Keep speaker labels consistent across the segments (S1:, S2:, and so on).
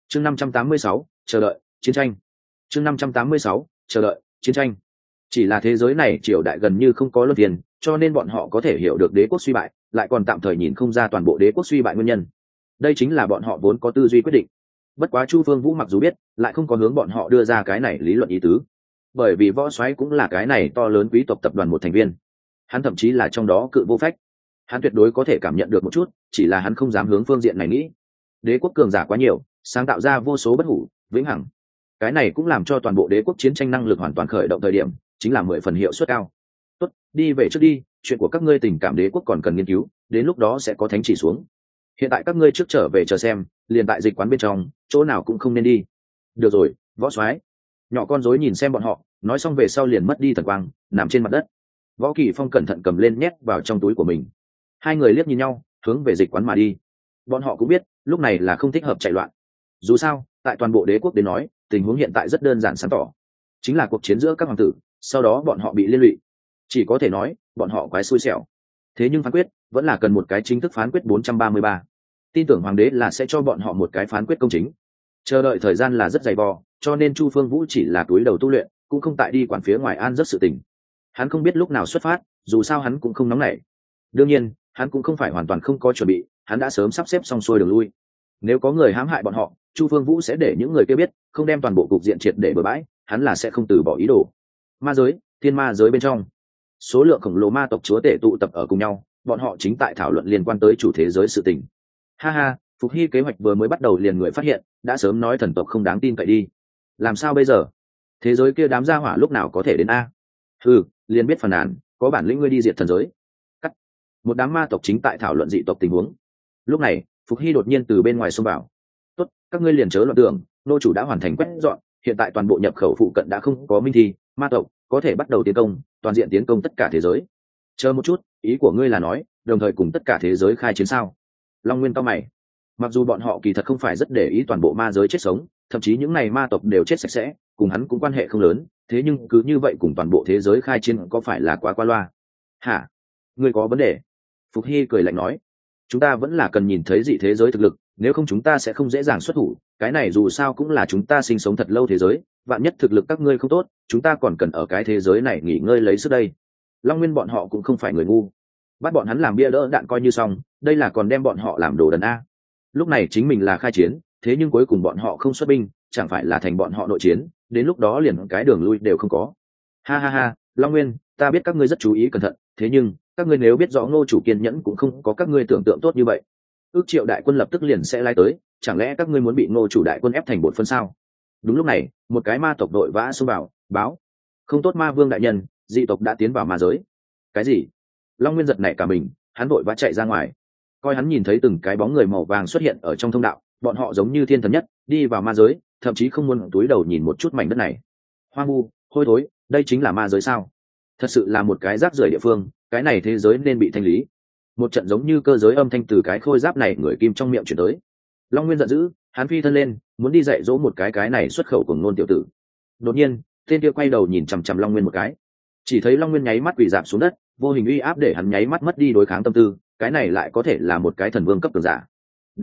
S1: chương 586, chờ đợi chiến tranh. chương 586, chờ đợi chiến tranh. Chỉ là thế giới này triều đại gần như không có luân phiên, cho nên bọn họ có thể hiểu được đế quốc suy bại, lại còn tạm thời nhìn không ra toàn bộ đế quốc suy bại nguyên nhân. Đây chính là bọn họ vốn có tư duy quyết định. Bất quá Chu Phương Vũ mặc dù biết, lại không có hướng bọn họ đưa ra cái này lý luận ý tứ, bởi vì Võ Soái cũng là cái này to lớn quý tộc tập đoàn một thành viên, hắn thậm chí là trong đó cự vô phách, hắn tuyệt đối có thể cảm nhận được một chút, chỉ là hắn không dám hướng phương diện này nghĩ. Đế quốc cường giả quá nhiều, sáng tạo ra vô số bất hủ vĩnh hằng, cái này cũng làm cho toàn bộ đế quốc chiến tranh năng lực hoàn toàn khởi động thời điểm chính là 10 phần hiệu suất cao. Tốt, đi về trước đi, chuyện của các ngươi tình cảm đế quốc còn cần nghiên cứu, đến lúc đó sẽ có thánh chỉ xuống. Hiện tại các ngươi trước trở về chờ xem, liền tại dịch quán bên trong, chỗ nào cũng không nên đi. Được rồi, Võ Soái. Nhỏ con rối nhìn xem bọn họ, nói xong về sau liền mất đi thần quang, nằm trên mặt đất. Võ Kỳ Phong cẩn thận cầm lên nhét vào trong túi của mình. Hai người liếc nhìn nhau, hướng về dịch quán mà đi. Bọn họ cũng biết, lúc này là không thích hợp chạy loạn. Dù sao, tại toàn bộ đế quốc đến nói, tình huống hiện tại rất đơn giản sáng tỏ, chính là cuộc chiến giữa các hoàng tử, sau đó bọn họ bị liên lụy. Chỉ có thể nói, bọn họ quái xui xẻo. Thế nhưng phán quyết vẫn là cần một cái chính thức phán quyết 433. Tin tưởng hoàng đế là sẽ cho bọn họ một cái phán quyết công chính. Chờ đợi thời gian là rất dày vò, cho nên Chu Phương Vũ chỉ là túi đầu tu luyện, cũng không tại đi quản phía ngoài an rất sự tình. Hắn không biết lúc nào xuất phát, dù sao hắn cũng không nóng nảy. Đương nhiên, hắn cũng không phải hoàn toàn không có chuẩn bị, hắn đã sớm sắp xếp xong xuôi đường lui. Nếu có người hãm hại bọn họ, Chu Phương Vũ sẽ để những người kia biết, không đem toàn bộ cục diện triệt để bừa bãi, hắn là sẽ không từ bỏ ý đồ. Ma giới, thiên ma giới bên trong, số lượng khổng lồ ma tộc chúa tể tụ tập ở cùng nhau, bọn họ chính tại thảo luận liên quan tới chủ thế giới sự tình. Ha ha, Phục Hy kế hoạch vừa mới bắt đầu liền người phát hiện, đã sớm nói thần tộc không đáng tin cậy đi. Làm sao bây giờ? Thế giới kia đám gia hỏa lúc nào có thể đến a? Ừ, liền biết phàn nàn, có bản lĩnh ngươi đi diệt thần giới. Cắt. Một đám ma tộc chính tại thảo luận dị tộc tình huống. Lúc này, Phục Hy đột nhiên từ bên ngoài xông vào. Tốt, các ngươi liền chớ loạn tưởng, nô chủ đã hoàn thành quét dọn, hiện tại toàn bộ nhập khẩu phụ cận đã không có minh thi, ma tộc có thể bắt đầu tiến công, toàn diện tiến công tất cả thế giới. Chờ một chút, ý của ngươi là nói, đồng thời cùng tất cả thế giới khai chiến sao? Long Nguyên cau mày. Mặc dù bọn họ kỳ thật không phải rất để ý toàn bộ ma giới chết sống, thậm chí những này ma tộc đều chết sạch sẽ, cùng hắn cũng quan hệ không lớn, thế nhưng cứ như vậy cùng toàn bộ thế giới khai chiến có phải là quá qua loa? Hả? Ngươi có vấn đề? Phục Hy cười lạnh nói. Chúng ta vẫn là cần nhìn thấy dị thế giới thực lực, nếu không chúng ta sẽ không dễ dàng xuất thủ, cái này dù sao cũng là chúng ta sinh sống thật lâu thế giới, vạn nhất thực lực các ngươi không tốt, chúng ta còn cần ở cái thế giới này nghỉ ngơi lấy sức đây. Long Nguyên bọn họ cũng không phải người ngu, bắt bọn hắn làm bia đỡ đạn coi như xong, đây là còn đem bọn họ làm đồ đần a. Lúc này chính mình là khai chiến, thế nhưng cuối cùng bọn họ không xuất binh, chẳng phải là thành bọn họ nội chiến, đến lúc đó liền cái đường lui đều không có. Ha ha ha, Long Nguyên, ta biết các ngươi rất chú ý cẩn thận, thế nhưng các ngươi nếu biết rõ Ngô chủ kiên nhẫn cũng không có các ngươi tưởng tượng tốt như vậy. Ước triệu đại quân lập tức liền sẽ lai tới, chẳng lẽ các ngươi muốn bị Ngô chủ đại quân ép thành bột phân sao? Đúng lúc này, một cái ma tộc đội vã xông vào, báo: không tốt, ma vương đại nhân, dị tộc đã tiến vào ma giới. Cái gì? Long Nguyên giật nảy cả mình, hắn vội vã chạy ra ngoài. Coi hắn nhìn thấy từng cái bóng người màu vàng xuất hiện ở trong thông đạo, bọn họ giống như thiên thần nhất, đi vào ma giới, thậm chí không muốn túi đầu nhìn một chút mảnh đất này. Hoang vu, hôi thối, đây chính là ma giới sao? Thật sự là một cái rác rưởi địa phương, cái này thế giới nên bị thanh lý. Một trận giống như cơ giới âm thanh từ cái khôi giáp này người kim trong miệng chuyển tới. Long Nguyên giận dữ, hắn phi thân lên, muốn đi dạy dỗ một cái này xuất khẩu cùng ngôn tiểu tử. Đột nhiên, tên kia quay đầu nhìn chằm chằm Long Nguyên một cái, chỉ thấy Long Nguyên nháy mắt quỳ rạp xuống đất, vô hình uy áp để hắn nháy mắt mất đi đối kháng tâm tư, cái này lại có thể là một cái thần vương cấp cường giả.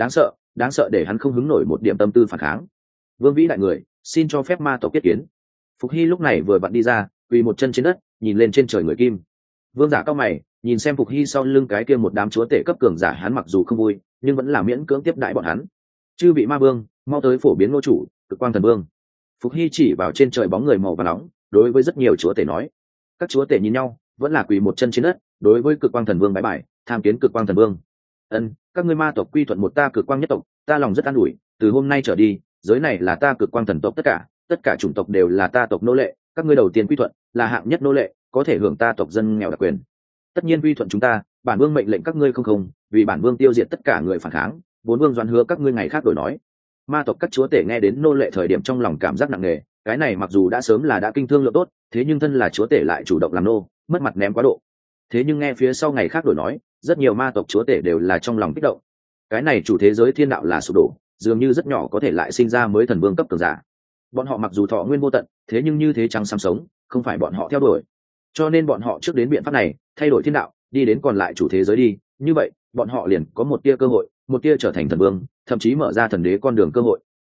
S1: Đáng sợ để hắn không hứng nổi một điểm tâm tư phản kháng. Vương vĩ đại người, xin cho phép ma tộc kết kiến. Phục Hy lúc này vừa vặn đi ra, quỳ một chân trên đất, nhìn lên trên trời người kim. Vương giả cao mày, nhìn xem Phục Hy sau lưng cái kia một đám chúa tể cấp cường giả, hắn mặc dù không vui, nhưng vẫn là miễn cưỡng tiếp đãi bọn hắn. Chư vị ma vương, mau tới phổ biến Ngô chủ, Cực Quang thần vương. Phục Hy chỉ vào trên trời bóng người màu vàng nóng, đối với rất nhiều chúa tể nói. Các chúa tể nhìn nhau, vẫn là quỳ một chân trên đất, đối với Cực Quang thần vương bái bài, tham kiến Cực Quang thần vương. Các ngươi ma tộc quy thuận một ta Cực Quang nhất tộc, ta lòng rất an ủi, từ hôm nay trở đi, giới này là ta Cực Quang thần tộc, tất cả chủng tộc đều là ta tộc nô lệ, các ngươi đầu tiên quy thuận, là hạng nhất nô lệ, có thể hưởng ta tộc dân nghèo đặc quyền. Tất nhiên quy thuận chúng ta, bản vương mệnh lệnh các ngươi không, vì bản vương tiêu diệt tất cả người phản kháng, vốn vương doan hứa các ngươi ngày khác đổi nói. Ma tộc các chúa tể nghe đến nô lệ thời điểm trong lòng cảm giác nặng nề, cái này mặc dù đã sớm là đã kinh thương lượng tốt, thế nhưng thân là chúa tể lại chủ động làm nô, mất mặt ném quá độ. Thế nhưng nghe phía sau ngày khác đổi nói, rất nhiều ma tộc chúa tể đều là trong lòng kích động. Cái này chủ thế giới thiên đạo là sụp đổ, dường như rất nhỏ có thể lại sinh ra mới thần vương cấp cường giả. Bọn họ mặc dù thọ nguyên vô tận, thế nhưng như thế trắng xám sống, không phải bọn họ theo đuổi. Cho nên bọn họ trước đến biện pháp này, thay đổi thiên đạo, đi đến còn lại chủ thế giới đi, như vậy, bọn họ liền có một tia cơ hội, một tia trở thành thần vương, thậm chí mở ra thần đế con đường cơ hội.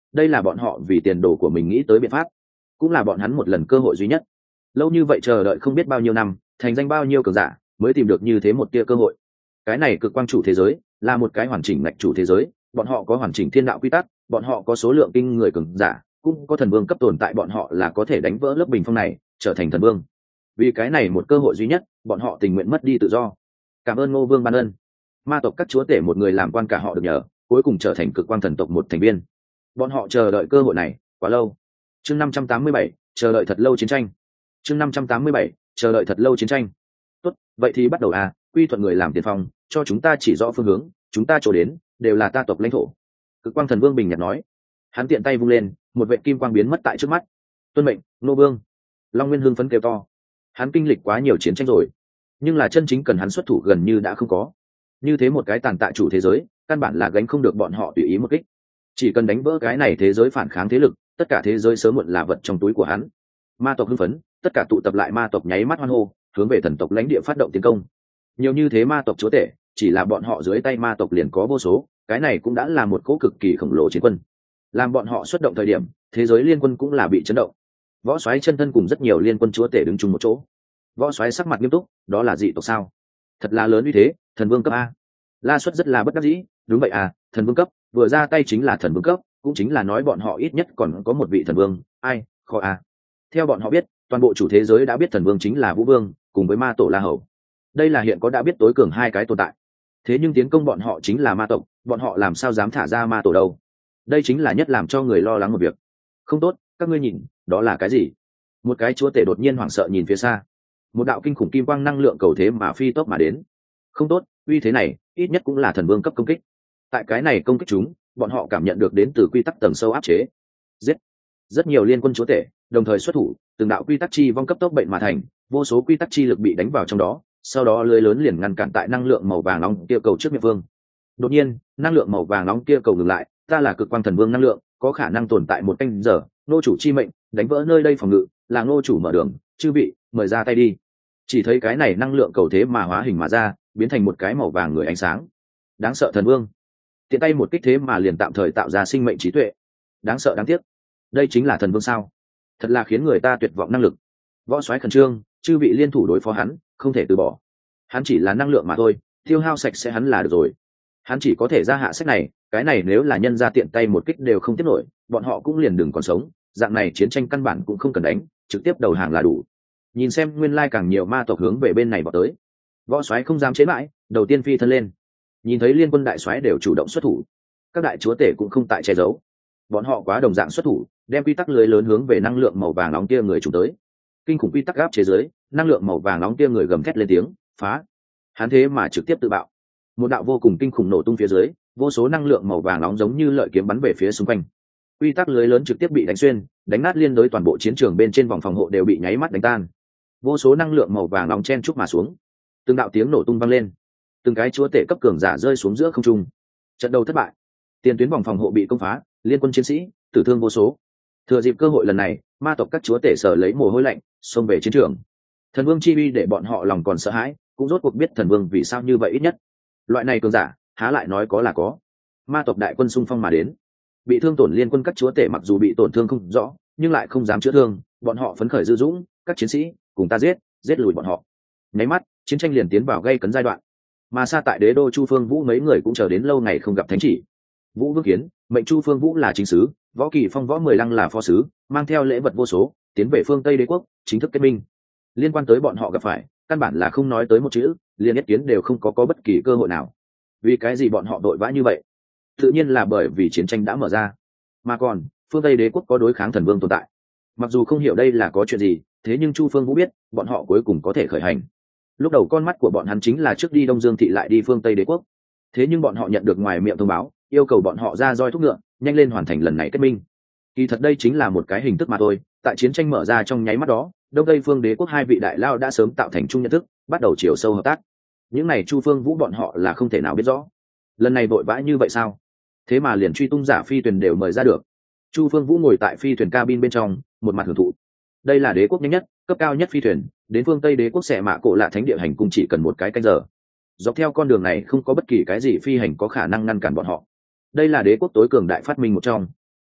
S1: đây là bọn họ vì tiền đồ của mình nghĩ tới biện pháp, cũng là bọn hắn một lần cơ hội duy nhất. Lâu như vậy chờ đợi không biết bao nhiêu năm, thành danh bao nhiêu cường giả mới tìm được như thế một tia cơ hội. Cái này cực quang chủ thế giới là một cái hoàn chỉnh ngạch chủ thế giới, bọn họ có hoàn chỉnh thiên đạo quy tắc, bọn họ có số lượng kinh người cường giả, cũng có thần vương cấp tồn tại, bọn họ là có thể đánh vỡ lớp bình phong này trở thành thần vương. Vì cái này một cơ hội duy nhất, bọn họ tình nguyện mất đi tự do. Cảm ơn Ngô Vương ban ân. Ma tộc các chúa tể một người làm quan cả họ được nhờ, cuối cùng trở thành cực quang thần tộc một thành viên. Bọn họ chờ đợi cơ hội này quá lâu. Chương 587, chờ đợi thật lâu chiến tranh. Chương 587, chờ đợi thật lâu chiến tranh. Tốt, vậy thì bắt đầu à, quy thuận người làm tiền phong, cho chúng ta chỉ rõ phương hướng, chúng ta chỗ đến đều là ta tộc lãnh thổ. Cực quang thần vương bình nhạt nói. Hắn tiện tay vung lên, một vệ kim quang biến mất tại trước mắt. Tuân mệnh, Ngô Vương. Long Nguyên hưng phấn kêu to. Hắn kinh lịch quá nhiều chiến tranh rồi, nhưng là chân chính cần hắn xuất thủ gần như đã không có. Như thế một cái tàn tạ chủ thế giới, căn bản là gánh không được bọn họ tùy ý một kích. Chỉ cần đánh vỡ cái này thế giới phản kháng thế lực, tất cả thế giới sớm muộn là vật trong túi của hắn. Ma tộc hưng phấn, tất cả tụ tập lại ma tộc nháy mắt hoan hô, hướng về thần tộc lãnh địa phát động tiến công. Nhiều như thế ma tộc chúa tể, chỉ là bọn họ dưới tay ma tộc liền có vô số, cái này cũng đã là một cỗ cực kỳ khổng lồ chiến quân. Làm bọn họ xuất động thời điểm, thế giới liên quân cũng là bị chấn động. Võ Soái chân thân cùng rất nhiều liên quân chúa tể đứng chung một chỗ. Võ Soái sắc mặt nghiêm túc, đó là dị tộc sao? Thật là lớn uy thế, thần vương cấp a. La Xuất rất là bất đắc dĩ, đúng vậy à, thần vương cấp, vừa ra tay chính là thần vương cấp, cũng chính là nói bọn họ ít nhất còn có một vị thần vương, ai, khó à. Theo bọn họ biết, toàn bộ chủ thế giới đã biết thần vương chính là Vũ Vương, cùng với ma tổ La Hầu. Đây là hiện có đã biết tối cường hai cái tồn tại. Thế nhưng tiến công bọn họ chính là ma tộc, bọn họ làm sao dám thả ra ma tổ đâu? Đây chính là nhất làm cho người lo lắng một việc. Không tốt, các ngươi nhìn, đó là cái gì? Một cái chúa tể đột nhiên hoảng sợ nhìn phía xa. Một đạo kinh khủng kim quang năng lượng cầu thế mà phi tốc mà đến. Không tốt, uy thế này, ít nhất cũng là thần vương cấp công kích. Tại cái này công kích chúng, bọn họ cảm nhận được đến từ quy tắc tầng sâu áp chế. Giết! Rất nhiều liên quân chúa tể đồng thời xuất thủ, từng đạo quy tắc chi vong cấp tốc bệnh mà thành, vô số quy tắc chi lực bị đánh vào trong đó, sau đó lưới lớn liền ngăn cản tại năng lượng màu vàng nóng kia cầu trước miệng vương. Đột nhiên, năng lượng màu vàng nóng kia cầu ngừng lại, ta là cực quang thần vương năng lượng, có khả năng tồn tại một canh giờ, nô chủ chi mệnh, đánh vỡ nơi đây phòng ngự, là nô chủ mở đường, chư vị, mời ra tay đi. Chỉ thấy cái này năng lượng cầu thế mà hóa hình mà ra, biến thành một cái màu vàng người ánh sáng. Đáng sợ thần vương. Tiện tay một kích thế mà liền tạm thời tạo ra sinh mệnh trí tuệ. Đáng sợ đáng tiếc. Đây chính là thần vương sao? Thật là khiến người ta tuyệt vọng năng lực. Võ Soái khẩn trương, chư vị liên thủ đối phó hắn, không thể từ bỏ. Hắn chỉ là năng lượng mà thôi, tiêu hao sạch sẽ hắn là được rồi. Hắn chỉ có thể ra hạ sách này, cái này nếu là nhân ra tiện tay một kích đều không tiếp nổi, bọn họ cũng liền đừng còn sống, dạng này chiến tranh căn bản cũng không cần đánh, trực tiếp đầu hàng là đủ. Nhìn xem nguyên lai càng nhiều ma tộc hướng về bên này vào tới. Võ Soái không dám chế mãi, đầu tiên phi thân lên. Nhìn thấy liên quân đại soái đều chủ động xuất thủ, các đại chúa tể cũng không tại che giấu, bọn họ quá đồng dạng xuất thủ, đem quy tắc lưới lớn hướng về năng lượng màu vàng nóng kia người trùng tới. Kinh khủng quy tắc áp chế giới, năng lượng màu vàng nóng kia người gầm thét lên tiếng, phá. Hắn thế mà trực tiếp tự bạo. Một đạo vô cùng kinh khủng nổ tung phía dưới, vô số năng lượng màu vàng nóng giống như lợi kiếm bắn về phía xung quanh. Quy tắc lưới lớn trực tiếp bị đánh xuyên, đánh nát liên đối toàn bộ chiến trường bên trên vòng phòng hộ đều bị nháy mắt đánh tan. Vô số năng lượng màu vàng nóng chen chúc mà xuống. Từng đạo tiếng nổ tung vang lên, từng cái chúa tể cấp cường giả rơi xuống giữa không trung. Trận đấu thất bại, tiền tuyến vòng phòng hộ bị công phá, liên quân chiến sĩ tử thương vô số. Thừa dịp cơ hội lần này, ma tộc các chúa tể sở lấy mồ hôi lạnh, xông về chiến trường. Thần vương chi uy để bọn họ lòng còn sợ hãi, cũng rốt cuộc biết thần vương vì sao như vậy ít nhất. Loại này cường giả, há lại nói có là có. Ma tộc đại quân xung phong mà đến, bị thương tổn liên quân các chúa tể mặc dù bị tổn thương không rõ, nhưng lại không dám chữa thương, bọn họ phấn khởi dư dũng, các chiến sĩ cùng ta giết lùi bọn họ. Nháy mắt, chiến tranh liền tiến vào gây cấn giai đoạn. Mà xa tại đế đô Chu Phương Vũ mấy người cũng chờ đến lâu ngày không gặp thánh chỉ. Vũ Vương Kiến mệnh Chu Phương Vũ là chính sứ, Võ Kỳ Phong Võ Mười Lăng là phó sứ, mang theo lễ vật vô số, tiến về phương Tây Đế quốc, chính thức kết minh. Liên quan tới bọn họ gặp phải, căn bản là không nói tới một chữ, liền nhất kiến đều không có bất kỳ cơ hội nào. Vì cái gì bọn họ đội vã như vậy? Tự nhiên là bởi vì chiến tranh đã mở ra, mà còn phương Tây Đế quốc có đối kháng thần vương tồn tại. Mặc dù không hiểu đây là có chuyện gì, thế nhưng Chu Phương Vũ biết, bọn họ cuối cùng có thể khởi hành. Lúc đầu con mắt của bọn hắn chính là trước đi Đông Dương thị lại đi phương Tây Đế quốc, thế nhưng bọn họ nhận được ngoài miệng thông báo, yêu cầu bọn họ ra roi thúc ngựa, nhanh lên hoàn thành lần này kết minh. Kỳ thật đây chính là một cái hình thức mà thôi, tại chiến tranh mở ra trong nháy mắt đó, Đông Tây phương Đế quốc hai vị đại lao đã sớm tạo thành chung nhận thức, bắt đầu chiều sâu hợp tác. Những này Chu Phương Vũ bọn họ là không thể nào biết rõ. Lần này vội vã như vậy sao? Thế mà liền truy tung giả phi thuyền đều mời ra được. Chu Phương Vũ ngồi tại phi thuyền cabin bên trong, một mặt hưởng thụ. Đây là đế quốc nhanh nhất, cấp cao nhất phi thuyền, đến phương Tây Đế quốc Xẻ Mạ Cổ Lạ thánh địa hành cung chỉ cần một cái canh giờ. Dọc theo con đường này không có bất kỳ cái gì phi hành có khả năng ngăn cản bọn họ. Đây là đế quốc tối cường đại phát minh một trong.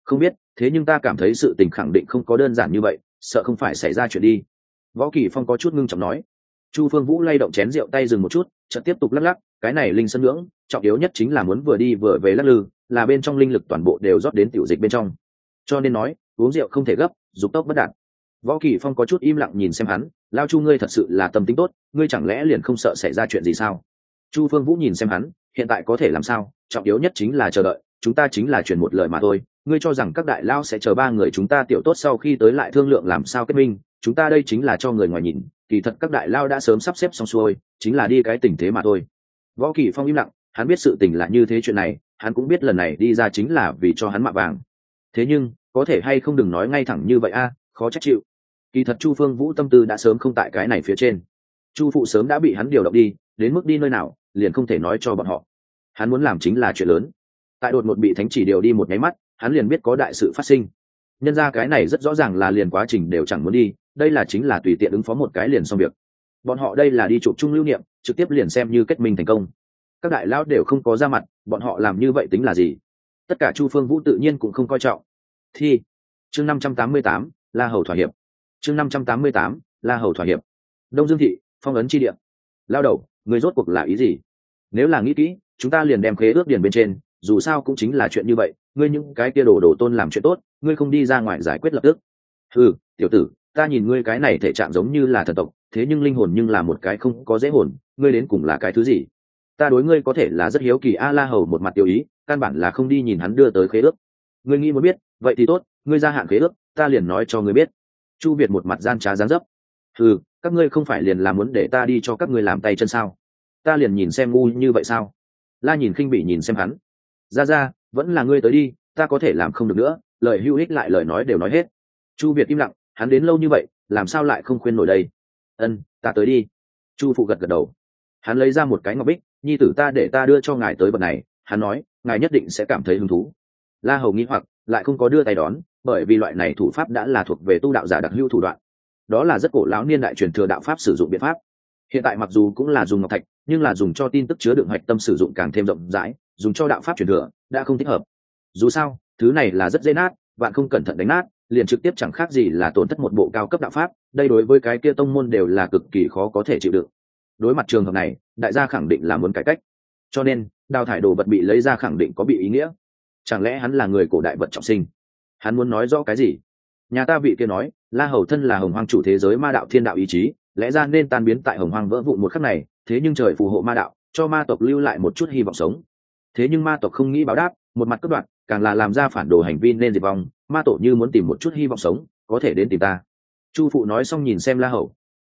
S1: Không biết, thế nhưng ta cảm thấy sự tình khẳng định không có đơn giản như vậy, sợ không phải xảy ra chuyện đi. Võ Kỳ Phong có chút ngưng trọng nói. Chu Phương Vũ lay động chén rượu tay dừng một chút, chợt tiếp tục lắc lắc, cái này linh sơn ngưỡng, trọng yếu nhất chính là muốn vừa đi vừa về lắc lư, là bên trong linh lực toàn bộ đều rót đến tiểu dịch bên trong. Cho nên nói, uống rượu không thể gấp, dục tốc bất đạt. Võ Kỳ Phong có chút im lặng nhìn xem hắn, lao Chu ngươi thật sự là tâm tính tốt, ngươi chẳng lẽ liền không sợ xảy ra chuyện gì sao? Chu Phương Vũ nhìn xem hắn, hiện tại có thể làm sao, trọng yếu nhất chính là chờ đợi, chúng ta chính là truyền một lời mà thôi, ngươi cho rằng các đại lao sẽ chờ ba người chúng ta tiểu tốt sau khi tới lại thương lượng làm sao kết minh, chúng ta đây chính là cho người ngoài nhìn, kỳ thật các đại lao đã sớm sắp xếp xong xuôi, chính là đi cái tình thế mà thôi. Võ Kỳ Phong im lặng, hắn biết sự tình là như thế chuyện này, hắn cũng biết lần này đi ra chính là vì cho hắn mạ vàng. Thế nhưng, có thể hay không đừng nói ngay thẳng như vậy a, khó trách chịu. Kỳ thật Chu Phương Vũ tâm tư đã sớm không tại cái này phía trên. Chu phụ sớm đã bị hắn điều động đi, đến mức đi nơi nào, liền không thể nói cho bọn họ. Hắn muốn làm chính là chuyện lớn. Tại đột ngột bị thánh chỉ điều đi một nháy mắt, hắn liền biết có đại sự phát sinh. Nhân ra cái này rất rõ ràng là liền quá trình đều chẳng muốn đi, đây là chính là tùy tiện ứng phó một cái liền xong việc. Bọn họ đây là đi chụp chung lưu niệm, trực tiếp liền xem như kết minh thành công. Các đại lão đều không có ra mặt, bọn họ làm như vậy tính là gì? Tất cả Chu Phương Vũ tự nhiên cũng không coi trọng. Thi chương 588, La Hầu thỏa hiệp. Chương 588, La Hầu thỏa hiệp. Đông Dương thị, phong ấn chi địa. Lao đầu, người rốt cuộc là ý gì? Nếu là nghĩ kỹ, chúng ta liền đem khế ước điền bên trên, dù sao cũng chính là chuyện như vậy, ngươi những cái kia đồ tôn làm chuyện tốt, ngươi không đi ra ngoài giải quyết lập tức. Ừ, tiểu tử, ta nhìn ngươi cái này thể trạng giống như là thần tộc, thế nhưng linh hồn nhưng là một cái không có dễ hồn, ngươi đến cùng là cái thứ gì? Ta đối ngươi có thể là rất hiếu kỳ. A La Hầu một mặt tiêu ý, căn bản là không đi nhìn hắn đưa tới khế ước. Ngươi nghĩ muốn biết, vậy thì tốt, ngươi gia hạn khế ước, ta liền nói cho ngươi biết. Chu Việt một mặt gian trá dáng dấp. Ừ, các ngươi không phải liền là muốn để ta đi cho các ngươi làm tay chân sao? Ta liền nhìn xem ngu như vậy sao? La nhìn khinh bỉ nhìn xem hắn. Ra, vẫn là ngươi tới đi, ta có thể làm không được nữa, lời hữu ích lại lời nói đều nói hết. Chu Việt im lặng, hắn đến lâu như vậy, làm sao lại không khuyên nổi đây? Ân, ta tới đi. Chu phụ gật gật đầu. Hắn lấy ra một cái ngọc bích, nhi tử ta để ta đưa cho ngài tới vật này, hắn nói, ngài nhất định sẽ cảm thấy hứng thú. La Hầu nghi hoặc, lại không có đưa tay đón, bởi vì loại này thủ pháp đã là thuộc về tu đạo giả đặc hữu thủ đoạn. Đó là rất cổ lão niên đại truyền thừa đạo pháp sử dụng biện pháp. Hiện tại mặc dù cũng là dùng ngọc thạch, nhưng là dùng cho tin tức chứa đựng hạch tâm sử dụng càng thêm rộng rãi, dùng cho đạo pháp truyền thừa đã không thích hợp. Dù sao, thứ này là rất dễ nát, bạn không cẩn thận đánh nát, liền trực tiếp chẳng khác gì là tổn thất một bộ cao cấp đạo pháp, đây đối với cái kia tông môn đều là cực kỳ khó có thể chịu đựng. Đối mặt trường hợp này, đại gia khẳng định là muốn cải cách. Cho nên, đào thải đồ vật bị lấy ra khẳng định có bị ý nghĩa. Chẳng lẽ hắn là người cổ đại vật trọng sinh? Hắn muốn nói rõ cái gì? Nhà ta vị kia nói, La Hầu thân là Hồng Hoang chủ thế giới ma đạo thiên đạo ý chí, lẽ ra nên tan biến tại Hồng Hoang vỡ vụn một khắc này, thế nhưng trời phù hộ ma đạo, cho ma tộc lưu lại một chút hy vọng sống. Thế nhưng ma tộc không nghĩ báo đáp, một mặt cắt đoạn, càng là làm ra phản đồ hành vi nên diệt vong, ma tổ như muốn tìm một chút hy vọng sống, có thể đến tìm ta. Chu phụ nói xong nhìn xem La Hầu.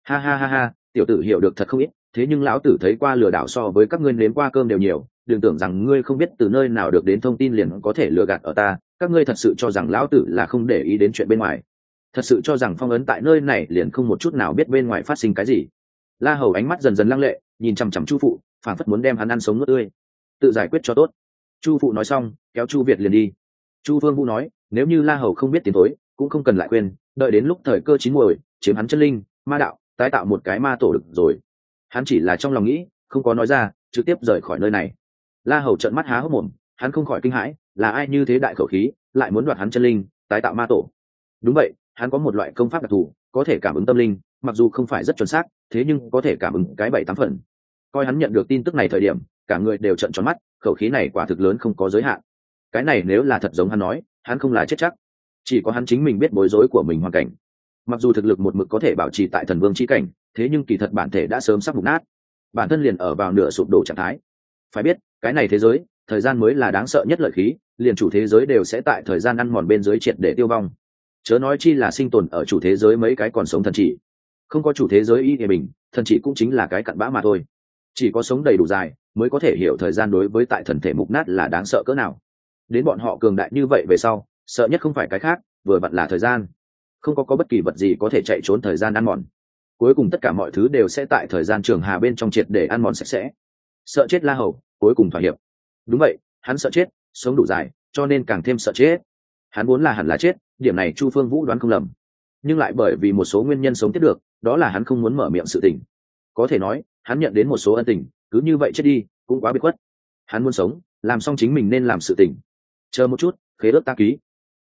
S1: Ha, tiểu tử hiểu được thật không ít, thế nhưng lão tử thấy qua lừa đảo so với các ngươi nếm qua cơm đều nhiều, đừng tưởng rằng ngươi không biết từ nơi nào được đến thông tin liền có thể lừa gạt ở ta, các ngươi thật sự cho rằng lão tử là không để ý đến chuyện bên ngoài, thật sự cho rằng phong ấn tại nơi này liền không một chút nào biết bên ngoài phát sinh cái gì. La Hầu ánh mắt dần dần lăng lệ, nhìn chằm chằm Chu phụ, phảng phất muốn đem hắn ăn sống nuốt tươi. Tự giải quyết cho tốt. Chu phụ nói xong, kéo Chu Việt liền đi. Chu Phương Vũ nói, nếu như La Hầu không biết tiến thối, cũng không cần lại quên, đợi đến lúc thời cơ chín muồi, chiếm hắn chân linh, ma đạo, tái tạo một cái ma tổ được rồi. Hắn chỉ là trong lòng nghĩ, không có nói ra, trực tiếp rời khỏi nơi này. La Hầu trợn mắt há hốc mồm, hắn không khỏi kinh hãi, là ai như thế đại khẩu khí, lại muốn đoạt hắn chân linh, tái tạo ma tổ? Đúng vậy, hắn có một loại công pháp đặc thù, có thể cảm ứng tâm linh, mặc dù không phải rất chuẩn xác, thế nhưng có thể cảm ứng cái 7-8 phần. Coi hắn nhận được tin tức này thời điểm, cả người đều trợn tròn mắt, khẩu khí này quả thực lớn không có giới hạn. Cái này nếu là thật giống hắn nói, hắn không là chết chắc. Chỉ có hắn chính mình biết bối rối của mình hoàn cảnh. Mặc dù thực lực một mực có thể bảo trì tại thần vương chi cảnh, thế nhưng kỳ thật bản thể đã sớm sắp mục nát, bản thân liền ở vào nửa sụp đổ trạng thái. Phải biết, cái này thế giới, thời gian mới là đáng sợ nhất lợi khí, liền chủ thế giới đều sẽ tại thời gian ăn mòn bên dưới triệt để tiêu vong. Chớ nói chi là sinh tồn ở chủ thế giới mấy cái còn sống thần chỉ. Không có chủ thế giới y thì bình, thần chỉ cũng chính là cái cặn bã mà thôi. Chỉ có sống đầy đủ dài, mới có thể hiểu thời gian đối với tại thần thể mục nát là đáng sợ cỡ nào. Đến bọn họ cường đại như vậy về sau, sợ nhất không phải cái khác, vừa vặn là thời gian. Không có bất kỳ vật gì có thể chạy trốn thời gian ăn mòn. Cuối cùng tất cả mọi thứ đều sẽ tại thời gian trường hà bên trong triệt để ăn mòn sạch sẽ. Sợ chết La Hầu, cuối cùng thỏa hiệp. Đúng vậy, hắn sợ chết, sống đủ dài, cho nên càng thêm sợ chết. Hắn vốn là hẳn là chết, điểm này Chu Phương Vũ đoán không lầm. Nhưng lại bởi vì một số nguyên nhân sống tiếp được, đó là hắn không muốn mở miệng sự tình. Có thể nói, hắn nhận đến một số ân tình, cứ như vậy chết đi, cũng quá biệt khuất. Hắn muốn sống, làm xong chính mình nên làm sự tình. Chờ một chút, khế ước ta ký.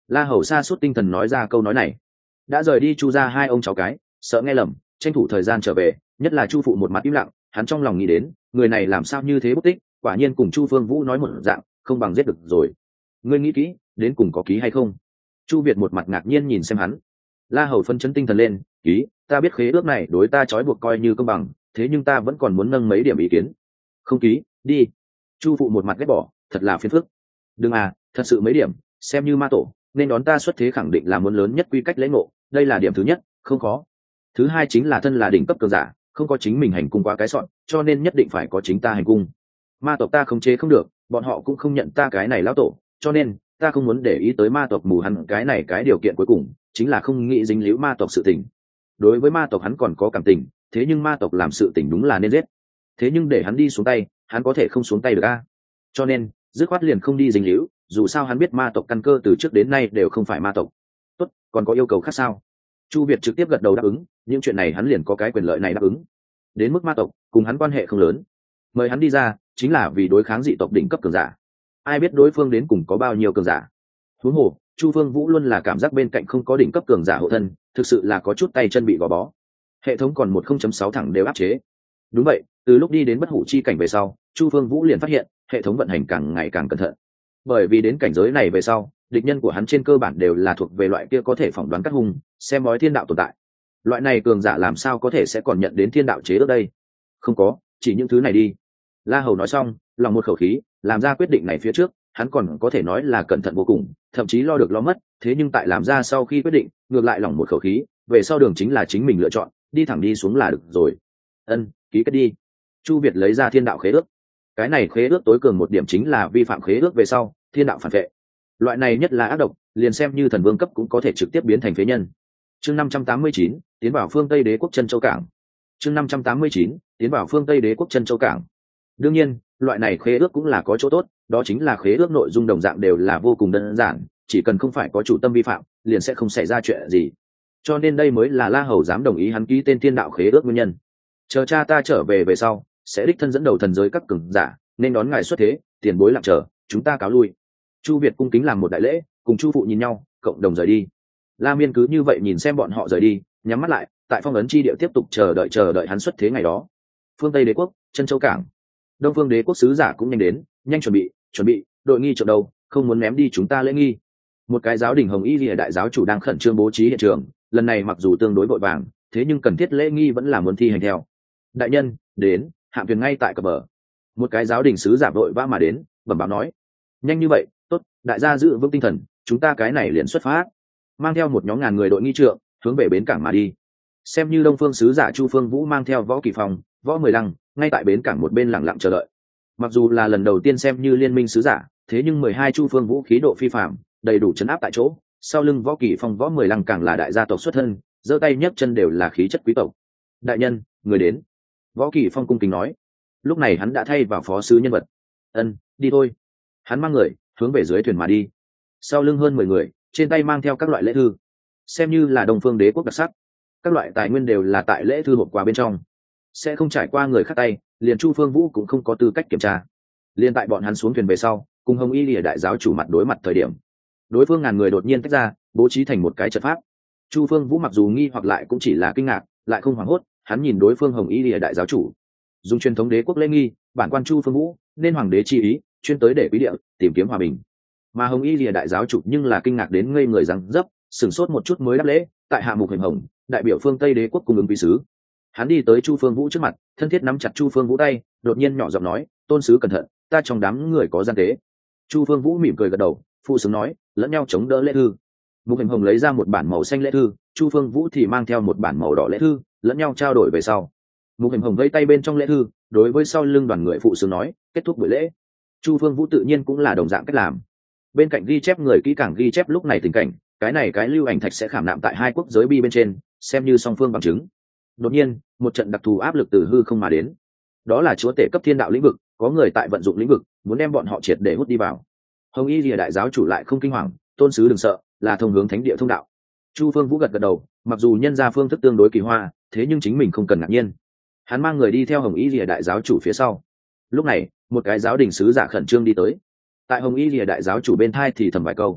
S1: La Hầu sa sút tinh thần nói ra câu nói này. Đã rời đi Chu ra hai ông cháu cái, sợ nghe lầm, tranh thủ thời gian trở về, nhất là Chu phụ một mặt im lặng, hắn trong lòng nghĩ đến, người này làm sao như thế bất tích, quả nhiên cùng Chu Phương Vũ nói một dạng, không bằng giết được rồi. Ngươi nghĩ kỹ, đến cùng có ký hay không? Chu Việt một mặt ngạc nhiên nhìn xem hắn. La Hầu phân chấn tinh thần lên, ký, ta biết khế ước này đối ta trói buộc coi như công bằng, thế nhưng ta vẫn còn muốn nâng mấy điểm ý kiến. Không ký, đi. Chu phụ một mặt ghét bỏ, thật là phiền phức. Đừng à, thật sự mấy điểm, xem như ma tổ, nên đón ta xuất thế khẳng định là muốn lớn nhất quy cách lễ ngộ, đây là điểm thứ nhất, không khó. Thứ hai chính là thân là đỉnh cấp cường giả, không có chính mình hành cung quá cái sọn, cho nên nhất định phải có chính ta hành cung. Ma tộc ta khống chế không được, bọn họ cũng không nhận ta cái này lão tổ, cho nên ta không muốn để ý tới ma tộc mù hắn cái này cái điều kiện cuối cùng chính là không nghĩ dính líu ma tộc sự tình. Đối với ma tộc hắn còn có cảm tình, thế nhưng ma tộc làm sự tình đúng là nên giết. Thế nhưng để hắn đi xuống tay, hắn có thể không xuống tay được a. Cho nên dứt khoát liền không đi dính líu, dù sao hắn biết ma tộc căn cơ từ trước đến nay đều không phải ma tộc. Tốt, còn có yêu cầu khác sao? Chu Việt trực tiếp gật đầu đáp ứng, những chuyện này hắn liền có cái quyền lợi này đáp ứng. Đến mức ma tộc cùng hắn quan hệ không lớn, mời hắn đi ra chính là vì đối kháng dị tộc đỉnh cấp cường giả. Ai biết đối phương đến cùng có bao nhiêu cường giả? Huống hồ Chu Phương Vũ luôn là cảm giác bên cạnh không có đỉnh cấp cường giả hộ thân, thực sự là có chút tay chân bị gò bó. Hệ thống còn 1.6 thẳng đều áp chế. Đúng vậy, từ lúc đi đến bất hủ chi cảnh về sau, Chu Phương Vũ liền phát hiện hệ thống vận hành càng ngày càng cẩn thận. Bởi vì đến cảnh giới này về sau, địch nhân của hắn trên cơ bản đều là thuộc về loại kia có thể phỏng đoán các hung, xem bói thiên đạo tồn tại. Loại này cường giả làm sao có thể sẽ còn nhận đến thiên đạo chế ước đây? Không có, chỉ những thứ này đi. La Hầu nói xong, lòng một khẩu khí, làm ra quyết định này phía trước, hắn còn có thể nói là cẩn thận vô cùng, thậm chí lo được lo mất, thế nhưng tại làm ra sau khi quyết định, ngược lại lòng một khẩu khí, về sau đường chính là chính mình lựa chọn, đi thẳng đi xuống là được rồi. Ân, ký kết đi. Chu Việt lấy ra thiên đạo khế ước. Cái này khế ước tối cường một điểm chính là vi phạm khế ước về sau, thiên đạo phản vệ. Loại này nhất là ác độc, liền xem như thần vương cấp cũng có thể trực tiếp biến thành phế nhân. Chương 589, tiến vào phương Tây Đế quốc Chân Châu Cảng. Chương 589, tiến vào phương Tây Đế quốc Chân Châu Cảng. Đương nhiên, loại này khế ước cũng là có chỗ tốt, đó chính là khế ước nội dung đồng dạng đều là vô cùng đơn giản, chỉ cần không phải có chủ tâm vi phạm, liền sẽ không xảy ra chuyện gì. Cho nên đây mới là La Hầu dám đồng ý hắn ký tên thiên đạo khế ước nguyên nhân. Chờ cha ta trở về sau, sẽ đích thân dẫn đầu thần giới các cường giả, nên đón ngài xuất thế, tiền bối lặng chờ, chúng ta cáo lui. Chu Việt cung kính làm một đại lễ, cùng Chu phụ nhìn nhau, cộng đồng rời đi. La Miên cứ như vậy nhìn xem bọn họ rời đi, nhắm mắt lại, tại phong ấn chi địa tiếp tục chờ đợi hắn xuất thế ngày đó. Phương Tây Đế quốc, Chân Châu Cảng. Đông Phương Đế quốc sứ giả cũng nhanh đến, nhanh chuẩn bị, đội nghi trượng đầu, không muốn ném đi chúng ta lễ nghi. Một cái giáo đình Hồng Y Lìa đại giáo chủ đang khẩn trương bố trí hiện trường, lần này mặc dù tương đối vội vàng, thế nhưng cần thiết lễ nghi vẫn là muốn thi hành theo. Đại nhân, đến, hạm thuyền ngay tại cập bờ. Một cái giáo đình sứ giả vội vã mà đến, bẩm báo nói: nhanh như vậy, tốt, đại gia giữ vững tinh thần, chúng ta cái này liền xuất phát. Mang theo một nhóm ngàn người đội nghi trượng, hướng về bến cảng mà đi. Xem như Đông Phương sứ giả Chu Phương Vũ mang theo Võ Kỳ Phong, Võ Mười Lăng, ngay tại bến cảng một bên lặng lặng chờ đợi. Mặc dù là lần đầu tiên xem như liên minh sứ giả, thế nhưng 12 Chu Phương Vũ khí độ phi phàm, đầy đủ chấn áp tại chỗ. Sau lưng Võ Kỳ Phong, Võ Mười Lăng càng là đại gia tộc xuất thân, giơ tay nhấc chân đều là khí chất quý tộc. Đại nhân, người đến. Võ Kỳ Phong cung kính nói. Lúc này hắn đã thay vào phó sứ nhân vật. Ân, đi thôi. Hắn mang người hướng về dưới thuyền mà đi. Sau lưng hơn 10 người, trên tay mang theo các loại lễ thư, xem như là Đông Phương Đế quốc đặc sắc. Các loại tài nguyên đều là tại lễ thư hộp quà bên trong, sẽ không trải qua người khác tay, liền Chu Phương Vũ cũng không có tư cách kiểm tra. Liên tại bọn hắn xuống thuyền về sau, cùng Hồng Y Lìa đại giáo chủ mặt đối mặt thời điểm, đối phương ngàn người đột nhiên tách ra, bố trí thành một cái trận pháp. Chu Phương Vũ mặc dù nghi hoặc lại cũng chỉ là kinh ngạc, lại không hoảng hốt, hắn nhìn đối phương Hồng Y Lìa đại giáo chủ, dùng truyền thống đế quốc lễ nghi, bản quan Chu Phương Vũ nên hoàng đế chi ý, chuyên tới để quý địa tìm kiếm hòa bình. Mà Hồng Y Lìa đại giáo chủ nhưng là kinh ngạc đến ngây người rằng dấp, sửng sốt một chút mới đáp lễ, tại hạ mục Hình Hồng, đại biểu phương Tây Đế quốc cung ứng quý sứ. Hắn đi tới Chu Phương Vũ trước mặt, thân thiết nắm chặt Chu Phương Vũ tay, đột nhiên nhỏ giọng nói: tôn sứ cẩn thận, ta trong đám người có gian tế. Chu Phương Vũ mỉm cười gật đầu, phụ sướng nói: lẫn nhau chống đỡ lễ thư. Mục Hình Hồng lấy ra một bản màu xanh lễ thư, Chu Phương Vũ thì mang theo một bản màu đỏ lễ thư, lẫn nhau trao đổi về sau. Mục Hình Hồng vẫy tay bên trong lễ thư, đối với sau lưng đoàn người phụ sướng nói: kết thúc buổi lễ. Chu Phương Vũ tự nhiên cũng là đồng dạng cách làm. Bên cạnh ghi chép người kỹ càng ghi chép lúc này tình cảnh, cái lưu ảnh thạch sẽ khảm nạm tại hai quốc giới bi bên trên, xem như song phương bằng chứng. Đột nhiên, một trận đặc thù áp lực từ hư không mà đến. Đó là chúa tể cấp thiên đạo lĩnh vực, có người tại vận dụng lĩnh vực, muốn đem bọn họ triệt để hút đi vào. Hồng Y Lìa đại giáo chủ lại không kinh hoàng, tôn sứ đừng sợ, là thông hướng thánh địa thông đạo. Chu Phương Vũ gật gật đầu, mặc dù nhân ra phương thức tương đối kỳ hoa, thế nhưng chính mình không cần ngạc nhiên. Hắn mang người đi theo Hồng Y Lìa đại giáo chủ phía sau. Lúc này, một cái giáo đình sứ giả khẩn trương đi tới. Tại Hồng Y Lìa đại giáo chủ bên thai thì thầm vài câu.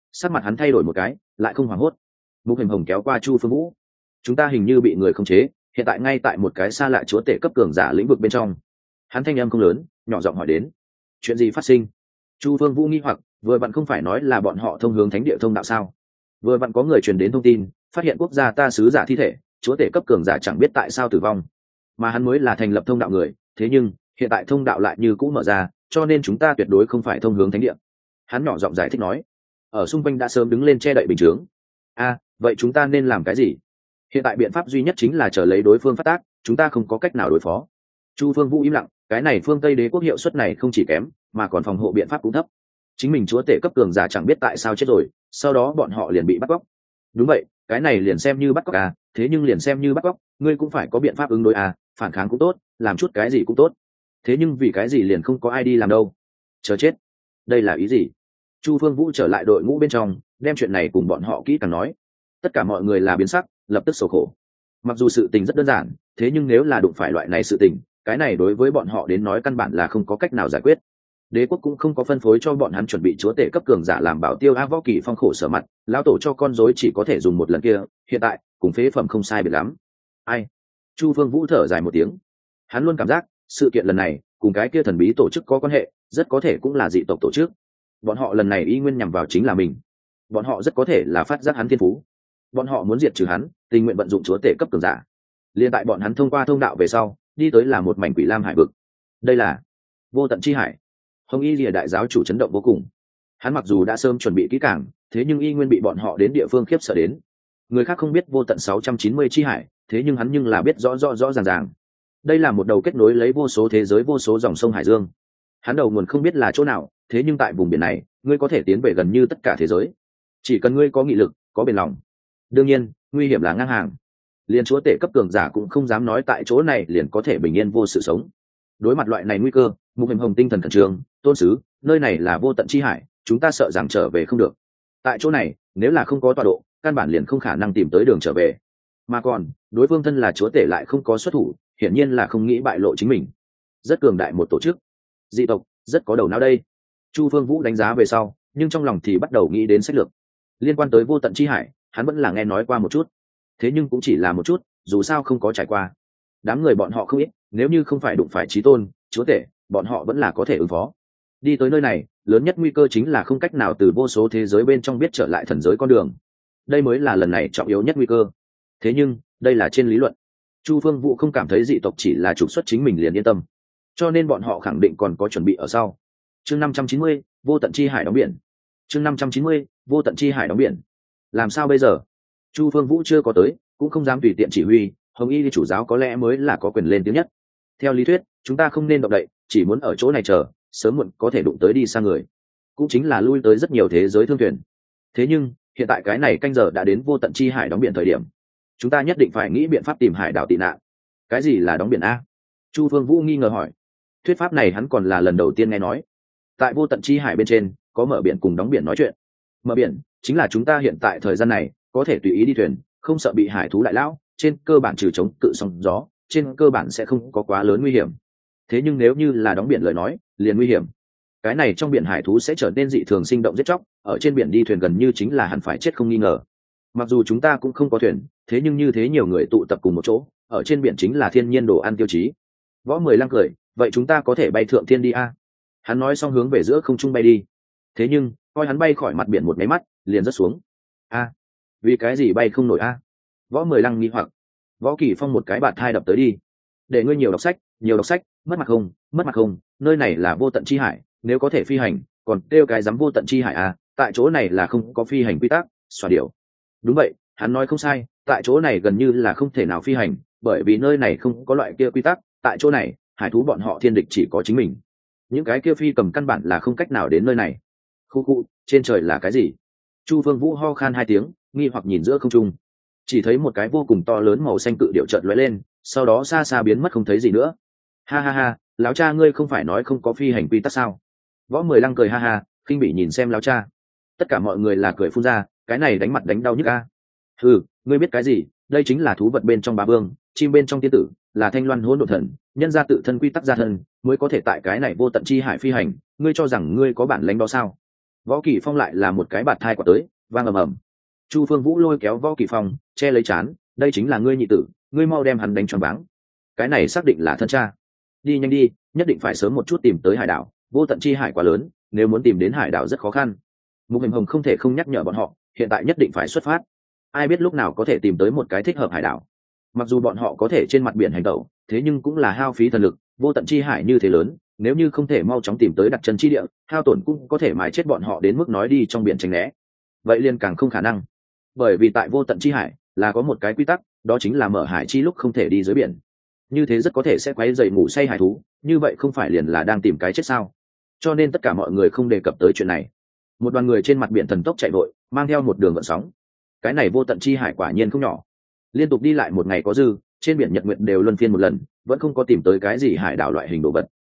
S1: sắc mặt hắn thay đổi một cái, lại không hoảng hốt. Mục Hình Hồng kéo qua Chu Phương Vũ. Chúng ta hình như bị người khống chế, hiện tại ngay tại một cái xa lạ chúa tể cấp cường giả lĩnh vực bên trong. Hắn thanh âm không lớn, nhỏ giọng hỏi đến. Chuyện gì phát sinh? Chu Phương Vũ nghi hoặc, vừa vặn không phải nói là bọn họ thông hướng thánh địa thông đạo sao? Vừa vặn có người truyền đến thông tin, phát hiện quốc gia ta sứ giả thi thể, chúa tể cấp cường giả chẳng biết tại sao tử vong, mà hắn mới là thành lập thông đạo người. Thế nhưng hiện tại thông đạo lại như cũ mở ra, cho nên chúng ta tuyệt đối không phải thông hướng thánh địa. Hắn nhỏ giọng giải thích nói. Ở xung quanh đã sớm đứng lên che đậy bình chướng. Vậy chúng ta nên làm cái gì? Hiện tại biện pháp duy nhất chính là chờ lấy đối phương phát tác, chúng ta không có cách nào đối phó. Chu Phương Vũ im lặng, cái này phương Tây đế quốc hiệu suất này không chỉ kém, mà còn phòng hộ biện pháp cũng thấp. Chính mình chúa tể cấp cường giả chẳng biết tại sao chết rồi, sau đó bọn họ liền bị bắt cóc. Đúng vậy, cái này liền xem như bắt cóc thế nhưng liền xem như bắt cóc, ngươi cũng phải có biện pháp ứng đối phản kháng cũng tốt, làm chút cái gì cũng tốt. Thế nhưng vì cái gì liền không có ai đi làm đâu? Chờ chết. Đây là ý gì? Chu Phương Vũ trở lại đội ngũ bên trong, đem chuyện này cùng bọn họ kỹ càng nói. Tất cả mọi người là biến sắc, lập tức sầu khổ. Mặc dù sự tình rất đơn giản, thế nhưng nếu là đụng phải loại này sự tình, cái này đối với bọn họ đến nói căn bản là không có cách nào giải quyết. Đế quốc cũng không có phân phối cho bọn hắn chuẩn bị chúa tể cấp cường giả làm bảo tiêu Võ Kỳ Phong khổ sở mặt, lão tổ cho con rối chỉ có thể dùng một lần kia, hiện tại cùng phế phẩm không sai biệt lắm. Ai? Chu Phương Vũ thở dài một tiếng. Hắn luôn cảm giác sự kiện lần này cùng cái kia thần bí tổ chức có quan hệ, rất có thể cũng là dị tộc tổ chức. Bọn họ lần này y nguyên nhằm vào chính là mình. Bọn họ rất có thể là phát giác hắn thiên phú. Bọn họ muốn diệt trừ hắn, tình nguyện vận dụng chúa tể cấp cường giả. Liên tại bọn hắn thông qua thông đạo về sau, đi tới là một mảnh quỷ lam hải vực. Đây là vô tận chi hải. Hồng Y Lìa đại giáo chủ chấn động vô cùng. Hắn mặc dù đã sớm chuẩn bị kỹ càng, thế nhưng y nguyên bị bọn họ đến địa phương khiếp sợ đến. Người khác không biết vô tận 690 chi hải, thế nhưng hắn nhưng là biết rõ ràng. Đây là một đầu kết nối lấy vô số thế giới, vô số dòng sông hải dương. Hắn đầu nguồn không biết là chỗ nào, thế nhưng tại vùng biển này, ngươi có thể tiến về gần như tất cả thế giới. Chỉ cần ngươi có nghị lực, có bền lòng. Đương nhiên, nguy hiểm là ngang hàng. Liên chúa tể cấp cường giả cũng không dám nói tại chỗ này liền có thể bình yên vô sự sống. Đối mặt loại này nguy cơ, Mục Hình Hồng tinh thần khẩn trương, tôn sứ, nơi này là vô tận chi hải, chúng ta sợ rằng trở về không được. Tại chỗ này, nếu là không có tọa độ, căn bản liền không khả năng tìm tới đường trở về. Mà còn, đối phương thân là chúa tể lại không có xuất thủ, hiển nhiên là không nghĩ bại lộ chính mình. Rất cường đại một tổ chức, dị tộc, rất có đầu não đây. Chu Phương Vũ đánh giá về sau, nhưng trong lòng thì bắt đầu nghĩ đến sách lược. Liên quan tới vô tận chi hải, hắn vẫn là nghe nói qua một chút. Thế nhưng cũng chỉ là một chút, dù sao không có trải qua. Đám người bọn họ không ít, nếu như không phải đụng phải chí tôn, chúa tể, bọn họ vẫn là có thể ứng phó. Đi tới nơi này, lớn nhất nguy cơ chính là không cách nào từ vô số thế giới bên trong biết trở lại thần giới con đường. Đây mới là lần này trọng yếu nhất nguy cơ. Thế nhưng, đây là trên lý luận. Chu Phương Vũ không cảm thấy dị tộc chỉ là trục xuất chính mình liền yên tâm. Cho nên bọn họ khẳng định còn có chuẩn bị ở sau. Chương 590, vô tận chi hải đóng biển. Chương 590, vô tận chi hải đóng biển. Làm sao bây giờ? Chu Phương Vũ chưa có tới, cũng không dám tùy tiện chỉ huy, Hồng Y chủ giáo có lẽ mới là có quyền lên tiếng nhất. Theo lý thuyết, chúng ta không nên động đậy, chỉ muốn ở chỗ này chờ, sớm muộn có thể đụng tới đi xa người. Cũng chính là lui tới rất nhiều thế giới thương thuyền. Thế nhưng, hiện tại cái này canh giờ đã đến vô tận chi hải đóng biển thời điểm. Chúng ta nhất định phải nghĩ biện pháp tìm hải đảo tị nạn. Cái gì là đóng biển a? Chu Phương Vũ nghi ngờ hỏi. Thuyết pháp này hắn còn là lần đầu tiên nghe nói. Tại vô tận chi hải bên trên, có mở biển cùng đóng biển nói chuyện. Mở biển chính là chúng ta hiện tại thời gian này có thể tùy ý đi thuyền, không sợ bị hải thú đại lão, trên cơ bản trừ chống cự sóng gió, trên cơ bản sẽ không có quá lớn nguy hiểm. Thế nhưng nếu như là đóng biển lời nói, liền nguy hiểm. Cái này trong biển hải thú sẽ trở nên dị thường sinh động giết chóc, ở trên biển đi thuyền gần như chính là hẳn phải chết không nghi ngờ. Mặc dù chúng ta cũng không có thuyền, thế nhưng như thế nhiều người tụ tập cùng một chỗ, ở trên biển chính là thiên nhiên đồ ăn tiêu chí. Võ Mười Lăng cười, vậy chúng ta có thể bay thượng thiên đi a? Hắn nói xong hướng về giữa không trung bay đi. Thế nhưng, coi hắn bay khỏi mặt biển một máy mắt, liền rớt xuống. Vì cái gì bay không nổi a? Võ Mười Lăng nghi hoặc. Võ Kỳ Phong một cái bạt thai đập tới đi. Để ngươi nhiều đọc sách, mất mặt không, nơi này là vô tận chi hải, nếu có thể phi hành, còn kêu cái dám vô tận chi hải à, tại chỗ này là không có phi hành quy tắc, xòa điểu. Đúng vậy, hắn nói không sai, tại chỗ này gần như là không thể nào phi hành, bởi vì nơi này không có loại kia quy tắc, tại chỗ này, hải thú bọn họ thiên địch chỉ có chính mình. Những cái kia phi cầm căn bản là không cách nào đến nơi này. Khu, trên trời là cái gì? Chu Phương Vũ ho khan hai tiếng, nghi hoặc nhìn giữa không trung. Chỉ thấy một cái vô cùng to lớn màu xanh cự điệu chợt lóe lên, sau đó xa xa biến mất không thấy gì nữa. Ha, lão cha ngươi không phải nói không có phi hành quy tắc sao? Võ Mười Lăng cười ha, khinh bỉ nhìn xem lão cha. Tất cả mọi người là cười phun ra, cái này đánh mặt đánh đau nhức a. Ngươi biết cái gì? Đây chính là thú vật bên trong bá vương, chim bên trong tiên tử, là thanh loan hỗn độn thần, nhân ra tự thân quy tắc gia thân, mới có thể tại cái này vô tận chi hải phi hành, ngươi cho rằng ngươi có bản lĩnh đó sao? Võ Kỳ Phong lại là một cái bạt thai quả tới, vang ầm ầm. Chu Phương Vũ lôi kéo Võ Kỳ Phong, che lấy chán, đây chính là ngươi nhị tử, ngươi mau đem hắn đánh choáng váng. Cái này xác định là thân cha. Đi nhanh đi, nhất định phải sớm một chút tìm tới hải đảo, vô tận chi hải quá lớn, nếu muốn tìm đến hải đảo rất khó khăn. Mục Hình Hồng không thể không nhắc nhở bọn họ, hiện tại nhất định phải xuất phát. Ai biết lúc nào có thể tìm tới một cái thích hợp hải đảo. Mặc dù bọn họ có thể trên mặt biển hành tẩu, thế nhưng cũng là hao phí thần lực, vô tận chi hải như thế lớn, nếu như không thể mau chóng tìm tới đặt chân chi địa, hao tổn cũng có thể mài chết bọn họ đến mức nói đi trong biển tránh né. Vậy liền càng không khả năng. Bởi vì tại vô tận chi hải là có một cái quy tắc, đó chính là mở hải chi lúc không thể đi dưới biển. Như thế rất có thể sẽ quấy rầy ngủ say hải thú, như vậy không phải liền là đang tìm cái chết sao? Cho nên tất cả mọi người không đề cập tới chuyện này. Một đoàn người trên mặt biển thần tốc chạy vội, mang theo một đường gợn sóng. Cái này vô tận chi hải quả nhiên không nhỏ. Liên tục đi lại một ngày có dư, trên biển nhật nguyệt đều luân phiên một lần, vẫn không có tìm tới cái gì hải đảo loại hình đồ vật.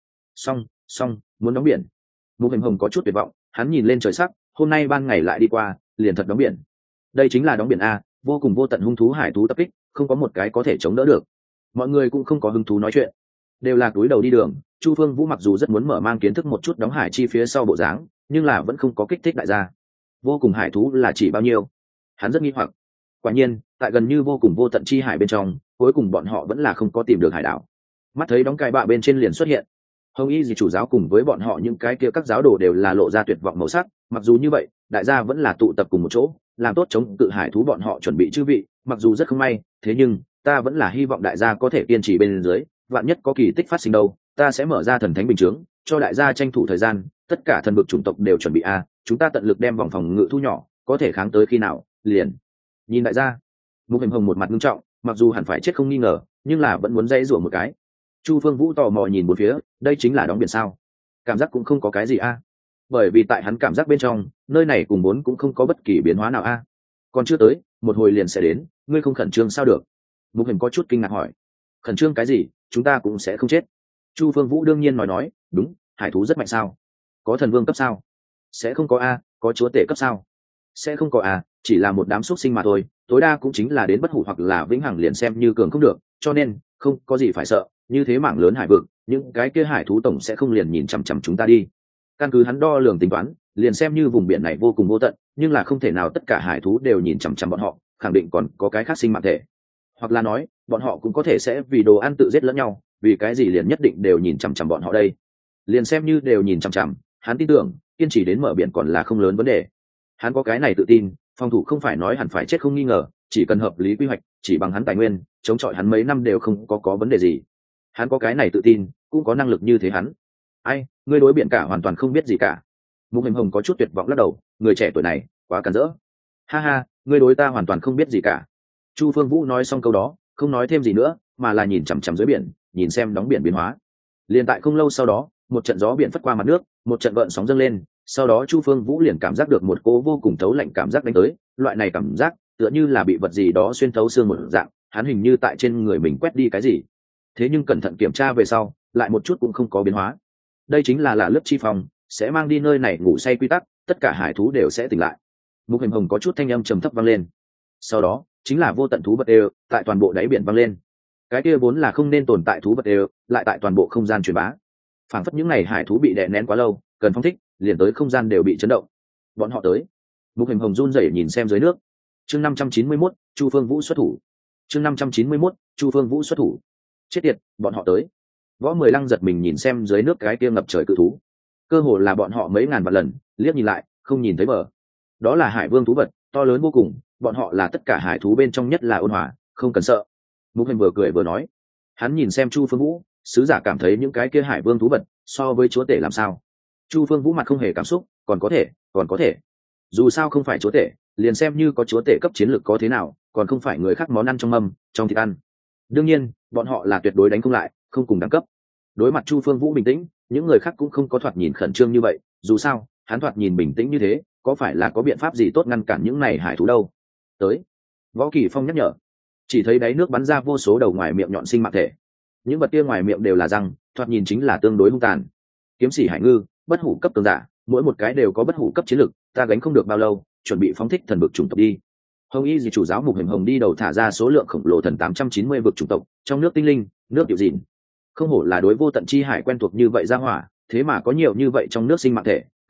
S1: Xong, muốn đóng biển. Mục Hình Hồng có chút tuyệt vọng, hắn nhìn lên trời sắc, hôm nay ban ngày lại đi qua, liền thật đóng biển. Đây chính là đóng biển a, vô cùng vô tận hung thú hải thú tập kích, không có một cái có thể chống đỡ được. Mọi người cũng không có hứng thú nói chuyện, đều là túi đầu đi đường. Chu Phương Vũ mặc dù rất muốn mở mang kiến thức một chút đóng hải chi phía sau bộ dáng, nhưng là vẫn không có kích thích đại gia. Vô cùng hải thú là chỉ bao nhiêu? Hắn rất nghi hoặc. Quả nhiên, tại gần như vô cùng vô tận chi hải bên trong, cuối cùng bọn họ vẫn là không có tìm được hải đảo. Mắt thấy đóng cài bạ bên trên liền xuất hiện, Hồng Y Dì chủ giáo cùng với bọn họ những cái kia các giáo đồ đều là lộ ra tuyệt vọng màu sắc. Mặc dù như vậy, đại gia vẫn là tụ tập cùng một chỗ, làm tốt chống cự hải thú bọn họ chuẩn bị chư vị. Mặc dù rất không may, thế nhưng ta vẫn là hy vọng đại gia có thể kiên trì bên dưới, vạn nhất có kỳ tích phát sinh đâu, ta sẽ mở ra thần thánh bình chướng, cho đại gia tranh thủ thời gian. Tất cả thần vực chủng tộc đều chuẩn bị a, chúng ta tận lực đem vòng phòng ngự thu nhỏ, có thể kháng tới khi nào, liền nhìn đại gia. Mục Hình Hồng một mặt nghiêm trọng, mặc dù hẳn phải chết không nghi ngờ, nhưng là vẫn muốn dây rủa một cái. Chu Phương Vũ tò mò nhìn bốn phía, đây chính là đóng biển sao? Cảm giác cũng không có cái gì a. Bởi vì tại hắn cảm giác bên trong, nơi này cùng bốn cũng không có bất kỳ biến hóa nào a. Còn chưa tới, một hồi liền sẽ đến, ngươi không khẩn trương sao được? Mục Hình có chút kinh ngạc hỏi. Khẩn trương cái gì, chúng ta cũng sẽ không chết. Chu Phương Vũ đương nhiên nói, đúng, hải thú rất mạnh sao? Có thần vương cấp sao? Sẽ không có a, có chúa tể cấp sao? Sẽ không có a, chỉ là một đám xuất sinh mà thôi, tối đa cũng chính là đến bất hủ hoặc là vĩnh hằng liền xem như cường không được, cho nên không có gì phải sợ. Như thế mảng lớn hải vực, những cái kia hải thú tổng sẽ không liền nhìn chằm chằm chúng ta đi. Căn cứ hắn đo lường tính toán, liền xem như vùng biển này vô cùng vô tận, nhưng là không thể nào tất cả hải thú đều nhìn chằm chằm bọn họ, khẳng định còn có cái khác sinh mạng thể. Hoặc là nói, bọn họ cũng có thể sẽ vì đồ ăn tự giết lẫn nhau, vì cái gì liền nhất định đều nhìn chằm chằm bọn họ đây? Liền xem như đều nhìn chằm chằm, hắn tin tưởng, kiên trì đến mở biển còn là không lớn vấn đề. Hắn có cái này tự tin, phòng thủ không phải nói hẳn phải chết không nghi ngờ, chỉ cần hợp lý quy hoạch, chỉ bằng hắn tài nguyên, chống chọi hắn mấy năm đều không có vấn đề gì. Hắn có cái này tự tin, cũng có năng lực như thế hắn. Ai, ngươi đối biển cả hoàn toàn không biết gì cả. Mục Hình Hồng có chút tuyệt vọng lắc đầu, người trẻ tuổi này quá cản rỡ. Ha ha, ngươi đối ta hoàn toàn không biết gì cả. Chu Phương Vũ nói xong câu đó, không nói thêm gì nữa, mà là nhìn chằm chằm dưới biển, nhìn xem đóng biển biến hóa. Liền tại không lâu sau đó, một trận gió biển phất qua mặt nước, một trận gợn sóng dâng lên, sau đó Chu Phương Vũ liền cảm giác được một cỗ vô cùng thấu lạnh cảm giác đánh tới, loại này cảm giác tựa như là bị vật gì đó xuyên thấu xương một dạng, hắn hình như tại trên người mình quét đi cái gì. Thế nhưng cẩn thận kiểm tra về sau, lại một chút cũng không có biến hóa. Đây chính là lớp chi phòng, sẽ mang đi nơi này ngủ say quy tắc, tất cả hải thú đều sẽ tỉnh lại. Mục Hình Hồng có chút thanh âm trầm thấp vang lên. Sau đó, chính là vô tận thú vật đều tại toàn bộ đáy biển vang lên. Cái kia vốn là không nên tồn tại thú vật đều, lại tại toàn bộ không gian truyền bá. Phảng phất những ngày hải thú bị đè nén quá lâu, cần phóng thích, liền tới không gian đều bị chấn động. Bọn họ tới. Mục Hình Hồng run rẩy nhìn xem dưới nước. Chương 591, Chu Phương Vũ xuất thủ. Chương 591, Chu Phương Vũ xuất thủ. Chết tiệt, bọn họ tới. Võ Mười Lăng giật mình nhìn xem dưới nước cái kia ngập trời cự thú. Cơ hồ là bọn họ mấy ngàn vạn lần, liếc nhìn lại, không nhìn thấy bờ. Đó là hải vương thú vật, to lớn vô cùng, bọn họ là tất cả hải thú bên trong nhất là ôn hòa, không cần sợ. Mục Hình vừa cười vừa nói. Hắn nhìn xem Chu Phương Vũ, sứ giả cảm thấy những cái kia hải vương thú vật so với chúa tể làm sao? Chu Phương Vũ mặt không hề cảm xúc, còn có thể. Dù sao không phải chúa tể, liền xem như có chúa tể cấp chiến lược có thế nào, còn không phải người khác món ăn trong mâm, trong thịt ăn. Đương nhiên, bọn họ là tuyệt đối đánh không lại, không cùng đẳng cấp. Đối mặt Chu Phương Vũ bình tĩnh, những người khác cũng không có thoạt nhìn khẩn trương như vậy, dù sao, hắn thoạt nhìn bình tĩnh như thế, có phải là có biện pháp gì tốt ngăn cản những này hải thú đâu? Tới. Võ Kỳ Phong nhắc nhở. Chỉ thấy đáy nước bắn ra vô số đầu ngoài miệng nhọn sinh mạng thể. Những vật kia ngoài miệng đều là răng, thoạt nhìn chính là tương đối hung tàn. Kiếm sĩ hải ngư, bất hủ cấp cường giả, mỗi một cái đều có bất hủ cấp chiến lực, ta gánh không được bao lâu, chuẩn bị phóng thích thần vực chủng tộc đi. Hồng Y Dì chủ giáo Mục Hình Hồng đi đầu thả ra số lượng khổng lồ thần 890 vực chủng tộc, trong nước tinh linh, nước tiểu dịn. Không hổ là đối vô tận chi hải quen thuộc như vậy ra hỏa, thế mà có nhiều như vậy trong nước sinh mạng thể,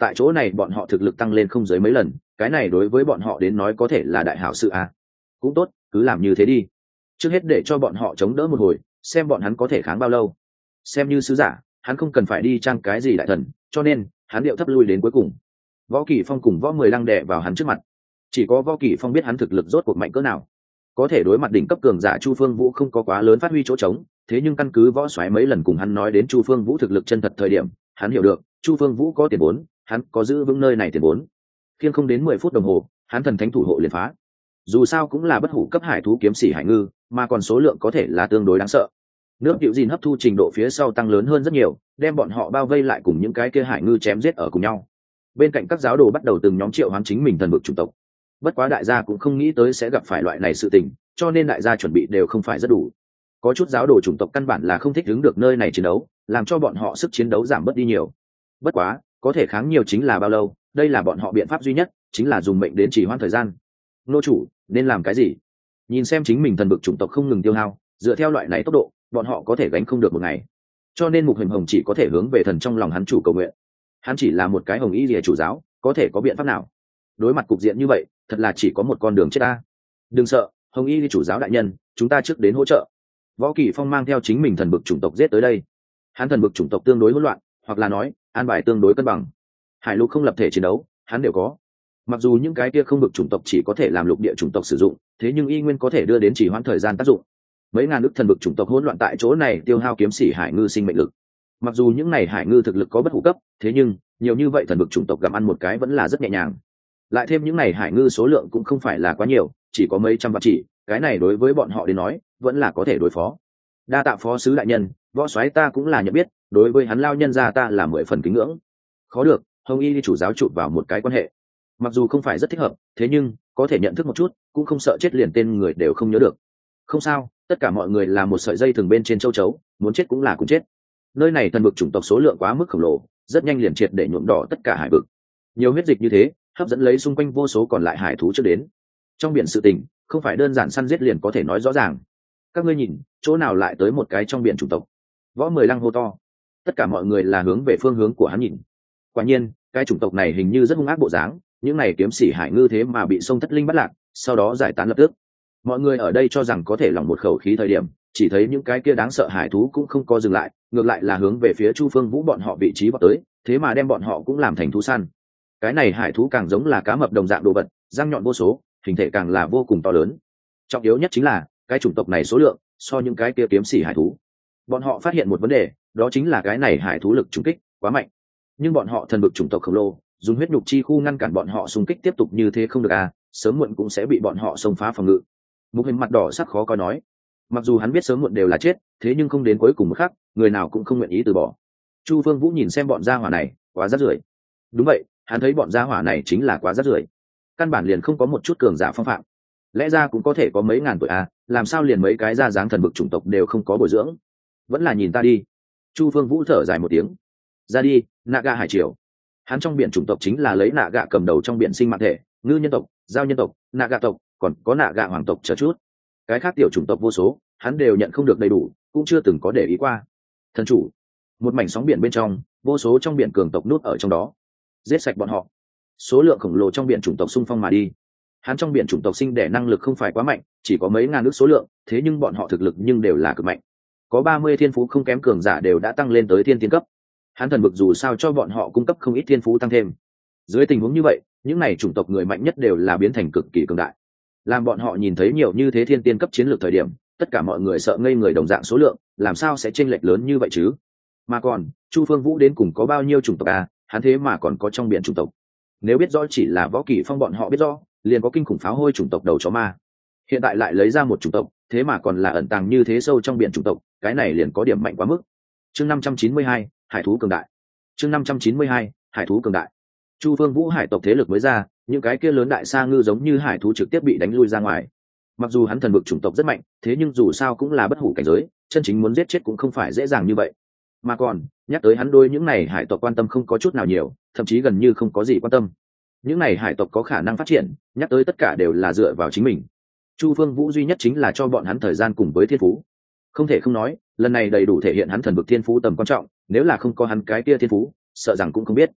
S1: tại chỗ này bọn họ thực lực tăng lên không dưới mấy lần, cái này đối với bọn họ đến nói có thể là đại hảo sự à. Cũng tốt, cứ làm như thế đi, trước hết để cho bọn họ chống đỡ một hồi, xem bọn hắn có thể kháng bao lâu. Xem như sứ giả, hắn không cần phải đi trang cái gì đại thần, cho nên hắn điệu thấp lui đến cuối cùng. Võ Kỳ Phong cùng Võ Mười Lăng đè vào hắn trước mặt, chỉ có Võ Kỳ Phong biết hắn thực lực rốt cuộc mạnh cỡ nào, có thể đối mặt đỉnh cấp cường giả Chu Phương Vũ không có quá lớn phát huy chỗ trống. Thế nhưng căn cứ Võ Soái mấy lần cùng hắn nói đến Chu Phương Vũ thực lực chân thật thời điểm, hắn hiểu được Chu Phương Vũ có tiền vốn, hắn có giữ vững nơi này tiền vốn. Khiên không đến 10 phút đồng hồ, hắn thần thánh thủ hộ liền phá. Dù sao cũng là bất hủ cấp hải thú kiếm sĩ hải ngư, mà còn số lượng có thể là tương đối đáng sợ. Nước Diệu Dìn hấp thu trình độ phía sau tăng lớn hơn rất nhiều, đem bọn họ bao vây lại cùng những cái kia hải ngư chém giết ở cùng nhau. Bên cạnh các giáo đồ bắt đầu từng nhóm triệu hoán chính mình thần vực chủng tộc. Bất quá đại gia cũng không nghĩ tới sẽ gặp phải loại này sự tình, cho nên đại gia chuẩn bị đều không phải rất đủ. Có chút giáo đồ chủng tộc căn bản là không thích ứng được nơi này chiến đấu, làm cho bọn họ sức chiến đấu giảm bớt đi nhiều. Bất quá có thể kháng nhiều chính là bao lâu, đây là bọn họ biện pháp duy nhất, chính là dùng mệnh đến chỉ hoãn thời gian. Nô chủ nên làm cái gì? Nhìn xem chính mình thần vực chủng tộc không ngừng tiêu hao, dựa theo loại này tốc độ bọn họ có thể gánh không được một ngày, cho nên Mục Hình Hồng chỉ có thể hướng về thần trong lòng hắn chủ cầu nguyện. Hắn chỉ là một cái hồng y rìa chủ giáo, có thể có biện pháp nào? Đối mặt cục diện như vậy, thật là chỉ có một con đường chết ta. Đừng sợ, hồng y chủ giáo đại nhân, chúng ta trước đến hỗ trợ. Võ Kỳ Phong mang theo chính mình thần vực chủng tộc giết tới đây. Hắn thần vực chủng tộc tương đối hỗn loạn, hoặc là nói an bài tương đối cân bằng. Hải lục không lập thể chiến đấu hắn đều có, mặc dù những cái kia không vực chủng tộc chỉ có thể làm lục địa chủng tộc sử dụng, thế nhưng y nguyên có thể đưa đến chỉ hoãn thời gian tác dụng. Mấy ngàn ức thần vực chủng tộc hỗn loạn tại chỗ này tiêu hao kiếm sĩ hải ngư sinh mệnh lực. Mặc dù những này hải ngư thực lực có bất hủ cấp, thế nhưng nhiều như vậy thần vực chủng tộc gặm ăn một cái vẫn là rất nhẹ nhàng. Lại thêm những này hải ngư số lượng cũng không phải là quá nhiều, chỉ có mấy trăm vạn chỉ, cái này đối với bọn họ đến nói vẫn là có thể đối phó. Đa tạ phó sứ đại nhân, Võ Soái ta cũng là nhận biết, đối với hắn lao nhân gia ta là 10 phần kính ngưỡng. Khó được, hồng y chủ giáo chụp vào một cái quan hệ, mặc dù không phải rất thích hợp, thế nhưng có thể nhận thức một chút, cũng không sợ chết liền tên người đều không nhớ được. Không sao, tất cả mọi người là một sợi dây thường bên trên châu chấu, muốn chết cũng là cùng chết. Nơi này thần vực chủng tộc số lượng quá mức khổng lồ, rất nhanh liền triệt để nhuộm đỏ tất cả hải vực. Nhiều huyết dịch như thế hấp dẫn lấy xung quanh vô số còn lại hải thú trước đến. Trong biển sự tình không phải đơn giản săn giết liền có thể nói rõ ràng. Các ngươi nhìn, chỗ nào lại tới một cái trong biển chủng tộc? Võ Mười Lăng hô to. Tất cả mọi người là hướng về phương hướng của hắn nhìn. Quả nhiên cái chủng tộc này hình như rất hung ác bộ dáng, những này kiếm sĩ hải ngư thế mà bị sông Thất Linh bắt lạc, sau đó giải tán lập tức. Mọi người ở đây cho rằng có thể lỏng một khẩu khí thời điểm, chỉ thấy những cái kia đáng sợ hải thú cũng không có dừng lại, ngược lại là hướng về phía Chu Phương Vũ bọn họ vị trí vọt tới, thế mà đem bọn họ cũng làm thành thú săn. Cái này hải thú càng giống là cá mập đồng dạng đồ vật, răng nhọn vô số, hình thể càng là vô cùng to lớn. Trọng yếu nhất chính là cái chủng tộc này số lượng so những cái kia kiếm sĩ hải thú. Bọn họ phát hiện một vấn đề, đó chính là cái này hải thú lực trùng kích quá mạnh. Nhưng bọn họ thần vực chủng tộc khổng lồ, dùng huyết nhục chi khu ngăn cản bọn họ xung kích tiếp tục như thế không được à, sớm muộn cũng sẽ bị bọn họ xông phá phòng ngự. Mục Hình mặt đỏ sắc khó coi nói, mặc dù hắn biết sớm muộn đều là chết, thế nhưng không đến cuối cùng một khắc, người nào cũng không nguyện ý từ bỏ. Chu Phương Vũ nhìn xem bọn gia hỏa này, quá rác rưởi. Đúng vậy, hắn thấy bọn gia hỏa này chính là quá rác rưởi, căn bản liền không có một chút cường giả phong phạm. Lẽ ra cũng có thể có mấy ngàn tuổi à, làm sao liền mấy cái ra dáng thần vực chủng tộc đều không có bồi dưỡng? Vẫn là nhìn ta đi. Chu Phương Vũ thở dài một tiếng. Ra đi, Naga hải triều. Hắn trong biển chủng tộc chính là lấy Naga cầm đầu trong biển sinh mạng thể, ngư nhân tộc, giao nhân tộc, Naga tộc, còn có Naga hoàng tộc chờ chút. Cái khác tiểu chủng tộc vô số, hắn đều nhận không được đầy đủ, cũng chưa từng có để ý qua. Thần chủ, một mảnh sóng biển bên trong, vô số trong biển cường tộc nút ở trong đó, giết sạch bọn họ. Số lượng khổng lồ trong biển chủng tộc xung phong mà đi. Hắn trong biển chủng tộc sinh đẻ năng lực không phải quá mạnh, chỉ có mấy ngàn ước số lượng, thế nhưng bọn họ thực lực nhưng đều là cực mạnh. Có 30 thiên phú không kém cường giả đều đã tăng lên tới thiên tiên cấp. Hắn thần vực dù sao cho bọn họ cung cấp không ít thiên phú tăng thêm. Dưới tình huống như vậy, những này chủng tộc người mạnh nhất đều là biến thành cực kỳ cường đại. Làm bọn họ nhìn thấy nhiều như thế thiên tiên cấp chiến lược thời điểm, tất cả mọi người sợ ngây người đồng dạng số lượng, làm sao sẽ chênh lệch lớn như vậy chứ? Mà còn, Chu Phương Vũ đến cùng có bao nhiêu chủng tộc à, hắn thế mà còn có trong biển chủng tộc. Nếu biết rõ chỉ là Võ Kỳ Phong bọn họ biết rõ, liền có kinh khủng pháo hôi chủng tộc đầu chó ma. Hiện tại lại lấy ra một chủng tộc, thế mà còn là ẩn tàng như thế sâu trong biển chủng tộc, cái này liền có điểm mạnh quá mức. Chương 592, hải thú cường đại. Chương 592, hải thú cường đại. Chu Phương Vũ hải tộc thế lực mới ra, những cái kia lớn đại sa ngư giống như hải thú trực tiếp bị đánh lui ra ngoài. Mặc dù hắn thần vực chủng tộc rất mạnh, thế nhưng dù sao cũng là bất hủ cảnh giới, chân chính muốn giết chết cũng không phải dễ dàng như vậy. Mà còn, nhắc tới hắn đôi những này hải tộc quan tâm không có chút nào nhiều, thậm chí gần như không có gì quan tâm. Những này hải tộc có khả năng phát triển, nhắc tới tất cả đều là dựa vào chính mình. Chu Phương Vũ duy nhất chính là cho bọn hắn thời gian cùng với thiên phú. Không thể không nói, lần này đầy đủ thể hiện hắn thần vực thiên phú tầm quan trọng, nếu là không có hắn cái kia thiên phú, sợ rằng cũng không biết.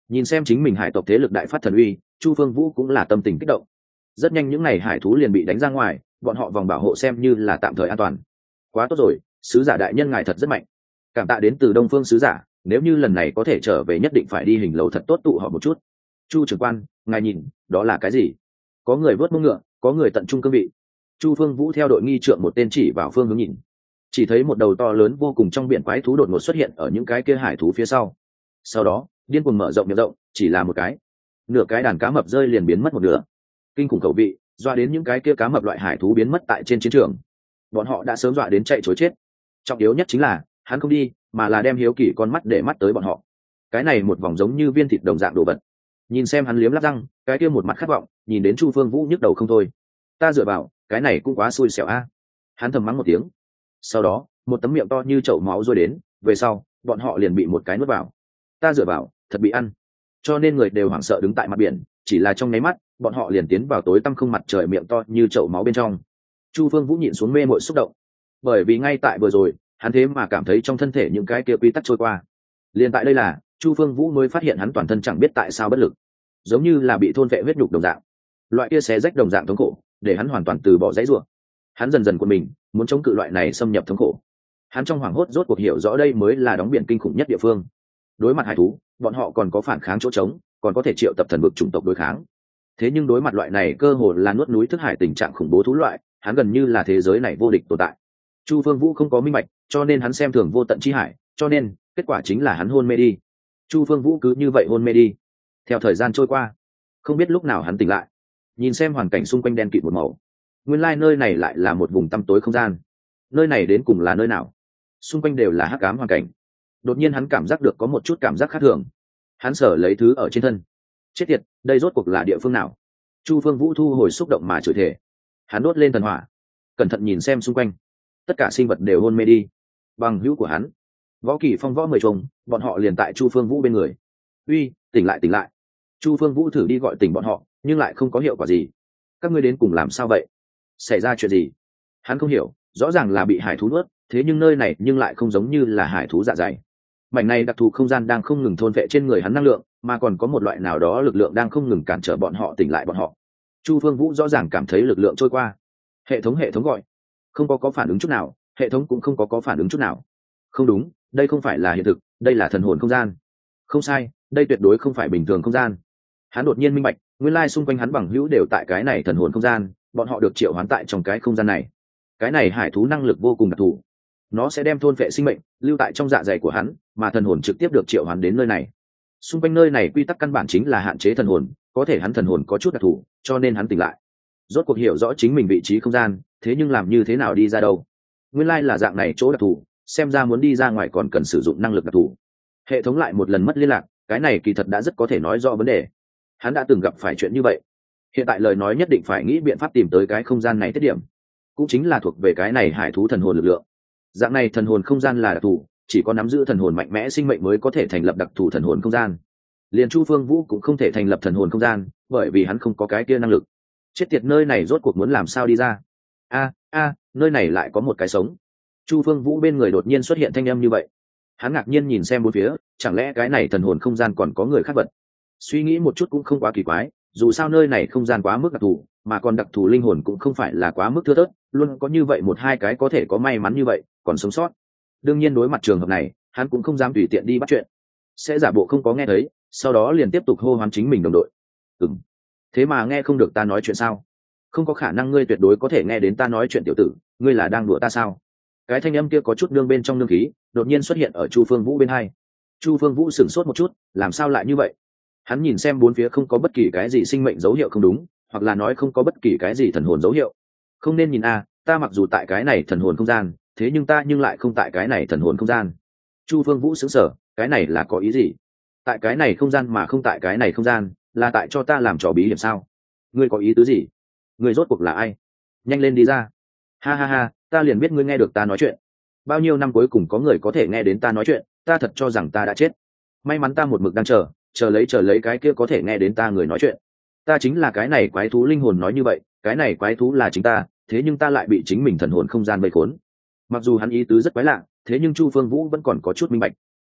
S1: Nhìn xem chính mình hải tộc thế lực đại phát thần uy, Chu Phương Vũ cũng là tâm tình kích động. Rất nhanh những ngày hải thú liền bị đánh ra ngoài, bọn họ vòng bảo hộ xem như là tạm thời an toàn. Quá tốt rồi, sứ giả đại nhân ngài thật rất mạnh. Cảm tạ đến từ Đông Phương sứ giả, nếu như lần này có thể trở về nhất định phải đi hình lầu thật tốt tụ họp một chút. Chu trưởng quan, ngài nhìn, đó là cái gì? Có người vớt mông ngựa, có người tận trung cương vị. Chu Phương Vũ theo đội nghi trượng một tên chỉ vào phương hướng nhìn, chỉ thấy một đầu to lớn vô cùng trong biển quái thú đột ngột xuất hiện ở những cái kia hải thú phía sau. Sau đó điên cuồng mở rộng miệng rộng, chỉ là một cái, nửa cái đàn cá mập rơi liền biến mất một nửa. Kinh khủng khẩu vị dọa đến những cái kia cá mập loại hải thú biến mất tại trên chiến trường, bọn họ đã sớm dọa đến chạy trối chết. Trọng yếu nhất chính là hắn không đi, mà là đem hiếu kỳ con mắt để mắt tới bọn họ. Cái này một vòng giống như viên thịt đồng dạng đồ vật, nhìn xem hắn liếm lắp răng, cái kia một mặt khát vọng, nhìn đến Chu Phương Vũ nhức đầu không thôi. Ta dựa vào, cái này cũng quá xui xẻo a. Hắn thầm mắng một tiếng, sau đó một tấm miệng to như chậu máu rơi đến, về sau bọn họ liền bị một cái nuốt vào. Ta dựa vào, thật bị ăn. Cho nên người đều hoảng sợ đứng tại mặt biển, chỉ là trong nháy mắt bọn họ liền tiến vào tối tăm không mặt trời miệng to như chậu máu bên trong. Chu Phương Vũ nhịn xuống mê mội xúc động, bởi vì ngay tại vừa rồi hắn thế mà cảm thấy trong thân thể những cái kia quy tắc trôi qua. Liền tại đây là Chu Phương Vũ mới phát hiện hắn toàn thân chẳng biết tại sao bất lực, giống như là bị thôn vệ huyết nhục đồng dạng. Loại kia xé rách đồng dạng thống khổ để hắn hoàn toàn từ bỏ dãy rủa. Hắn dần dần của mình muốn chống cự loại này xâm nhập thống khổ. Hắn trong hoảng hốt rốt cuộc hiểu rõ đây mới là đóng biển kinh khủng nhất địa phương. Đối mặt hải thú, bọn họ còn có phản kháng chỗ trống, còn có thể triệu tập thần vực chủng tộc đối kháng. Thế nhưng đối mặt loại này cơ hồ là nuốt núi thức hải tình trạng khủng bố thú loại, hắn gần như là thế giới này vô địch tồn tại. Chu Phương Vũ không có minh bạch, cho nên hắn xem thường vô tận chi hải, cho nên kết quả chính là hắn hôn mê đi. Chu Phương Vũ cứ như vậy hôn mê đi. Theo thời gian trôi qua, không biết lúc nào hắn tỉnh lại, nhìn xem hoàn cảnh xung quanh đen kịt một màu. Nguyên lai nơi này lại là một vùng tăm tối không gian. Nơi này đến cùng là nơi nào? Xung quanh đều là hắc ám hoàn cảnh. Đột nhiên hắn cảm giác được có một chút cảm giác khác thường. Hắn sở lấy thứ ở trên thân. Chết tiệt, đây rốt cuộc là địa phương nào? Chu Phương Vũ thu hồi xúc động mà chửi thề. Hắn đốt lên thần hỏa, cẩn thận nhìn xem xung quanh. Tất cả sinh vật đều hôn mê đi. Bằng hữu của hắn, Võ Kỳ Phong, Võ Mười Trùng, bọn họ liền tại Chu Phương Vũ bên người. Uy, tỉnh lại, tỉnh lại! Chu Phương Vũ thử đi gọi tỉnh bọn họ, nhưng lại không có hiệu quả gì. Các ngươi đến cùng làm sao vậy? Xảy ra chuyện gì? Hắn không hiểu, rõ ràng là bị hải thú nuốt, thế nhưng nơi này nhưng lại không giống như là hải thú dạ dày. Mảnh này đặc thù không gian đang không ngừng thôn vệ trên người hắn năng lượng, mà còn có một loại nào đó lực lượng đang không ngừng cản trở bọn họ tỉnh lại bọn họ. Chu Phương Vũ rõ ràng cảm thấy lực lượng trôi qua. Hệ thống gọi, không có phản ứng chút nào, hệ thống cũng không có phản ứng chút nào. Không đúng, đây không phải là hiện thực, đây là thần hồn không gian. Không sai, đây tuyệt đối không phải bình thường không gian. Hắn đột nhiên minh bạch, nguyên lai xung quanh hắn bằng hữu đều tại cái này thần hồn không gian, bọn họ được triệu hoán tại trong cái không gian này. Cái này hải thú năng lực vô cùng đặc thù, nó sẽ đem thôn vệ sinh mệnh lưu tại trong dạ dày của hắn, mà thần hồn trực tiếp được triệu hoán đến nơi này. Xung quanh nơi này quy tắc căn bản chính là hạn chế thần hồn, có thể hắn thần hồn có chút đặc thù, cho nên hắn tỉnh lại, rốt cuộc hiểu rõ chính mình vị trí không gian, thế nhưng làm như thế nào đi ra đâu? Nguyên lai là dạng này chỗ đặc thù, xem ra muốn đi ra ngoài còn cần sử dụng năng lực đặc thù. Hệ thống lại một lần mất liên lạc, cái này kỳ thật đã rất có thể nói rõ vấn đề. Hắn đã từng gặp phải chuyện như vậy, hiện tại lời nói nhất định phải nghĩ biện pháp tìm tới cái không gian này tiết điểm, cũng chính là thuộc về cái này hải thú thần hồn lực lượng. Dạng này thần hồn không gian là đặc thù, chỉ có nắm giữ thần hồn mạnh mẽ sinh mệnh mới có thể thành lập đặc thù thần hồn không gian. Liền Chu Phương Vũ cũng không thể thành lập thần hồn không gian, bởi vì hắn không có cái kia năng lực. Chết tiệt, nơi này rốt cuộc muốn làm sao đi ra? Nơi này lại có một cái sống. Chu Phương Vũ bên người đột nhiên xuất hiện thanh âm như vậy. Hắn ngạc nhiên nhìn xem bốn phía, chẳng lẽ cái này thần hồn không gian còn có người khác vật? Suy nghĩ một chút cũng không quá kỳ quái, dù sao nơi này không gian quá mức đặc thù, mà còn đặc thù linh hồn cũng không phải là quá mức thưa thớt, luôn có như vậy một hai cái có thể có may mắn như vậy còn sống sót. Đương nhiên đối mặt trường hợp này, hắn cũng không dám tùy tiện đi bắt chuyện, sẽ giả bộ không có nghe thấy, sau đó liền tiếp tục hô hoán chính mình đồng đội. Thế mà nghe không được ta nói chuyện sao? Không có khả năng, ngươi tuyệt đối có thể nghe đến ta nói chuyện tiểu tử, ngươi là đang đùa ta sao? Cái thanh âm kia có chút nương bên trong nương khí, đột nhiên xuất hiện ở Chu Phương Vũ bên hai. Chu Phương Vũ sửng sốt một chút, làm sao lại như vậy? Hắn nhìn xem bốn phía không có bất kỳ cái gì sinh mệnh dấu hiệu không đúng, hoặc là nói không có bất kỳ cái gì thần hồn dấu hiệu. Không nên nhìn ta mặc dù tại cái này thần hồn không gian, thế nhưng ta lại không tại cái này thần hồn không gian. Chu Phương Vũ sững sờ, cái này là có ý gì? Tại cái này không gian mà không tại cái này không gian, là tại cho ta làm trò bí hiểm sao? Ngươi có ý tứ gì? Ngươi rốt cuộc là ai? Nhanh lên đi ra! Ha, ta liền biết ngươi nghe được ta nói chuyện. Bao nhiêu năm cuối cùng có người có thể nghe đến ta nói chuyện, ta thật cho rằng ta đã chết. May mắn ta một mực đang chờ lấy cái kia có thể nghe đến ta người nói chuyện. Ta chính là cái này quái thú linh hồn nói như vậy, cái này quái thú là chính ta, thế nhưng ta lại bị chính mình thần hồn không gian vây khốn. Mặc dù hắn ý tứ rất quái lạ, thế nhưng Chu Phương Vũ vẫn còn có chút minh bạch.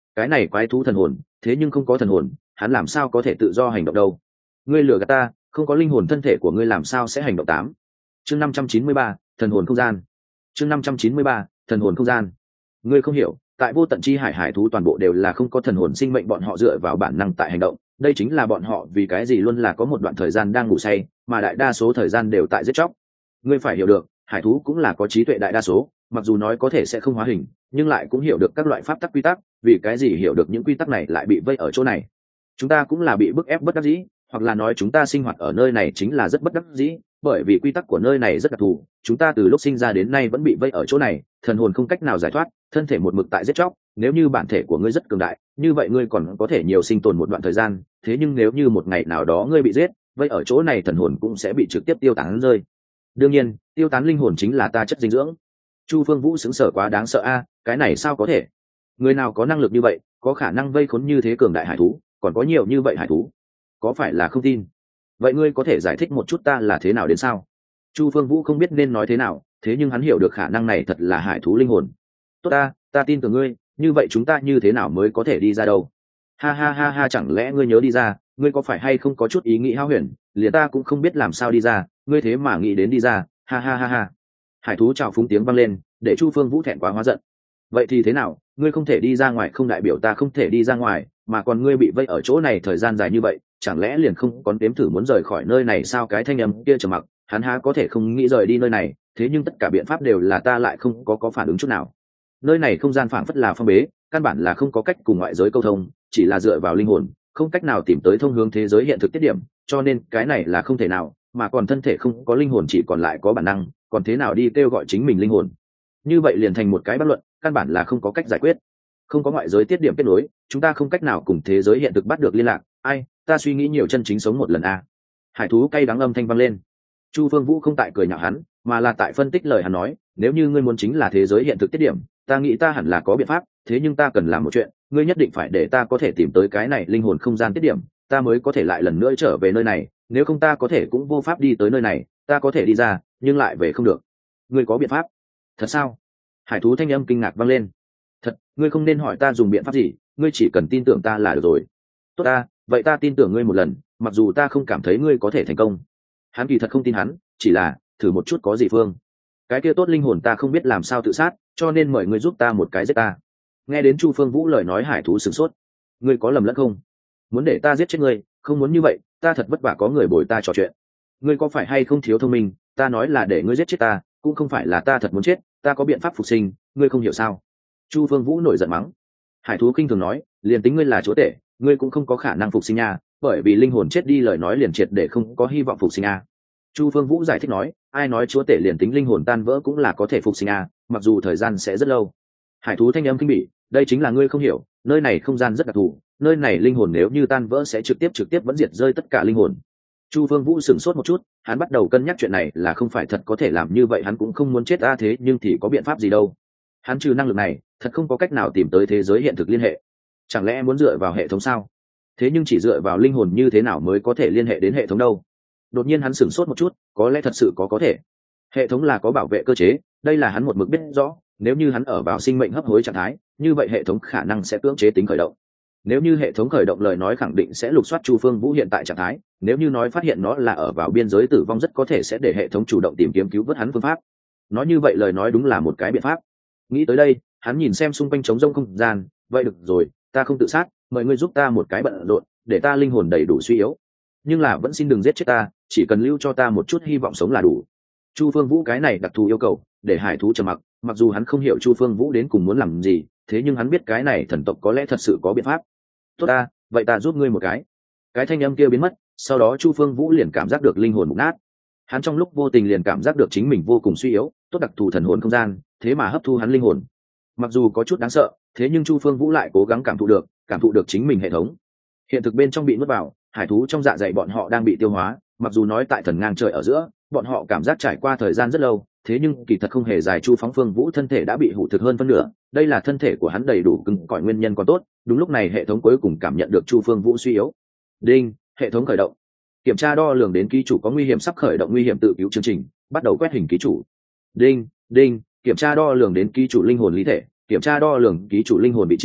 S1: cái này quái thú thần hồn, thế nhưng không có thần hồn, hắn làm sao có thể tự do hành động đâu? Ngươi lừa gạt ta, không có linh hồn thân thể của ngươi làm sao sẽ hành động? 8. Chương 593, thần hồn không gian. Chương 593, thần hồn không gian. Ngươi không hiểu, tại vô tận chi hải, hải thú toàn bộ đều là không có thần hồn sinh mệnh, bọn họ dựa vào bản năng tại hành động, đây chính là bọn họ vì cái gì luôn là có một đoạn thời gian đang ngủ say, mà đại đa số thời gian đều tại giết chóc. Ngươi phải hiểu được, hải thú cũng là có trí tuệ đại đa số, mặc dù nói có thể sẽ không hóa hình, nhưng lại cũng hiểu được các loại pháp tắc quy tắc, vì cái gì hiểu được những quy tắc này lại bị vây ở chỗ này? Chúng ta cũng là bị bức ép bất đắc dĩ, hoặc là nói chúng ta sinh hoạt ở nơi này chính là rất bất đắc dĩ, bởi vì quy tắc của nơi này rất đặc thù, chúng ta từ lúc sinh ra đến nay vẫn bị vây ở chỗ này, thần hồn không cách nào giải thoát, thân thể một mực tại giết chóc. Nếu như bản thể của ngươi rất cường đại, như vậy ngươi còn có thể nhiều sinh tồn một đoạn thời gian, thế nhưng nếu như một ngày nào đó ngươi bị giết, vây ở chỗ này thần hồn cũng sẽ bị trực tiếp tiêu tán rơi. Đương nhiên, tiêu tán linh hồn chính là ta chất dinh dưỡng. Chu Phương Vũ sững sờ quá đáng sợ a, cái này sao có thể? Người nào có năng lực như vậy, có khả năng vây khốn như thế cường đại hải thú, còn có nhiều như vậy hải thú, có phải là không tin? Vậy ngươi có thể giải thích một chút ta là thế nào đến sao? Chu Phương Vũ không biết nên nói thế nào, thế nhưng hắn hiểu được khả năng này thật là hải thú linh hồn. Tốt ta tin tưởng ngươi, như vậy chúng ta như thế nào mới có thể đi ra đâu? Ha ha ha ha, chẳng lẽ ngươi nhớ đi ra, ngươi có phải hay không có chút ý nghĩ hão huyền, liền ta cũng không biết làm sao đi ra, ngươi thế mà nghĩ đến đi ra, ha ha ha ha. Hải thú chào phúng tiếng vang lên, để Chu Phương Vũ thẹn quá hóa giận. Vậy thì thế nào, ngươi không thể đi ra ngoài không đại biểu ta không thể đi ra ngoài, mà còn ngươi bị vây ở chỗ này thời gian dài như vậy, chẳng lẽ liền không còn đếm thử muốn rời khỏi nơi này sao? Cái thanh âm kia trầm mặc, hắn há có thể không nghĩ rời đi nơi này, thế nhưng tất cả biện pháp đều là ta lại không có phản ứng chút nào. Nơi này không gian phảng phất là phong bế, căn bản là không có cách cùng ngoại giới câu thông, chỉ là dựa vào linh hồn, không cách nào tìm tới thông hướng thế giới hiện thực tiết điểm, cho nên cái này là không thể nào, mà còn thân thể không có linh hồn chỉ còn lại có bản năng, còn thế nào đi kêu gọi chính mình linh hồn? Như vậy liền thành một cái bất luận, căn bản là không có cách giải quyết. Không có ngoại giới tiết điểm kết nối, chúng ta không cách nào cùng thế giới hiện thực bắt được liên lạc. Ai, ta suy nghĩ nhiều, chân chính sống một lần a. Hải thú cay đắng âm thanh vang lên. Chu Phương Vũ không tại cười nhạo hắn, mà là tại phân tích lời hắn nói, nếu như ngươi muốn chính là thế giới hiện thực tiết điểm, ta nghĩ ta hẳn là có biện pháp, thế nhưng ta cần làm một chuyện, ngươi nhất định phải để ta có thể tìm tới cái này linh hồn không gian tiết điểm, ta mới có thể lại lần nữa trở về nơi này, nếu không ta có thể cũng vô pháp đi tới nơi này, ta có thể đi ra, nhưng lại về không được. Ngươi có biện pháp? Thật sao? Hải thú thanh âm kinh ngạc vang lên. Thật, ngươi không nên hỏi ta dùng biện pháp gì, ngươi chỉ cần tin tưởng ta là được rồi. Tốt vậy ta tin tưởng ngươi một lần, mặc dù ta không cảm thấy ngươi có thể thành công. Hắn kỳ thật không tin hắn, chỉ là thử một chút có gì phương. Cái kia tốt linh hồn ta không biết làm sao tự sát, cho nên mời ngươi giúp ta một cái giết ta. Nghe đến Chu Phương Vũ lời nói, hải thú sửng sốt. Ngươi có lầm lẫn không? Muốn để ta giết chết ngươi? Không muốn như vậy, ta thật vất vả có người bồi ta trò chuyện. Ngươi có phải hay không thiếu thông minh? Ta nói là để ngươi giết chết ta, cũng không phải là ta thật muốn chết, ta có biện pháp phục sinh, ngươi không hiểu sao? Chu Phương Vũ nổi giận mắng. Hải thú khinh thường nói, liền tính ngươi là chúa tể, ngươi cũng không có khả năng phục sinh nha, bởi vì linh hồn chết đi lời nói liền triệt để không có hy vọng phục sinh a. Chu Phương Vũ giải thích nói, ai nói chúa tể liền tính linh hồn tan vỡ cũng là có thể phục sinh a, mặc dù thời gian sẽ rất lâu. Hải thú thanh âm kinh bỉ, đây chính là ngươi không hiểu, nơi này không gian rất đặc thù, nơi này linh hồn nếu như tan vỡ sẽ trực tiếp vẫn diệt rơi tất cả linh hồn. Chu Phương Vũ sửng sốt một chút, hắn bắt đầu cân nhắc chuyện này là không phải thật có thể làm như vậy, hắn cũng không muốn chết thế nhưng thì có biện pháp gì đâu. Hắn trừ năng lực này, thật không có cách nào tìm tới thế giới hiện thực liên hệ. Chẳng lẽ muốn dựa vào hệ thống sao? Thế nhưng chỉ dựa vào linh hồn như thế nào mới có thể liên hệ đến hệ thống đâu? Đột nhiên hắn sửng sốt một chút, có lẽ thật sự có thể. Hệ thống là có bảo vệ cơ chế, đây là hắn một mực biết rõ, nếu như hắn ở vào sinh mệnh hấp hối trạng thái, như vậy hệ thống khả năng sẽ cưỡng chế tính khởi động. Nếu như hệ thống khởi động lời nói khẳng định sẽ lục soát Chu Phương Vũ hiện tại trạng thái, nếu như nói phát hiện nó là ở vào biên giới tử vong rất có thể sẽ để hệ thống chủ động tìm kiếm cứu vớt hắn phương pháp. Nói như vậy lời nói đúng là một cái biện pháp. Nghĩ tới đây, hắn nhìn xem xung quanh trống rông không gian, vậy được rồi, ta không tự sát, mời ngươi giúp ta một cái bận rộn, để ta linh hồn đầy đủ suy yếu. Nhưng là vẫn xin đừng giết chết ta, chỉ cần lưu cho ta một chút hy vọng sống là đủ. Chu Phương Vũ cái này đặc thù yêu cầu, để hải thú trầm mặc, mặc dù hắn không hiểu Chu Phương Vũ đến cùng muốn làm gì, thế nhưng hắn biết cái này thần tộc có lẽ thật sự có biện pháp. Tốt vậy ta giúp ngươi một cái. Cái thanh âm kia biến mất, sau đó Chu Phương Vũ liền cảm giác được linh hồn mục nát. Hắn trong lúc vô tình liền cảm giác được chính mình vô cùng suy yếu, tốt đặc thù thần hồn không gian, thế mà hấp thu hắn linh hồn. Mặc dù có chút đáng sợ, thế nhưng Chu Phương Vũ lại cố gắng cảm thụ được chính mình hệ thống. Hiện thực bên trong bị nuốt vào, hải thú trong dạ dày bọn họ đang bị tiêu hóa, mặc dù nói tại thần ngang trời ở giữa, bọn họ cảm giác trải qua thời gian rất lâu, thế nhưng kỳ thật không hề dài. Chu Phóng Phương Vũ thân thể đã bị hủ thực hơn phân nửa, đây là thân thể của hắn đầy đủ cứng cỏi nguyên nhân còn tốt. Đúng lúc này hệ thống cuối cùng cảm nhận được Chu Phương Vũ suy yếu. Đinh, hệ thống khởi động. Kiểm tra đo lường đến ký chủ có nguy hiểm sắp khởi động nguy hiểm tự cứu chương trình, bắt đầu quét hình ký chủ. Đinh, kiểm tra đo lường đến ký chủ linh hồn lý thể, kiểm tra đo lường ký chủ linh hồn vị trí,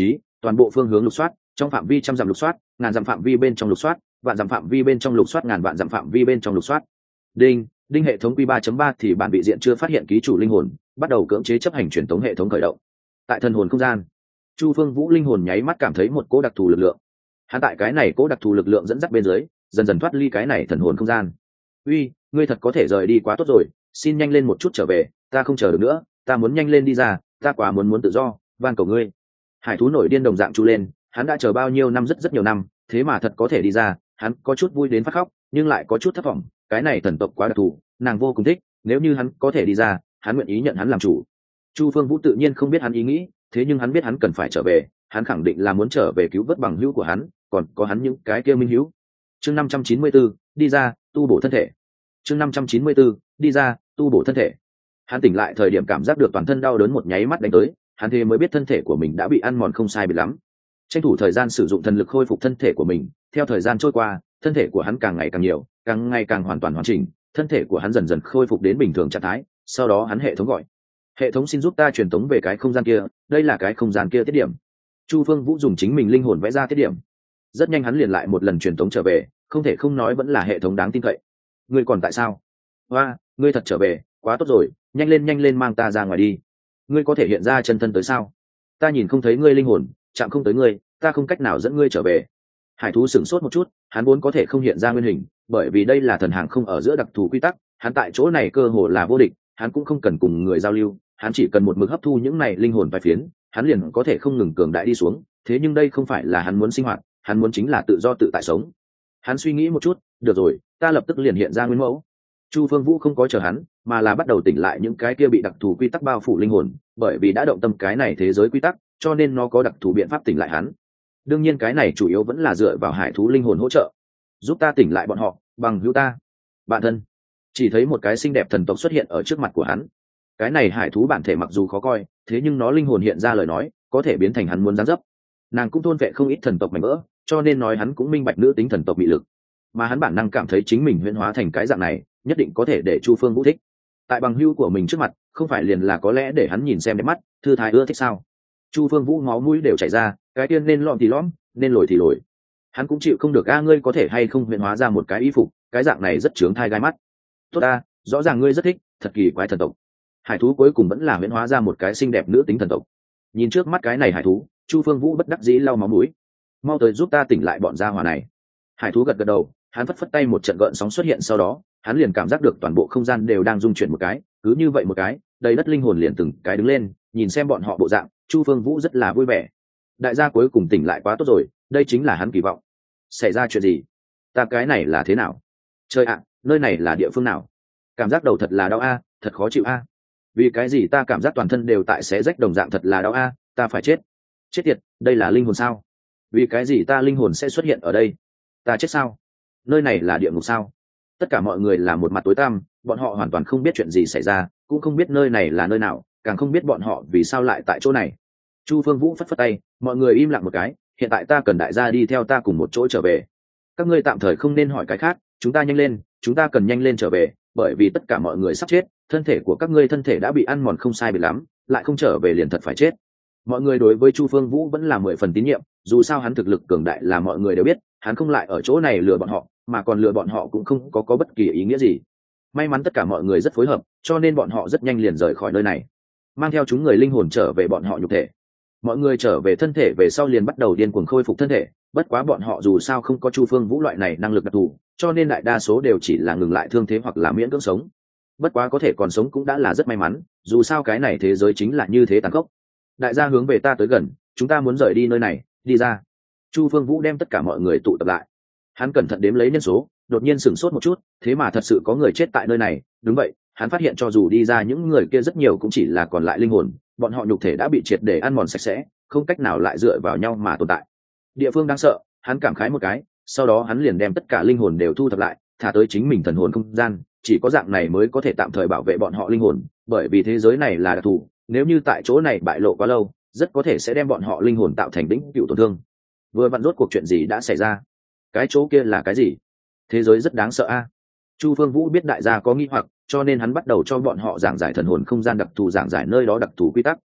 S1: toàn bộ phương hướng lục soát, trong phạm vi trăm dặm lục soát, ngàn dặm phạm vi bên trong lục soát, vạn dặm phạm vi bên trong lục soát, ngàn vạn dặm phạm vi bên trong lục soát. Đinh, đinh hệ thống Q3.3 thì bản bị diện chưa phát hiện ký chủ linh hồn, bắt đầu cưỡng chế chấp hành truyền tống hệ thống khởi động. Tại thần hồn không gian, Chu Phương Vũ linh hồn nháy mắt cảm thấy một cỗ đặc thù lực lượng. Hắn tại cái này cỗ đặc thù lực lượng dẫn dắt bên dưới, dần dần thoát ly cái này thần hồn không gian. Uy, ngươi thật có thể rời đi quá tốt rồi, xin nhanh lên một chút trở về, ta không chờ được nữa, ta muốn nhanh lên đi ra, ta quá muốn tự do, van cầu ngươi. Hải thú nổi điên đồng dạng chu lên, hắn đã chờ bao nhiêu năm, rất nhiều năm, thế mà thật có thể đi ra, hắn có chút vui đến phát khóc, nhưng lại có chút thất vọng, cái này thần tộc quá đặc thù, nàng vô cùng thích, nếu như hắn có thể đi ra, hắn nguyện ý nhận hắn làm chủ. Chu Phương Vũ tự nhiên không biết hắn ý nghĩ, thế nhưng hắn biết hắn cần phải trở về, hắn khẳng định là muốn trở về cứu vớt bằng hữu của hắn, còn có hắn những cái kia minh hữu. Chương 594, đi ra, tu bổ thân thể. Chương 594, đi ra, tu bổ thân thể. Hắn tỉnh lại thời điểm cảm giác được toàn thân đau đớn một nháy mắt đánh tới, hắn thế mới biết thân thể của mình đã bị ăn mòn không sai biệt lắm. Tranh thủ thời gian sử dụng thần lực khôi phục thân thể của mình, theo thời gian trôi qua, thân thể của hắn càng ngày càng nhiều, càng ngày càng hoàn toàn hoàn chỉnh, thân thể của hắn dần dần khôi phục đến bình thường trạng thái. Sau đó hắn hệ thống gọi, hệ thống xin giúp ta truyền tống về cái không gian kia, đây là cái không gian kia tiết điểm. Chu Phương Vũ dùng chính mình linh hồn vẽ ra tiết điểm, rất nhanh hắn liền lại một lần truyền tống trở về, không thể không nói vẫn là hệ thống đáng tin cậy. Ngươi còn tại sao? Hoa, ngươi thật trở về, quá tốt rồi, nhanh lên mang ta ra ngoài đi. Ngươi có thể hiện ra chân thân tới sao? Ta nhìn không thấy ngươi linh hồn, chạm không tới ngươi, ta không cách nào dẫn ngươi trở về. Hải thú sửng sốt một chút, hắn vốn có thể không hiện ra nguyên hình, bởi vì đây là thần hàng không ở giữa đặc thù quy tắc, hắn tại chỗ này cơ hồ là vô địch, hắn cũng không cần cùng người giao lưu, hắn chỉ cần một mực hấp thu những này linh hồn vài phiến, hắn liền có thể không ngừng cường đại đi xuống. Thế nhưng đây không phải là hắn muốn sinh hoạt, hắn muốn chính là tự do tự tại sống. Hắn suy nghĩ một chút, được rồi, ta lập tức liền hiện ra nguyên mẫu. Chu Phương Vũ không có chờ hắn, mà là bắt đầu tỉnh lại những cái kia bị đặc thù quy tắc bao phủ linh hồn, bởi vì đã động tâm cái này thế giới quy tắc, cho nên nó có đặc thù biện pháp tỉnh lại hắn. Đương nhiên cái này chủ yếu vẫn là dựa vào hải thú linh hồn hỗ trợ, giúp ta tỉnh lại bọn họ, bằng hữu ta, bạn thân. Chỉ thấy một cái xinh đẹp thần tộc xuất hiện ở trước mặt của hắn. Cái này hải thú bản thể mặc dù khó coi, thế nhưng nó linh hồn hiện ra lời nói, có thể biến thành hắn muốn dáng dấp. Nàng cũng thôn vệ không ít thần tộc mảnh vỡ, cho nên nói hắn cũng minh bạch nữ tính thần tộc bị lực, mà hắn bản năng cảm thấy chính mình huyễn hóa thành cái dạng này nhất định có thể để Chu Phương Vũ thích. Tại bằng hữu của mình trước mặt, không phải liền là có lẽ để hắn nhìn xem đẹp mắt, thư thái ưa thích sao? Chu Phương Vũ máu mũi đều chảy ra, cái tiên nên lõm thì lõm, nên lồi thì lồi. Hắn cũng chịu không được, ngươi có thể hay không huyễn hóa ra một cái y phục, cái dạng này rất chướng thai gai mắt. Tốt ta, rõ ràng ngươi rất thích, thật kỳ quái thần tộc. Hải thú cuối cùng vẫn là huyễn hóa ra một cái xinh đẹp nữ tính thần tộc. Nhìn trước mắt cái này hải thú, Chu Phương Vũ bất đắc dĩ lau máu mũi. Mau tới giúp ta tỉnh lại bọn gia hỏa này. Hải thú gật gật đầu, hắn phất phất tay, một trận gợn sóng xuất hiện, sau đó hắn liền cảm giác được toàn bộ không gian đều đang rung chuyển một cái, cứ như vậy một cái, đầy đất linh hồn liền từng cái đứng lên, nhìn xem bọn họ bộ dạng, Chu Phương Vũ rất là vui vẻ. Đại gia cuối cùng tỉnh lại quá tốt rồi, đây chính là hắn kỳ vọng. Xảy ra chuyện gì? Ta cái này là thế nào? Trời ạ, nơi này là địa phương nào? Cảm giác đầu thật là đau a, thật khó chịu a. Vì cái gì ta cảm giác toàn thân đều tại xé rách đồng dạng, thật là đau a, ta phải chết. Chết tiệt, đây là linh hồn sao? Vì cái gì ta linh hồn sẽ xuất hiện ở đây? Ta chết sao? Nơi này là địa ngục sao? Tất cả mọi người là một mặt tối tăm, bọn họ hoàn toàn không biết chuyện gì xảy ra, cũng không biết nơi này là nơi nào, càng không biết bọn họ vì sao lại tại chỗ này. Chu Phương Vũ phất phất tay, mọi người im lặng một cái, hiện tại ta cần đại gia đi theo ta cùng một chỗ trở về. Các ngươi tạm thời không nên hỏi cái khác, chúng ta nhanh lên, chúng ta cần nhanh lên trở về, bởi vì tất cả mọi người sắp chết, thân thể của các ngươi thân thể đã bị ăn mòn không sai biệt lắm, lại không trở về liền thật phải chết. Mọi người đối với Chu Phương Vũ vẫn là 10 phần tín nhiệm, dù sao hắn thực lực cường đại là mọi người đều biết, hắn không lại ở chỗ này lừa bọn họ, mà còn lừa bọn họ cũng không có bất kỳ ý nghĩa gì. May mắn tất cả mọi người rất phối hợp, cho nên bọn họ rất nhanh liền rời khỏi nơi này, mang theo chúng người linh hồn trở về bọn họ nhục thể. Mọi người trở về thân thể về sau liền bắt đầu điên cuồng khôi phục thân thể, bất quá bọn họ dù sao không có Chu Phương Vũ loại này năng lực đặc thù, cho nên đại đa số đều chỉ là ngừng lại thương thế hoặc là miễn cưỡng sống. Bất quá có thể còn sống cũng đã là rất may mắn, dù sao cái này thế giới chính là như thế tàn khốc. Đại gia hướng về ta tới gần, chúng ta muốn rời đi nơi này, đi ra. Chu Phương Vũ đem tất cả mọi người tụ tập lại, hắn cẩn thận đếm lấy nhân số, đột nhiên sửng sốt một chút, thế mà thật sự có người chết tại nơi này. Đúng vậy, hắn phát hiện cho dù đi ra những người kia rất nhiều cũng chỉ là còn lại linh hồn, bọn họ nhục thể đã bị triệt để ăn mòn sạch sẽ, không cách nào lại dựa vào nhau mà tồn tại. Địa phương đáng sợ, hắn cảm khái một cái, sau đó hắn liền đem tất cả linh hồn đều thu thập lại, thả tới chính mình thần hồn không gian, chỉ có dạng này mới có thể tạm thời bảo vệ bọn họ linh hồn, bởi vì thế giới này là đặc thù, nếu như tại chỗ này bại lộ quá lâu, rất có thể sẽ đem bọn họ linh hồn tạo thành vĩnh cửu tổn thương. Vừa vặn rốt cuộc chuyện gì đã xảy ra? Cái chỗ kia là cái gì? Thế giới rất đáng sợ a. Chu Phương Vũ biết đại gia có nghi hoặc, cho nên hắn bắt đầu cho bọn họ giảng giải thần hồn không gian đặc thù, giảng giải nơi đó đặc thù quy tắc.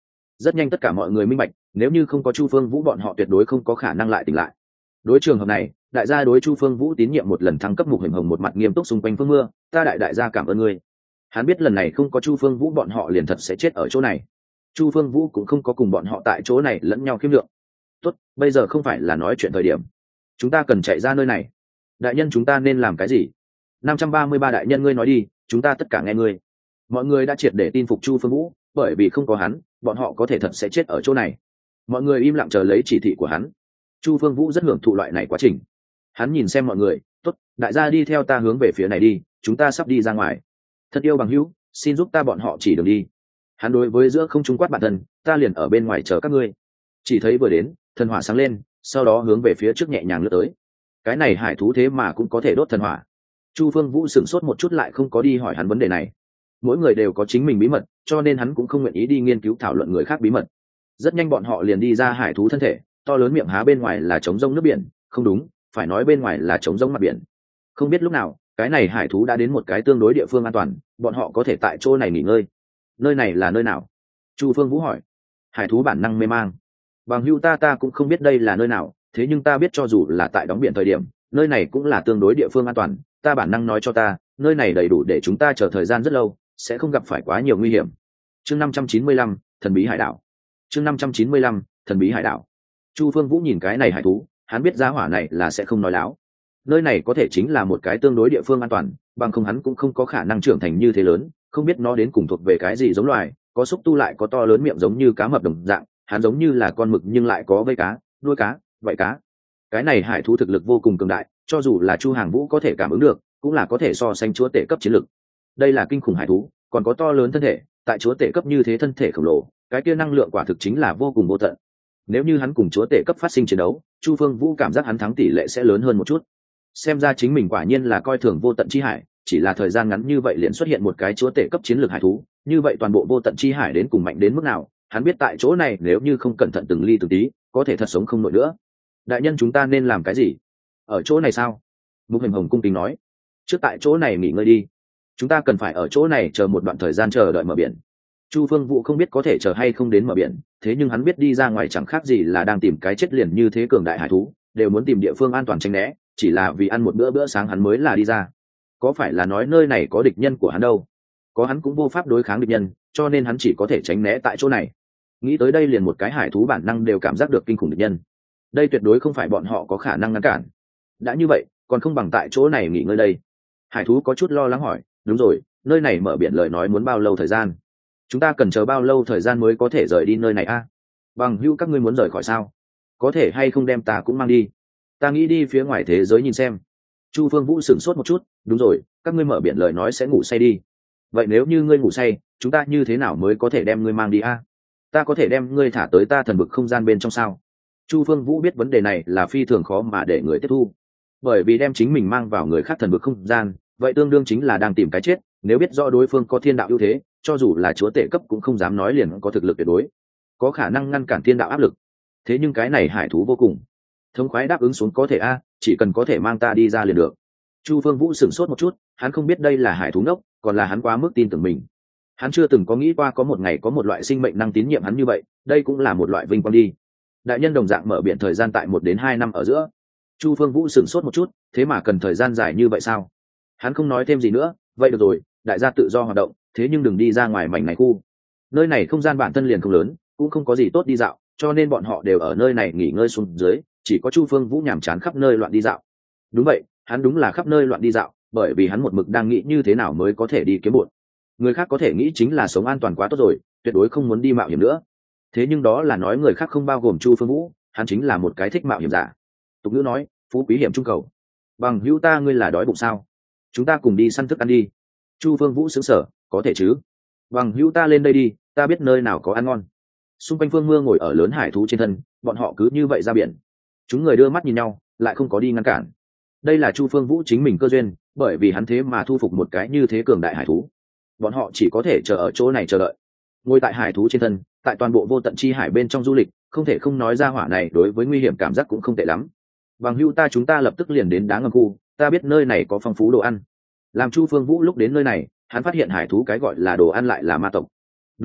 S1: Rất nhanh tất cả mọi người minh bạch, nếu như không có Chu Phương Vũ bọn họ tuyệt đối không có khả năng lại tỉnh lại. Đối trường hợp này, đại gia đối Chu Phương Vũ tín nhiệm một lần thăng cấp. Mục Hình Hồng một mặt nghiêm túc xung quanh Phương Mưa, ta đại gia cảm ơn ngươi. Hắn biết lần này không có Chu Phương Vũ bọn họ liền thật sẽ chết ở chỗ này. Chu Phương Vũ cũng không có cùng bọn họ tại chỗ này lẫn nhau khiêm lượng. Tốt, bây giờ không phải là nói chuyện thời điểm, chúng ta cần chạy ra nơi này. Đại nhân chúng ta nên làm cái gì? 533 đại nhân ngươi nói đi, chúng ta tất cả nghe ngươi. Mọi người đã triệt để tin phục Chu Phương Vũ, bởi vì không có hắn, bọn họ có thể thật sẽ chết ở chỗ này. Mọi người im lặng chờ lấy chỉ thị của hắn. Chu Phương Vũ rất hưởng thụ loại này quá trình. Hắn nhìn xem mọi người, tốt, đại gia đi theo ta hướng về phía này đi, chúng ta sắp đi ra ngoài. Thân yêu bằng hữu, xin giúp ta bọn họ chỉ đường đi. Hắn đối với giữa không trung quát bản thân, ta liền ở bên ngoài chờ các ngươi. Chỉ thấy vừa đến, thần hỏa sáng lên, sau đó hướng về phía trước nhẹ nhàng lướt tới. Cái này hải thú thế mà cũng có thể đốt thần hỏa. Chu Phương Vũ sửng sốt một chút lại không có đi hỏi hắn vấn đề này. Mỗi người đều có chính mình bí mật, cho nên hắn cũng không nguyện ý đi nghiên cứu thảo luận người khác bí mật. Rất nhanh bọn họ liền đi ra hải thú thân thể, to lớn miệng há bên ngoài là trống rông nước biển, không đúng, phải nói bên ngoài là trống rông mặt biển. Không biết lúc nào, cái này hải thú đã đến một cái tương đối địa phương an toàn, bọn họ có thể tại chỗ này nghỉ ngơi. Nơi này là nơi nào? Chu Phương Vũ hỏi. Hải thú bản năng mê mang. Bằng hữu ta cũng không biết đây là nơi nào, thế nhưng ta biết cho dù là tại đóng biển thời điểm, nơi này cũng là tương đối địa phương an toàn. Ta bản năng nói cho ta, nơi này đầy đủ để chúng ta chờ thời gian rất lâu, sẽ không gặp phải quá nhiều nguy hiểm. Chương 595, thần bí hải đảo. Chương 595, thần bí hải đảo. Chu Phương Vũ nhìn cái này hải thú, hắn biết giá hỏa này là sẽ không nói láo. Nơi này có thể chính là một cái tương đối địa phương an toàn, bằng không hắn cũng không có khả năng trưởng thành như thế lớn, không biết nó đến cùng thuộc về cái gì giống loài, có xúc tu lại có to lớn miệng giống như cá mập đồng dạng, hắn giống như là con mực nhưng lại có vây cá, đuôi cá, vảy cá. Cái này hải thú thực lực vô cùng cường đại, cho dù là Chu Hàng Vũ có thể cảm ứng được, cũng là có thể so sánh chúa tể cấp chiến lực. Đây là kinh khủng hải thú, còn có to lớn thân thể, tại chúa tể cấp như thế thân thể khổng lồ, cái kia năng lượng quả thực chính là vô cùng vô tận. Nếu như hắn cùng chúa tể cấp phát sinh chiến đấu, Chu Phương Vũ cảm giác hắn thắng tỷ lệ sẽ lớn hơn một chút. Xem ra chính mình quả nhiên là coi thường vô tận chi hải, chỉ là thời gian ngắn như vậy liền xuất hiện một cái chúa tể cấp chiến lược hải thú, như vậy toàn bộ vô tận chi hải đến cùng mạnh đến mức nào, hắn biết tại chỗ này nếu như không cẩn thận từng ly từng tí, có thể thật sống không nổi nữa. Đại nhân chúng ta nên làm cái gì? Ở chỗ này sao? Mục Hình Hồng cung kính nói. Trước tại chỗ này nghỉ ngơi đi. Chúng ta cần phải ở chỗ này chờ một đoạn thời gian chờ đợi mở biển. Chu Phương Vũ không biết có thể chờ hay không đến mở biển, thế nhưng hắn biết đi ra ngoài chẳng khác gì là đang tìm cái chết liền như thế cường đại hải thú, đều muốn tìm địa phương an toàn tránh né, chỉ là vì ăn một bữa sáng hắn mới là đi ra. Có phải là nói nơi này có địch nhân của hắn đâu? Có hắn cũng vô pháp đối kháng địch nhân, cho nên hắn chỉ có thể tránh né tại chỗ này. Nghĩ tới đây liền một cái hải thú bản năng đều cảm giác được kinh khủng địch nhân. Đây tuyệt đối không phải bọn họ có khả năng ngăn cản. Đã như vậy, còn không bằng tại chỗ này nghỉ ngơi đây. Hải thú có chút lo lắng hỏi, đúng rồi, nơi này mở biển lời nói muốn bao lâu thời gian? Chúng ta cần chờ bao lâu thời gian mới có thể rời đi nơi này a? Bằng hữu các ngươi muốn rời khỏi sao? Có thể hay không đem ta cũng mang đi? Ta nghĩ đi phía ngoài thế giới nhìn xem. Chu Phương Vũ sửng sốt một chút, đúng rồi, các ngươi mở biển lời nói sẽ ngủ say đi. Vậy nếu như ngươi ngủ say, chúng ta như thế nào mới có thể đem ngươi mang đi a? Ta có thể đem ngươi thả tới ta thần vực không gian bên trong sao? Chu Phương Vũ biết vấn đề này là phi thường khó mà để người tiếp thu, bởi vì đem chính mình mang vào người khác thần vực không gian, vậy tương đương chính là đang tìm cái chết. Nếu biết rõ đối phương có thiên đạo ưu thế, cho dù là chúa tể cấp cũng không dám nói liền có thực lực tuyệt đối, có khả năng ngăn cản thiên đạo áp lực. Thế nhưng cái này hải thú vô cùng thống khoái đáp ứng xuống, có thể a, chỉ cần có thể mang ta đi ra liền được. Chu Phương Vũ sửng sốt một chút, hắn không biết đây là hải thú ngốc, còn là hắn quá mức tin tưởng mình. Hắn chưa từng có nghĩ qua có một ngày có một loại sinh mệnh năng tín nhiệm hắn như vậy, đây cũng là một loại vinh quang đi. Đại nhân đồng dạng mở biển thời gian tại 1 đến 2 năm ở giữa. Chu Phương Vũ sửng sốt một chút, thế mà cần thời gian dài như vậy sao? Hắn không nói thêm gì nữa, vậy được rồi, đại gia tự do hoạt động, thế nhưng đừng đi ra ngoài mảnh này khu. Nơi này không gian bản thân liền không lớn, cũng không có gì tốt đi dạo, cho nên bọn họ đều ở nơi này nghỉ ngơi xuống dưới, chỉ có Chu Phương Vũ nhàm chán khắp nơi loạn đi dạo. Đúng vậy, hắn đúng là khắp nơi loạn đi dạo, bởi vì hắn một mực đang nghĩ như thế nào mới có thể đi kiếm bộn. Người khác có thể nghĩ chính là sống an toàn quá tốt rồi, tuyệt đối không muốn đi mạo hiểm nữa. Thế nhưng đó là nói người khác không bao gồm Chu Phương Vũ, hắn chính là một cái thích mạo hiểm giả. Tục ngữ nói, phú quý hiểm trung cầu. Bằng hữu ta ngươi là đói bụng sao? Chúng ta cùng đi săn thức ăn đi. Chu Phương Vũ sững sờ, có thể chứ? Bằng hữu ta lên đây đi, ta biết nơi nào có ăn ngon. Xung quanh Phương Mưa ngồi ở lớn hải thú trên thân, bọn họ cứ như vậy ra biển. Chúng người đưa mắt nhìn nhau, lại không có đi ngăn cản. Đây là Chu Phương Vũ chính mình cơ duyên, bởi vì hắn thế mà thu phục một cái như thế cường đại hải thú. Bọn họ chỉ có thể chờ ở chỗ này chờ đợi. Ngồi tại hải thú trên thân, tại toàn bộ vô tận chi hải bên trong du lịch, không thể không nói ra hỏa này đối với nguy hiểm cảm giác cũng không tệ lắm. Bằng hữu ta chúng ta lập tức liền đến đá ngầm khu, ta biết nơi này có phong phú đồ ăn. Làm Chu Phương Vũ lúc đến nơi này, hắn phát hiện hải thú cái gọi là đồ ăn lại là ma tộc. Đúng vậy,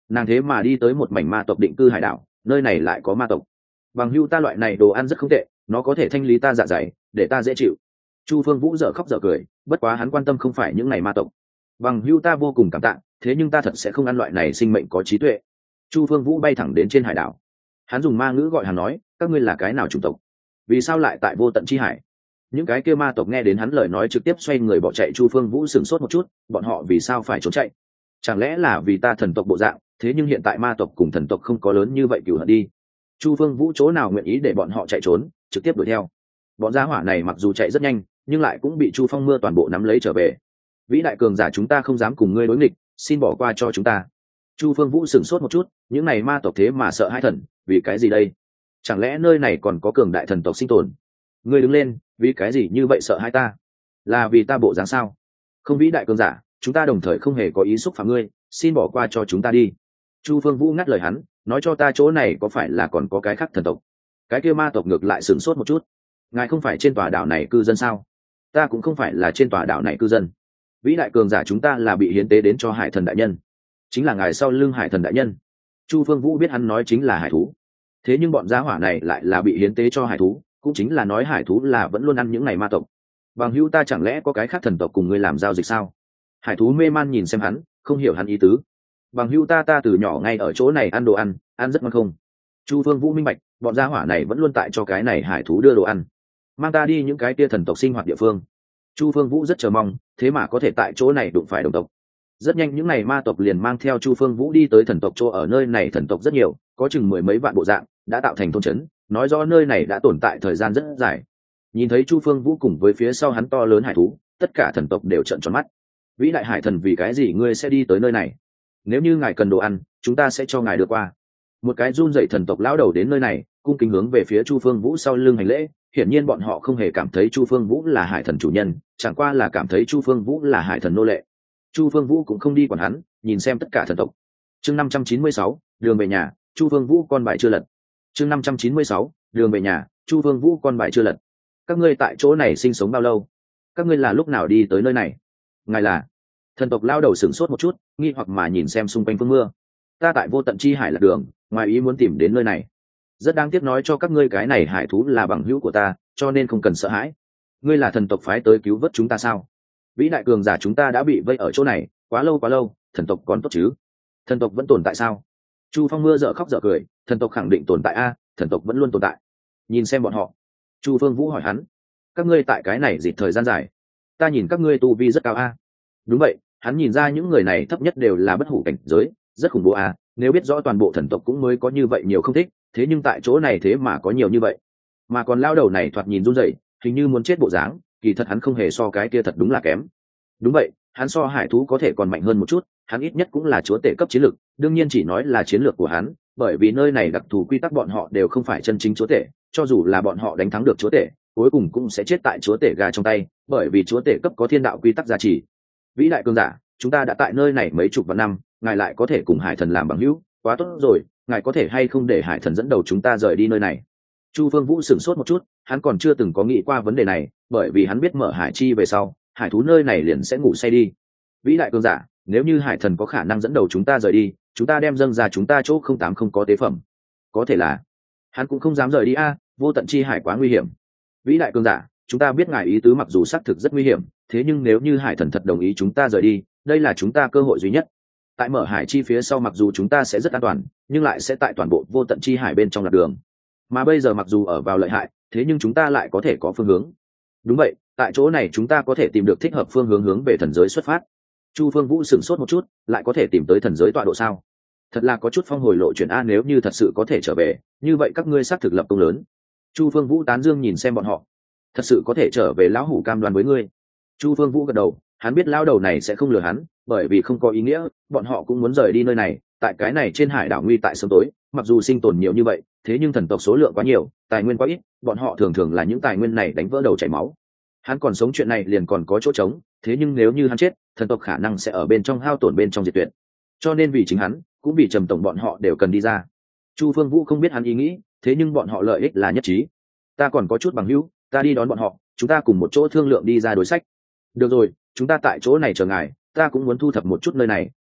S1: nàng thế mà đi tới một mảnh ma tộc định cư hải đảo, nơi này lại có ma tộc. Bằng hưu ta loại này đồ ăn rất không tệ, nó có thể thanh lý ta dạ dày, để ta dễ chịu. Chu Phương Vũ dở khóc dở cười, bất quá hắn quan tâm không phải những này ma tộc. Bằng hưu ta vô cùng cảm tạ, thế nhưng ta thật sẽ không ăn loại này sinh mệnh có trí tuệ. Chu Phương Vũ bay thẳng đến trên hải đảo, hắn dùng ma ngữ gọi hắn nói, các ngươi là cái nào chủng tộc, vì sao lại tại vô tận chi hải? Những cái kia ma tộc nghe đến hắn lời nói trực tiếp xoay người bỏ chạy. Chu Phương Vũ sửng sốt một chút, bọn họ vì sao phải trốn chạy? Chẳng lẽ là vì ta thần tộc bộ dạng? Thế nhưng hiện tại ma tộc cùng thần tộc không có lớn như vậy cửu hận đi. Chu Phương Vũ chỗ nào nguyện ý để bọn họ chạy trốn, trực tiếp đuổi theo. Bọn gia hỏa này mặc dù chạy rất nhanh, nhưng lại cũng bị Chu Phong Mưa toàn bộ nắm lấy trở về. Vĩ đại cường giả, chúng ta không dám cùng ngươi đối nghịch, xin bỏ qua cho chúng ta. Chu Phương Vũ sửng sốt một chút, những này ma tộc thế mà sợ hãi thần, vì cái gì đây? Chẳng lẽ nơi này còn có cường đại thần tộc sinh tồn? Ngươi đứng lên, vì cái gì như vậy sợ hãi ta? Là vì ta bộ dáng sao? Không, vĩ đại cường giả, chúng ta đồng thời không hề có ý xúc phạm ngươi, xin bỏ qua cho chúng ta đi. Chu Phương Vũ ngắt lời hắn, nói cho ta chỗ này có phải là còn có cái khác thần tộc? Cái kia ma tộc ngược lại sửng sốt một chút. Ngài không phải trên tòa đảo này cư dân sao? Ta cũng không phải là trên tòa đảo này cư dân. Vĩ đại cường giả, chúng ta là bị hiến tế đến cho hải thần đại nhân, chính là ngài sau lưng hải thần đại nhân. Chu Phương Vũ biết hắn nói chính là hải thú, thế nhưng bọn gia hỏa này lại là bị hiến tế cho hải thú, cũng chính là nói hải thú là vẫn luôn ăn những ngày ma tộc. Bằng hữu ta, chẳng lẽ có cái khác thần tộc cùng ngươi làm giao dịch sao? Hải thú mê man nhìn xem hắn, không hiểu hắn ý tứ. Bằng hữu ta từ nhỏ ngay ở chỗ này ăn đồ ăn rất ngon không? Chu Phương Vũ minh bạch, bọn gia hỏa này vẫn luôn tại cho cái này hải thú đưa đồ ăn, mang ta đi những cái tia thần tộc sinh hoạt địa phương. Chu Phương Vũ rất chờ mong, thế mà có thể tại chỗ này đụng phải đồng tộc. Rất nhanh những ngày ma tộc liền mang theo Chu Phương Vũ đi tới thần tộc chỗ. Ở nơi này thần tộc rất nhiều, có chừng 10 mấy vạn bộ dạng, đã tạo thành thôn trấn, nói rõ nơi này đã tồn tại thời gian rất dài. Nhìn thấy Chu Phương Vũ cùng với phía sau hắn to lớn hải thú, tất cả thần tộc đều trợn tròn mắt. Vĩ đại hải thần, vì cái gì ngươi sẽ đi tới nơi này? Nếu như ngài cần đồ ăn, chúng ta sẽ cho ngài đưa qua. Một cái run dậy thần tộc lão đầu đến nơi này, cung kính hướng về phía Chu Phương Vũ sau lưng hành lễ. Hiển nhiên bọn họ không hề cảm thấy Chu Phương Vũ là hải thần chủ nhân, chẳng qua là cảm thấy Chu Phương Vũ là hải thần nô lệ. Chu Phương Vũ cũng không đi quản hắn, nhìn xem tất cả thần tộc. Chương 596, đường về nhà. Chu Phương Vũ con bài chưa lật. Chương 596, đường về nhà. Chu Phương Vũ con bài chưa lật. Các ngươi tại chỗ này sinh sống bao lâu? Các ngươi là lúc nào đi tới nơi này? Ngài là? Thần tộc lao đầu sửng sốt một chút, nghi hoặc mà nhìn xem xung quanh Phương Mưa. Ta tại vô tận chi hải lạc đường, ngoài ý muốn tìm đến nơi này. Rất đáng tiếc nói cho các ngươi, cái này hải thú là bằng hữu của ta, cho nên không cần sợ hãi. Ngươi là thần tộc phái tới cứu vớt chúng ta sao? Vĩ đại cường giả, chúng ta đã bị vây ở chỗ này quá lâu, thần tộc còn tốt chứ? Thần tộc vẫn tồn tại sao? Chu Phong Mưa dở khóc dở cười, thần tộc khẳng định tồn tại a, thần tộc vẫn luôn tồn tại. Nhìn xem bọn họ. Chu Phương Vũ hỏi hắn, các ngươi tại cái này dịp thời gian dài, ta nhìn các ngươi tu vi rất cao a. Đúng vậy, hắn nhìn ra những người này thấp nhất đều là bất hủ cảnh giới, rất khủng bố a. Nếu biết rõ toàn bộ thần tộc cũng mới có như vậy nhiều không thích, thế nhưng tại chỗ này thế mà có nhiều như vậy. Mà còn lao đầu này thoạt nhìn run rẩy, hình như muốn chết bộ dáng, kỳ thật hắn không hề so cái kia thật đúng là kém. Đúng vậy, hắn so hải thú có thể còn mạnh hơn một chút, hắn ít nhất cũng là chúa tể cấp chiến lược. Đương nhiên chỉ nói là chiến lược của hắn, bởi vì nơi này đặc thù quy tắc, bọn họ đều không phải chân chính chúa tể, cho dù là bọn họ đánh thắng được chúa tể, cuối cùng cũng sẽ chết tại chúa tể gà trong tay, bởi vì chúa tể cấp có thiên đạo quy tắc gia trì. Vĩ đại cường giả, chúng ta đã tại nơi này mấy chục vạn năm, ngài lại có thể cùng hải thần làm bằng hữu, quá tốt rồi. Ngài có thể hay không để hải thần dẫn đầu chúng ta rời đi nơi này? Chu Phương Vũ sửng sốt một chút, hắn còn chưa từng có nghĩ qua vấn đề này, bởi vì hắn biết mở hải chi về sau, hải thú nơi này liền sẽ ngủ say đi. Vĩ đại cường giả, nếu như hải thần có khả năng dẫn đầu chúng ta rời đi, chúng ta đem dâng ra chúng ta chỗ 08 không có tế phẩm. Có thể là hắn cũng không dám rời đi a, vô tận chi hải quá nguy hiểm. Vĩ đại cường giả, chúng ta biết ngài ý tứ, mặc dù xác thực rất nguy hiểm, thế nhưng nếu như hải thần thật đồng ý chúng ta rời đi, đây là chúng ta cơ hội duy nhất. Tại mở hải chi phía sau, mặc dù chúng ta sẽ rất an toàn, nhưng lại sẽ tại toàn bộ vô tận chi hải bên trong lạc đường. Mà bây giờ mặc dù ở vào lợi hại, thế nhưng chúng ta lại có thể có phương hướng. Đúng vậy, tại chỗ này chúng ta có thể tìm được thích hợp phương hướng, hướng về thần giới xuất phát. Chu Phương Vũ sửng sốt một chút, lại có thể tìm tới thần giới tọa độ sao? Thật là có chút phong hồi lộ chuyển a, nếu như thật sự có thể trở về, như vậy các ngươi xác thực lập công lớn. Chu Phương Vũ tán dương nhìn xem bọn họ. Thật sự có thể trở về, lão hủ cam đoan với ngươi. Chu Phương Vũ gật đầu, hắn biết lão đầu này sẽ không lừa hắn, bởi vì không có ý nghĩa, bọn họ cũng muốn rời đi nơi này. Tại cái này trên hải đảo nguy tại sớm tối, mặc dù sinh tồn nhiều như vậy, thế nhưng thần tộc số lượng quá nhiều, tài nguyên quá ít, bọn họ thường thường là những tài nguyên này đánh vỡ đầu chảy máu. Hắn còn sống, chuyện này liền còn có chỗ trống, thế nhưng nếu như hắn chết, thần tộc khả năng sẽ ở bên trong hao tổn, bên trong diệt tuyệt. Cho nên vì chính hắn, cũng vì Trầm tổng bọn họ đều cần đi ra. Chu Phương Vũ không biết hắn ý nghĩ, thế nhưng bọn họ lợi ích là nhất trí. Ta còn có chút bằng hữu, ta đi đón bọn họ, chúng ta cùng một chỗ thương lượng đi ra đối sách. Được rồi, chúng ta tại chỗ này chờ ngài, ta cũng muốn thu thập một chút nơi này,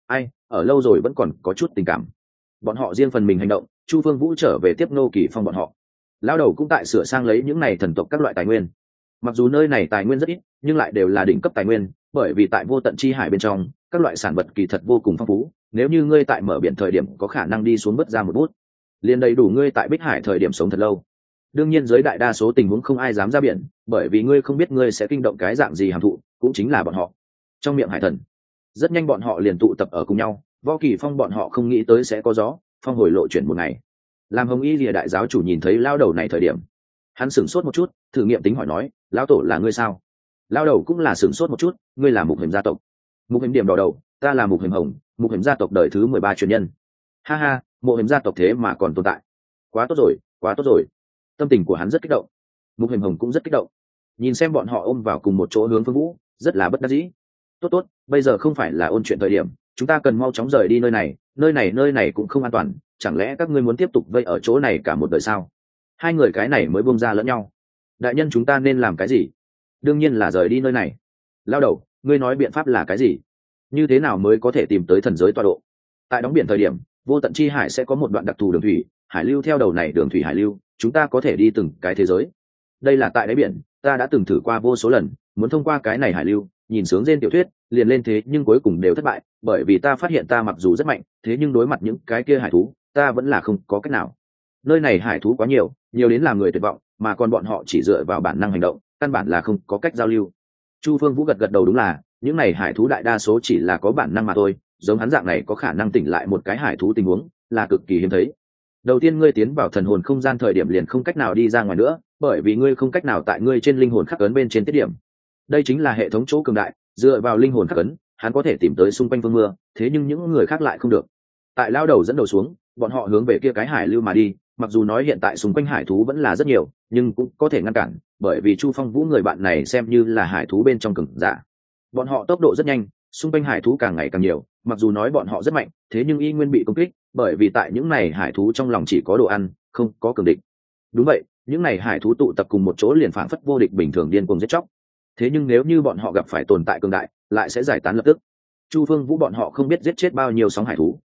S1: ai ở lâu rồi vẫn còn có chút tình cảm. Bọn họ riêng phần mình hành động, Chu Phương Vũ trở về tiếp Ngô Kỳ Phong bọn họ. Lao đầu cũng tại sửa sang lấy những này thần tộc các loại tài nguyên. Mặc dù nơi này tài nguyên rất ít, nhưng lại đều là đỉnh cấp tài nguyên, bởi vì tại vô tận chi hải bên trong, các loại sản vật kỳ thật vô cùng phong phú. Nếu như ngươi tại mở biển thời điểm có khả năng đi xuống vớt ra một bút, liền đầy đủ ngươi tại Bích Hải thời điểm sống thật lâu. Đương nhiên dưới đại đa số tình huống không ai dám ra biển, bởi vì ngươi không biết ngươi sẽ kinh động cái dạng gì hàm thụ, cũng chính là bọn họ. Trong miệng hải thần, rất nhanh bọn họ liền tụ tập ở cùng nhau. Võ Kỳ Phong bọn họ không nghĩ tới sẽ có gió phong hồi lộ chuyển một ngày. Làm Hồng Y Lìa đại giáo chủ nhìn thấy lao đầu này thời điểm, hắn sửng sốt một chút, thử nghiệm tính hỏi nói, lão tổ là ngươi sao? Lao đầu cũng là sửng sốt một chút, ngươi là Mục Hiểm gia tộc. Mục Hiểm điểm đỏ đầu, ta là Mục Hiểm Hồng, Mục Hiểm gia tộc đời thứ 13 truyền nhân. Ha ha, Mục Hiểm gia tộc thế mà còn tồn tại, quá tốt rồi, quá tốt rồi. Tâm tình của hắn rất kích động, Mục Hiểm Hồng cũng rất kích động, nhìn xem bọn họ ôm vào cùng một chỗ hướng Phương Vũ, rất là bất đắc dĩ. Tốt tốt, bây giờ không phải là ôn chuyện thời điểm, chúng ta cần mau chóng rời đi nơi này cũng không an toàn, chẳng lẽ các ngươi muốn tiếp tục vây ở chỗ này cả một đời sao? Hai người cái này mới buông ra lẫn nhau. Đại nhân chúng ta nên làm cái gì? Đương nhiên là rời đi nơi này. Lao đầu, ngươi nói biện pháp là cái gì? Như thế nào mới có thể tìm tới thần giới tọa độ? Tại đóng biển thời điểm, vô tận chi hải sẽ có một đoạn đặc thù đường thủy, hải lưu theo đầu này đường thủy hải lưu, chúng ta có thể đi từng cái thế giới. Đây là tại đáy biển, ta đã từng thử qua vô số lần, muốn thông qua cái này hải lưu, nhìn sướng trên tiểu thuyết, liền lên thế nhưng cuối cùng đều thất bại, bởi vì ta phát hiện ta mặc dù rất mạnh, thế nhưng đối mặt những cái kia hải thú, ta vẫn là không có cách nào. Nơi này hải thú quá nhiều, nhiều đến làm người tuyệt vọng, mà còn bọn họ chỉ dựa vào bản năng hành động, căn bản là không có cách giao lưu. Chu Phương Vũ gật gật đầu, đúng là, những này hải thú đại đa số chỉ là có bản năng mà thôi, giống hắn dạng này có khả năng tỉnh lại một cái hải thú tình huống, là cực kỳ hiếm thấy. Đầu tiên ngươi tiến vào thần hồn không gian thời điểm liền không cách nào đi ra ngoài nữa, bởi vì ngươi không cách nào tại ngươi trên linh hồn khắc ấn bên trên tiết điểm. Đây chính là hệ thống chỗ cường đại, dựa vào linh hồn khắc ấn, hắn có thể tìm tới xung quanh phương mưa, thế nhưng những người khác lại không được. Tại lao đầu dẫn đầu xuống, bọn họ hướng về kia cái hải lưu mà đi, mặc dù nói hiện tại xung quanh hải thú vẫn là rất nhiều, nhưng cũng có thể ngăn cản, bởi vì Chu Phong Vũ người bạn này xem như là hải thú bên trong cường giả. Bọn họ tốc độ rất nhanh, xung quanh hải thú càng ngày càng nhiều, mặc dù nói bọn họ rất mạnh, thế nhưng y nguyên bị công kích, bởi vì tại những này hải thú trong lòng chỉ có đồ ăn, không có cường địch. Đúng vậy, những này hải thú tụ tập cùng một chỗ liền phảng phất vô địch bình thường điên cuồng giết chóc. Thế nhưng nếu như bọn họ gặp phải tồn tại cường đại, lại sẽ giải tán lập tức. Chu Phương Vũ bọn họ không biết giết chết bao nhiêu sóng hải thú.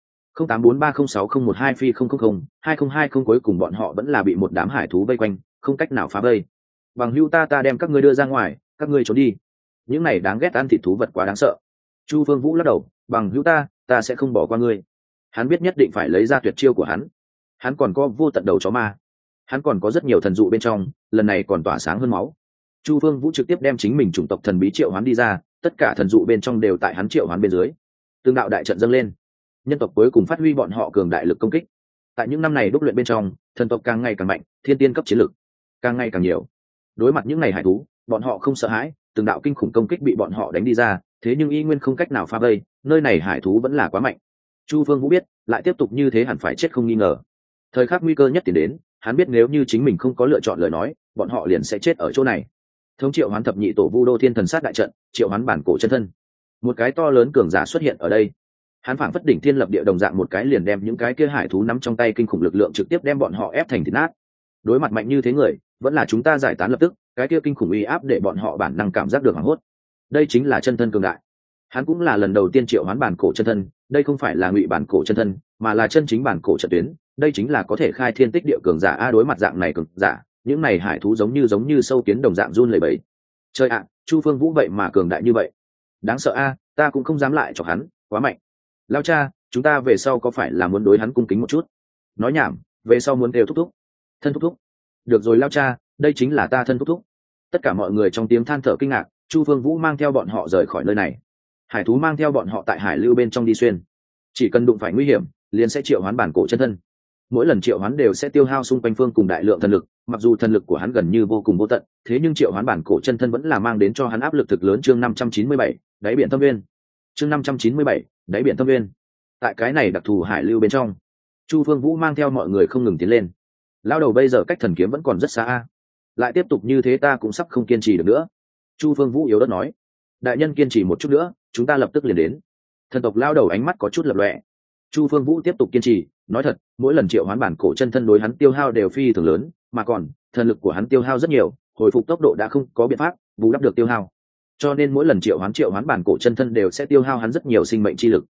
S1: 0843060112 phi 0002020 cuối cùng bọn họ vẫn là bị một đám hải thú vây quanh, không cách nào phá vây. Bằng hữu ta đem các ngươi đưa ra ngoài, các ngươi trốn đi. Những này đáng ghét ăn thịt thú vật quá đáng sợ. Chu Phương Vũ lắc đầu, bằng hữu ta sẽ không bỏ qua ngươi. Hắn biết nhất định phải lấy ra tuyệt chiêu của hắn. Hắn còn có vô tận đầu chó ma. Hắn còn có rất nhiều thần dụ bên trong, lần này còn tỏa sáng hơn máu. Chu Phương Vũ trực tiếp đem chính mình chủng tộc thần bí triệu hoán đi ra, tất cả thần dụ bên trong đều tại hắn triệu hoán bên dưới. Tương đạo đại trận dâng lên, nhân tộc cuối cùng phát huy bọn họ cường đại lực công kích. Tại những năm này đúc luyện bên trong, thần tộc càng ngày càng mạnh, thiên tiên cấp chiến lực càng ngày càng nhiều. Đối mặt những ngày hải thú, bọn họ không sợ hãi, từng đạo kinh khủng công kích bị bọn họ đánh đi ra, thế nhưng y nguyên không cách nào phá vây, nơi này hải thú vẫn là quá mạnh. Chu Phương Vũ biết, lại tiếp tục như thế hẳn phải chết không nghi ngờ. Thời khắc nguy cơ nhất tiến đến, hắn biết nếu như chính mình không có lựa chọn lời nói, bọn họ liền sẽ chết ở chỗ này. Thống triệu hoán thập nhị tổ Vu Đô Thiên Thần Sát đại trận, triệu hoán bản cổ chân thân. Một cái to lớn cường giả xuất hiện ở đây. Hắn phảng phất đỉnh thiên lập địa đồng dạng một cái liền đem những cái kia hải thú nắm trong tay kinh khủng lực lượng trực tiếp đem bọn họ ép thành thịt nát. Đối mặt mạnh như thế người, vẫn là chúng ta giải tán lập tức, cái kia kinh khủng uy áp để bọn họ bản năng cảm giác được hoảng hốt. Đây chính là chân thân cường đại. Hắn cũng là lần đầu tiên triệu hoán bản cổ chân thân, đây không phải là ngụy bản cổ chân thân, mà là chân chính bản cổ trận tuyến, đây chính là có thể khai thiên tích địa cường giả a. Đối mặt dạng này cường giả, những này hải thú giống như sâu kiến đồng dạng run lẩy bẩy. Trời ạ, Chu Phương Vũ vậy mà cường đại như vậy, đáng sợ a, ta cũng không dám lại chọc hắn, quá mạnh. Lao cha, chúng ta về sau có phải là muốn đối hắn cung kính một chút? Nói nhảm, về sau muốn đều thúc thúc, thân thúc thúc. Được rồi Lao cha, đây chính là ta thân thúc thúc. Tất cả mọi người trong tiếng than thở kinh ngạc. Chu Phương Vũ mang theo bọn họ rời khỏi nơi này. Hải thú mang theo bọn họ tại hải lưu bên trong đi xuyên, chỉ cần đụng phải nguy hiểm liền sẽ triệu hoán bản cổ chân thân. Mỗi lần triệu hoán đều sẽ tiêu hao xung quanh phương cùng đại lượng thần lực, mặc dù thần lực của hắn gần như vô cùng vô tận, thế nhưng triệu hoán bản cổ chân thân vẫn là mang đến cho hắn áp lực thực lớn. Chương 597, đáy biển thâm nguyên. Chương 597, đáy biển thâm nguyên. Tại cái này đặc thù hải lưu bên trong, Chu Phương Vũ mang theo mọi người không ngừng tiến lên. Lao đầu bây giờ cách thần kiếm vẫn còn rất xa, lại tiếp tục như thế ta cũng sắp không kiên trì được nữa. Chu Phương Vũ yếu ớt nói, đại nhân kiên trì một chút nữa, chúng ta lập tức liền đến. Thần tộc lao đầu ánh mắt có chút lập lọe. Chu Phương Vũ tiếp tục kiên trì, nói thật, mỗi lần triệu hoán bản cổ chân thân đối hắn tiêu hao đều phi thường lớn, mà còn thần lực của hắn tiêu hao rất nhiều, hồi phục tốc độ đã không có biện pháp bù đắp được tiêu hao, cho nên mỗi lần triệu hoán bản cổ chân thân đều sẽ tiêu hao hắn rất nhiều sinh mệnh chi lực.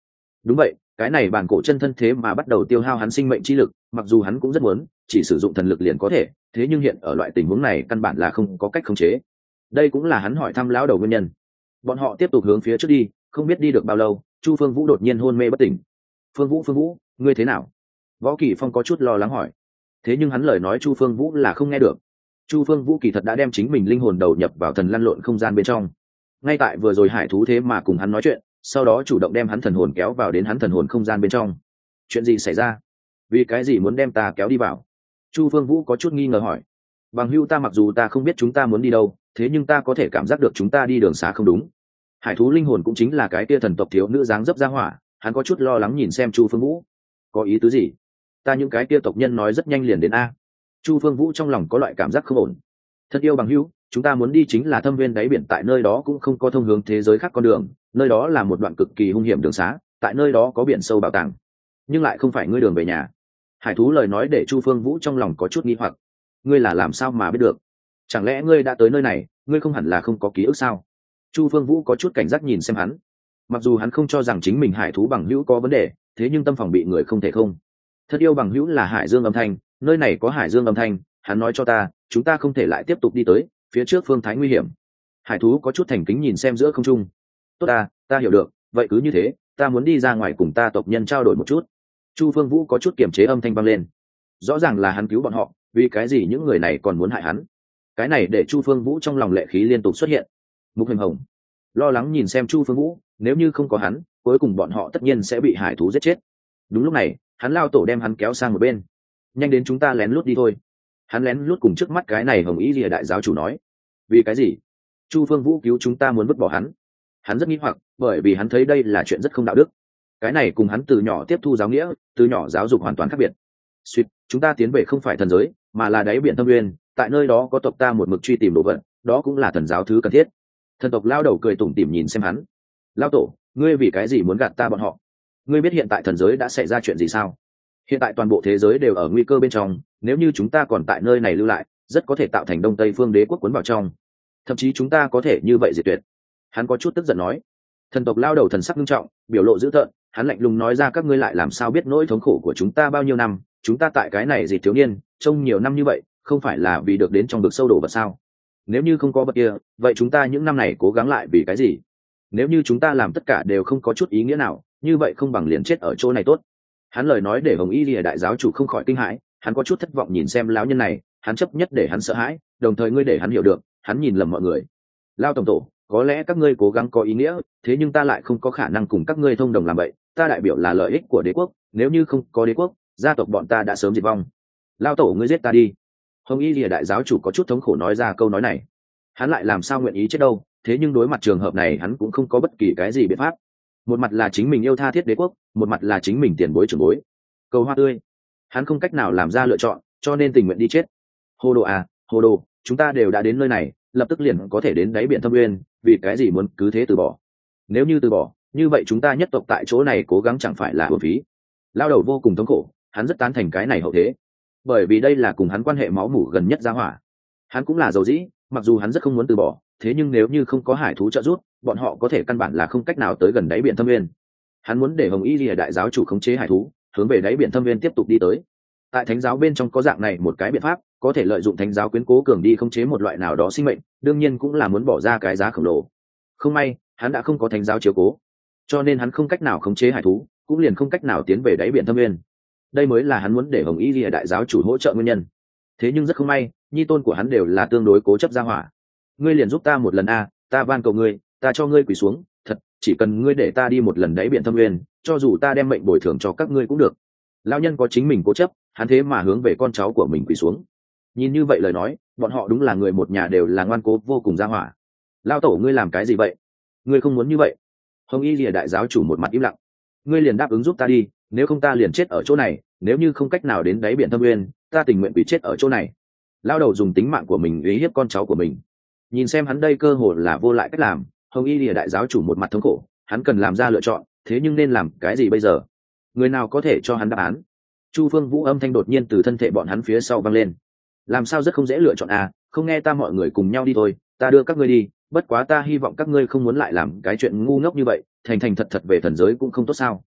S1: Đúng vậy, cái này bản cổ chân thân thế mà bắt đầu tiêu hao hắn sinh mệnh chi lực, mặc dù hắn cũng rất muốn chỉ sử dụng thần lực liền có thể, thế nhưng hiện ở loại tình huống này căn bản là không có cách khống chế. Đây cũng là hắn hỏi thăm lão đầu nguyên nhân. Bọn họ tiếp tục hướng phía trước đi, không biết đi được bao lâu, Chu Phương Vũ đột nhiên hôn mê bất tỉnh. Phương Vũ, ngươi thế nào? Võ Kỳ Phong có chút lo lắng hỏi. Thế nhưng hắn lời nói Chu Phương Vũ là không nghe được. Chu Phương Vũ kỳ thật đã đem chính mình linh hồn đầu nhập vào thần lăn lộn không gian bên trong. Ngay tại vừa rồi hải thú thế mà cùng hắn nói chuyện, sau đó chủ động đem hắn thần hồn kéo vào đến hắn thần hồn không gian bên trong. Chuyện gì xảy ra? Vì cái gì muốn đem ta kéo đi vào? Chu Phương Vũ có chút nghi ngờ hỏi. Bằng hữu ta, mặc dù ta không biết chúng ta muốn đi đâu, thế nhưng ta có thể cảm giác được chúng ta đi đường xá không đúng. Hải thú linh hồn cũng chính là cái kia thần tộc thiếu nữ dáng dấp ra hỏa, hắn có chút lo lắng nhìn xem Chu Phương Vũ. Có ý tứ gì? Ta những cái kia tộc nhân nói rất nhanh liền đến a. Chu Phương Vũ trong lòng có loại cảm giác không ổn. Thật yêu bằng hữu, chúng ta muốn đi chính là thâm viên đáy biển, tại nơi đó cũng không có thông hướng thế giới khác con đường, nơi đó là một đoạn cực kỳ hung hiểm đường xá, tại nơi đó có biển sâu bảo tàng, nhưng lại không phải ngươi đường về nhà. Hải thú lời nói để Chu Phương Vũ trong lòng có chút nghi hoặc. Ngươi là làm sao mà biết được? Chẳng lẽ ngươi đã tới nơi này, ngươi không hẳn là không có ký ức sao? Chu Phương Vũ có chút cảnh giác nhìn xem hắn. Mặc dù hắn không cho rằng chính mình hải thú bằng hữu có vấn đề, thế nhưng tâm phòng bị người không thể không. Thật yêu bằng hữu là hải dương âm thanh, nơi này có hải dương âm thanh, hắn nói cho ta, chúng ta không thể lại tiếp tục đi tới, phía trước phương thái nguy hiểm. Hải thú có chút thành kính nhìn xem giữa không trung. Tốt ta hiểu được, vậy cứ như thế, ta muốn đi ra ngoài cùng ta tộc nhân trao đổi một chút. Chu Phương Vũ có chút kiềm chế âm thanh vang lên. Rõ ràng là hắn cứu bọn họ, vì cái gì những người này còn muốn hại hắn? Cái này để Chu Phương Vũ trong lòng lệ khí liên tục xuất hiện. Mục Hình Hồng lo lắng nhìn xem Chu Phương Vũ, nếu như không có hắn, cuối cùng bọn họ tất nhiên sẽ bị hải thú giết chết. Đúng lúc này, hắn lao tổ đem hắn kéo sang một bên. Nhanh đến, chúng ta lén lút đi thôi. Hắn lén lút cùng trước mắt cái này Hồng Ý Lìa đại giáo chủ nói. Vì cái gì? Chu Phương Vũ cứu chúng ta muốn vứt bỏ hắn? Hắn rất nghi hoặc, bởi vì hắn thấy đây là chuyện rất không đạo đức. Cái này cùng hắn từ nhỏ tiếp thu giáo nghĩa, từ nhỏ giáo dục hoàn toàn khác biệt. Suýt, chúng ta tiến về không phải thần giới, mà là đáy biển Thâm Nguyên, tại nơi đó có tộc ta một mực truy tìm đồ vật, đó cũng là thần giáo thứ cần thiết. Thần tộc lao đầu cười tủm tỉm nhìn xem hắn. Lao tổ, ngươi vì cái gì muốn gạt ta bọn họ? Ngươi biết hiện tại thần giới đã xảy ra chuyện gì sao? Hiện tại toàn bộ thế giới đều ở nguy cơ bên trong, nếu như chúng ta còn tại nơi này lưu lại, rất có thể tạo thành Đông Tây phương đế quốc cuốn vào trong, thậm chí chúng ta có thể như vậy diệt tuyệt. Hắn có chút tức giận nói. Thần tộc lao đầu thần sắc nghiêm trọng, biểu lộ dữ tợn, hắn lạnh lùng nói ra, các ngươi lại làm sao biết nỗi thống khổ của chúng ta bao nhiêu năm? Chúng ta tại cái này gì thiếu niên trông nhiều năm như vậy, không phải là vì được đến trong vực sâu đồ vật sao? Nếu như không có vật kia, vậy chúng ta những năm này cố gắng lại vì cái gì? Nếu như chúng ta làm tất cả đều không có chút ý nghĩa nào, như vậy không bằng liền chết ở chỗ này tốt. Hắn lời nói để Hồng Y Lìa đại giáo chủ không khỏi kinh hãi, hắn có chút thất vọng nhìn xem lão nhân này, hắn chấp nhất để hắn sợ hãi, đồng thời ngươi để hắn hiểu được, hắn nhìn lầm mọi người. Lao tổng tổ, có lẽ các ngươi cố gắng có ý nghĩa, thế nhưng ta lại không có khả năng cùng các ngươi thông đồng làm vậy, ta đại biểu là lợi ích của đế quốc, nếu như không có đế quốc, gia tộc bọn ta đã sớm diệt vong. Lao tổ, ngươi giết ta đi. Hồng Y Lìa đại giáo chủ có chút thống khổ nói ra câu nói này. Hắn lại làm sao nguyện ý chết đâu, thế nhưng đối mặt trường hợp này hắn cũng không có bất kỳ cái gì biện pháp. Một mặt là chính mình yêu tha thiết đế quốc, một mặt là chính mình tiền bối trưởng bối. Cầu hoa tươi, hắn không cách nào làm ra lựa chọn, cho nên tình nguyện đi chết. Hồ đồ à, hồ đồ, chúng ta đều đã đến nơi này, lập tức liền có thể đến đáy biển Thâm Nguyên, vì cái gì muốn cứ thế từ bỏ? Nếu như từ bỏ, như vậy chúng ta nhất tộc tại chỗ này cố gắng chẳng phải là uổng phí? Lao đầu vô cùng thống khổ, hắn rất tán thành cái này hậu thế, bởi vì đây là cùng hắn quan hệ máu mủ gần nhất gia hỏa. Hắn cũng là dầu dĩ, mặc dù hắn rất không muốn từ bỏ, thế nhưng nếu như không có hải thú trợ giúp, bọn họ có thể căn bản là không cách nào tới gần đáy biển Thâm Nguyên. Hắn muốn để Hồng Y Lìa đại giáo chủ khống chế hải thú, hướng về đáy biển Thâm Nguyên tiếp tục đi tới. Tại thánh giáo bên trong có dạng này một cái biện pháp, có thể lợi dụng thánh giáo quyến cố cường đi khống chế một loại nào đó sinh mệnh, đương nhiên cũng là muốn bỏ ra cái giá khổng lồ. Không may, hắn đã không có thánh giáo chiếu cố, cho nên hắn không cách nào khống chế hải thú, cũng liền không cách nào tiến về đáy biển Thâm Nguyên. Đây mới là hắn muốn để Hồng Y Lìa đại giáo chủ hỗ trợ nguyên nhân. Thế nhưng rất không may, nhi tôn của hắn đều là tương đối cố chấp gia hỏa. Ngươi liền giúp ta một lần a, ta van cầu ngươi, ta cho ngươi quỳ xuống, thật, chỉ cần ngươi để ta đi một lần đáy biển Thâm Nguyên, cho dù ta đem mệnh bồi thường cho các ngươi cũng được. Lão nhân có chính mình cố chấp, hắn thế mà hướng về con cháu của mình quỳ xuống. Nhìn như vậy lời nói, bọn họ đúng là người một nhà đều là ngoan cố vô cùng gia hỏa. Lao tổ, ngươi làm cái gì vậy? Ngươi không muốn như vậy. Hồng Y Lìa đại giáo chủ một mặt im lặng. Ngươi liền đáp ứng giúp ta đi, nếu không ta liền chết ở chỗ này, nếu như không cách nào đến đáy biển Thâm Nguyên, ta tình nguyện bị chết ở chỗ này. Lao đầu dùng tính mạng của mình uy hiếp con cháu của mình. Nhìn xem hắn đây cơ hội là vô lại cách làm, Hồng Y Lìa đại giáo chủ một mặt thống khổ, hắn cần làm ra lựa chọn, thế nhưng nên làm cái gì bây giờ? Người nào có thể cho hắn đáp án? Chu Phương Vũ âm thanh đột nhiên từ thân thể bọn hắn phía sau vang lên. Làm sao rất không dễ lựa chọn à, không nghe ta, mọi người cùng nhau đi thôi, ta đưa các ngươi đi, bất quá ta hy vọng các ngươi không muốn lại làm cái chuyện ngu ngốc như vậy, thành thành thật thật về thần giới cũng không tốt sao?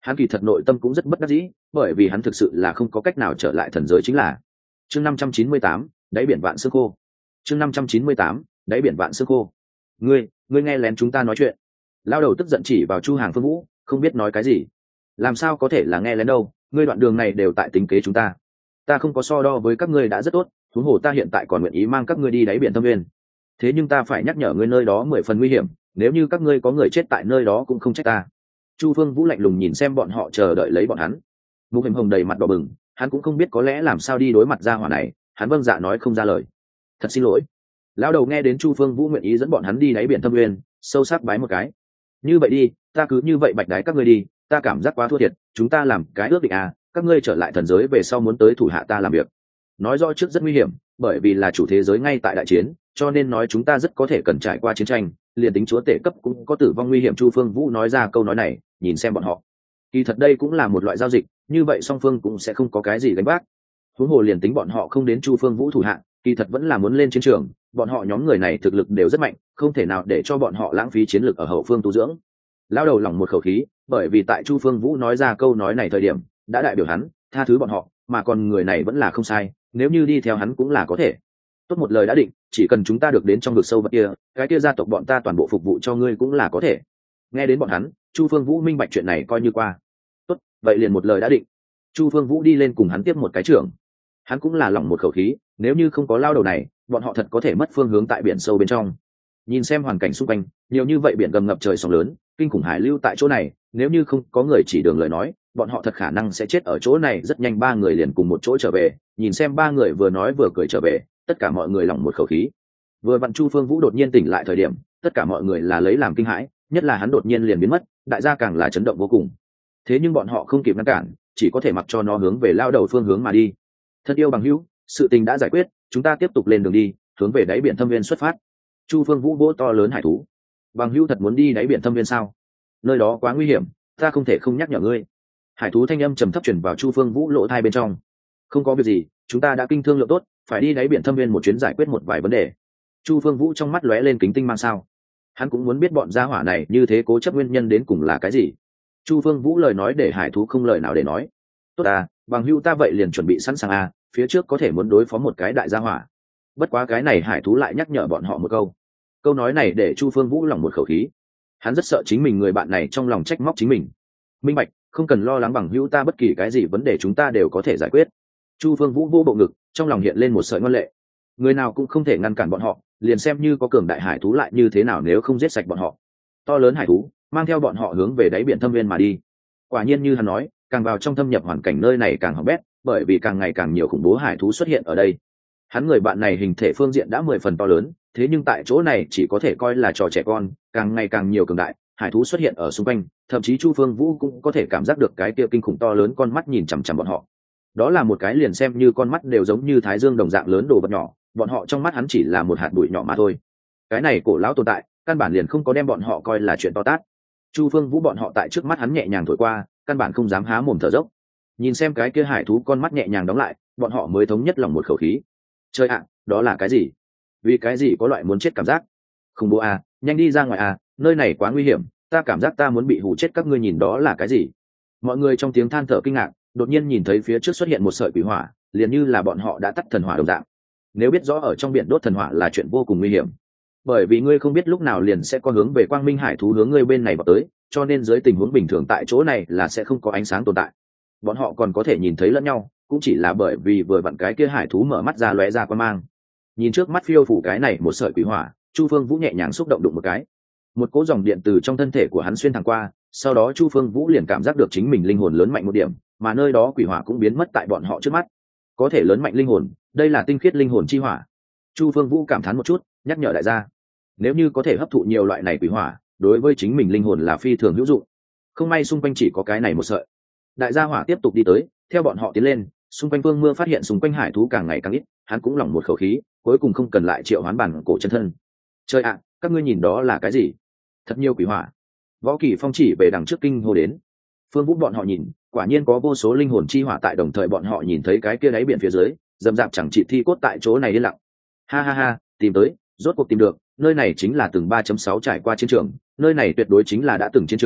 S1: hắn kỳ thật nội tâm cũng rất bất đắc dĩ, bởi vì hắn thực sự là không có cách nào trở lại thần giới chính là. Chương 598, đáy biển vạn xương khô. Chương 598, đáy biển vạn xương khô. Ngươi nghe lén chúng ta nói chuyện. Lao đầu tức giận chỉ vào Chu Hàng Phương Vũ, không biết nói cái gì. Làm sao có thể là nghe lén đâu, ngươi đoạn đường này đều tại tính kế chúng ta. Ta không có so đo với các ngươi đã rất tốt, huống hồ ta hiện tại còn nguyện ý mang các ngươi đi đáy biển thâm nguyên. Thế nhưng ta phải nhắc nhở ngươi nơi đó 10 phần nguy hiểm, nếu như các ngươi có người chết tại nơi đó cũng không trách ta. Chu Phương Vũ lạnh lùng nhìn xem bọn họ chờ đợi lấy bọn hắn. Mục Hiểm Hồng đầy mặt đỏ bừng, hắn cũng không biết có lẽ làm sao đi đối mặt gia hỏa này, hắn vâng dạ nói không ra lời. Thật xin lỗi. Lão đầu nghe đến Chu Phương Vũ nguyện ý dẫn bọn hắn đi đáy biển thâm nguyên, sâu sắc bái một cái. Như vậy đi, ta cứ như vậy bạch đái các ngươi đi, ta cảm giác quá thua thiệt, chúng ta làm cái ước định à, các ngươi trở lại thần giới về sau muốn tới thủ hạ ta làm việc. Nói rõ trước rất nguy hiểm, bởi vì là chủ thế giới ngay tại đại chiến, cho nên nói chúng ta rất có thể cần trải qua chiến tranh, liền tính chúa tể cấp cũng có tử vong nguy hiểm. Chu Phương Vũ nói ra câu nói này, nhìn xem bọn họ. Kỳ thật đây cũng là một loại giao dịch, như vậy song phương cũng sẽ không có cái gì gánh vác. Huống hồ liền tính bọn họ không đến Chu Phương Vũ thủ hạ, kỳ thật vẫn là muốn lên chiến trường, bọn họ nhóm người này thực lực đều rất mạnh, không thể nào để cho bọn họ lãng phí chiến lực ở hậu phương tu dưỡng. Lao đầu lỏng một khẩu khí, bởi vì tại Chu Phương Vũ nói ra câu nói này thời điểm, đã đại biểu hắn tha thứ bọn họ, mà còn người này vẫn là không sai, nếu như đi theo hắn cũng là có thể. Tốt, một lời đã định, chỉ cần chúng ta được đến trong vực sâu vật kia, cái kia gia tộc bọn ta toàn bộ phục vụ cho ngươi cũng là có thể. Nghe đến bọn hắn, Chu Phương Vũ minh bạch chuyện này coi như qua. Tốt, vậy liền một lời đã định. Chu Phương Vũ đi lên cùng hắn tiếp một cái trưởng. Hắn cũng là lỏng một khẩu khí, nếu như không có lao đầu này, bọn họ thật có thể mất phương hướng tại biển sâu bên trong. Nhìn xem hoàn cảnh xung quanh, nhiều như vậy biển gầm ngập trời sóng lớn, kinh khủng hải lưu tại chỗ này, nếu như không có người chỉ đường lời nói, bọn họ thật khả năng sẽ chết ở chỗ này. Rất nhanh ba người liền cùng một chỗ trở về, nhìn xem ba người vừa nói vừa cười trở về, tất cả mọi người lỏng một khẩu khí. Vừa vặn Chu Phương Vũ đột nhiên tỉnh lại thời điểm, tất cả mọi người là lấy làm kinh hãi, nhất là hắn đột nhiên liền biến mất, đại gia càng là chấn động vô cùng. Thế nhưng bọn họ không kịp ngăn cản, chỉ có thể mặc cho nó hướng về lao đầu phương hướng mà đi. Thân yêu bằng hữu, sự tình đã giải quyết, chúng ta tiếp tục lên đường đi, hướng về đáy biển thâm viên xuất phát. Chu Phương Vũ vỗ to lớn hải thú. Bằng hữu thật muốn đi đáy biển thâm viên sao? Nơi đó quá nguy hiểm, ta không thể không nhắc nhở ngươi. Hải thú thanh âm trầm thấp truyền vào Chu Phương Vũ lỗ tai bên trong. Không có việc gì, chúng ta đã kinh thương lượng tốt, phải đi đáy biển thâm viên một chuyến giải quyết một vài vấn đề. Chu Phương Vũ trong mắt lóe lên kính tinh mang sao. Hắn cũng muốn biết bọn gia hỏa này như thế cố chấp nguyên nhân đến cùng là cái gì. Chu Phương Vũ lời nói để hải thú không lời nào để nói. Tốt à, bằng hữu ta vậy liền chuẩn bị sẵn sàng à, phía trước có thể muốn đối phó một cái đại gia hỏa. Bất quá cái này hải thú lại nhắc nhở bọn họ một câu. Câu nói này để Chu Phương Vũ lòng một khẩu khí. Hắn rất sợ chính mình người bạn này trong lòng trách móc chính mình. Minh bạch, không cần lo lắng bằng hữu ta, bất kỳ cái gì vấn đề chúng ta đều có thể giải quyết. Chu Phương Vũ vô bộ ngực, trong lòng hiện lên một sợi ngoan lệ. Người nào cũng không thể ngăn cản bọn họ, liền xem như có cường đại hải thú lại như thế nào nếu không giết sạch bọn họ. To lớn hải thú mang theo bọn họ hướng về đáy biển thâm viên mà đi. Quả nhiên như hắn nói, càng vào trong thâm nhập hoàn cảnh nơi này càng hỏng bét, bởi vì càng ngày càng nhiều khủng bố hải thú xuất hiện ở đây. Hắn người bạn này hình thể phương diện đã 10 phần to lớn, thế nhưng tại chỗ này chỉ có thể coi là trò trẻ con, càng ngày càng nhiều cường đại hải thú xuất hiện ở xung quanh, thậm chí Chu Phương Vũ cũng có thể cảm giác được cái kia kinh khủng to lớn con mắt nhìn chằm chằm bọn họ. Đó là một cái liền xem như con mắt đều giống như thái dương đồng dạng lớn đồ vật nhỏ, bọn họ trong mắt hắn chỉ là một hạt bụi nhỏ mà thôi. Cái này cổ lão tồn tại, căn bản liền không có đem bọn họ coi là chuyện to tát. Chu Phương Vũ bọn họ tại trước mắt hắn nhẹ nhàng thổi qua, căn bản không dám há mồm thở dốc. Nhìn xem cái kia hải thú con mắt nhẹ nhàng đóng lại, bọn họ mới thống nhất lòng một khẩu khí. Trời ạ, đó là cái gì? Vì cái gì có loại muốn chết cảm giác? Không bố à, nhanh đi ra ngoài à, nơi này quá nguy hiểm, ta cảm giác ta muốn bị hù chết. Các ngươi nhìn đó là cái gì? Mọi người trong tiếng than thở kinh ngạc, đột nhiên nhìn thấy phía trước xuất hiện một sợi quỷ hỏa, liền như là bọn họ đã tắt thần hỏa đồng dạng. Nếu biết rõ ở trong biển đốt thần hỏa là chuyện vô cùng nguy hiểm, bởi vì ngươi không biết lúc nào liền sẽ có hướng về quang minh hải thú hướng ngươi bên này vào tới, cho nên dưới tình huống bình thường tại chỗ này là sẽ không có ánh sáng tồn tại. Bọn họ còn có thể nhìn thấy lẫn nhau, cũng chỉ là bởi vì vừa vặn cái kia hải thú mở mắt ra lóe ra quang mang. Nhìn trước mắt phiêu phủ cái này một sợi quỷ hỏa, Chu Phương Vũ nhẹ nhàng xúc động đụng một cái, một cỗ dòng điện từ trong thân thể của hắn xuyên thẳng qua, sau đó Chu Phương Vũ liền cảm giác được chính mình linh hồn lớn mạnh một điểm, mà nơi đó quỷ hỏa cũng biến mất tại bọn họ trước mắt. Có thể lớn mạnh linh hồn, đây là tinh khiết linh hồn chi hỏa. Chu Phương Vũ cảm thán một chút, nhắc nhở đại gia, nếu như có thể hấp thụ nhiều loại này quỷ hỏa, đối với chính mình linh hồn là phi thường hữu dụng. Không may xung quanh chỉ có cái này một sợi. Đại gia hỏa tiếp tục đi tới, theo bọn họ tiến lên, xung quanh Vương Mưa phát hiện xung quanh hải thú càng ngày càng ít, hắn cũng lỏng một khẩu khí, cuối cùng không cần lại triệu hoán bản cổ chân thân. Trời ạ, các ngươi nhìn đó là cái gì? Thật nhiều quỷ hỏa. Võ Kỳ Phong chỉ về đằng trước kinh hô đến. Phương Vũ bọn họ nhìn, quả nhiên có vô số linh hồn chi hỏa tại, đồng thời bọn họ nhìn thấy cái kia đáy biển phía dưới, dầm dạp chẳng chỉ thi cốt tại chỗ này yên lặng. Ha ha ha, tìm tới, rốt cuộc tìm được, nơi này chính là từng 3.6 trải qua chiến trường, nơi này tuyệt đối chính là đã từng chiến trường,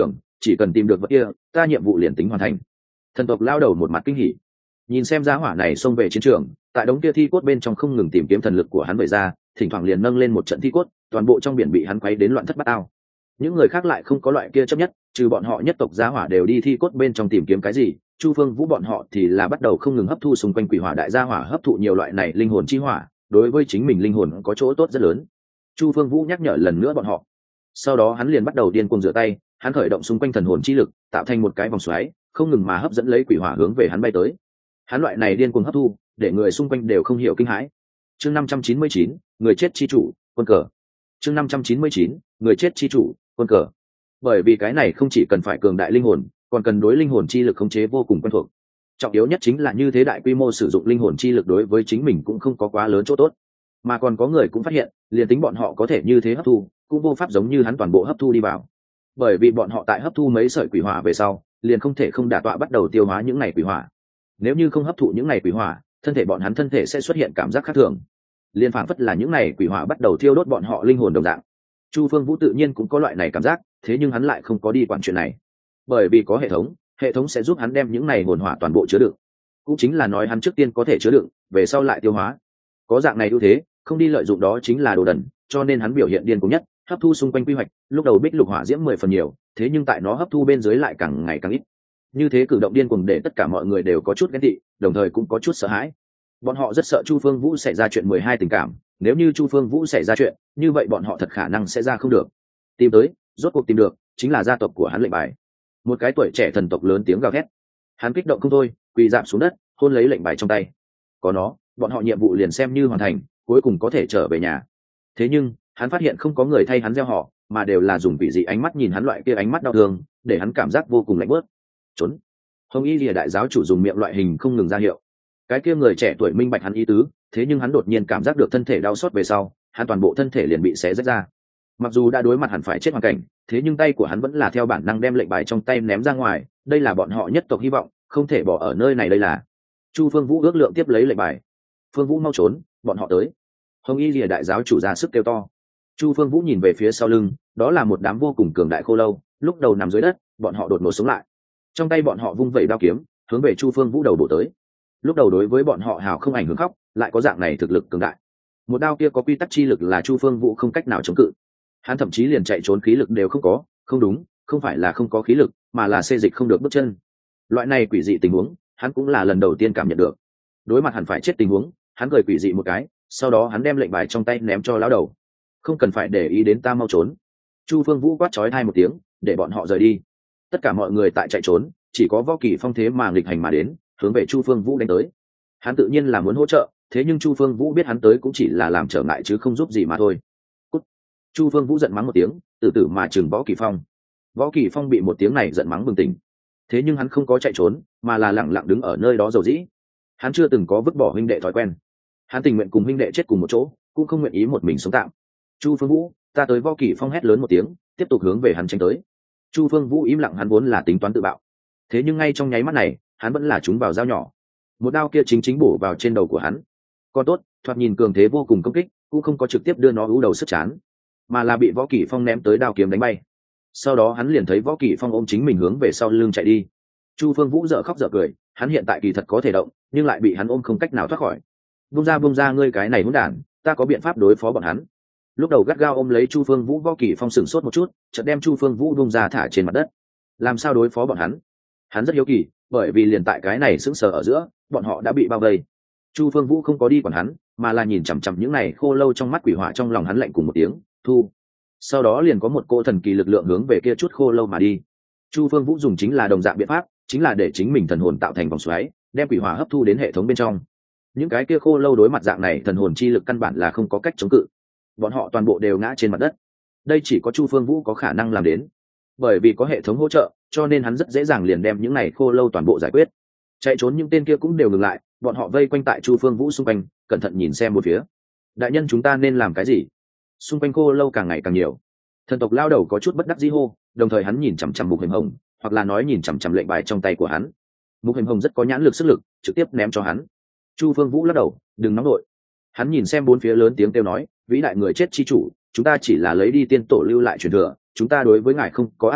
S1: chỉ cần tìm được vật kia ta nhiệm vụ liền tính hoàn thành. Thần tộc lao đầu một mặt kinh hỉ, nhìn xem giá hỏa này xông về chiến trường, tại đống kia thi cốt bên trong không ngừng tìm kiếm thần lực của hắn vẩy ra, thỉnh thoảng liền nâng lên một trận thi cốt, toàn bộ trong biển bị hắn quấy đến loạn thất bát ao. Những người khác lại không có loại kia chấp nhất, trừ bọn họ nhất tộc giá hỏa đều đi thi cốt bên trong tìm kiếm cái gì, Chu Phương Vũ bọn họ thì là bắt đầu không ngừng hấp thu xung quanh quỷ hỏa đại gia hỏa, hấp thụ nhiều loại này linh hồn chi hỏa, đối với chính mình linh hồn có chỗ tốt rất lớn. Chu Phương Vũ nhắc nhở lần nữa bọn họ, sau đó hắn liền bắt đầu điên cuồng rửa tay, hắn khởi động xung quanh thần hồn chi lực, tạo thành một cái vòng xoáy, không ngừng mà hấp dẫn lấy quỷ hỏa hướng về hắn bay tới. Hắn loại này điên cuồng hấp thu, để người xung quanh đều không hiểu kinh hãi. Chương 599, người chết chi chủ, quân cờ. Chương 599, người chết chi chủ, quân cờ. Bởi vì cái này không chỉ cần phải cường đại linh hồn, còn cần đối linh hồn chi lực khống chế vô cùng quen thuộc. Trọng yếu nhất chính là như thế đại quy mô sử dụng linh hồn chi lực đối với chính mình cũng không có quá lớn chỗ tốt, mà còn có người cũng phát hiện, liền tính bọn họ có thể như thế hấp thu, cũng vô pháp giống như hắn toàn bộ hấp thu đi vào. Bởi vì bọn họ tại hấp thu mấy sợi quỷ hỏa về sau, liền không thể không đả tọa bắt đầu tiêu hóa những này quỷ hỏa. Nếu như không hấp thụ những này quỷ hỏa, thân thể bọn hắn thân thể sẽ xuất hiện cảm giác khác thường, liền phảng phất là những này quỷ hỏa bắt đầu thiêu đốt bọn họ linh hồn đồng dạng. Chu Phương Vũ tự nhiên cũng có loại này cảm giác, thế nhưng hắn lại không có đi quản chuyện này, bởi vì có hệ thống sẽ giúp hắn đem những này hồn hỏa toàn bộ chứa đựng, cũng chính là nói hắn trước tiên có thể chứa đựng, về sau lại tiêu hóa. Có dạng này ưu thế, không đi lợi dụng đó chính là đồ đần, cho nên hắn biểu hiện điên cuồng nhất, hấp thu xung quanh quy hoạch. Lúc đầu bích lục hỏa diễm 10 phần nhiều, thế nhưng tại nó hấp thu bên dưới lại càng ngày càng ít. Như thế cử động điên cuồng để tất cả mọi người đều có chút ghen tị, đồng thời cũng có chút sợ hãi. Bọn họ rất sợ Chu Phương Vũ xảy ra chuyện 12 tình cảm, nếu như Chu Phương Vũ xảy ra chuyện, như vậy bọn họ thật khả năng sẽ ra không được. Tìm tới, rốt cuộc tìm được, chính là gia tộc của hắn lệnh bài. Một cái tuổi trẻ thần tộc lớn tiếng gào thét. Hắn kích động không thôi, quỳ rạp xuống đất, hôn lấy lệnh bài trong tay. Có nó, bọn họ nhiệm vụ liền xem như hoàn thành, cuối cùng có thể trở về nhà. Thế nhưng, hắn phát hiện không có người thay hắn gieo họ, mà đều là dùng vị dị ánh mắt nhìn hắn, loại kia ánh mắt đau thương, để hắn cảm giác vô cùng lạnh bớt. Trốn. Hồng Y Lìa đại giáo chủ dùng miệng loại hình không ngừng ra hiệu. Cái kia người trẻ tuổi minh bạch hắn ý tứ, thế nhưng hắn đột nhiên cảm giác được thân thể đau xót về sau, hắn toàn bộ thân thể liền bị xé rách ra. Mặc dù đã đối mặt hẳn phải chết hoàn cảnh, thế nhưng tay của hắn vẫn là theo bản năng đem lệnh bài trong tay ném ra ngoài. Đây là bọn họ nhất tộc hy vọng, không thể bỏ ở nơi này. Đây là Chu Phương Vũ ước lượng tiếp lấy lệnh bài. Phương Vũ mau trốn, bọn họ tới. Hồng Y Lìa đại giáo chủ ra sức kêu to. Chu Phương Vũ nhìn về phía sau lưng, đó là một đám vô cùng cường đại khô lâu, lúc đầu nằm dưới đất, bọn họ đột ngột sống lại. Trong tay bọn họ vung vẩy đao kiếm, hướng về Chu Phương Vũ đầu bổ tới. Lúc đầu đối với bọn họ hào không ảnh hưởng khóc, lại có dạng này thực lực cường đại. Một đao kia có quy tắc chi lực là Chu Phương Vũ không cách nào chống cự. Hắn thậm chí liền chạy trốn khí lực đều không có, không đúng, không phải là không có khí lực, mà là xê dịch không được bước chân. Loại này quỷ dị tình huống, hắn cũng là lần đầu tiên cảm nhận được. Đối mặt hẳn phải chết tình huống, hắn cười quỷ dị một cái, sau đó hắn đem lệnh bài trong tay ném cho lão đầu. Không cần phải để ý đến ta, mau trốn. Chu Phương Vũ quát chói tai một tiếng, để bọn họ rời đi. Tất cả mọi người tại chạy trốn, chỉ có Võ Kỳ Phong thế mà nghịch hành mà đến, hướng về Chu Phương Vũ đánh tới. Hắn tự nhiên là muốn hỗ trợ, thế nhưng Chu Phương Vũ biết hắn tới cũng chỉ là làm trở ngại chứ không giúp gì mà thôi. Cút. Chu Phương Vũ giận mắng một tiếng, từ từ mà chừng Võ Kỳ Phong. Võ Kỳ Phong bị một tiếng này giận mắng bừng tỉnh, thế nhưng hắn không có chạy trốn, mà là lặng lặng đứng ở nơi đó dầu dĩ. Hắn chưa từng có vứt bỏ huynh đệ thói quen, hắn tình nguyện cùng huynh đệ chết cùng một chỗ, cũng không nguyện ý một mình sống tạm. Chu Phương Vũ, ta tới! Võ Kỳ Phong hét lớn một tiếng, tiếp tục hướng về hắn tranh tới. Chu Phương Vũ im lặng, hắn vốn là tính toán tự bạo, thế nhưng ngay trong nháy mắt này, hắn vẫn là trúng vào dao nhỏ. Một đao kia chính bổ vào trên đầu của hắn. Còn tốt, thoạt nhìn cường thế vô cùng công kích, cũng không có trực tiếp đưa nó ú đầu sức chán, mà là bị Võ Kỳ Phong ném tới đao kiếm đánh bay. Sau đó hắn liền thấy Võ Kỳ Phong ôm chính mình hướng về sau lưng chạy đi. Chu Phương Vũ dở khóc dở cười, hắn hiện tại kỳ thật có thể động, nhưng lại bị hắn ôm không cách nào thoát khỏi. Buông ra ngươi cái này hỗn đản, ta có biện pháp đối phó bọn hắn. Lúc đầu gắt gao ôm lấy Chu Phương Vũ, Võ Kỳ Phong sửng sốt một chút, chợt đem Chu Phương Vũ buông ra thả trên mặt đất. Làm sao đối phó bọn hắn? Hắn rất hiếu kỳ, bởi vì liền tại cái này sững sờ ở giữa, bọn họ đã bị bao vây. Chu Phương Vũ không có đi quản hắn, mà là nhìn chằm chằm những này khô lâu, trong mắt quỷ hỏa trong lòng hắn lạnh cùng một tiếng thu. Sau đó liền có một cỗ thần kỳ lực lượng hướng về kia chút khô lâu mà đi. Chu Phương Vũ dùng chính là đồng dạng biện pháp, chính là để chính mình thần hồn tạo thành vòng xoáy, đem quỷ hỏa hấp thu đến hệ thống bên trong. Những cái kia khô lâu đối mặt dạng này thần hồn chi lực căn bản là không có cách chống cự, bọn họ toàn bộ đều ngã trên mặt đất. Đây chỉ có Chu Phương Vũ có khả năng làm đến, bởi vì có hệ thống hỗ trợ, cho nên hắn rất dễ dàng liền đem những này khô lâu toàn bộ giải quyết. Chạy trốn những tên kia cũng đều ngừng lại, bọn họ vây quanh tại Chu Phương Vũ xung quanh, cẩn thận nhìn xem một phía. Đại nhân, chúng ta nên làm cái gì? Xung quanh khô lâu càng ngày càng nhiều. Thần tộc lao đầu có chút bất đắc dĩ hô, đồng thời hắn nhìn chằm chằm Mục Hình Hồng, hoặc là nói nhìn chằm chằm lệnh bài trong tay của hắn. Mục Hình Hồng rất có nhãn lực sức lực, trực tiếp ném cho hắn. Chu Phương Vũ lắc đầu, đừng nóng nội. Hắn nhìn xem bốn phía lớn tiếng kêu nói, vĩ đại người chết chi chủ, chúng ta chỉ là lấy đi tiên tổ lưu lại truyền thừa, chúng ta đối với ngài không có ác ý,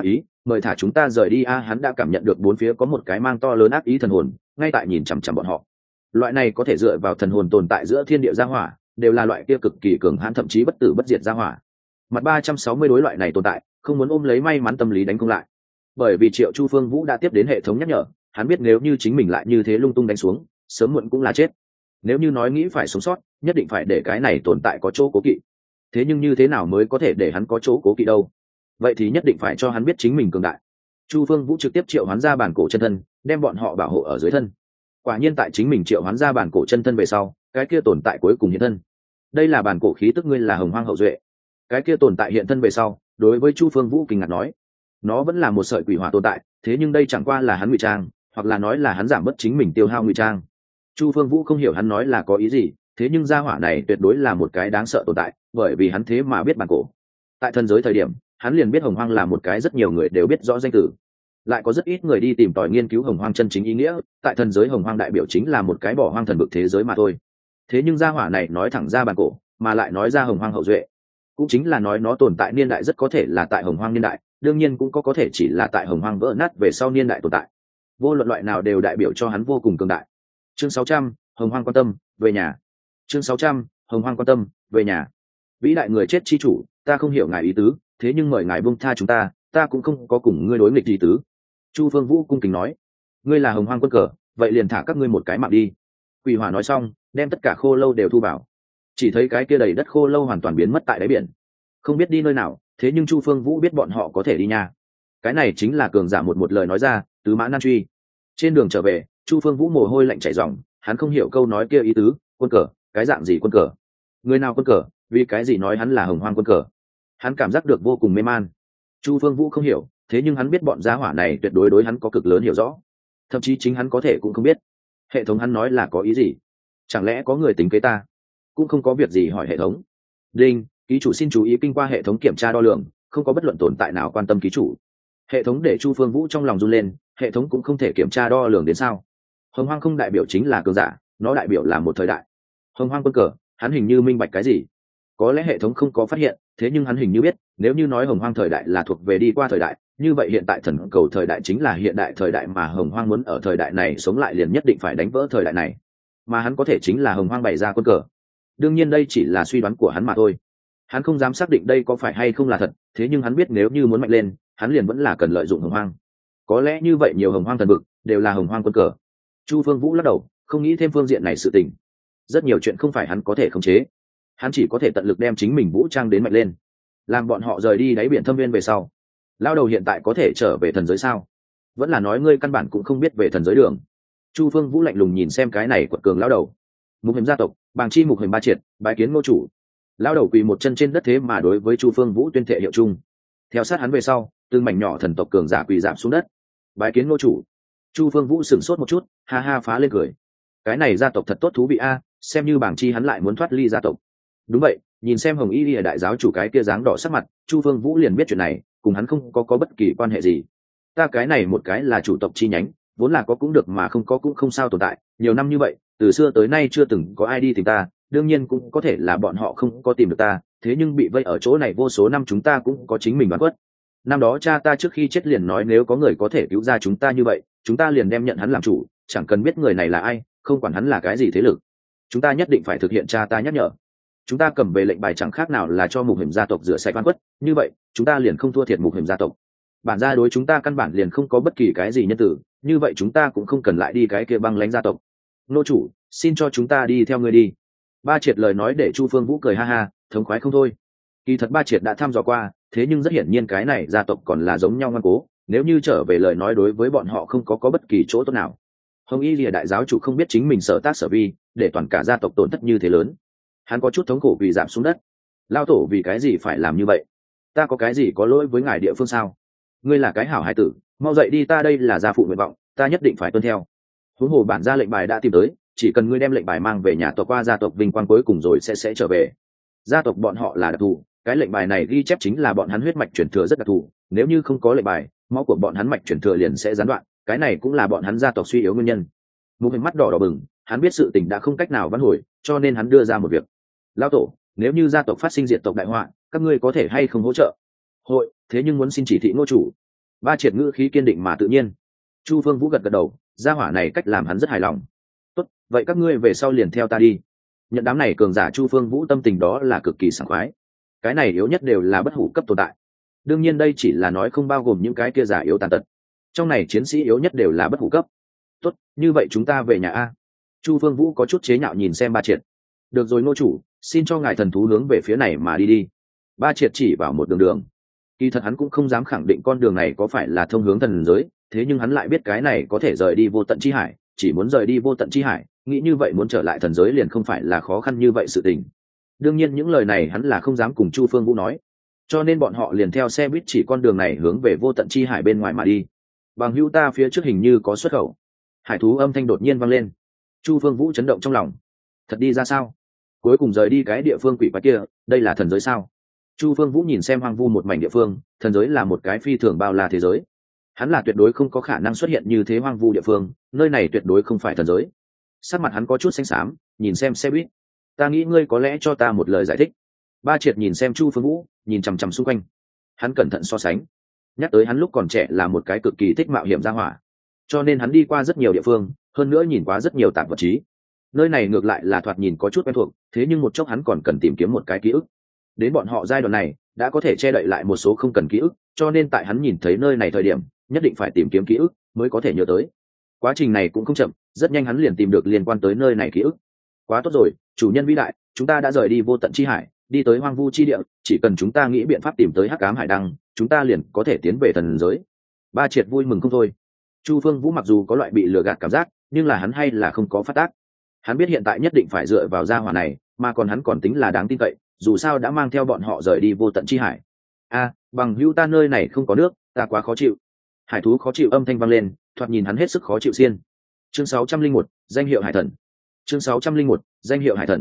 S1: mời thả chúng ta rời đi a. Hắn đã cảm nhận được bốn phía có một cái mang to lớn ác ý thần hồn ngay tại nhìn chằm chằm bọn họ. Loại này có thể dựa vào thần hồn tồn tại giữa thiên địa gia hỏa đều là loại kia cực kỳ cường hãn, thậm chí bất tử bất diệt gia hỏa. Mặt 360 đối loại này tồn tại không muốn ôm lấy may mắn tâm lý đánh công lại, bởi vì Triệu Chu Phương Vũ đã tiếp đến hệ thống nhắc nhở, hắn biết nếu như chính mình lại như thế lung tung đánh xuống, sớm muộn cũng là chết. Nếu như nói nghĩ phải sống sót, nhất định phải để cái này tồn tại có chỗ cố kỵ. Thế nhưng như thế nào mới có thể để hắn có chỗ cố kỵ đâu? Vậy thì nhất định phải cho hắn biết chính mình cường đại. Chu Phương Vũ trực tiếp triệu hoán ra bản cổ chân thân, đem bọn họ bảo hộ ở dưới thân. Quả nhiên tại chính mình triệu hoán ra bản cổ chân thân về sau, cái kia tồn tại cuối cùng hiện thân. Đây là bản cổ khí tức, ngươi là Hồng Hoang hậu duệ. Cái kia tồn tại hiện thân về sau, đối với Chu Phương Vũ kinh ngạc nói, nó vẫn là một sợi quỷ hỏa tồn tại, thế nhưng đây chẳng qua là hắn ngụy trang, hoặc là nói là hắn giảm bớt chính mình tiêu hao ngụy trang. Chu Phương Vũ không hiểu hắn nói là có ý gì, thế nhưng gia hỏa này tuyệt đối là một cái đáng sợ tồn tại, bởi vì hắn thế mà biết bản cổ. Tại thần giới thời điểm, hắn liền biết Hồng Hoang là một cái rất nhiều người đều biết rõ danh từ, lại có rất ít người đi tìm tòi nghiên cứu Hồng Hoang chân chính ý nghĩa. Tại thần giới, Hồng Hoang đại biểu chính là một cái bỏ hoang thần vực thế giới mà thôi. Thế nhưng gia hỏa này nói thẳng ra bản cổ, mà lại nói ra Hồng Hoang hậu duệ, cũng chính là nói nó tồn tại niên đại rất có thể là tại Hồng Hoang niên đại, đương nhiên cũng có thể chỉ là tại Hồng Hoang vỡ nát về sau niên đại tồn tại. Vô luận loại nào đều đại biểu cho hắn vô cùng cường đại. Chương 600, Hồng Hoang quan tâm, về nhà. Chương 600, Hồng Hoang quan tâm, về nhà. Vĩ đại người chết chi chủ, ta không hiểu ngài ý tứ, thế nhưng mời ngài buông tha chúng ta cũng không có cùng ngươi đối nghịch ý tứ. Chu Phương Vũ cung kính nói, ngươi là Hồng Hoang quân cờ, vậy liền thả các ngươi một cái mạng đi. Quỷ hỏa nói xong, đem tất cả khô lâu đều thu vào. Chỉ thấy cái kia đầy đất khô lâu hoàn toàn biến mất tại đáy biển, không biết đi nơi nào. Thế nhưng Chu Phương Vũ biết bọn họ có thể đi nha. Cái này chính là cường giả một lời nói ra, tứ mã nan truy. Trên đường trở về, Chu Phương Vũ mồ hôi lạnh chảy ròng, hắn không hiểu câu nói kia ý tứ. Quân cờ? Cái dạng gì quân cờ? Người nào quân cờ? Vì cái gì nói hắn là Hồng Hoang quân cờ? Hắn cảm giác được vô cùng mê man. Chu Phương Vũ không hiểu, thế nhưng hắn biết bọn gia hỏa này tuyệt đối đối hắn có cực lớn hiểu rõ, thậm chí chính hắn có thể cũng không biết. Hệ thống hắn nói là có ý gì? Chẳng lẽ có người tính kế ta? Cũng không có việc gì hỏi hệ thống. Đinh, ký chủ xin chú ý, kinh qua hệ thống kiểm tra đo lường, không có bất luận tồn tại nào quan tâm ký chủ. Hệ thống để Chu Phương Vũ trong lòng run lên, hệ thống cũng không thể kiểm tra đo lường đến sao? Hồng Hoang không đại biểu chính là cường giả, nó đại biểu là một thời đại. Hồng Hoang quân cờ, hắn hình như minh bạch cái gì. Có lẽ hệ thống không có phát hiện, thế nhưng hắn hình như biết, nếu như nói Hồng Hoang thời đại là thuộc về đi qua thời đại, như vậy hiện tại thần cầu thời đại chính là hiện đại thời đại, mà Hồng Hoang muốn ở thời đại này sống lại liền nhất định phải đánh vỡ thời đại này, mà hắn có thể chính là Hồng Hoang bày ra quân cờ. Đương nhiên đây chỉ là suy đoán của hắn mà thôi, hắn không dám xác định đây có phải hay không là thật, thế nhưng hắn biết nếu như muốn mạnh lên, hắn liền vẫn là cần lợi dụng Hồng Hoang. Có lẽ như vậy nhiều Hồng Hoang thần vực đều là Hồng Hoang quân cờ. Chu Phương Vũ lắc đầu, không nghĩ thêm phương diện này sự tình. Rất nhiều chuyện không phải hắn có thể khống chế, hắn chỉ có thể tận lực đem chính mình vũ trang đến mạnh lên, làm bọn họ rời đi đáy biển thâm viên về sau. Lao đầu hiện tại có thể trở về thần giới sao? Vẫn là nói ngươi căn bản cũng không biết về thần giới đường? Chu Phương Vũ lạnh lùng nhìn xem cái này quật cường lao đầu. Mục Hiểm gia tộc, Bàng Chi Mục Hiểm Ba Triệt, bái kiến ngô chủ. Lao đầu quỳ một chân trên đất, thế mà đối với Chu Phương Vũ tuyên thệ hiệu chung. Theo sát hắn về sau, từng mảnh nhỏ thần tộc cường giả quỳ rạp xuống đất, bái kiến ngô chủ. Chu Phương Vũ sửng sốt một chút, ha ha phá lên cười. Cái này gia tộc thật tốt thú vị a, xem như Bàng Chi hắn lại muốn thoát ly gia tộc. Đúng vậy, nhìn xem Hồng Y Lìa đại giáo chủ cái kia dáng đỏ sắc mặt, Chu Phương Vũ liền biết chuyện này cùng hắn không có bất kỳ quan hệ gì. Ta cái này một cái là chủ tộc chi nhánh, vốn là có cũng được mà không có cũng không sao tồn tại, nhiều năm như vậy, từ xưa tới nay chưa từng có ai đi tìm ta, đương nhiên cũng có thể là bọn họ không có tìm được ta, thế nhưng bị vây ở chỗ này vô số năm, chúng ta cũng có chính mình đoán quất. Năm đó cha ta trước khi chết liền nói nếu có người có thể cứu ra chúng ta như vậy, chúng ta liền đem nhận hắn làm chủ, chẳng cần biết người này là ai, không quản hắn là cái gì thế lực, chúng ta nhất định phải thực hiện cha ta nhắc nhở. Chúng ta cầm về lệnh bài chẳng khác nào là cho Mục Hiểm gia tộc rửa sạch oan khuất, như vậy chúng ta liền không thua thiệt Mục Hiểm gia tộc. Bản gia đối chúng ta căn bản liền không có bất kỳ cái gì nhân tử, như vậy chúng ta cũng không cần lại đi cái kia băng lãnh gia tộc. Nô chủ, xin cho chúng ta đi theo ngươi đi. Ba Triệt lời nói để Chu Phương Vũ cười ha ha, thống khoái không thôi. Kỳ thật Ba Triệt đã thăm dò qua, thế nhưng rất hiển nhiên cái này gia tộc còn là giống nhau ngoan cố, nếu như trở về lời nói đối với bọn họ không có bất kỳ chỗ tốt nào. Hồng Y Lìa đại giáo chủ không biết chính mình sở tác sở vi, để toàn cả gia tộc tổn thất như thế lớn. Hắn có chút thống khổ vì giảm xuống đất. Lao tổ vì cái gì phải làm như vậy? Ta có cái gì có lỗi với ngài địa phương sao? Ngươi là cái hảo hài tử, mau dậy đi, ta đây là gia phụ nguyện vọng, ta nhất định phải tuân theo. Huống hồ bản gia lệnh bài đã tìm tới, chỉ cần ngươi đem lệnh bài mang về nhà tộc qua gia tộc vinh quang cuối cùng rồi sẽ trở về. Gia tộc bọn họ là đặc thù, cái lệnh bài này ghi chép chính là bọn hắn huyết mạch truyền thừa rất đặc thù, nếu như không có lệnh bài, máu của bọn hắn mạch truyền thừa liền sẽ gián đoạn, cái này cũng là bọn hắn gia tộc suy yếu nguyên nhân. Mục Hiểm mắt đỏ đỏ bừng, hắn biết sự tình đã không cách nào vãn hồi, cho nên hắn đưa ra một việc. Lão tổ, nếu như gia tộc phát sinh diệt tộc đại họa, các ngươi có thể hay không hỗ trợ? Hội, thế nhưng muốn xin chỉ thị ngô chủ. Ba Triệt ngữ khí kiên định mà tự nhiên. Chu Phương Vũ gật gật đầu, gia hỏa này cách làm hắn rất hài lòng. Tốt, vậy các ngươi về sau liền theo ta đi. Nhận đám này cường giả, Chu Phương Vũ tâm tình đó là cực kỳ sảng khoái. Cái này yếu nhất đều là bất hủ cấp tồn tại. Đương nhiên đây chỉ là nói không bao gồm những cái kia giả yếu tàn tật. Trong này chiến sĩ yếu nhất đều là bất hủ cấp. Tốt, như vậy chúng ta về nhà a. Chu Phương Vũ có chút chế nhạo nhìn xem Ba Triệt. Được rồi nô chủ, xin cho ngài thần thú hướng về phía này mà đi đi. Ba Triệt chỉ vào một đường đường. Kỳ thật hắn cũng không dám khẳng định con đường này có phải là thông hướng thần giới, thế nhưng hắn lại biết cái này có thể rời đi vô tận chi hải, chỉ muốn rời đi vô tận chi hải, nghĩ như vậy muốn trở lại thần giới liền không phải là khó khăn như vậy sự tình. Đương nhiên những lời này hắn là không dám cùng Chu Phương Vũ nói, cho nên bọn họ liền theo xe buýt chỉ con đường này hướng về vô tận chi hải bên ngoài mà đi. Bằng hữu ta phía trước hình như có xuất khẩu. Hải thú âm thanh đột nhiên vang lên. Chu Phương Vũ chấn động trong lòng. Thật đi ra sao? Cuối cùng rời đi cái địa phương quỷ quái kia, đây là thần giới sao? Chu Phương Vũ nhìn xem hoang vu một mảnh địa phương, thần giới là một cái phi thường bao la thế giới. Hắn là tuyệt đối không có khả năng xuất hiện như thế hoang vu địa phương, nơi này tuyệt đối không phải thần giới. Sắc mặt hắn có chút xanh xám, nhìn xem xe buýt. Ta nghĩ ngươi có lẽ cho ta một lời giải thích. Ba Triệt nhìn xem Chu Phương Vũ, nhìn chằm chằm xung quanh. Hắn cẩn thận so sánh. Nhắc tới hắn lúc còn trẻ là một cái cực kỳ thích mạo hiểm ra hỏa, cho nên hắn đi qua rất nhiều địa phương, hơn nữa nhìn qua rất nhiều tạp vật chí. Nơi này ngược lại là thoạt nhìn có chút quen thuộc, thế nhưng một chốc hắn còn cần tìm kiếm một cái ký ức. Đến bọn họ giai đoạn này đã có thể che đậy lại một số không cần ký ức, cho nên tại hắn nhìn thấy nơi này thời điểm nhất định phải tìm kiếm ký ức mới có thể nhớ tới. Quá trình này cũng không chậm, rất nhanh hắn liền tìm được liên quan tới nơi này ký ức. Quá tốt rồi, chủ nhân vĩ đại, chúng ta đã rời đi vô tận chi hải, đi tới hoang vu chi địa, chỉ cần chúng ta nghĩ biện pháp tìm tới hắc ám hải đăng, chúng ta liền có thể tiến về thần giới. Ba Triệt vui mừng không thôi. Chu Phương Vũ mặc dù có loại bị lừa gạt cảm giác, nhưng là hắn hay là không có phát tác. Hắn biết hiện tại nhất định phải dựa vào gia hỏa này, mà còn hắn còn tính là đáng tin cậy, dù sao đã mang theo bọn họ rời đi vô tận chi hải. Bằng hữu ta nơi này không có nước, ta quá khó chịu. Hải thú khó chịu âm thanh vang lên, thoạt nhìn hắn hết sức khó chịu xiên. Chương 601, danh hiệu hải thần. Chương 601, danh hiệu hải thần.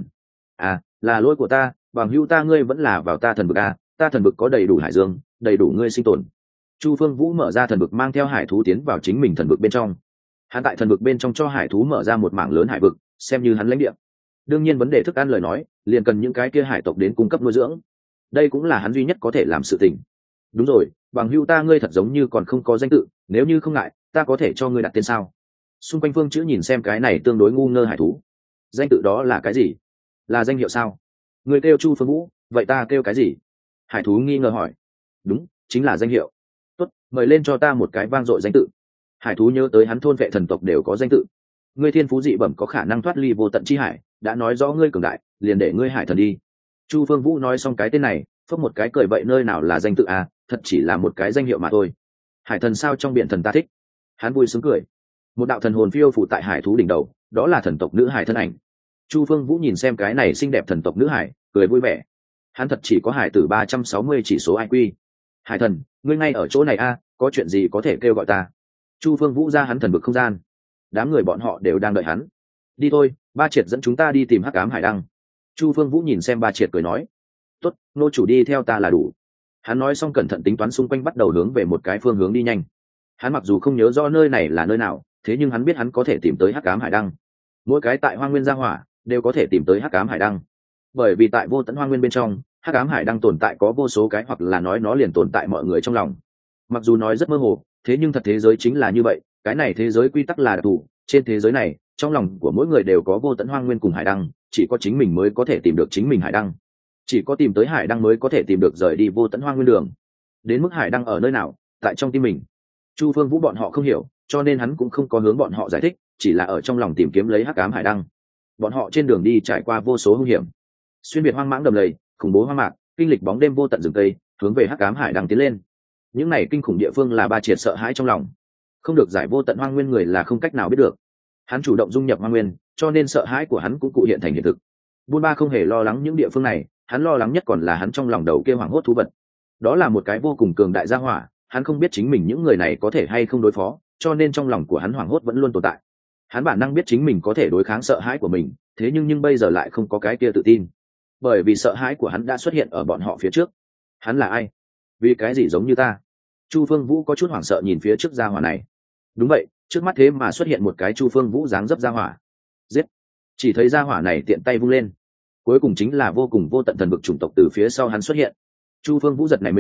S1: Là lỗi của ta, bằng hữu ta ngươi vẫn là vào ta thần vực ta thần vực có đầy đủ hải dương, đầy đủ ngươi sinh tồn. Chu Phương Vũ mở ra thần vực, mang theo hải thú tiến vào chính mình thần vực bên trong. Hắn tại thần vực bên trong cho hải thú mở ra một mảng lớn hải vực, xem như hắn lãnh địa. Đương nhiên vấn đề thức ăn lời nói, liền cần những cái kia hải tộc đến cung cấp nuôi dưỡng. Đây cũng là hắn duy nhất có thể làm sự tình. Đúng rồi, bằng hữu ta ngươi thật giống như còn không có danh tự, nếu như không ngại, ta có thể cho ngươi đặt tên sao? Xung quanh Phương Chữ nhìn xem cái này tương đối ngu ngơ hải thú. Danh tự đó là cái gì? Là danh hiệu sao? Người kêu Chu Phương Vũ, vậy ta kêu cái gì? Hải thú nghi ngờ hỏi. Đúng, chính là danh hiệu. Tốt, mời lên cho ta một cái vang dội danh tự. Hải thú nhớ tới hắn thôn vệ thần tộc đều có danh tự. Ngươi thiên phú dị bẩm có khả năng thoát ly vô tận chi hải, đã nói rõ ngươi cường đại, liền để ngươi hải thần đi. Chu Phương Vũ nói xong cái tên này, phốc một cái cười, vậy nơi nào là danh tự thật chỉ là một cái danh hiệu mà thôi. Hải thần sao trong biển thần ta thích. Hắn vui sướng cười. Một đạo thần hồn phiêu phủ tại hải thú đỉnh đầu, đó là thần tộc nữ hải thân ảnh. Chu Phương Vũ nhìn xem cái này xinh đẹp thần tộc nữ hải, cười vui vẻ. Hắn thật chỉ có hải tử 360 chỉ số IQ. Hải thần, ngươi ngay ở chỗ này có chuyện gì có thể kêu gọi ta? Chu Phương Vũ ra hắn thần vực không gian. Đám người bọn họ đều đang đợi hắn. Đi thôi, Ba Triệt dẫn chúng ta đi tìm hắc ám hải đăng. Chu Phương Vũ nhìn xem Ba Triệt cười nói. Tốt, nô chủ đi theo ta là đủ. Hắn nói xong cẩn thận tính toán xung quanh, bắt đầu hướng về một cái phương hướng đi nhanh. Hắn mặc dù không nhớ rõ nơi này là nơi nào, thế nhưng hắn biết hắn có thể tìm tới hắc ám hải đăng. Mỗi cái tại Hoang Nguyên Gia Hỏa đều có thể tìm tới hắc ám hải đăng, bởi vì tại vô tận Hoang Nguyên bên trong, hắc ám hải đăng tồn tại có vô số cái, hoặc là nói nó liền tồn tại mọi người trong lòng. Mặc dù nói rất mơ hồ, thế nhưng thật thế giới chính là như vậy. Cái này thế giới quy tắc là đặc thù, trên thế giới này trong lòng của mỗi người đều có vô tận Hoang Nguyên cùng hải đăng, chỉ có chính mình mới có thể tìm được chính mình hải đăng, chỉ có tìm tới hải đăng mới có thể tìm được rời đi vô tận Hoang Nguyên đường. Đến mức hải đăng ở nơi nào, tại trong tim mình. Chu Phương Vũ bọn họ không hiểu, cho nên hắn cũng không có hướng bọn họ giải thích, chỉ là ở trong lòng tìm kiếm lấy hắc ám hải đăng. Bọn họ trên đường đi trải qua vô số hung hiểm, xuyên biệt hoang mãng đầm lầy, khủng bố hoang mạc, kinh lịch bóng đêm vô tận rừng tây, hướng về hắc ám hải đăng tiến lên. Những này kinh khủng địa phương là Ba Triệt sợ hãi trong lòng. Không được giải vô tận Hoang Nguyên người là không cách nào biết được. Hắn chủ động dung nhập Hoang Nguyên, cho nên sợ hãi của hắn cũng cụ hiện thành hiện thực. Buôn Ba không hề lo lắng những địa phương này, hắn lo lắng nhất còn là hắn trong lòng đầu kia hoảng hốt thú vật. Đó là một cái vô cùng cường đại gia hỏa, hắn không biết chính mình những người này có thể hay không đối phó, cho nên trong lòng của hắn hoảng hốt vẫn luôn tồn tại. Hắn bản năng biết chính mình có thể đối kháng sợ hãi của mình, thế nhưng bây giờ lại không có cái kia tự tin, bởi vì sợ hãi của hắn đã xuất hiện ở bọn họ phía trước. Hắn là ai? Vì cái gì giống như ta? Chu Phương Vũ có chút hoảng sợ nhìn phía trước gia hỏa này. Đúng vậy, trước mắt thế mà xuất hiện một cái Chu Phương Vũ dáng dấp gia hỏa. Giết! Chỉ thấy gia hỏa này tiện tay vung lên, cuối cùng chính là vô cùng vô tận thần vực chủng tộc từ phía sau hắn xuất hiện. Chu Phương Vũ giật nảy mình,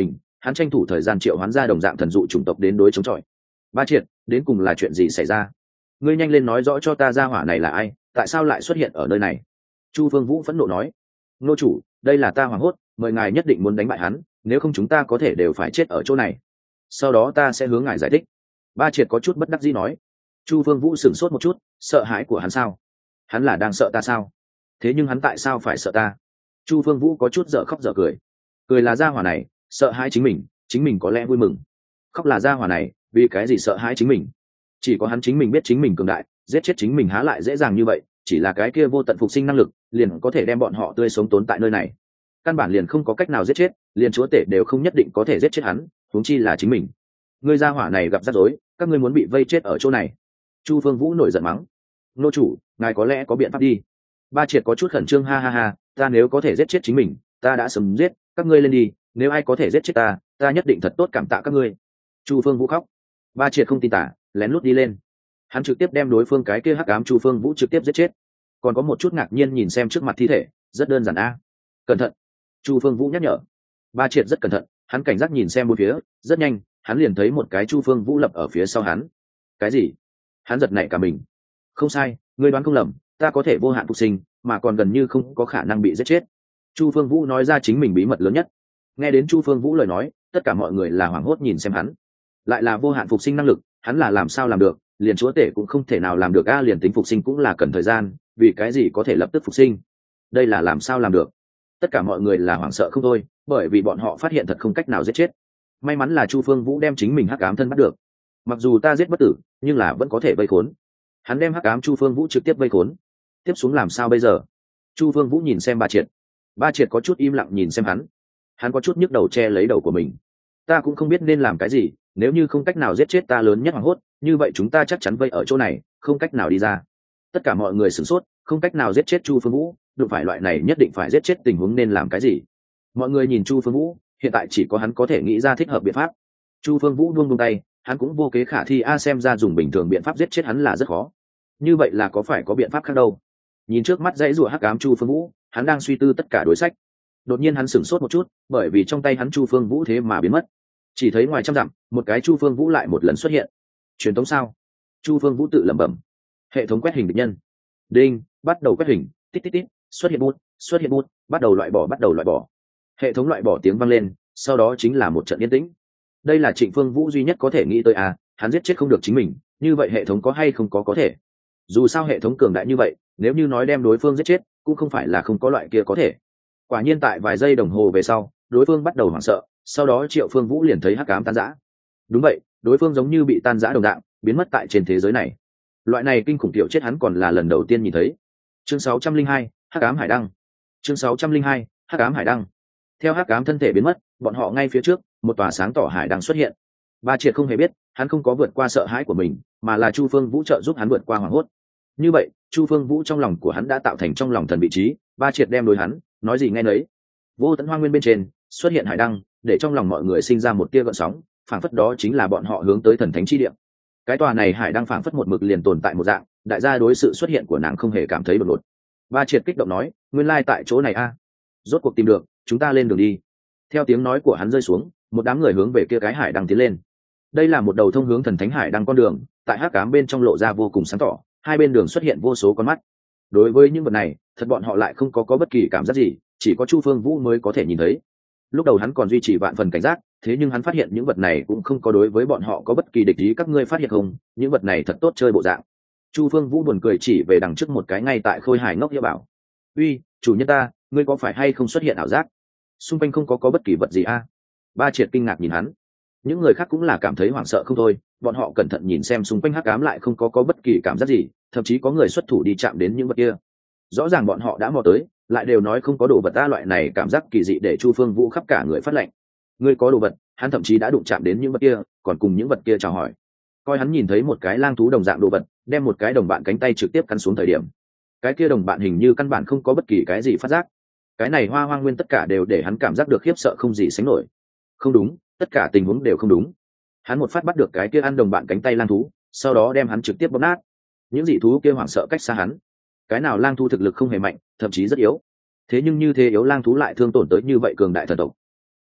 S1: hắn tranh thủ thời gian triệu hoán ra đồng dạng thần dụ chủng tộc đến đối chống chọi. Ba Triệt, đến cùng là chuyện gì xảy ra? Ngươi nhanh lên nói rõ cho ta, gia hỏa này là ai, tại sao lại xuất hiện ở nơi này? Chu Phương Vũ phẫn nộ nói. Nô chủ, đây là ta hoảng hốt, mời ngài nhất định muốn đánh bại hắn, nếu không chúng ta có thể đều phải chết ở chỗ này. Sau đó ta sẽ hướng ngài giải thích. Ba Triệt có chút bất đắc dĩ nói. Chu Phương Vũ sửng sốt một chút, sợ hãi của hắn sao? Hắn là đang sợ ta sao? Thế nhưng hắn tại sao phải sợ ta? Chu Phương Vũ có chút dở khóc dở cười. Cười là gia hỏa này sợ hãi chính mình có lẽ vui mừng. Khóc là gia hỏa này vì cái gì sợ hãi chính mình? Chỉ có hắn chính mình biết chính mình cường đại, giết chết chính mình há lại dễ dàng như vậy, chỉ là cái kia vô tận phục sinh năng lực liền có thể đem bọn họ tươi sống tốn tại nơi này. Căn bản liền không có cách nào giết chết, liền chúa tể đều không nhất định có thể giết chết hắn, huống chi là chính mình. Ngươi gia hỏa này gặp rắc rối, các ngươi muốn bị vây chết ở chỗ này. Chu Phương Vũ nổi giận mắng. Nô chủ, ngài có lẽ có biện pháp đi. Ba Triệt có chút khẩn trương, ha ha ha, ta nếu có thể giết chết chính mình, ta đã sớm giết, các ngươi lên đi, nếu ai có thể giết chết ta, ta nhất định thật tốt cảm tạ các ngươi. Chu Phương Vũ khóc. Ba Triệt không tin tả, lén lút đi lên. Hắn trực tiếp đem đối phương cái kia hắc ám Chu Phương Vũ trực tiếp giết chết. Còn có một chút ngạc nhiên nhìn xem trước mặt thi thể, rất đơn giản a. Cẩn thận. Chu Phương Vũ nhắc nhở. Ba Triệt rất cẩn thận, hắn cảnh giác nhìn xem bốn phía, rất nhanh, hắn liền thấy một cái Chu Phương Vũ lập ở phía sau hắn. Cái gì? Hắn giật nảy cả mình. Không sai, ngươi đoán không lầm, ta có thể vô hạn phục sinh, mà còn gần như không có khả năng bị giết chết. Chu Phương Vũ nói ra chính mình bí mật lớn nhất. Nghe đến Chu Phương Vũ lời nói, tất cả mọi người là hoảng hốt nhìn xem hắn. Lại là vô hạn phục sinh năng lực, hắn là làm sao làm được, liền chúa tể cũng không thể nào làm được a, liền tính phục sinh cũng là cần thời gian, vì cái gì có thể lập tức phục sinh? Đây là làm sao làm được? Tất cả mọi người là hoảng sợ không thôi, bởi vì bọn họ phát hiện thật không cách nào giết chết. May mắn là Chu Phương Vũ đem chính mình hắc ám thân bắt được. Mặc dù ta giết bất tử, nhưng là vẫn có thể vây khốn. Hắn đem hắc ám Chu Phương Vũ trực tiếp vây khốn. Tiếp xuống làm sao bây giờ? Chu Phương Vũ nhìn xem Ba Triệt. Ba Triệt có chút im lặng nhìn xem hắn có chút nhức đầu che lấy đầu của mình. Ta cũng không biết nên làm cái gì, nếu như không cách nào giết chết ta lớn nhất hoảng hốt, như vậy chúng ta chắc chắn vây ở chỗ này, không cách nào đi ra. Tất cả mọi người sửng sốt, không cách nào giết chết Chu Phương Vũ, đụng phải loại này nhất định phải giết chết tình huống nên làm cái gì? Mọi người nhìn Chu Phương Vũ, hiện tại chỉ có hắn có thể nghĩ ra thích hợp biện pháp. Chu Phương Vũ buông tay, hắn cũng vô kế khả thi a, xem ra dùng bình thường biện pháp giết chết hắn là rất khó. Như vậy là có phải có biện pháp khác đâu? Nhìn trước mắt dãy rùa hắc ám Chu Phương Vũ, hắn đang suy tư tất cả đối sách. Đột nhiên hắn sửng sốt một chút, bởi vì trong tay hắn Chu Phương Vũ thế mà biến mất. Chỉ thấy ngoài trăm dặm, một cái Chu Phương Vũ lại một lần xuất hiện. Truyền tống sao? Chu Phương Vũ tự lẩm bẩm. Hệ thống quét hình địch nhân. Đinh, bắt đầu quét hình, tít tít tít, xuất hiện bút, bắt đầu loại bỏ. Hệ thống loại bỏ tiếng vang lên, sau đó chính là một trận yên tĩnh. Đây là Trịnh Phương Vũ duy nhất có thể nghĩ tới à, hắn giết chết không được chính mình, như vậy hệ thống có hay không có thể. Dù sao hệ thống cường đại như vậy, nếu như nói đem đối phương giết chết, cũng không phải là không có loại kia có thể. Quả nhiên tại vài giây đồng hồ về sau, đối phương bắt đầu hoảng sợ, sau đó Triệu Phương Vũ liền thấy hắc ám tan rã. Đúng vậy, đối phương giống như bị tan rã đồng dạng, biến mất tại trên thế giới này. Loại này kinh khủng tiểu chết hắn còn là lần đầu tiên nhìn thấy. Chương 602, hắc ám hải đăng. Chương 602, hắc ám hải đăng. Theo hắc ám thân thể biến mất, bọn họ ngay phía trước, một tòa sáng tỏ hải đăng xuất hiện. Ba Triệt không hề biết, hắn không có vượt qua sợ hãi của mình, mà là Chu Phương Vũ trợ giúp hắn vượt qua hoảng hốt. Như vậy, Chu Phương Vũ trong lòng của hắn đã tạo thành trong lòng thần vị trí, Ba Triệt đem đối hắn, nói gì nghe nấy. Vô tận hoang nguyên bên trên, xuất hiện hải đăng, để trong lòng mọi người sinh ra một tia gợn sóng, phảng phất đó chính là bọn họ hướng tới thần thánh chi địa. Cái tòa này hải đăng phảng phất một mực liền tồn tại một dạng, đại gia đối sự xuất hiện của nàng không hề cảm thấy đột ngột. Ba Triệt kích động nói, nguyên lai tại chỗ này a, rốt cuộc tìm được, chúng ta lên đường đi. Theo tiếng nói của hắn rơi xuống, một đám người hướng về kia cái hải đăng tiến lên. Đây là một đầu thông hướng thần thánh hải đăng con đường, tại hắc ám bên trong lộ ra vô cùng sáng tỏ, hai bên đường xuất hiện vô số con mắt. Đối với những vật này, thật bọn họ lại không có bất kỳ cảm giác gì, chỉ có Chu Phương Vũ mới có thể nhìn thấy. Lúc đầu hắn còn duy trì vạn phần cảnh giác, thế nhưng hắn phát hiện những vật này cũng không có đối với bọn họ có bất kỳ địch ý, các ngươi phát hiện không, những vật này thật tốt chơi bộ dạng. Chu Phương Vũ buồn cười chỉ về đằng trước một cái ngay tại khôi hài ngốc hiệu bảo. Uy, chủ nhân ta, ngươi có phải hay không xuất hiện ảo giác? Xung quanh không có bất kỳ vật gì a? Ba Triệt kinh ngạc nhìn hắn. Những người khác cũng là cảm thấy hoảng sợ không thôi, bọn họ cẩn thận nhìn xem xung quanh hắc ám lại không có bất kỳ cảm giác gì, thậm chí có người xuất thủ đi chạm đến những vật kia. Rõ ràng bọn họ đã mò tới, lại đều nói không có đồ vật ta, loại này cảm giác kỳ dị để Chu Phương Vũ khắp cả người phát lạnh. Ngươi có đồ vật, hắn thậm chí đã đụng chạm đến những vật kia, còn cùng những vật kia chào hỏi. Coi hắn nhìn thấy một cái lang thú đồng dạng đồ vật, đem một cái đồng bạn cánh tay trực tiếp cắn xuống thời điểm, cái kia đồng bạn hình như căn bản không có bất kỳ cái gì phát giác. Cái này hoa hoang nguyên tất cả đều để hắn cảm giác được khiếp sợ không gì sánh nổi. Không đúng, tất cả tình huống đều không đúng. Hắn một phát bắt được cái kia ăn đồng bạn cánh tay lang thú, sau đó đem hắn trực tiếp bóp nát. Những dị thú kia hoảng sợ cách xa hắn. Cái nào lang thú thực lực không hề mạnh, thậm chí rất yếu. Thế nhưng như thế yếu lang thú lại thương tổn tới như vậy cường đại thần tộc.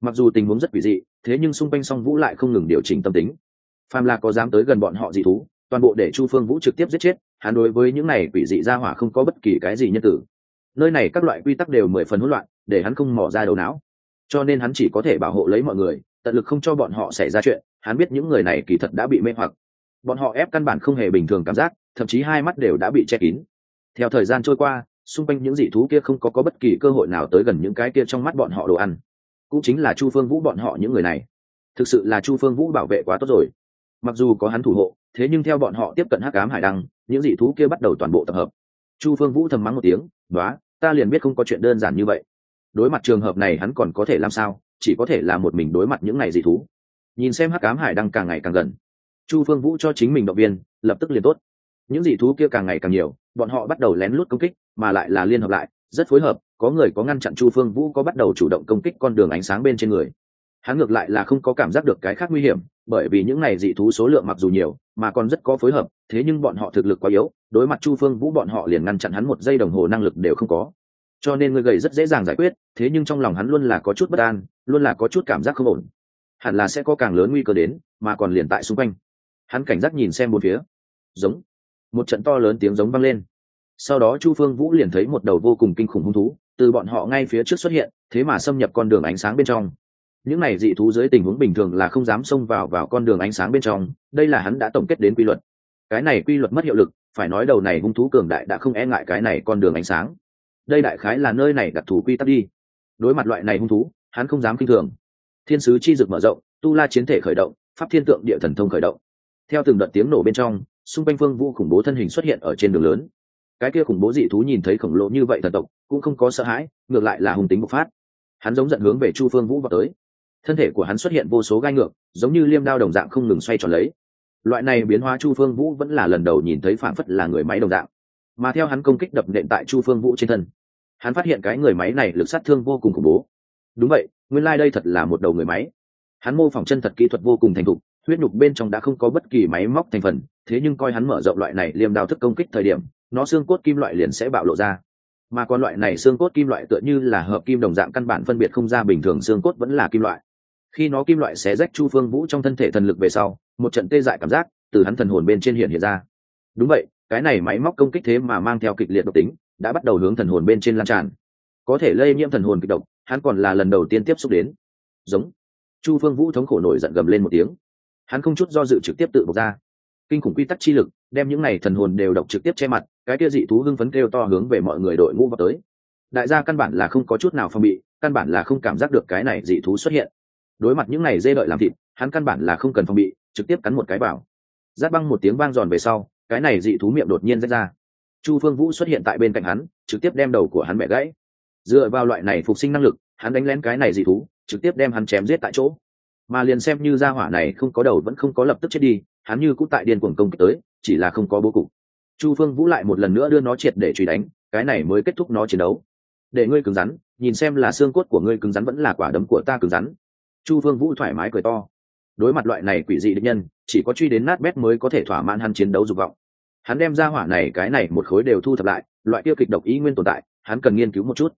S1: Mặc dù tình huống rất quỷ dị, thế nhưng xung quanh Song Vũ lại không ngừng điều chỉnh tâm tính. Phàm là có dám tới gần bọn họ dị thú, toàn bộ để Chu Phương Vũ trực tiếp giết chết. Hắn đối với những này quỷ dị gia hỏa không có bất kỳ cái gì nhân tử. Nơi này các loại quy tắc đều 10 phần hỗn loạn, để hắn không mò ra đầu não. Cho nên hắn chỉ có thể bảo hộ lấy mọi người, tận lực không cho bọn họ xảy ra chuyện. Hắn biết những người này kỳ thật đã bị mê hoặc, bọn họ ép căn bản không hề bình thường cảm giác, thậm chí hai mắt đều đã bị che kín. Theo thời gian trôi qua, xung quanh những dị thú kia không có bất kỳ cơ hội nào tới gần những cái kia trong mắt bọn họ đồ ăn. Cũng chính là Chu Phương Vũ bọn họ những người này. Thực sự là Chu Phương Vũ bảo vệ quá tốt rồi. Mặc dù có hắn thủ hộ, thế nhưng theo bọn họ tiếp cận Hắc Ám Hải Đăng, những dị thú kia bắt đầu toàn bộ tập hợp. Chu Phương Vũ thầm mắng một tiếng, "Nóa, ta liền biết không có chuyện đơn giản như vậy." Đối mặt trường hợp này hắn còn có thể làm sao, chỉ có thể là một mình đối mặt những này dị thú. Nhìn xem Hắc Ám Hải Đăng càng ngày càng gần, Chu Phương Vũ cho chính mình động viên, lập tức liền tốt. Những dị thú kia càng ngày càng nhiều, bọn họ bắt đầu lén lút công kích, mà lại là liên hợp lại, rất phối hợp, có người có ngăn chặn Chu Phương Vũ có bắt đầu chủ động công kích con đường ánh sáng bên trên người. Hắn ngược lại là không có cảm giác được cái khác nguy hiểm, bởi vì những này dị thú số lượng mặc dù nhiều, mà còn rất có phối hợp, thế nhưng bọn họ thực lực quá yếu, đối mặt Chu Phương Vũ bọn họ liền ngăn chặn hắn 1 giây đồng hồ năng lực đều không có. Cho nên người gầy rất dễ dàng giải quyết, thế nhưng trong lòng hắn luôn là có chút bất an, luôn là có chút cảm giác không ổn. Hẳn là sẽ có càng lớn nguy cơ đến, mà còn liền tại xung quanh. Hắn cảnh giác nhìn xem bốn phía. Giống. Một trận to lớn tiếng giống vang lên. Sau đó Chu Phương Vũ liền thấy một đầu vô cùng kinh khủng hung thú từ bọn họ ngay phía trước xuất hiện, thế mà xâm nhập con đường ánh sáng bên trong. Những này dị thú dưới tình huống bình thường là không dám xông vào con đường ánh sáng bên trong, đây là hắn đã tổng kết đến quy luật. Cái này quy luật mất hiệu lực, phải nói đầu này hung thú cường đại đã không e ngại cái này con đường ánh sáng. Đây đại khái là nơi này đặc thù quy tắc đi. Đối mặt loại này hung thú, hắn không dám kinh thường. Thiên sứ chi dực mở rộng, tu la chiến thể khởi động, pháp thiên tượng địa thần thông khởi động. Theo từng đợt tiếng nổ bên trong, xung quanh Phương Vũ khủng bố thân hình xuất hiện ở trên đường lớn. Cái kia khủng bố dị thú nhìn thấy khổng lồ như vậy thần tộc, cũng không có sợ hãi, ngược lại là hung tính bộc phát. Hắn giống giận hướng về Chu Phương Vũ vào tới. Thân thể của hắn xuất hiện vô số gai ngược, giống như liêm đao đồng dạng không ngừng xoay tròn lấy. Loại này biến hóa Chu Phương Vũ vẫn là lần đầu nhìn thấy, phảng phất là người máy đồng dạng. Mà theo hắn công kích đập nện tại Chu Phương Vũ trên thân, hắn phát hiện cái người máy này lực sát thương vô cùng khủng bố. Đúng vậy, nguyên lai đây thật là một đầu người máy. Hắn mô phỏng chân thật kỹ thuật vô cùng thành thục, huyết nhục bên trong đã không có bất kỳ máy móc thành phần, thế nhưng coi hắn mở rộng loại này liêm đao thức công kích thời điểm, nó xương cốt kim loại liền sẽ bạo lộ ra. Mà còn loại này xương cốt kim loại tựa như là hợp kim đồng dạng, căn bản phân biệt không ra bình thường xương cốt vẫn là kim loại. Khi nó kim loại xé rách Chu Phương Vũ trong thân thể thần lực về sau, một trận tê dại cảm giác từ hắn thần hồn bên trên hiện ra. Đúng vậy, cái này máy móc công kích thế mà mang theo kịch liệt độc tính, đã bắt đầu hướng thần hồn bên trên lan tràn. Có thể lây nhiễm thần hồn kịch độc, hắn còn là lần đầu tiên tiếp xúc đến. Giống. Chu Phương Vũ thống khổ nổi giận gầm lên một tiếng. Hắn không chút do dự trực tiếp tự bộc ra kinh khủng quy tắc chi lực, đem những này thần hồn đều độc trực tiếp che mặt. Cái kia dị thú hưng phấn kêu to hướng về mọi người đội ngũ vào tới. Đại gia căn bản là không có chút nào phòng bị, căn bản là không cảm giác được cái này dị thú xuất hiện. Đối mặt những này dê đợi làm thịt, hắn căn bản là không cần phòng bị, trực tiếp cắn một cái vào. Rát băng một tiếng vang giòn về sau, cái này dị thú miệng đột nhiên rách ra. Chu Phương Vũ xuất hiện tại bên cạnh hắn, trực tiếp đem đầu của hắn bẻ gãy. Dựa vào loại này phục sinh năng lực, hắn đánh lén cái này dị thú, trực tiếp đem hắn chém giết tại chỗ. Mà liền xem như gia hỏa này không có đầu vẫn không có lập tức chết đi, hắn như cũng tại điên cuồng công kích tới, chỉ là không có bố cục. Chu Phương Vũ lại một lần nữa đưa nó triệt để truy đánh, cái này mới kết thúc nó chiến đấu. Để ngươi cứng rắn, nhìn xem là xương cốt của ngươi cứng rắn vẫn là quả đấm của ta cứng rắn. Chu Phương Vũ thoải mái cười to. Đối mặt loại này quỷ dị địch nhân, chỉ có truy đến nát bét mới có thể thỏa mãn hắn chiến đấu dục vọng. Hắn đem gia hỏa này cái này một khối đều thu thập lại, loại kia kịch độc ý nguyên tồn tại, hắn cần nghiên cứu một chút.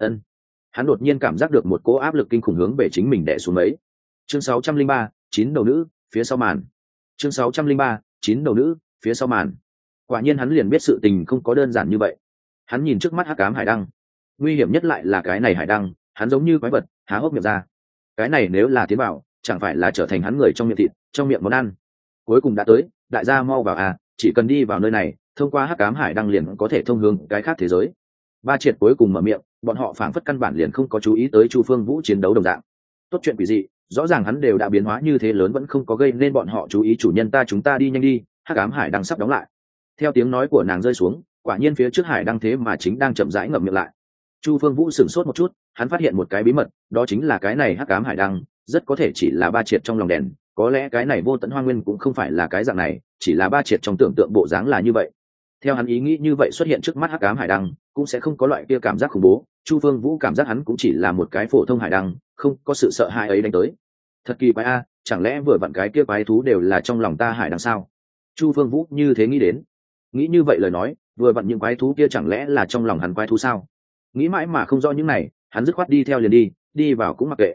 S1: Hắn đột nhiên cảm giác được một cỗ áp lực kinh khủng hướng về chính mình đè xuống mấy. Chương 603, 9 đầu nữ, phía sau màn. Chương 603, 9 đầu nữ, phía sau màn. Quả nhiên hắn liền biết sự tình không có đơn giản như vậy. Hắn nhìn trước mắt Hắc Ám Hải Đăng, nguy hiểm nhất lại là cái này hải đăng, hắn giống như quái vật, há hốc miệng ra. Cái này nếu là tiến vào, chẳng phải là trở thành hắn người trong miệng thịt, trong miệng món ăn. Cuối cùng đã tới, đại gia mau vào à, chỉ cần đi vào nơi này, thông qua Hắc Ám Hải Đăng liền có thể thông hướng cái khác thế giới. Ba triệt cuối cùng mở miệng, bọn họ phảng phất căn bản liền không có chú ý tới Chu Phương Vũ chiến đấu đồng dạng. Tốt chuyện quỷ dị, rõ ràng hắn đều đã biến hóa như thế lớn vẫn không có gây nên bọn họ chú ý. Chủ nhân ta, chúng ta đi nhanh đi, Hắc Ám Hải Đăng sắp đóng lại. Theo tiếng nói của nàng rơi xuống, quả nhiên phía trước hải đăng thế mà chính đang chậm rãi ngậm miệng lại. Chu Phương Vũ sửng sốt một chút, hắn phát hiện một cái bí mật, đó chính là cái này Hắc Ám Hải Đăng rất có thể chỉ là ba triệt trong lòng đèn, có lẽ cái này vô tận hoang nguyên cũng không phải là cái dạng này, chỉ là ba triệt trong tưởng tượng bộ dáng là như vậy. Theo hắn ý nghĩ như vậy xuất hiện trước mắt Hắc Ám Hải Đăng, cũng sẽ không có loại kia cảm giác khủng bố. Chu Phương Vũ cảm giác hắn cũng chỉ là một cái phổ thông hải đăng, không có sự sợ hãi ấy đánh tới. Thật kỳ quái a, chẳng lẽ vừa vặn cái kia quái thú đều là trong lòng ta hải đăng sao? Chu Phương Vũ như thế nghĩ đến. Nghĩ như vậy lời nói, vừa vặn những quái thú kia chẳng lẽ là trong lòng hắn quái thú sao? Nghĩ mãi mà không rõ những này, hắn dứt khoát đi theo liền đi vào cũng mặc kệ.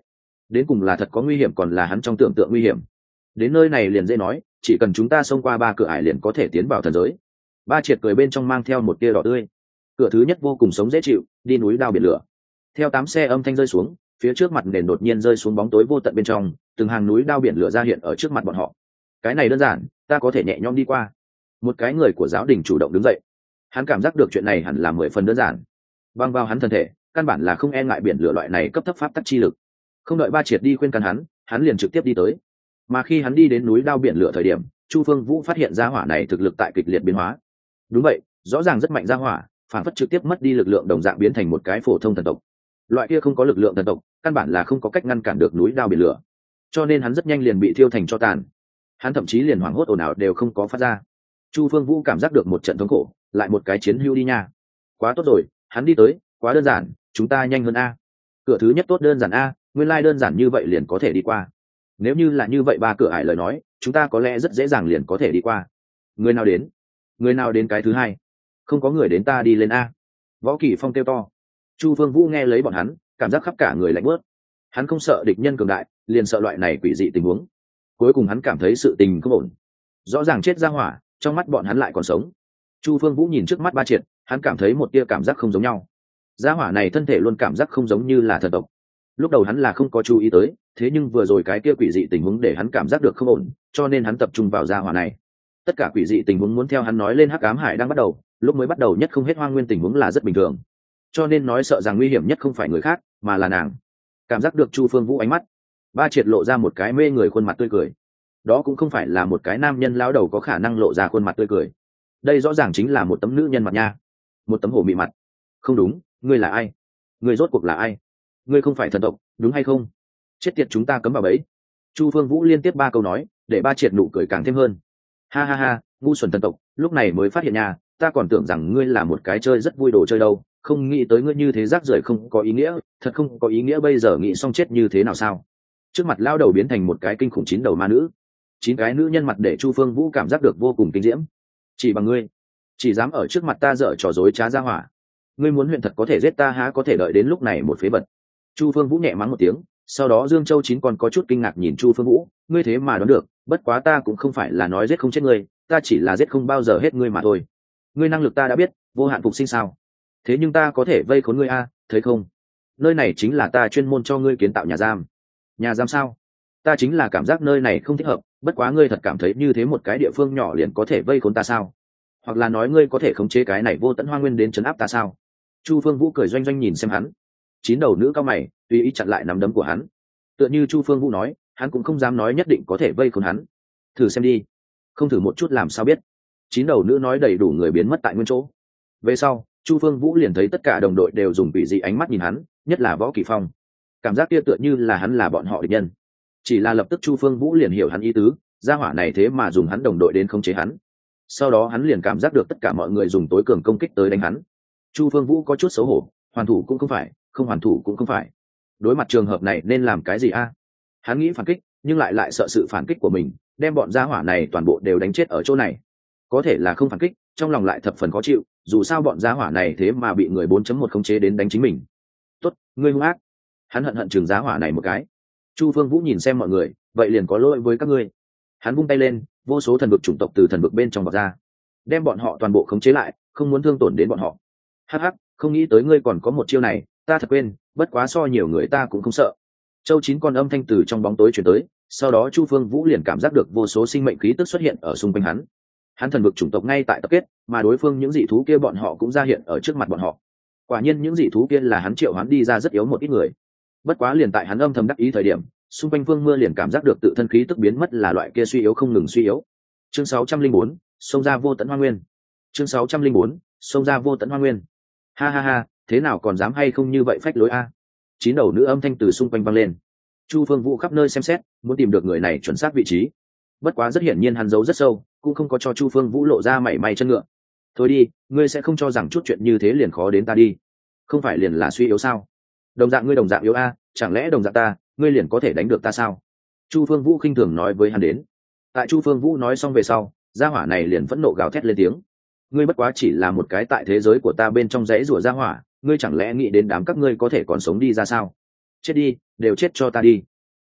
S1: đến cùng là thật có nguy hiểm còn là hắn trong tưởng tượng nguy hiểm. Đến nơi này liền dễ nói, chỉ cần chúng ta xông qua 3 cửa ải liền có thể tiến vào thần giới. Ba Triệt cười bên trong mang theo một tia đỏ tươi. Cửa thứ nhất vô cùng sống dễ chịu, đi núi đao biển lửa. Theo 8 xe âm thanh rơi xuống, phía trước mặt nền đột nhiên rơi xuống bóng tối vô tận bên trong, từng hàng núi đao biển lửa ra hiện ở trước mặt bọn họ. Cái này đơn giản, ta có thể nhẹ nhõm đi qua. Một cái người của giáo đình chủ động đứng dậy. Hắn cảm giác được chuyện này hẳn là 10 phần đơn giản. Băng vào hắn thân thể, căn bản là không e ngại biển lửa loại này cấp thấp pháp tắc chi lực. Không đợi Ba Triệt đi khuyên can hắn liền trực tiếp đi tới. Mà khi hắn đi đến núi đao biển lửa thời điểm, Chu Phương Vũ phát hiện ra hỏa này thực lực tại kịch liệt biến hóa. Đúng vậy, rõ ràng rất mạnh ra hỏa, phản phất trực tiếp mất đi lực lượng đồng dạng biến thành một cái phổ thông thần tộc. Loại kia không có lực lượng thần tộc, căn bản là không có cách ngăn cản được núi đao biển lửa, cho nên hắn rất nhanh liền bị thiêu thành tro tàn. Hắn thậm chí liền hoảng hốt ồn ào đều không có phát ra. Chu Phương Vũ cảm giác được một trận thống khổ, lại một cái chiến hưu đi nha. Quá tốt rồi, hắn đi tới, quá đơn giản, chúng ta nhanh hơn a. Cửa thứ nhất tốt đơn giản a, nguyên lai đơn giản như vậy liền có thể đi qua. Nếu như là như vậy 3 cửa ải lời nói, chúng ta có lẽ rất dễ dàng liền có thể đi qua. Người nào đến? Người nào đến cái thứ hai? Không có người đến ta đi lên a. Võ Kỳ Phong kêu to. Chu Phương Vũ nghe lấy bọn hắn, cảm giác khắp cả người lạnh bớt. Hắn không sợ địch nhân cường đại, liền sợ loại này quỷ dị tình huống. Cuối cùng hắn cảm thấy sự tình không ổn. Rõ ràng chết ra hỏa, trong mắt bọn hắn lại còn sống. Chu Phương Vũ nhìn trước mắt Ba Triệt, hắn cảm thấy một tia cảm giác không giống nhau. Gia hỏa này thân thể luôn cảm giác không giống như là thần tộc. Lúc đầu hắn là không có chú ý tới, thế nhưng vừa rồi cái kia quỷ dị tình huống để hắn cảm giác được không ổn, cho nên hắn tập trung vào gia hỏa này. Tất cả quỷ dị tình huống muốn theo hắn nói lên Hắc Ám Hải đang bắt đầu, lúc mới bắt đầu nhất không hết hoang nguyên tình huống là rất bình thường. Cho nên nói sợ rằng nguy hiểm nhất không phải người khác, mà là nàng. Cảm giác được Chu Phương Vũ ánh mắt, Ba Triệt lộ ra một cái mê người khuôn mặt tươi cười. Đó cũng không phải là một cái nam nhân lão đầu có khả năng lộ ra khuôn mặt tươi cười. Đây rõ ràng chính là một tấm nữ nhân mặt nha, một tấm hổ mị mặt. Không đúng, ngươi là ai? Ngươi rốt cuộc là ai? Ngươi không phải thần tộc, đúng hay không? Chết tiệt, chúng ta cấm vào bẫy. Chu Phương Vũ liên tiếp 3 câu nói, để Ba Triệt nụ cười càng thêm hơn. Ha ha ha, ngu xuẩn thần tộc, lúc này mới phát hiện nha, ta còn tưởng rằng ngươi là một cái chơi rất vui đồ chơi đâu, không nghĩ tới ngươi như thế rác rưởi không có ý nghĩa, thật không có ý nghĩa, bây giờ nghĩ xong chết như thế nào sao? Trước mặt lao đầu biến thành một cái kinh khủng 9 đầu ma nữ. 9 cái nữ nhân mặt để Chu Phương Vũ cảm giác được vô cùng kinh diễm. Chỉ bằng ngươi, chỉ dám ở trước mặt ta dở trò dối trá ra hỏa. Ngươi muốn huyện thật có thể giết ta há có thể đợi đến lúc này một phế vật. Chu Phương Vũ nhẹ mắng một tiếng, sau đó Dương Châu 9 còn có chút kinh ngạc nhìn Chu Phương Vũ, ngươi thế mà đoán được, bất quá ta cũng không phải là nói giết không chết ngươi, ta chỉ là giết không bao giờ hết ngươi mà thôi. Ngươi năng lực ta đã biết, vô hạn phục sinh sao? Thế nhưng ta có thể vây khốn ngươi a, thấy không? Nơi này chính là ta chuyên môn cho ngươi kiến tạo nhà giam. Nhà giam sao? Ta chính là cảm giác nơi này không thích hợp, bất quá ngươi thật cảm thấy như thế một cái địa phương nhỏ liền có thể vây khốn ta sao? Hoặc là nói ngươi có thể khống chế cái này vô tận hoang nguyên đến trấn áp ta sao? Chu Phương Vũ cười doanh doanh nhìn xem hắn. 9 đầu nữ cao mày, tùy ý chặn lại nắm đấm của hắn. Tựa như Chu Phương Vũ nói, hắn cũng không dám nói nhất định có thể vây khốn hắn. Thử xem đi. Không thử một chút làm sao biết? 9 đầu nữ nói đầy đủ người biến mất tại nguyên chỗ. Về sau, Chu Phương Vũ liền thấy tất cả đồng đội đều dùng quỷ dị ánh mắt nhìn hắn, nhất là Võ Kỳ Phong. Cảm giác kia tựa như là hắn là bọn họ địch nhân. Chỉ là lập tức Chu Phương Vũ liền hiểu hắn ý tứ, gia hỏa này thế mà dùng hắn đồng đội đến khống chế hắn. Sau đó hắn liền cảm giác được tất cả mọi người dùng tối cường công kích tới đánh hắn. Chu Phương Vũ có chút xấu hổ, hoàn thủ cũng không phải, không hoàn thủ cũng không phải. Đối mặt trường hợp này nên làm cái gì a? Hắn nghĩ phản kích, nhưng lại sợ sự phản kích của mình đem bọn gia hỏa này toàn bộ đều đánh chết ở chỗ này. Có thể là không phản kích, trong lòng lại thập phần khó chịu, dù sao bọn gia hỏa này thế mà bị người 4.1 khống chế đến đánh chính mình. Tốt, ngươi hung ác. Hắn hận trường gia hỏa này một cái. Chu Phương Vũ nhìn xem mọi người, vậy liền có lỗi với các ngươi. Hắn vung tay lên, vô số thần vực chủng tộc từ thần vực bên trong vọt ra, đem bọn họ toàn bộ khống chế lại, không muốn thương tổn đến bọn họ. Hắc hắc, không nghĩ tới ngươi còn có một chiêu này, ta thật quên, bất quá so nhiều người ta cũng không sợ. Châu 9 con âm thanh từ trong bóng tối truyền tới, sau đó Chu Phương Vũ liền cảm giác được vô số sinh mệnh khí tức xuất hiện ở xung quanh hắn. Hắn thần vực chủng tộc ngay tại tập kết, mà đối phương những dị thú kia bọn họ cũng ra hiện ở trước mặt bọn họ. Quả nhiên những dị thú kia là hắn triệu hắn đi ra rất yếu một ít người. Bất quá liền tại hắn âm thầm đắc ý thời điểm, xung quanh Vương Mưa liền cảm giác được tự thân khí tức biến mất, là loại kia suy yếu không ngừng suy yếu. Chương 604, xông ra vô tận hoang nguyên. Chương 604, xông ra vô tận hoang nguyên. Ha ha ha, thế nào còn dám hay không như vậy phách lối a? 9 đầu nữ âm thanh từ xung quanh vang lên. Chu Phương Vũ khắp nơi xem xét, muốn tìm được người này chuẩn xác vị trí. Bất quá rất hiển nhiên hắn giấu rất sâu, cũng không có cho Chu Phương Vũ lộ ra mảy may chân ngựa. Thôi đi, ngươi sẽ không cho rằng chút chuyện như thế liền khó đến ta đi. Không phải liền là suy yếu sao? Đồng dạng ngươi đồng dạng yếu a, chẳng lẽ đồng dạng ta, ngươi liền có thể đánh được ta sao? Chu Phương Vũ khinh thường nói với hắn đến. Tại Chu Phương Vũ nói xong về sau, gia hỏa này liền phẫn nộ gào thét lên tiếng. Ngươi bất quá chỉ là một cái tại thế giới của ta bên trong rẫy rủa gia hỏa, ngươi chẳng lẽ nghĩ đến đám các ngươi có thể còn sống đi ra sao? Chết đi, đều chết cho ta đi.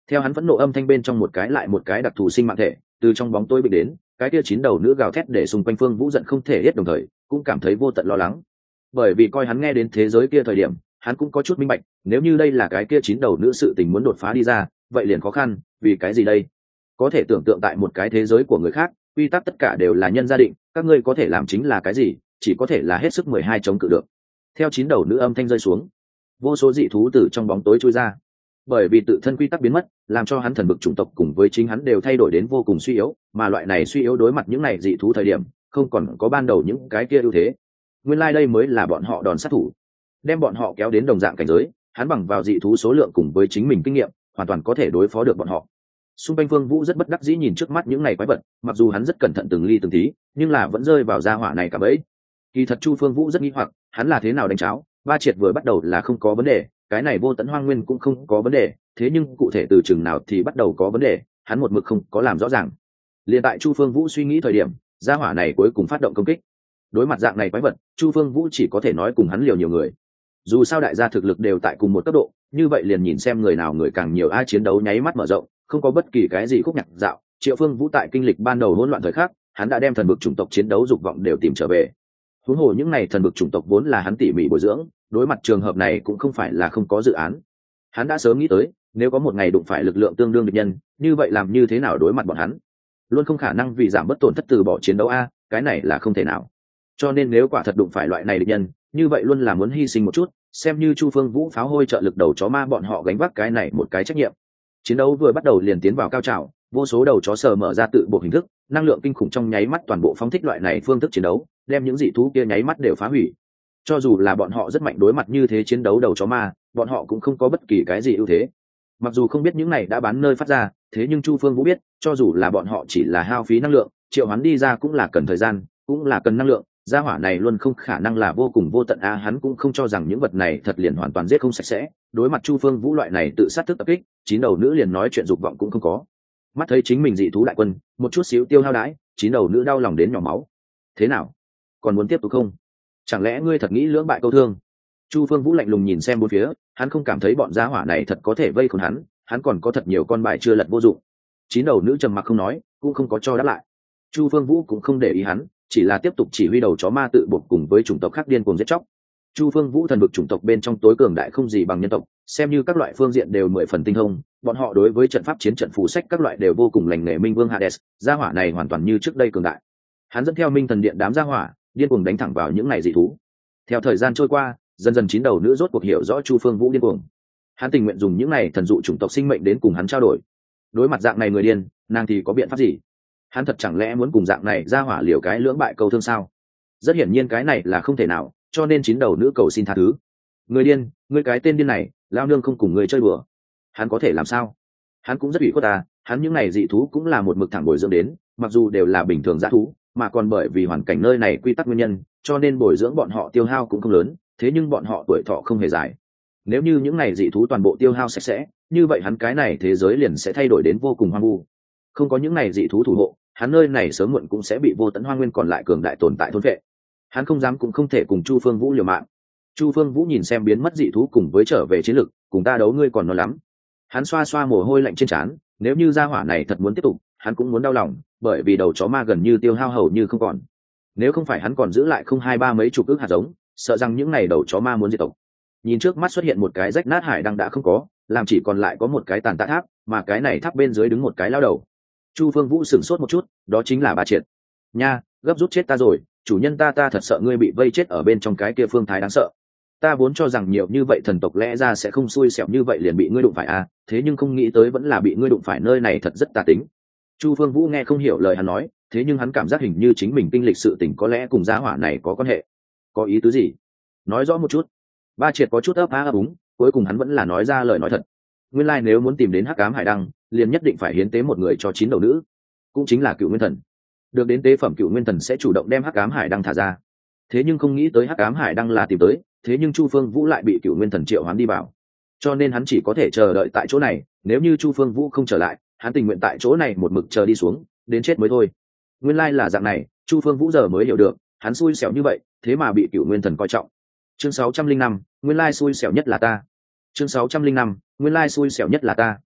S1: Theo hắn phẫn nộ âm thanh bên trong một cái lại một cái đặc thù sinh mạng thể từ trong bóng tối bị đến, cái kia chín đầu nữ gào thét để xung quanh Phương Vũ giận không thể hết, đồng thời cũng cảm thấy vô tận lo lắng. Bởi vì coi hắn nghe đến thế giới kia thời điểm, hắn cũng có chút minh bạch, nếu như đây là cái kia chín đầu nữ sự tình muốn đột phá đi ra, vậy liền khó khăn, vì cái gì đây? Có thể tưởng tượng tại một cái thế giới của người khác, quy tắc tất cả đều là nhân gia định, các ngươi có thể làm chính là cái gì, chỉ có thể là hết sức 12 chống cự được. Theo chín đầu nữ âm thanh rơi xuống, vô số dị thú từ trong bóng tối trôi ra. Bởi vì tự thân quy tắc biến mất, làm cho hắn thần vực chủng tộc cùng với chính hắn đều thay đổi đến vô cùng suy yếu, mà loại này suy yếu đối mặt những này dị thú thời điểm, không còn có ban đầu những cái kia ưu thế. Nguyên lai đây mới là bọn họ đòn sát thủ, đem bọn họ kéo đến đồng dạng cảnh giới, hắn bằng vào dị thú số lượng cùng với chính mình kinh nghiệm, hoàn toàn có thể đối phó được bọn họ. Xung quanh Phương Vũ rất bất đắc dĩ nhìn trước mắt những này quái vật, mặc dù hắn rất cẩn thận từng ly từng tí, nhưng là vẫn rơi vào gia hỏa này cả bẫy. Kỳ thật Chu Phương Vũ rất nghi hoặc, hắn là thế nào đánh cháo, ba triệt vừa bắt đầu là không có vấn đề, cái này vô tận hoang nguyên cũng không có vấn đề, thế nhưng cụ thể từ chừng nào thì bắt đầu có vấn đề, hắn một mực không có làm rõ ràng. Liên tại Chu Phương Vũ suy nghĩ thời điểm, gia hỏa này cuối cùng phát động công kích. Đối mặt dạng này quái vật, Chu Phương Vũ chỉ có thể nói cùng hắn liều nhiều người. Dù sao đại gia thực lực đều tại cùng một cấp độ, như vậy liền nhìn xem người nào người càng nhiều, ai chiến đấu nháy mắt mở rộng, không có bất kỳ cái gì khúc nhạc dạo. Triệu Phương Vũ tại kinh lịch ban đầu hỗn loạn thời khắc, hắn đã đem thần vực chủng tộc chiến đấu dục vọng đều tìm trở về. Huống hồ những này thần vực chủng tộc vốn là hắn tỉ mỉ bồi dưỡng, đối mặt trường hợp này cũng không phải là không có dự án. Hắn đã sớm nghĩ tới, nếu có một ngày đụng phải lực lượng tương đương địch nhân, như vậy làm như thế nào đối mặt bọn hắn? Luôn không khả năng vì giảm bất tổn thất từ bỏ chiến đấu a, cái này là không thể nào. Cho nên nếu quả thật đụng phải loại này địch nhân, như vậy luôn là muốn hy sinh một chút, xem như Chu Phương Vũ pháo hôi trợ lực đầu chó ma bọn họ gánh vác cái này một cái trách nhiệm. Chiến đấu vừa bắt đầu liền tiến vào cao trào, vô số đầu chó sờ mở ra tự bộ hình thức, năng lượng kinh khủng trong nháy mắt toàn bộ phóng thích loại này phương thức chiến đấu, đem những dị thú kia nháy mắt đều phá hủy. Cho dù là bọn họ rất mạnh đối mặt như thế chiến đấu đầu chó ma, bọn họ cũng không có bất kỳ cái gì ưu thế. Mặc dù không biết những này đã bán nơi phát ra, thế nhưng Chu Phương Vũ biết, cho dù là bọn họ chỉ là hao phí năng lượng, triệu hoán đi ra cũng là cần thời gian, cũng là cần năng lượng, gia hỏa này luôn không khả năng là vô cùng vô tận a, hắn cũng không cho rằng những vật này thật liền hoàn toàn giết không sạch sẽ. Đối mặt Chu Phương Vũ loại này tự sát thức tập kích, chín đầu nữ liền nói chuyện dục vọng cũng không có. Mắt thấy chính mình dị thú đại quân một chút xíu tiêu hao đãi, chín đầu nữ đau lòng đến nhỏ máu. Thế nào, còn muốn tiếp tục không? Chẳng lẽ ngươi thật nghĩ lưỡng bại câu thương? Chu Phương Vũ lạnh lùng nhìn xem bốn phía, hắn không cảm thấy bọn gia hỏa này thật có thể vây khốn hắn còn có thật nhiều con bài chưa lật vô dụng. Chín đầu nữ trầm mặc không nói, cũng không có cho đáp lại. Chu Phương Vũ cũng không để ý hắn, chỉ là tiếp tục chỉ huy đầu chó ma tự buộc cùng với chủng tộc khác điên cuồng giết chóc. Chu Phương Vũ thần vực chủng tộc bên trong tối cường đại không gì bằng nhân tộc, xem như các loại phương diện đều 10 phần tinh thông, bọn họ đối với trận pháp chiến trận phù sách các loại đều vô cùng lành nghề. Minh Vương Hades, gia hỏa này hoàn toàn như trước đây cường đại. Hắn dẫn theo Minh Thần Điện đám gia hỏa, điên cuồng đánh thẳng vào những này dị thú. Theo thời gian trôi qua, dần dần chín đầu nữ rốt cuộc hiểu rõ Chu Phương Vũ điên cuồng. Hắn tình nguyện dùng những này thần dụ chủng tộc sinh mệnh đến cùng hắn trao đổi. Đối mặt dạng này người điên, nàng thì có biện pháp gì? Hắn thật chẳng lẽ muốn cùng dạng này ra hỏa liều cái lưỡng bại câu thương sao? Rất hiển nhiên cái này là không thể nào, cho nên chín đầu nữ cầu xin tha thứ. Người điên, ngươi cái tên điên này, lao nương không cùng ngươi chơi đùa. Hắn có thể làm sao? Hắn cũng rất ủy khuất ta, hắn những này dị thú cũng là một mực thẳng bồi dưỡng đến, mặc dù đều là bình thường dã thú, mà còn bởi vì hoàn cảnh nơi này quy tắc nguyên nhân, cho nên bồi dưỡng bọn họ tiêu hao cũng không lớn, thế nhưng bọn họ tuổi thọ không hề dài. Nếu như những này dị thú toàn bộ tiêu hao sạch sẽ, như vậy hắn cái này thế giới liền sẽ thay đổi đến vô cùng hoang vu. Không có những này dị thú thủ hộ, hắn nơi này sớm muộn cũng sẽ bị vô tận hoang nguyên còn lại cường đại tồn tại thôn vệ. Hắn không dám cũng không thể cùng Chu Phương Vũ liều mạng. Chu Phương Vũ nhìn xem biến mất dị thú cùng với trở về chiến lực, cùng ta đấu ngươi còn non lắm. Hắn xoa xoa mồ hôi lạnh trên trán, nếu như gia hỏa này thật muốn tiếp tục, hắn cũng muốn đau lòng, bởi vì đầu chó ma gần như tiêu hao hầu như không còn. Nếu không phải hắn còn giữ lại không hai ba mấy chục ức hạt giống, sợ rằng những này đầu chó ma muốn diệt tộc. Nhìn trước mắt xuất hiện một cái rách nát hải đăng đã không có, làm chỉ còn lại có một cái tàn tạ tháp, mà cái này tháp bên dưới đứng một cái lao đầu. Chu Phương Vũ sửng sốt một chút, đó chính là Ba Triệt. Nha, gấp rút chết ta rồi, chủ nhân ta thật sợ ngươi bị vây chết ở bên trong cái kia phương thái đáng sợ. Ta vốn cho rằng nhiều như vậy thần tộc lẽ ra sẽ không xui xẻo như vậy liền bị ngươi đụng phải à, thế nhưng không nghĩ tới vẫn là bị ngươi đụng phải, nơi này thật rất tà tính. Chu Phương Vũ nghe không hiểu lời hắn nói, thế nhưng hắn cảm giác hình như chính mình kinh lịch sự tình có lẽ cùng gia hỏa này có quan hệ. Có ý tứ gì? Nói rõ một chút. Ba Triệt có chút ấp á ấp úng, cuối cùng hắn vẫn là nói ra lời nói thật. Nguyên lai nếu muốn tìm đến Hắc Ám Hải Đăng, liền nhất định phải hiến tế một người cho chín đầu nữ, cũng chính là Cựu Nguyên Thần. Được đến tế phẩm Cựu Nguyên Thần sẽ chủ động đem Hắc Ám Hải Đăng thả ra. Thế nhưng không nghĩ tới Hắc Ám Hải Đăng là tìm tới, thế nhưng Chu Phương Vũ lại bị Cựu Nguyên Thần triệu hoán đi vào. Cho nên hắn chỉ có thể chờ đợi tại chỗ này, nếu như Chu Phương Vũ không trở lại, hắn tình nguyện tại chỗ này một mực chờ đi xuống, đến chết mới thôi. Nguyên lai là dạng này, Chu Phương Vũ giờ mới hiểu được, hắn xui xẻo như vậy, thế mà bị Cựu Nguyên Thần coi trọng. Chương 605, nguyên lai xui xẻo nhất là ta. Chương 605, nguyên lai xui xẻo nhất là ta.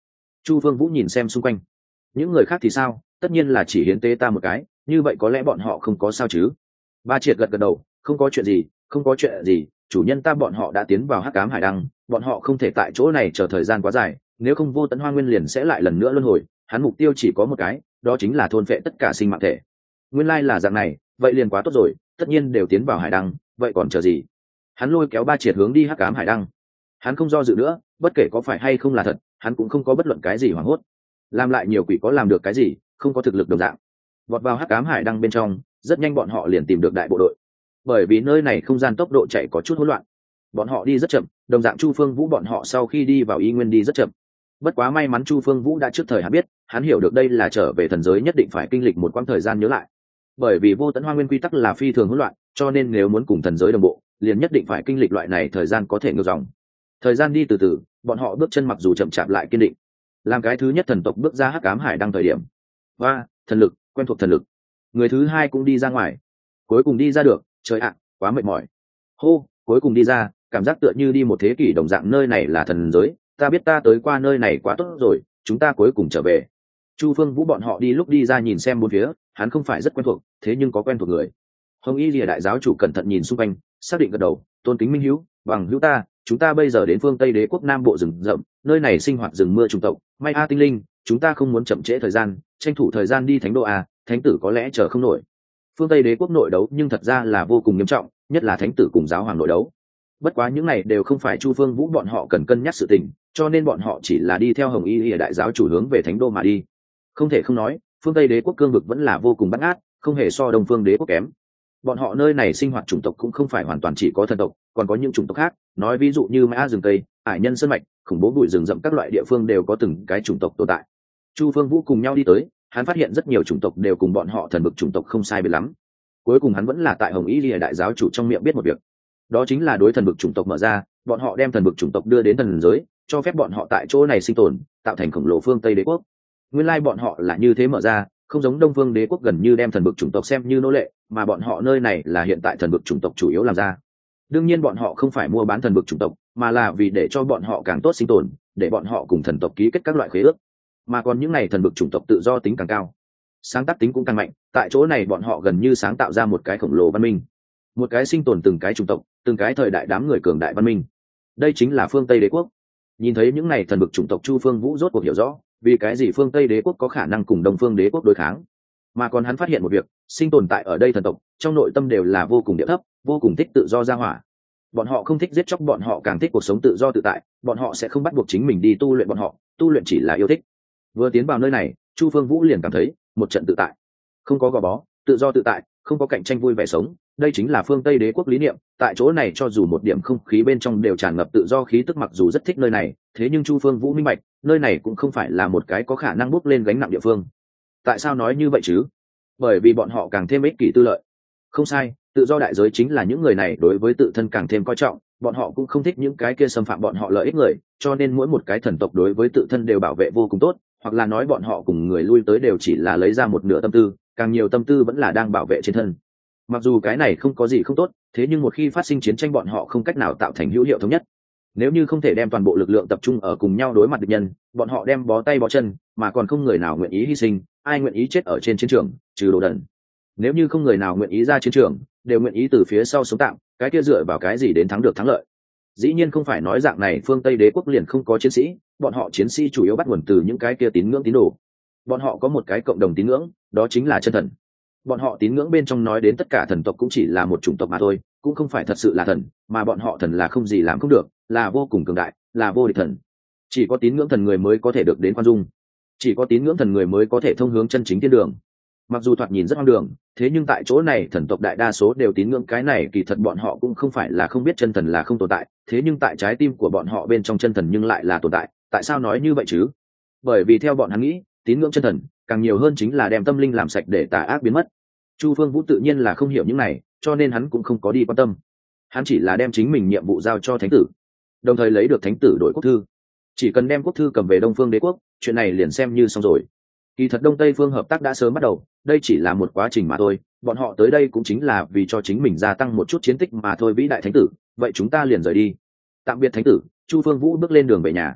S1: Chu Phương Vũ nhìn xem xung quanh, những người khác thì sao? Tất nhiên là chỉ hiến tế ta một cái, như vậy có lẽ bọn họ không có sao chứ? Ba Triệt gật gật đầu, không có chuyện gì, không có chuyện gì, chủ nhân ta bọn họ đã tiến vào Hắc Ám Hải Đăng, bọn họ không thể tại chỗ này chờ thời gian quá dài, nếu không Vô Tận Hoang Nguyên liền sẽ lại lần nữa luân hồi. Hắn mục tiêu chỉ có một cái, đó chính là thôn phệ tất cả sinh mạng thể. Nguyên lai là dạng này, vậy liền quá tốt rồi, tất nhiên đều tiến vào Hải Đăng, vậy còn chờ gì? Hắn lôi kéo Ba Triệt hướng đi Hắc Ám Hải Đăng. Hắn không do dự nữa, bất kể có phải hay không là thật, hắn cũng không có bất luận cái gì hoảng hốt. Làm lại nhiều quỷ có làm được cái gì, không có thực lực đồng dạng. Vọt vào Hắc Ám Hải Đăng bên trong, rất nhanh bọn họ liền tìm được đại bộ đội. Bởi vì nơi này không gian tốc độ chạy có chút hỗn loạn, bọn họ đi rất chậm, đồng dạng Chu Phương Vũ bọn họ sau khi đi vào y nguyên đi rất chậm. Bất quá may mắn Chu Phương Vũ đã trước thời hắn biết, hắn hiểu được đây là trở về thần giới nhất định phải kinh lịch một quãng thời gian nhớ lại. Bởi vì Vô Tận Hoang Nguyên quy tắc là phi thường hỗn loạn, cho nên nếu muốn cùng thần giới đồng bộ, liền nhất định phải kinh lịch loại này thời gian có thể ngược dòng. Thời gian đi từ từ, bọn họ bước chân mặc dù chậm chạp lại kiên định. Làm cái thứ nhất thần tộc bước ra Hắc Ám Hải Đăng thời điểm, và thần lực, quen thuộc thần lực. Người thứ hai cũng đi ra ngoài, cuối cùng đi ra được, trời ạ, quá mệt mỏi. Hô, cuối cùng đi ra, cảm giác tựa như đi một thế kỷ đồng dạng, nơi này là thần giới, ta biết ta tới qua nơi này quá tốt rồi, chúng ta cuối cùng trở về. Chu Phương Vũ bọn họ đi lúc đi ra nhìn xem bốn phía, hắn không phải rất quen thuộc, thế nhưng có quen thuộc người. Hồng Y Lìa đại giáo chủ cẩn thận nhìn xung quanh, xác định gật đầu, tôn kính minh hữu, bằng hữu ta, chúng ta bây giờ đến phương Tây Đế quốc Nam Bộ rừng rậm, nơi này sinh hoạt rừng mưa chủng tộc, may a tinh linh, chúng ta không muốn chậm trễ thời gian, tranh thủ thời gian đi thánh đô a, thánh tử có lẽ chờ không nổi. Phương Tây Đế quốc nội đấu nhưng thật ra là vô cùng nghiêm trọng, nhất là thánh tử cùng giáo hoàng nội đấu. Bất quá những này đều không phải Chu Phương Vũ bọn họ cần cân nhắc sự tình, cho nên bọn họ chỉ là đi theo Hồng Y Lìa đại giáo chủ hướng về thánh đô mà đi. Không thể không nói, phương Tây Đế quốc cương vực vẫn là vô cùng bát ngát, không hề so Đông Phương Đế quốc kém. Bọn họ nơi này sinh hoạt chủng tộc cũng không phải hoàn toàn chỉ có thần tộc, còn có những chủng tộc khác, nói ví dụ như mã rừng tây, ải nhân sơn mạch, khủng bố bụi rừng rậm, các loại địa phương đều có từng cái chủng tộc tồn tại. Chu Phương Vũ cùng nhau đi tới, hắn phát hiện rất nhiều chủng tộc đều cùng bọn họ thần vực chủng tộc không sai biệt lắm. Cuối cùng hắn vẫn là tại Hồng Y Lìa đại giáo chủ trong miệng biết một việc, đó chính là đối thần vực chủng tộc mở ra, bọn họ đem thần vực chủng tộc đưa đến thần giới, cho phép bọn họ tại chỗ này sinh tồn, tạo thành khổng lồ phương Tây Đế quốc. Nguyên lai bọn họ là như thế mở ra, không giống Đông Phương Đế quốc gần như đem thần vực chủng tộc xem như nô lệ, mà bọn họ nơi này là hiện tại thần vực chủng tộc chủ yếu làm ra. Đương nhiên bọn họ không phải mua bán thần vực chủng tộc, mà là vì để cho bọn họ càng tốt sinh tồn, để bọn họ cùng thần tộc ký kết các loại khế ước. Mà còn những này thần vực chủng tộc tự do tính càng cao, sáng tác tính cũng càng mạnh, tại chỗ này bọn họ gần như sáng tạo ra một cái khổng lồ văn minh, một cái sinh tồn từng cái chủng tộc, từng cái thời đại đám người cường đại văn minh. Đây chính là phương Tây Đế quốc. Nhìn thấy những này thần vực chủng tộc, Chu Phương Vũ rốt cuộc hiểu rõ vì cái gì phương Tây Đế quốc có khả năng cùng Đông Phương Đế quốc đối kháng. Mà còn hắn phát hiện một việc, sinh tồn tại ở đây thần tộc trong nội tâm đều là vô cùng địa thấp, vô cùng thích tự do ra hỏa. Bọn họ không thích giết chóc, bọn họ càng thích cuộc sống tự do tự tại, bọn họ sẽ không bắt buộc chính mình đi tu luyện, bọn họ tu luyện chỉ là yêu thích. Vừa tiến vào nơi này, Chu Phương Vũ liền cảm thấy một trận tự tại, không có gò bó, tự do tự tại, không có cạnh tranh, vui vẻ sống. Đây chính là phương Tây Đế quốc lý niệm. Tại chỗ này cho dù một điểm không khí bên trong đều tràn ngập tự do khí tức, mặc dù rất thích nơi này, thế nhưng Chu Phương Vũ minh bạch, nơi này cũng không phải là một cái có khả năng bốc lên gánh nặng địa phương. Tại sao nói như vậy chứ? Bởi vì bọn họ càng thêm ích kỷ tư lợi. Không sai, tự do đại giới chính là những người này đối với tự thân càng thêm coi trọng, bọn họ cũng không thích những cái kia xâm phạm bọn họ lợi ích người, cho nên mỗi một cái thần tộc đối với tự thân đều bảo vệ vô cùng tốt, hoặc là nói bọn họ cùng người lui tới đều chỉ là lấy ra một nửa tâm tư, càng nhiều tâm tư vẫn là đang bảo vệ trên thân. Mặc dù cái này không có gì không tốt, thế nhưng một khi phát sinh chiến tranh bọn họ không cách nào tạo thành hữu hiệu thống nhất. Nếu như không thể đem toàn bộ lực lượng tập trung ở cùng nhau đối mặt địch nhân, bọn họ đem bó tay bó chân, mà còn không người nào nguyện ý hy sinh, ai nguyện ý chết ở trên chiến trường, trừ đồ đần. Nếu như không người nào nguyện ý ra chiến trường, đều nguyện ý từ phía sau sống tạm, cái kia dựa vào cái gì đến thắng được thắng lợi? Dĩ nhiên không phải nói dạng này phương Tây Đế quốc liền không có chiến sĩ, bọn họ chiến sĩ chủ yếu bắt nguồn từ những cái kia tín ngưỡng tín đồ. Bọn họ có một cái cộng đồng tín ngưỡng, đó chính là chân thần. Bọn họ tín ngưỡng bên trong nói đến tất cả thần tộc cũng chỉ là một chủng tộc mà thôi, cũng không phải thật sự là thần, mà bọn họ thần là không gì làm không được, là vô cùng cường đại, là vô địch thần. Chỉ có tín ngưỡng thần người mới có thể được đến khoan dung, chỉ có tín ngưỡng thần người mới có thể thông hướng chân chính thiên đường. Mặc dù thoạt nhìn rất hoang đường, thế nhưng tại chỗ này thần tộc đại đa số đều tín ngưỡng cái này, kỳ thật bọn họ cũng không phải là không biết chân thần là không tồn tại, thế nhưng tại trái tim của bọn họ bên trong chân thần nhưng lại là tồn tại. Tại sao nói như vậy chứ? Bởi vì theo bọn hắn nghĩ, tín ngưỡng chân thần càng nhiều hơn chính là đem tâm linh làm sạch để tà ác biến mất. Chu Phương Vũ tự nhiên là không hiểu những này, cho nên hắn cũng không có đi quan tâm. Hắn chỉ là đem chính mình nhiệm vụ giao cho thánh tử, đồng thời lấy được thánh tử đổi quốc thư. Chỉ cần đem quốc thư cầm về Đông Phương Đế quốc, chuyện này liền xem như xong rồi. Kỳ thật Đông Tây phương hợp tác đã sớm bắt đầu, đây chỉ là một quá trình mà thôi, bọn họ tới đây cũng chính là vì cho chính mình gia tăng một chút chiến tích mà thôi. Vĩ đại thánh tử, vậy chúng ta liền rời đi. Tạm biệt thánh tử. Chu Phương Vũ bước lên đường về nhà.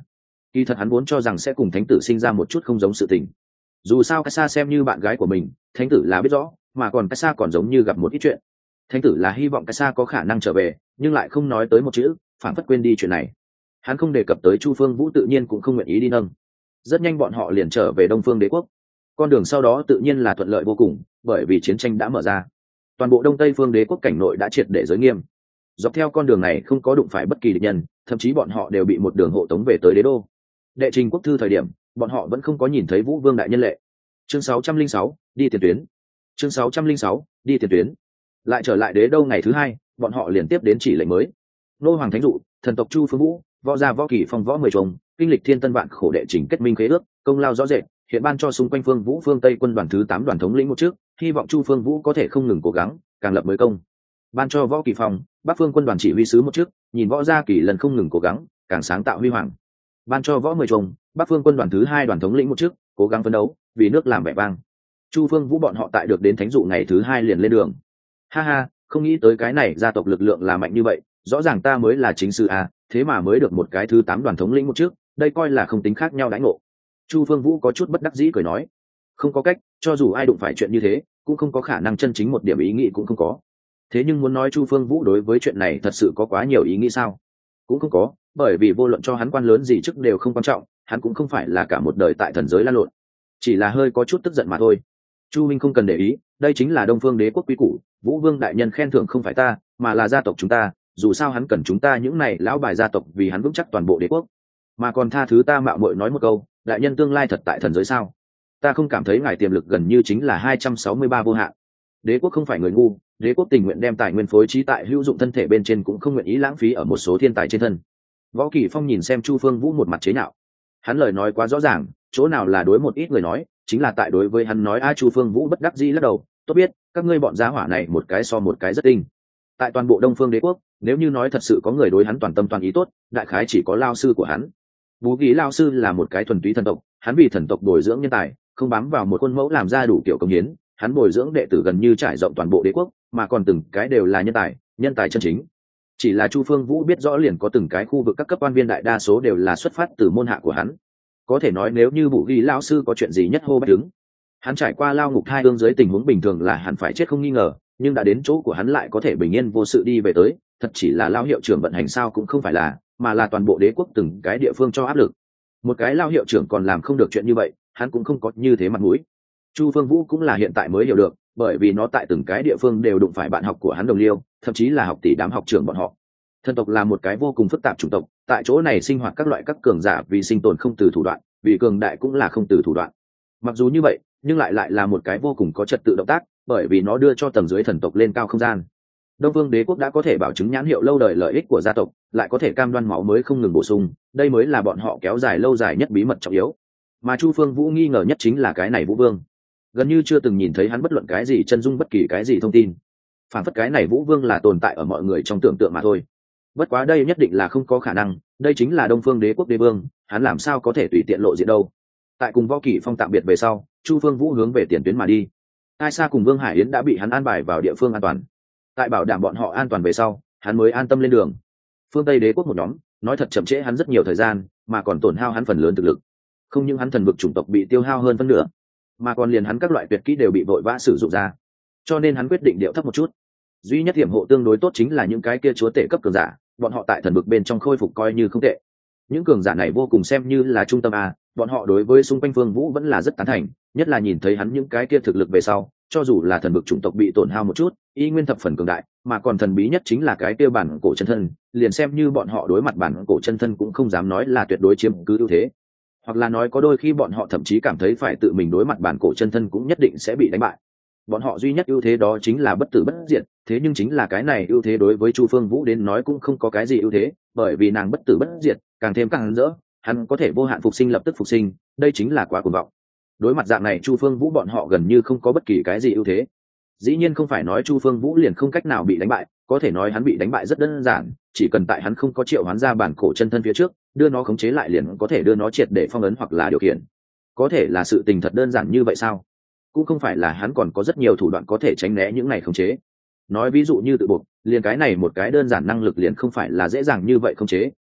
S1: Kỳ thật hắn vốn cho rằng sẽ cùng thánh tử sinh ra một chút không giống sự tình. Dù sao cái xa xem như bạn gái của mình, thánh tử là biết rõ, mà còn cái xa còn giống như gặp một ít chuyện. Thánh tử là hy vọng cái xa có khả năng trở về, nhưng lại không nói tới một chữ, phản phất quên đi chuyện này. Hắn không đề cập tới Chu Phương Vũ tự nhiên cũng không nguyện ý đi nâng. Rất nhanh bọn họ liền trở về Đông Phương Đế quốc. Con đường sau đó tự nhiên là thuận lợi vô cùng, bởi vì chiến tranh đã mở ra. Toàn bộ Đông Tây Phương Đế quốc cảnh nội đã triệt để giới nghiêm. Dọc theo con đường này không có đụng phải bất kỳ địch nhân, thậm chí bọn họ đều bị một đường hộ tống về tới đế đô. Đệ trình quốc thư thời điểm, bọn họ vẫn không có nhìn thấy Vũ Vương đại nhân lệ. Chương 606, đi tiền tuyến. Chương 606, đi tiền tuyến. Lại trở lại đế đô ngày thứ hai, bọn họ liền tiếp đến chỉ lệnh mới. Nô hoàng thánh dụ, thần tộc Chu Phương Vũ, võ gia võ kỳ phong võ 10 chồng, kinh lịch thiên tân vạn khổ đệ trình kết minh khế ước, công lao rõ rệt, hiện ban cho xung quanh Phương Vũ phương Tây quân đoàn thứ 8 đoàn thống lĩnh một trước, hy vọng Chu Phương Vũ có thể không ngừng cố gắng, càng lập mới công. Ban cho võ kỳ phong, Bắc phương quân đoàn chỉ huy sứ một trước, nhìn võ gia kỳ lần không ngừng cố gắng, càng sáng tạo huy hoàng. Ban cho võ 10 chồng, Bắc phương quân đoàn thứ 2 đoàn thống lĩnh một trước, cố gắng phấn đấu, vì nước làm vẻ vang. Chu Phương Vũ bọn họ tại được đến thánh dụ ngày thứ 2 liền lên đường. Ha ha, không nghĩ tới cái này gia tộc lực lượng là mạnh như vậy, rõ ràng ta mới là chính sư à, thế mà mới được một cái thứ 8 đoàn thống lĩnh một trước, đây coi là không tính khác nhau đãi ngộ. Chu Phương Vũ có chút bất đắc dĩ cười nói, không có cách, cho dù ai đụng phải chuyện như thế, cũng không có khả năng chân chính một điểm ý nghĩ cũng không có. Thế nhưng muốn nói Chu Phương Vũ đối với chuyện này thật sự có quá nhiều ý nghĩ sao? Cũng không có, bởi vì vô luận cho hắn quan lớn gì trước đều không quan trọng, hắn cũng không phải là cả một đời tại thần giới lan lộn, chỉ là hơi có chút tức giận mà thôi. Chu Minh không cần để ý, đây chính là Đông Phương Đế quốc quý củ, Vũ Vương đại nhân khen thưởng không phải ta, mà là gia tộc chúng ta, dù sao hắn cần chúng ta những này lão bài gia tộc vì hắn vững chắc toàn bộ đế quốc. Mà còn tha thứ ta mạo muội nói một câu, đại nhân tương lai thật tại thần giới sao? Ta không cảm thấy ngài tiềm lực gần như chính là 263 vô hạn. Đế quốc không phải người ngu, đế quốc tình nguyện đem tài nguyên phối trí tại hữu dụng thân thể bên trên cũng không nguyện ý lãng phí ở một số thiên tài trên thân. Võ Kỳ Phong nhìn xem Chu Phương Vũ một mặt chế nhạo. Hắn lời nói quá rõ ràng, chỗ nào là đối một ít người nói, chính là tại đối với hắn nói. Chu Phương Vũ bất đắc dĩ lắc đầu, tốt biết, các ngươi bọn gia hỏa này một cái so một cái rất tinh. Tại toàn bộ Đông Phương Đế quốc, nếu như nói thật sự có người đối hắn toàn tâm toàn ý tốt, đại khái chỉ có lao sư của hắn. Bú Ghi lao sư là một cái thuần túy thần tộc, hắn vì thần tộc bồi dưỡng nhân tài, không bám vào một khuôn mẫu làm ra đủ kiểu công hiến, hắn bồi dưỡng đệ tử gần như trải rộng toàn bộ đế quốc, mà còn từng cái đều là nhân tài chân chính. Chỉ là Chu Phương Vũ biết rõ liền có từng cái khu vực các cấp quan viên đại đa số đều là xuất phát từ môn hạ của hắn. Có thể nói nếu như Bú Ghi lão sư có chuyện gì nhất hô bách đứng, hắn trải qua lao ngục thai hương dưới tình huống bình thường là hẳn phải chết không nghi ngờ, nhưng đã đến chỗ của hắn lại có thể bình yên vô sự đi về tới, thật chỉ là lao hiệu trưởng vận hành sao cũng không phải là, mà là toàn bộ đế quốc từng cái địa phương cho áp lực. Một cái lao hiệu trưởng còn làm không được chuyện như vậy, hắn cũng không có như thế mặt mũi. Chu Phương Vũ cũng là hiện tại mới hiểu được, bởi vì nó tại từng cái địa phương đều đụng phải bạn học của hắn đồng liêu, thậm chí là học tỷ đám học trưởng bọn họ. Thần tộc là một cái vô cùng phức tạp chủng tộc, tại chỗ này sinh hoạt các loại các cường giả vì sinh tồn không từ thủ đoạn, vì cường đại cũng là không từ thủ đoạn. Mặc dù như vậy, nhưng lại là một cái vô cùng có trật tự động tác, bởi vì nó đưa cho tầng dưới thần tộc lên cao không gian. Đông Vương Đế quốc đã có thể bảo chứng nhãn hiệu lâu đời lợi ích của gia tộc, lại có thể cam đoan máu mới không ngừng bổ sung, đây mới là bọn họ kéo dài lâu dài nhất bí mật trọng yếu. Mà Chu Phương Vũ nghi ngờ nhất chính là cái này Vũ Vương, gần như chưa từng nhìn thấy hắn bất luận cái gì chân dung bất kỳ cái gì thông tin, phản phất cái này Vũ Vương là tồn tại ở mọi người trong tưởng tượng mà thôi. Bất quá đây nhất định là không có khả năng, đây chính là Đông Phương Đế quốc đế vương, hắn làm sao có thể tùy tiện lộ diện đâu. Tại cùng Võ Kỷ Phong tạm biệt về sau, Chu Phương Vũ hướng về tiền tuyến mà đi. Ai Sa cùng Vương Hải Yến đã bị hắn an bài vào địa phương an toàn. Tại bảo đảm bọn họ an toàn về sau, hắn mới an tâm lên đường. Phương Tây Đế quốc một nhóm, nói thật chậm trễ hắn rất nhiều thời gian, mà còn tổn hao hắn phần lớn thực lực. Không những hắn thần vực chủng tộc bị tiêu hao hơn phân nửa, mà còn liền hắn các loại tuyệt kỹ đều bị vội vã sử dụng ra. Cho nên hắn quyết định điệu thấp một chút. Duy nhất hiểm hộ tương đối tốt chính là những cái kia chúa tể cấp cường giả, bọn họ tại thần vực bên trong khôi phục coi như không tệ. Những cường giả này vô cùng xem như là trung tâm a, bọn họ đối với xung quanh Phương Vũ vẫn là rất tán thành, nhất là nhìn thấy hắn những cái kia thực lực về sau, cho dù là thần vực chủng tộc bị tổn hao một chút, y nguyên thập phần cường đại, mà còn thần bí nhất chính là cái kia bản cổ chân thân, liền xem như bọn họ đối mặt bản cổ chân thân cũng không dám nói là tuyệt đối chiếm cứ ưu thế, hoặc là nói có đôi khi bọn họ thậm chí cảm thấy phải tự mình đối mặt bản cổ chân thân cũng nhất định sẽ bị đánh bại. Bọn họ duy nhất ưu thế đó chính là bất tử bất diệt, thế nhưng chính là cái này ưu thế đối với Chu Phương Vũ đến nói cũng không có cái gì ưu thế, bởi vì nàng bất tử bất diệt, càng thêm càng rỡ, hắn có thể vô hạn phục sinh lập tức phục sinh, đây chính là quá cuồng vọng. Đối mặt dạng này Chu Phương Vũ bọn họ gần như không có bất kỳ cái gì ưu thế. Dĩ nhiên không phải nói Chu Phương Vũ liền không cách nào bị đánh bại, có thể nói hắn bị đánh bại rất đơn giản, chỉ cần tại hắn không có triệu hoán ra bản cổ chân thân phía trước, đưa nó khống chế lại liền có thể đưa nó triệt để phong ấn hoặc là điều khiển. Có thể là sự tình thật đơn giản như vậy sao? Cũng không phải là hắn còn có rất nhiều thủ đoạn có thể tránh né những này khống chế. Nói ví dụ như tự buộc, liền cái này một cái đơn giản năng lực liền không phải là dễ dàng như vậy khống chế,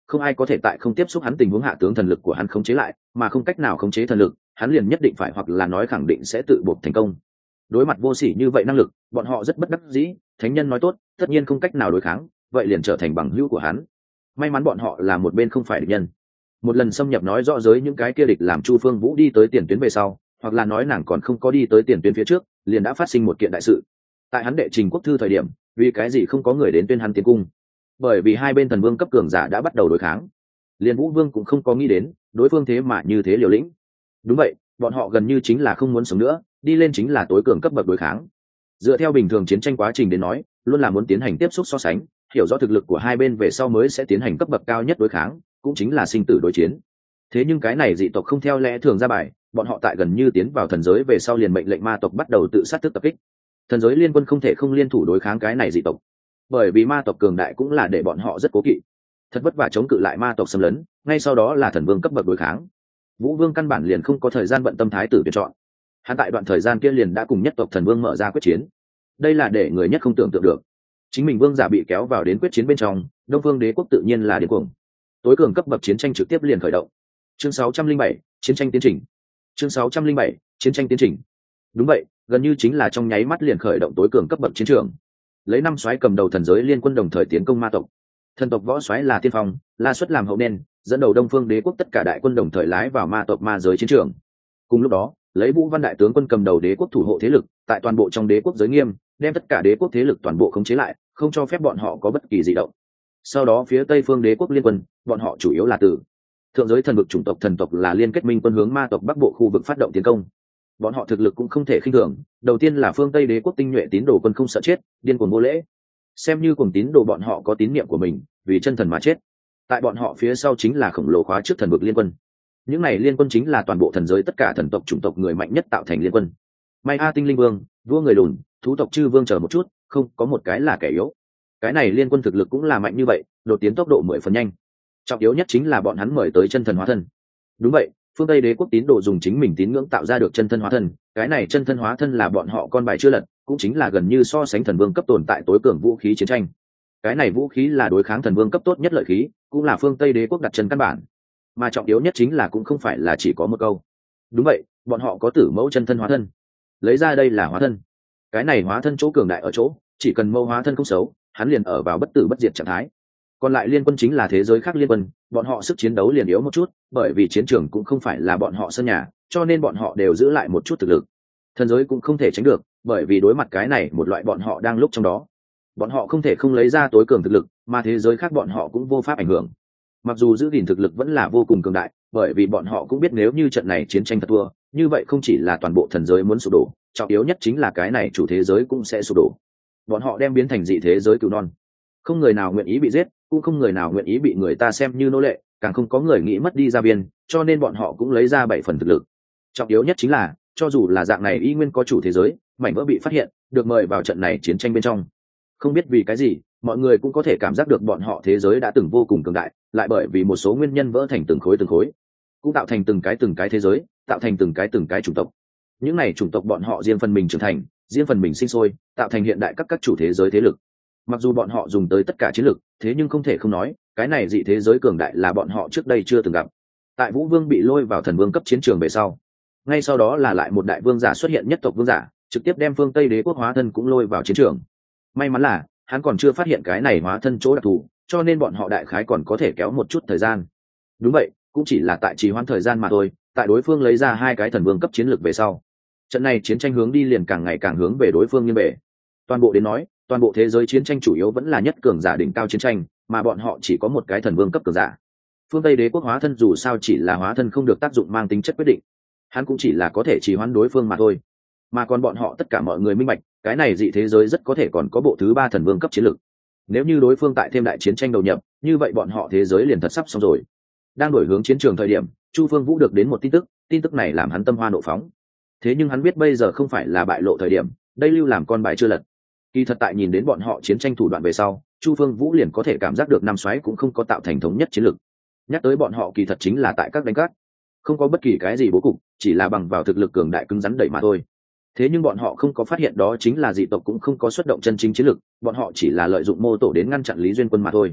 S1: không ai có thể tại không tiếp xúc hắn tình huống hạ tướng thần lực của hắn khống chế lại, mà không cách nào khống chế thần lực, hắn liền nhất định phải hoặc là nói khẳng định sẽ tự buộc thành công. Đối mặt vô sỉ như vậy năng lực, bọn họ rất bất đắc dĩ, thánh nhân nói tốt, tất nhiên không cách nào đối kháng, vậy liền trở thành bằng hữu của hắn. May mắn bọn họ là một bên không phải địch nhân. Một lần xâm nhập nói rõ giới những cái kia địch làm Chu Phương Vũ đi tới tiền tuyến về sau, hoặc là nói nàng còn không có đi tới tiền tuyến phía trước, liền đã phát sinh một kiện đại sự. Tại hắn đệ trình quốc thư thời điểm, vì cái gì không có người đến tuyên hắn tiến cung? Bởi vì hai bên thần vương cấp cường giả đã bắt đầu đối kháng. Liên Vũ Vương cũng không có nghĩ đến, đối phương thế mà như thế liều lĩnh. Đúng vậy, bọn họ gần như chính là không muốn sống nữa, đi lên chính là tối cường cấp bậc đối kháng. Dựa theo bình thường chiến tranh quá trình đến nói, luôn là muốn tiến hành tiếp xúc so sánh, hiểu rõ thực lực của hai bên về sau mới sẽ tiến hành cấp bậc cao nhất đối kháng, cũng chính là sinh tử đối chiến. Thế nhưng cái này dị tộc không theo lẽ thường ra bài, bọn họ tại gần như tiến vào thần giới về sau liền mệnh lệnh ma tộc bắt đầu tự sát thức tập kích. Thần giới liên quân không thể không liên thủ đối kháng cái này dị tộc, bởi vì ma tộc cường đại cũng là để bọn họ rất cố kỵ. Thật vất vả chống cự lại ma tộc xâm lấn, ngay sau đó là thần vương cấp bậc đối kháng. Vũ Vương căn bản liền không có thời gian bận tâm thái tử tuyển chọn. Hắn tại đoạn thời gian kia liền đã cùng nhất tộc thần vương mở ra quyết chiến. Đây là để người nhất không tưởng tượng được. Chính mình vương giả bị kéo vào đến quyết chiến bên trong, Đông Phương Đế quốc tự nhiên là điên cuồng. Tối cường cấp bậc chiến tranh trực tiếp liền khởi động. Chương 607, chiến tranh tiến trình. Chương 607, chiến tranh tiến trình. Đúng vậy, gần như chính là trong nháy mắt liền khởi động tối cường cấp bậc chiến trường. Lấy năm soái cầm đầu thần giới liên quân đồng thời tiến công ma tộc. Thần tộc võ soái là tiên phong, La Xuất làm hậu nên, dẫn đầu Đông Phương Đế quốc tất cả đại quân đồng thời lái vào ma tộc ma giới chiến trường. Cùng lúc đó, lấy Vũ Văn đại tướng quân cầm đầu đế quốc thủ hộ thế lực, tại toàn bộ trong đế quốc giới nghiêm, đem tất cả đế quốc thế lực toàn bộ khống chế lại, không cho phép bọn họ có bất kỳ dị động. Sau đó phía Tây phương đế quốc liên quân, bọn họ chủ yếu là từ thượng giới thần vực chủng tộc thần tộc là liên kết minh quân hướng ma tộc bắc bộ khu vực phát động tiến công. Bọn họ thực lực cũng không thể khinh thường, đầu tiên là phương Tây đế quốc tinh nhuệ tín đồ quân không sợ chết, điên cuồng vô lễ. Xem như cùng tín đồ bọn họ có tín niệm của mình, vì chân thần mà chết. Tại bọn họ phía sau chính là khổng lồ khóa trước thần vực liên quân. Những này liên quân chính là toàn bộ thần giới tất cả thần tộc chủng tộc người mạnh nhất tạo thành liên quân. May A tinh linh vương, vua người lùn, thú tộc chư vương chờ một chút, không có một cái là kẻ yếu. Cái này liên quân thực lực cũng là mạnh như vậy, đột tiến tốc độ 10 phần nhanh. Trọng yếu nhất chính là bọn hắn mời tới chân thần hóa thân. Đúng vậy, phương Tây đế quốc tín đồ dùng chính mình tín ngưỡng tạo ra được chân thân hóa thân, cái này chân thân hóa thân là bọn họ con bài chưa lật, cũng chính là gần như so sánh thần vương cấp tồn tại tối cường vũ khí chiến tranh. Cái này vũ khí là đối kháng thần vương cấp tốt nhất lợi khí, cũng là phương Tây đế quốc đặt chân căn bản. Mà trọng yếu nhất chính là cũng không phải là chỉ có một câu. Đúng vậy, bọn họ có tử mẫu chân thân hóa thân. Lấy ra đây là hóa thân. Cái này hóa thân chỗ cường đại ở chỗ, chỉ cần mẫu hóa thân không xấu, hắn liền ở vào bất tử bất diệt trạng thái. Còn lại liên quân chính là thế giới khác liên quân, bọn họ sức chiến đấu liền yếu một chút, bởi vì chiến trường cũng không phải là bọn họ sân nhà, cho nên bọn họ đều giữ lại một chút thực lực. Thần giới cũng không thể tránh được, bởi vì đối mặt cái này một loại bọn họ đang lúc trong đó. Bọn họ không thể không lấy ra tối cường thực lực, mà thế giới khác bọn họ cũng vô pháp ảnh hưởng. Mặc dù giữ gìn thực lực vẫn là vô cùng cường đại, bởi vì bọn họ cũng biết nếu như trận này chiến tranh thật thua, như vậy không chỉ là toàn bộ thần giới muốn sụp đổ, trọng yếu nhất chính là cái này chủ thế giới cũng sẽ sụp đổ. Bọn họ đem biến thành dị thế giới cứu non. Không người nào nguyện ý bị giết, cũng không người nào nguyện ý bị người ta xem như nô lệ, càng không có người nghĩ mất đi gia viên, cho nên bọn họ cũng lấy ra 7 phần thực lực. Trọng yếu nhất chính là, cho dù là dạng này y nguyên có chủ thế giới, mảnh vỡ bị phát hiện, được mời vào trận này chiến tranh bên trong. Không biết vì cái gì, mọi người cũng có thể cảm giác được bọn họ thế giới đã từng vô cùng cường đại, lại bởi vì một số nguyên nhân vỡ thành từng khối, cũng tạo thành từng cái thế giới, tạo thành từng cái chủng tộc. Những này chủng tộc bọn họ riêng phần mình trưởng thành, riêng phần mình sinh sôi, tạo thành hiện đại các chủ thế giới thế lực. Mặc dù bọn họ dùng tới tất cả chiến lực, thế nhưng không thể không nói, cái này dị thế giới cường đại là bọn họ trước đây chưa từng gặp. Tại Vũ Vương bị lôi vào thần vương cấp chiến trường về sau, ngay sau đó là lại một đại vương giả xuất hiện, nhất tộc vương giả, trực tiếp đem phương Tây đế quốc hóa thân cũng lôi vào chiến trường. May mắn là hắn còn chưa phát hiện cái này hóa thân chỗ đặc thù, cho nên bọn họ đại khái còn có thể kéo một chút thời gian. Đúng vậy, cũng chỉ là tại trì hoãn thời gian mà thôi. Tại đối phương lấy ra 2 cái thần vương cấp chiến lược về sau, trận này chiến tranh hướng đi liền càng ngày càng hướng về đối phương nghiêng về. Toàn bộ đến nói, toàn bộ thế giới chiến tranh chủ yếu vẫn là nhất cường giả đỉnh cao chiến tranh, mà bọn họ chỉ có một cái thần vương cấp cường giả. Phương Tây đế quốc hóa thân dù sao chỉ là hóa thân, không được tác dụng mang tính chất quyết định, hắn cũng chỉ là có thể trì hoãn đối phương mà thôi. Mà còn bọn họ tất cả mọi người minh bạch, cái này dị thế giới rất có thể còn có bộ thứ 3 thần vương cấp chiến lược. Nếu như đối phương tại thêm đại chiến tranh đầu nhập, như vậy bọn họ thế giới liền thật sắp xong rồi. Đang đổi hướng chiến trường thời điểm, Chu Phương Vũ được đến một tin tức này làm hắn tâm hoa nộ phóng. Thế nhưng hắn biết bây giờ không phải là bại lộ thời điểm, đây lưu làm con bài chưa lật. Kỳ thật tại nhìn đến bọn họ chiến tranh thủ đoạn về sau, Chu Phương Vũ liền có thể cảm giác được năm xoáy cũng không có tạo thành thống nhất chiến lược. Nhắc tới bọn họ kỳ thật chính là tại các đánh cát, không có bất kỳ cái gì bố cục, chỉ là bằng vào thực lực cường đại cứng rắn đẩy mà thôi. Thế nhưng bọn họ không có phát hiện đó chính là dị tộc cũng không có xuất động chân chính chiến lược, bọn họ chỉ là lợi dụng mô tổ đến ngăn chặn Lý Duyên Quân mà thôi.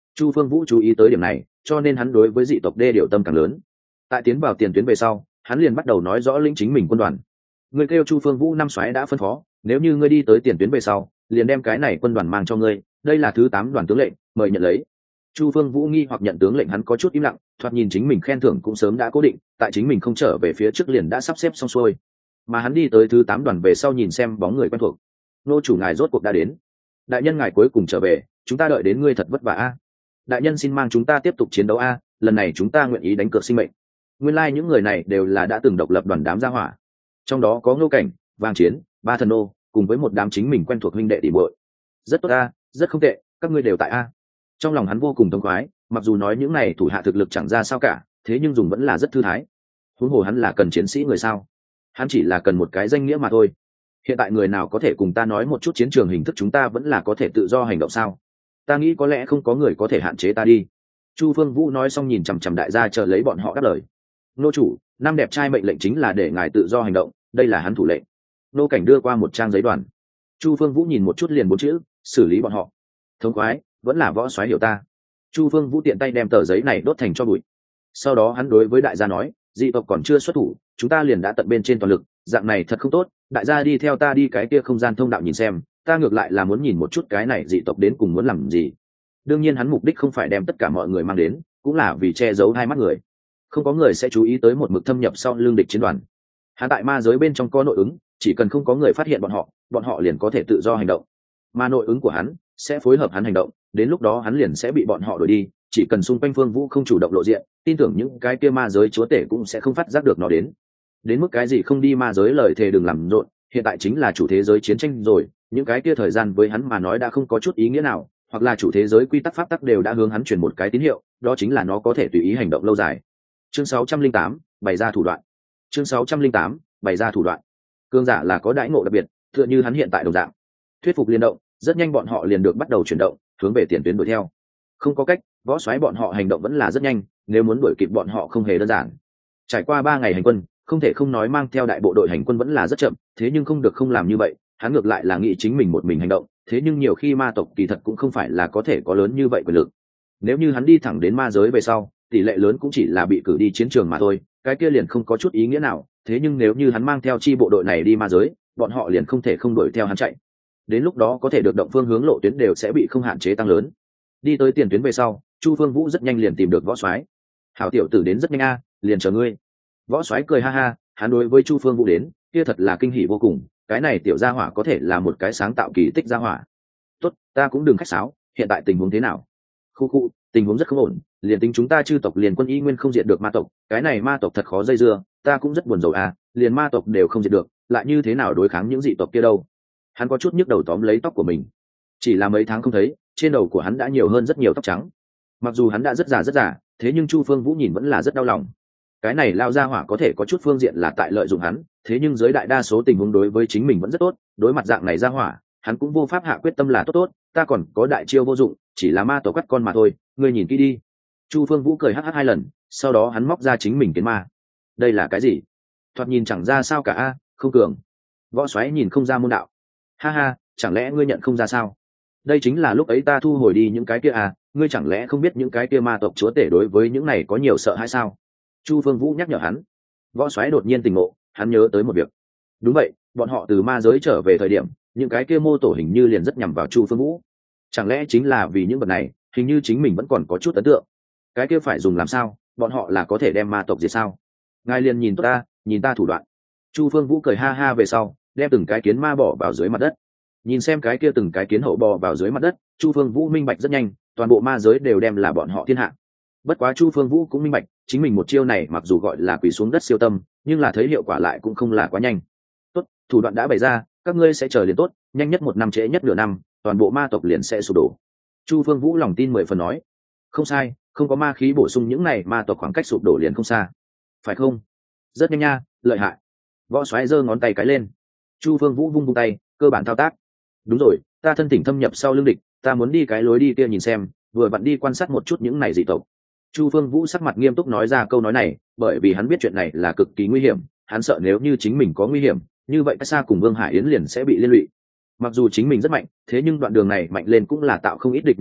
S1: Chu Phương Vũ chú ý tới điểm này, cho nên hắn đối với dị tộc đê điều tâm càng lớn. Tại tiến vào tiền tuyến về sau, hắn liền bắt đầu nói rõ lĩnh chính mình quân đoàn. Người kêu Chu Phương Vũ năm xoáy đã phân phó, nếu như ngươi đi tới tiền tuyến về sau, liền đem cái này quân đoàn mang cho ngươi, đây là thứ 8 đoàn tướng lệnh, mời nhận lấy. Chu Phương Vũ nghi hoặc nhận tướng lệnh, hắn có chút im lặng, thoạt nhìn chính mình khen thưởng cũng sớm đã cố định, tại chính mình không trở về phía trước liền đã sắp xếp xong xuôi. Mà hắn đi tới thứ 8 đoàn về sau nhìn xem bóng người quen thuộc. Nô chủ ngài rốt cuộc đã đến. Đại nhân ngài cuối cùng trở về, chúng ta đợi đến ngươi thật vất vả a. Đại nhân xin mang chúng ta tiếp tục chiến đấu a, lần này chúng ta nguyện ý đánh cược sinh mệnh. Nguyên lai những người này đều là đã từng độc lập đoàn đám gia hỏa. Trong đó có Ngô Cảnh, Vàng Chiến, Ba Thần Nô, cùng với một đám chính mình quen thuộc huynh đệ tỷ muội. Rất tốt a, rất không tệ, các ngươi đều tại a. Trong lòng hắn vô cùng thông khoái, mặc dù nói những này thủ hạ thực lực chẳng ra sao cả, thế nhưng dùng vẫn là rất thư thái. Huống hồ hắn là cần chiến sĩ người sao? Hắn chỉ là cần một cái danh nghĩa mà thôi. Hiện tại người nào có thể cùng ta nói một chút chiến trường hình thức, chúng ta vẫn là có thể tự do hành động sao? Ta nghĩ có lẽ không có người có thể hạn chế ta đi. Chu Phương Vũ nói xong nhìn chằm chằm đại gia chờ lấy bọn họ đáp lời. Nô chủ, năm đẹp trai mệnh lệnh chính là để ngài tự do hành động, đây là hắn thủ lệnh. Nô Cảnh đưa qua một trang giấy đoàn. Chu Phương Vũ nhìn một chút liền 4 chữ, xử lý bọn họ. Thống khoái, vẫn là võ soái hiểu ta. Chu Phương Vũ tiện tay đem tờ giấy này đốt thành tro bụi. Sau đó hắn đối với đại gia nói, dị tộc còn chưa xuất thủ, chúng ta liền đã tận bên trên toàn lực, dạng này thật không tốt, đại gia đi theo ta đi cái kia không gian thông đạo nhìn xem, ta ngược lại là muốn nhìn một chút cái này dị tộc đến cùng muốn làm gì. Đương nhiên hắn mục đích không phải đem tất cả mọi người mang đến, cũng là vì che giấu hai mắt người, không có người sẽ chú ý tới một mực thâm nhập sau lưng địch chiến đoàn. Hắn tại ma giới bên trong có nội ứng, chỉ cần không có người phát hiện bọn họ liền có thể tự do hành động, mà nội ứng của hắn sẽ phối hợp hắn hành động, đến lúc đó hắn liền sẽ bị bọn họ đuổi đi. Chỉ cần xung quanh Phương Vũ không chủ động lộ diện, tin tưởng những cái kia ma giới chúa tể cũng sẽ không phát giác được nó đến mức cái gì không đi ma giới lời thề đừng làm rộn, hiện tại chính là chủ thế giới chiến tranh rồi, những cái kia thời gian với hắn mà nói đã không có chút ý nghĩa nào, hoặc là chủ thế giới quy tắc pháp tắc đều đã hướng hắn truyền một cái tín hiệu, đó chính là nó có thể tùy ý hành động lâu dài. Chương 608, bày ra thủ đoạn. Chương 608, bày ra thủ đoạn. Cương giả là có đãi ngộ đặc biệt, tựa như hắn hiện tại đồng dạng. Thuyết phục liên động, rất nhanh bọn họ liền được bắt đầu chuyển động, hướng về tiền tuyến đuổi theo. Không có cách, võ soái bọn họ hành động vẫn là rất nhanh, nếu muốn đuổi kịp bọn họ không hề đơn giản. Trải qua 3 ngày hành quân, không thể không nói mang theo đại bộ đội hành quân vẫn là rất chậm, thế nhưng không được không làm như vậy, hắn ngược lại là nghĩ chính mình một mình hành động, thế nhưng nhiều khi ma tộc kỳ thật cũng không phải là có thể có lớn như vậy quyền lực. Nếu như hắn đi thẳng đến ma giới về sau, tỷ lệ lớn cũng chỉ là bị cử đi chiến trường mà thôi, cái kia liền không có chút ý nghĩa nào, thế nhưng nếu như hắn mang theo chi bộ đội này đi ma giới, bọn họ liền không thể không đuổi theo hắn chạy. Đến lúc đó có thể được động phương hướng lộ tuyến đều sẽ bị không hạn chế tăng lớn. Đi tới tiền tuyến về sau, Chu Phương Vũ rất nhanh liền tìm được võ soái. Hảo tiểu tử đến rất nhanh a, liền chờ ngươi. Võ soái cười ha ha, hắn đối với Chu Phương Vũ đến, kia thật là kinh hỉ vô cùng, cái này tiểu gia hỏa có thể là một cái sáng tạo kỳ tích gia hỏa. Tốt, ta cũng đừng khách sáo, hiện tại tình huống thế nào? Khu, tình huống rất không ổn, liền tính chúng ta chư tộc liền quân y nguyên không diệt được ma tộc, cái này ma tộc thật khó dây dưa, ta cũng rất buồn rầu à, liền ma tộc đều không diệt được, lại như thế nào đối kháng những dị tộc kia đâu? Hắn có chút nhức đầu tóm lấy tóc của mình. Chỉ là mấy tháng không thấy, trên đầu của hắn đã nhiều hơn rất nhiều tóc trắng. Mặc dù hắn đã rất già, thế nhưng Chu Phương Vũ nhìn vẫn là rất đau lòng. Cái này lao gia hỏa có thể có chút phương diện là tại lợi dụng hắn, thế nhưng dưới đại đa số tình huống đối với chính mình vẫn rất tốt, đối mặt dạng này gia hỏa, hắn cũng vô pháp hạ quyết tâm là tốt, ta còn có đại chiêu vô dụng, chỉ là ma tổ cắt con mà thôi, ngươi nhìn kỹ đi. Chu Phương Vũ cười hắc hắc 2 lần, sau đó hắn móc ra chính mình kiến ma. Đây là cái gì? Thoạt nhìn chẳng ra sao cả a, không cường. Võ Soái nhìn không ra môn đạo. Ha ha, chẳng lẽ ngươi nhận không ra sao? Đây chính là lúc ấy ta thu hồi đi những cái kia à, ngươi chẳng lẽ không biết những cái kia ma tộc chúa tể đối với những này có nhiều sợ hãi sao? Chu Phương Vũ nhắc nhở hắn. Võ Soái đột nhiên tỉnh ngộ, hắn nhớ tới một việc. Đúng vậy, bọn họ từ ma giới trở về thời điểm, những cái kia mô tổ hình như liền rất nhằm vào Chu Phương Vũ. Chẳng lẽ chính là vì những vật này, hình như chính mình vẫn còn có chút ấn tượng. Cái kia phải dùng làm sao, bọn họ là có thể đem ma tộc diệt sao? Ngài liền nhìn ta, nhìn ta thủ đoạn. Chu Phương Vũ cười ha ha về sau, đem từng cái kiến ma bỏ vào dưới mặt đất. Nhìn xem cái kia từng cái kiến hậu bò vào dưới mặt đất, Chu Phương Vũ minh bạch rất nhanh, toàn bộ ma giới đều đem là bọn họ thiên hạ. Bất quá Chu Phương Vũ cũng minh bạch, chính mình một chiêu này mặc dù gọi là quỳ xuống đất siêu tâm, nhưng là thấy hiệu quả lại cũng không là quá nhanh. Tốt, thủ đoạn đã bày ra, các ngươi sẽ chờ liền tốt, nhanh nhất 1 năm trễ nhất nửa năm, toàn bộ ma tộc liền sẽ sụp đổ. Chu Phương Vũ lòng tin 10 phần nói. Không sai, không có ma khí bổ sung những này ma tộc khoảng cách sụp đổ liền không xa. Phải không? Rất nhanh nha, lợi hại. Võ Soái giơ ngón tay cái lên. Chu Phương Vũ vung tay, cơ bản thao tác. Đúng rồi, ta thân thỉnh thâm nhập sau lưng địch, ta muốn đi cái lối đi kia nhìn xem, vừa vặn đi quan sát một chút những này dị tộc. Chu Phương Vũ sắc mặt nghiêm túc nói ra câu nói này, bởi vì hắn biết chuyện này là cực kỳ nguy hiểm, hắn sợ nếu như chính mình có nguy hiểm, như vậy Xa cùng Vương Hải Yến liền sẽ bị liên lụy. Mặc dù chính mình rất mạnh, thế nhưng đoạn đường này mạnh lên cũng là tạo không ít địch nhân đâu,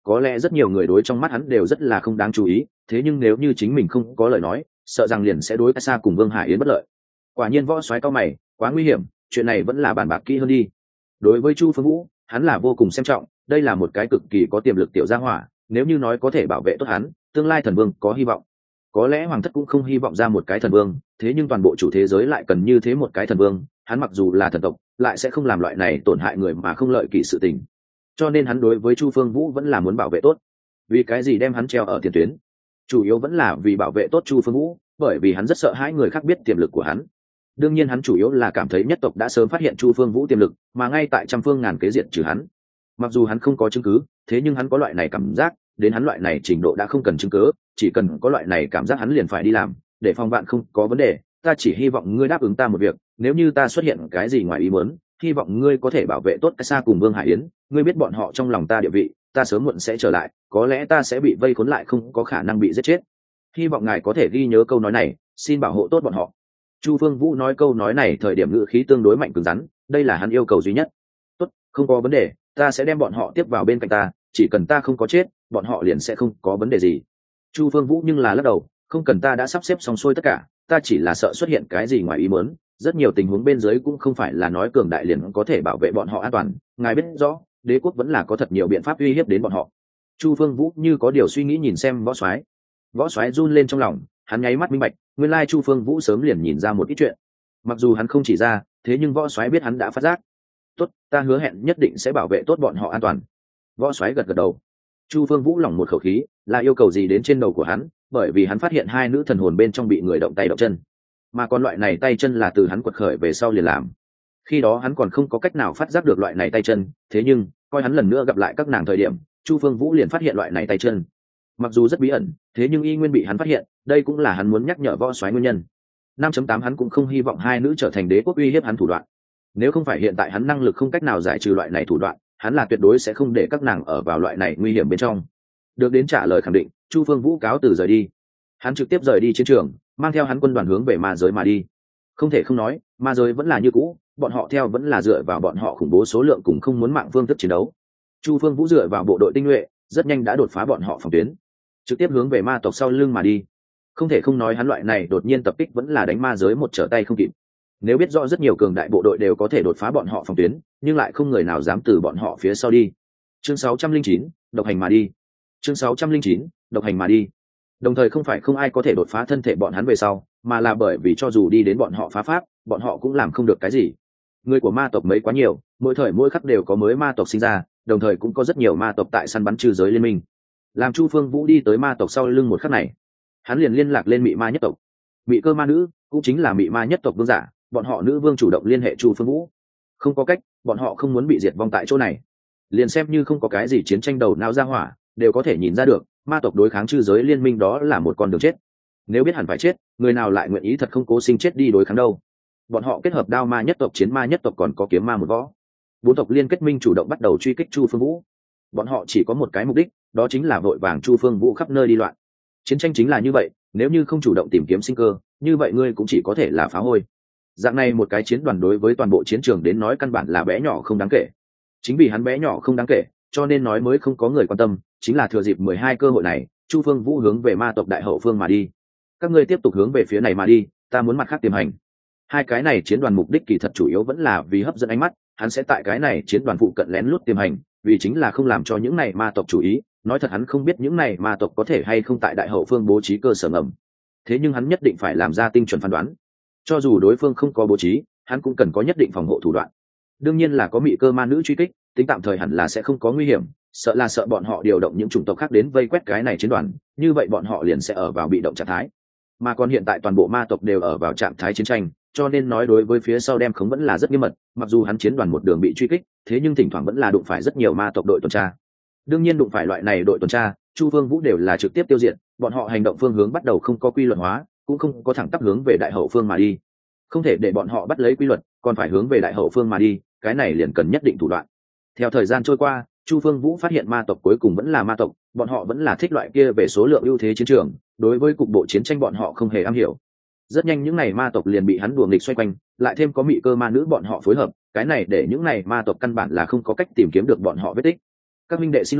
S1: có lẽ rất nhiều người đối trong mắt hắn đều rất là không đáng chú ý, thế nhưng nếu như chính mình không có lời nói, sợ rằng liền sẽ đối xa cùng Vương Hải Yến bất lợi. Quả nhiên võ soái cao mày, quá nguy hiểm, chuyện này vẫn là bàn bạc kỹ hơn đi. Đối với Chu Phương Vũ, hắn là vô cùng xem trọng, đây là một cái cực kỳ có tiềm lực tiểu gia hỏa, nếu như nói có thể bảo vệ tốt hắn, tương lai thần vương có hy vọng. Có lẽ hoàng thất cũng không hy vọng ra một cái thần vương, thế nhưng toàn bộ chủ thế giới lại cần như thế một cái thần vương, hắn mặc dù là thần tộc, lại sẽ không làm loại này tổn hại người mà không lợi kỵ sự tình. Cho nên hắn đối với Chu Phương Vũ vẫn là muốn bảo vệ tốt. Vì cái gì đem hắn treo ở tiền tuyến? Chủ yếu vẫn là vì bảo vệ tốt Chu Phương Vũ, bởi vì hắn rất sợ hãi người khác biết tiềm lực của hắn. Đương nhiên hắn chủ yếu là cảm thấy nhất tộc đã sớm phát hiện Chu Phương Vũ tiềm lực, mà ngay tại trăm phương ngàn kế diệt trừ hắn. Mặc dù hắn không có chứng cứ, thế nhưng hắn có loại này cảm giác, đến hắn loại này trình độ đã không cần chứng cứ, chỉ cần có loại này cảm giác hắn liền phải đi làm, để phòng bạn không có vấn đề. Ta chỉ hy vọng ngươi đáp ứng ta một việc, nếu như ta xuất hiện cái gì ngoài ý muốn, hy vọng ngươi có thể bảo vệ tốt Sa cùng Vương Hải Yến. Ngươi biết bọn họ trong lòng ta địa vị, ta sớm muộn sẽ trở lại, có lẽ ta sẽ bị vây khốn lại, không có khả năng bị giết chết. Hy vọng ngài có thể ghi nhớ câu nói này, xin bảo hộ tốt bọn họ. Chu Phương Vũ nói câu nói này thời điểm ngữ khí tương đối mạnh cứng rắn, đây là hắn yêu cầu duy nhất. Tốt, không có vấn đề, ta sẽ đem bọn họ tiếp vào bên cạnh ta, chỉ cần ta không có chết, bọn họ liền sẽ không có vấn đề gì. Chu Phương Vũ nhưng là lắc đầu, không cần, ta đã sắp xếp xong xuôi tất cả, ta chỉ là sợ xuất hiện cái gì ngoài ý muốn, rất nhiều tình huống bên dưới cũng không phải là nói cường đại liền có thể bảo vệ bọn họ an toàn, ngài biết rõ, đế quốc vẫn là có thật nhiều biện pháp uy hiếp đến bọn họ. Chu Phương Vũ như có điều suy nghĩ nhìn xem võ soái. Võ soái run lên trong lòng, hắn nháy mắt minh bạch, nguyên lai Chu Phương Vũ sớm liền nhìn ra một ít chuyện. Mặc dù hắn không chỉ ra, thế nhưng võ soái biết hắn đã phát giác. Tốt, ta hứa hẹn nhất định sẽ bảo vệ tốt bọn họ an toàn. Võ soái gật gật đầu. Chu Phương Vũ lỏng một khẩu khí, là yêu cầu gì đến trên đầu của hắn, bởi vì hắn phát hiện hai nữ thần hồn bên trong bị người động tay động chân, mà còn loại này tay chân là từ hắn quật khởi về sau liền làm. Khi đó hắn còn không có cách nào phát giác được loại này tay chân, thế nhưng coi hắn lần nữa gặp lại các nàng thời điểm, Chu Phương Vũ liền phát hiện loại này tay chân. Mặc dù rất bí ẩn, thế nhưng y nguyên bị hắn phát hiện, đây cũng là hắn muốn nhắc nhở võ soái nguyên nhân. 5.8 hắn cũng không hy vọng hai nữ trở thành đế quốc uy hiếp hắn thủ đoạn. Nếu không phải hiện tại hắn năng lực không cách nào giải trừ loại này thủ đoạn, hắn là tuyệt đối sẽ không để các nàng ở vào loại này nguy hiểm bên trong. Được đến trả lời khẳng định, Chu Phương Vũ cáo từ rời đi. Hắn trực tiếp rời đi chiến trường, mang theo hắn quân đoàn hướng về ma giới mà đi. Không thể không nói, ma giới vẫn là như cũ, bọn họ theo vẫn là dựa vào bọn họ khủng bố số lượng cùng không muốn mạng phương thức chiến đấu. Chu Phương Vũ dựa vào bộ đội tinh nhuệ, rất nhanh đã đột phá bọn họ phòng tuyến, trực tiếp hướng về ma tộc sau lưng mà đi. Không thể không nói hắn loại này đột nhiên tập kích vẫn là đánh ma giới một trở tay không kịp. Nếu biết rõ rất nhiều cường đại bộ đội đều có thể đột phá bọn họ phòng tuyến, nhưng lại không người nào dám từ bọn họ phía sau đi. Chương 609, độc hành mà đi. Chương 609, độc hành mà đi. Đồng thời không phải không ai có thể đột phá thân thể bọn hắn về sau, mà là bởi vì cho dù đi đến bọn họ phá pháp, bọn họ cũng làm không được cái gì. Người của ma tộc mấy quá nhiều, mỗi thời mỗi khắc đều có mới ma tộc sinh ra, đồng thời cũng có rất nhiều ma tộc tại săn bắn trừ giới liên minh. Làm Chu Phương Vũ đi tới ma tộc sau lưng một khắc này, hắn liền liên lạc lên mị ma nhất tộc. Mị cơ ma nữ cũng chính là mị ma nhất tộc vương giả, bọn họ nữ vương chủ động liên hệ Chu Phương Vũ. Không có cách, bọn họ không muốn bị diệt vong tại chỗ này. Liền xem như không có cái gì chiến tranh đầu não ra hỏa, đều có thể nhìn ra được, ma tộc đối kháng trừ giới liên minh đó là một con đường chết. Nếu biết hẳn phải chết, người nào lại nguyện ý thật không cố sinh chết đi đối kháng đâu. Bọn họ kết hợp đao ma nhất tộc, chiến ma nhất tộc, còn có kiếm ma một võ. 4 tộc liên kết minh chủ động bắt đầu truy kích Chu Phương Vũ. Bọn họ chỉ có một cái mục đích, đó chính là vội vàng Chu Phương Vũ khắp nơi đi loạn. Chiến tranh chính là như vậy, nếu như không chủ động tìm kiếm sinh cơ, như vậy ngươi cũng chỉ có thể là phá hôi. Dạng này một cái chiến đoàn đối với toàn bộ chiến trường đến nói căn bản là bé nhỏ không đáng kể. Chính vì hắn bé nhỏ không đáng kể, cho nên nói mới không có người quan tâm, chính là thừa dịp 12 cơ hội này, Chu Phương Vũ hướng về ma tộc đại hậu phương mà đi. Các ngươi tiếp tục hướng về phía này mà đi, ta muốn mặt khác tiềm hành. Hai cái này chiến đoàn mục đích kỳ thật chủ yếu vẫn là vì hấp dẫn ánh mắt, hắn sẽ tại cái này chiến đoàn phụ cận lén lút tiềm hành, vì chính là không làm cho những này ma tộc chú ý. Nói thật hắn không biết những này ma tộc có thể hay không tại đại hậu phương bố trí cơ sở ngầm, thế nhưng hắn nhất định phải làm ra tinh chuẩn phán đoán. Cho dù đối phương không có bố trí, hắn cũng cần có nhất định phòng hộ thủ đoạn. Đương nhiên là có mị cơ ma nữ truy kích, tính tạm thời hẳn là sẽ không có nguy hiểm, sợ bọn họ điều động những chủng tộc khác đến vây quét cái này chiến đoàn, như vậy bọn họ liền sẽ ở vào bị động trạng thái. Mà còn hiện tại toàn bộ ma tộc đều ở vào trạng thái chiến tranh, cho nên nói đối với phía sau đem khống vẫn là rất nghiêm mật, mặc dù hắn chiến đoàn một đường bị truy kích, thế nhưng thỉnh thoảng vẫn là đụng phải rất nhiều ma tộc đội tuần tra. Đương nhiên đụng phải loại này đội tuần tra, Chu Phương Vũ đều là trực tiếp tiêu diệt, bọn họ hành động phương hướng bắt đầu không có quy luật hóa, cũng không có thẳng tắp hướng về đại hậu phương mà đi. Không thể để bọn họ bắt lấy quy luật, còn phải hướng về đại hậu phương mà đi, cái này liền cần nhất định thủ đoạn. Theo thời gian trôi qua, Chu Phương Vũ phát hiện ma tộc cuối cùng vẫn là ma tộc, bọn họ vẫn là thích loại kia về số lượng ưu thế chiến trường, đối với cục bộ chiến tranh bọn họ không hề am hiểu. Rất nhanh những này ma tộc liền bị hắn đùa nghịch xoay quanh, lại thêm có mị cơ ma nữ bọn họ phối hợp, cái này để những này ma tộc căn bản là không có cách tìm kiếm được bọn họ vết tích. Các minh đệ xin lỗi,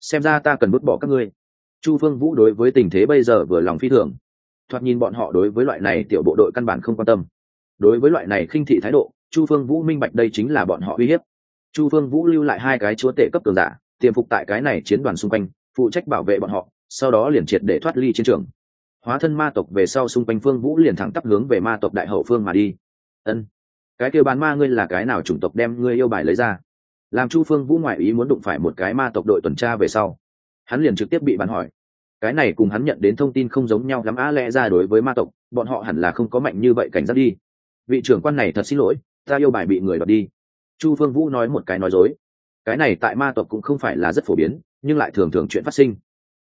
S1: xem ra ta cần vứt bỏ các ngươi. Chu Phương Vũ đối với tình thế bây giờ vừa lòng phi thường. Thoạt nhìn bọn họ đối với loại này tiểu bộ đội căn bản không quan tâm. Đối với loại này khinh thị thái độ, Chu Phương Vũ minh bạch đây chính là bọn họ uy hiếp. Chu Phương Vũ lưu lại 2 cái chúa tể cấp cường giả, tiềm phục tại cái này chiến đoàn xung quanh, phụ trách bảo vệ bọn họ, sau đó liền triệt để thoát ly chiến trường. Hóa thân ma tộc về sau, xung quanh Phương Vũ liền thẳng tắp hướng về ma tộc đại hậu phương mà đi. Ân, cái kia bán ma ngươi là cái nào chủng tộc đem ngươi yêu bài lấy ra? Làm Chu Phương Vũ ngoại ý muốn đụng phải một cái ma tộc đội tuần tra về sau, hắn liền trực tiếp bị bắn hỏi. Cái này cùng hắn nhận đến thông tin không giống nhau lắm á, lẽ ra đối với ma tộc, bọn họ hẳn là không có mạnh như vậy, cảnh giác đi. Vị trưởng quan này thật xin lỗi, ta yêu bài bị người đoạt đi. Chu Phương Vũ nói một cái nói dối. Cái này tại ma tộc cũng không phải là rất phổ biến, nhưng lại thường thường chuyện phát sinh.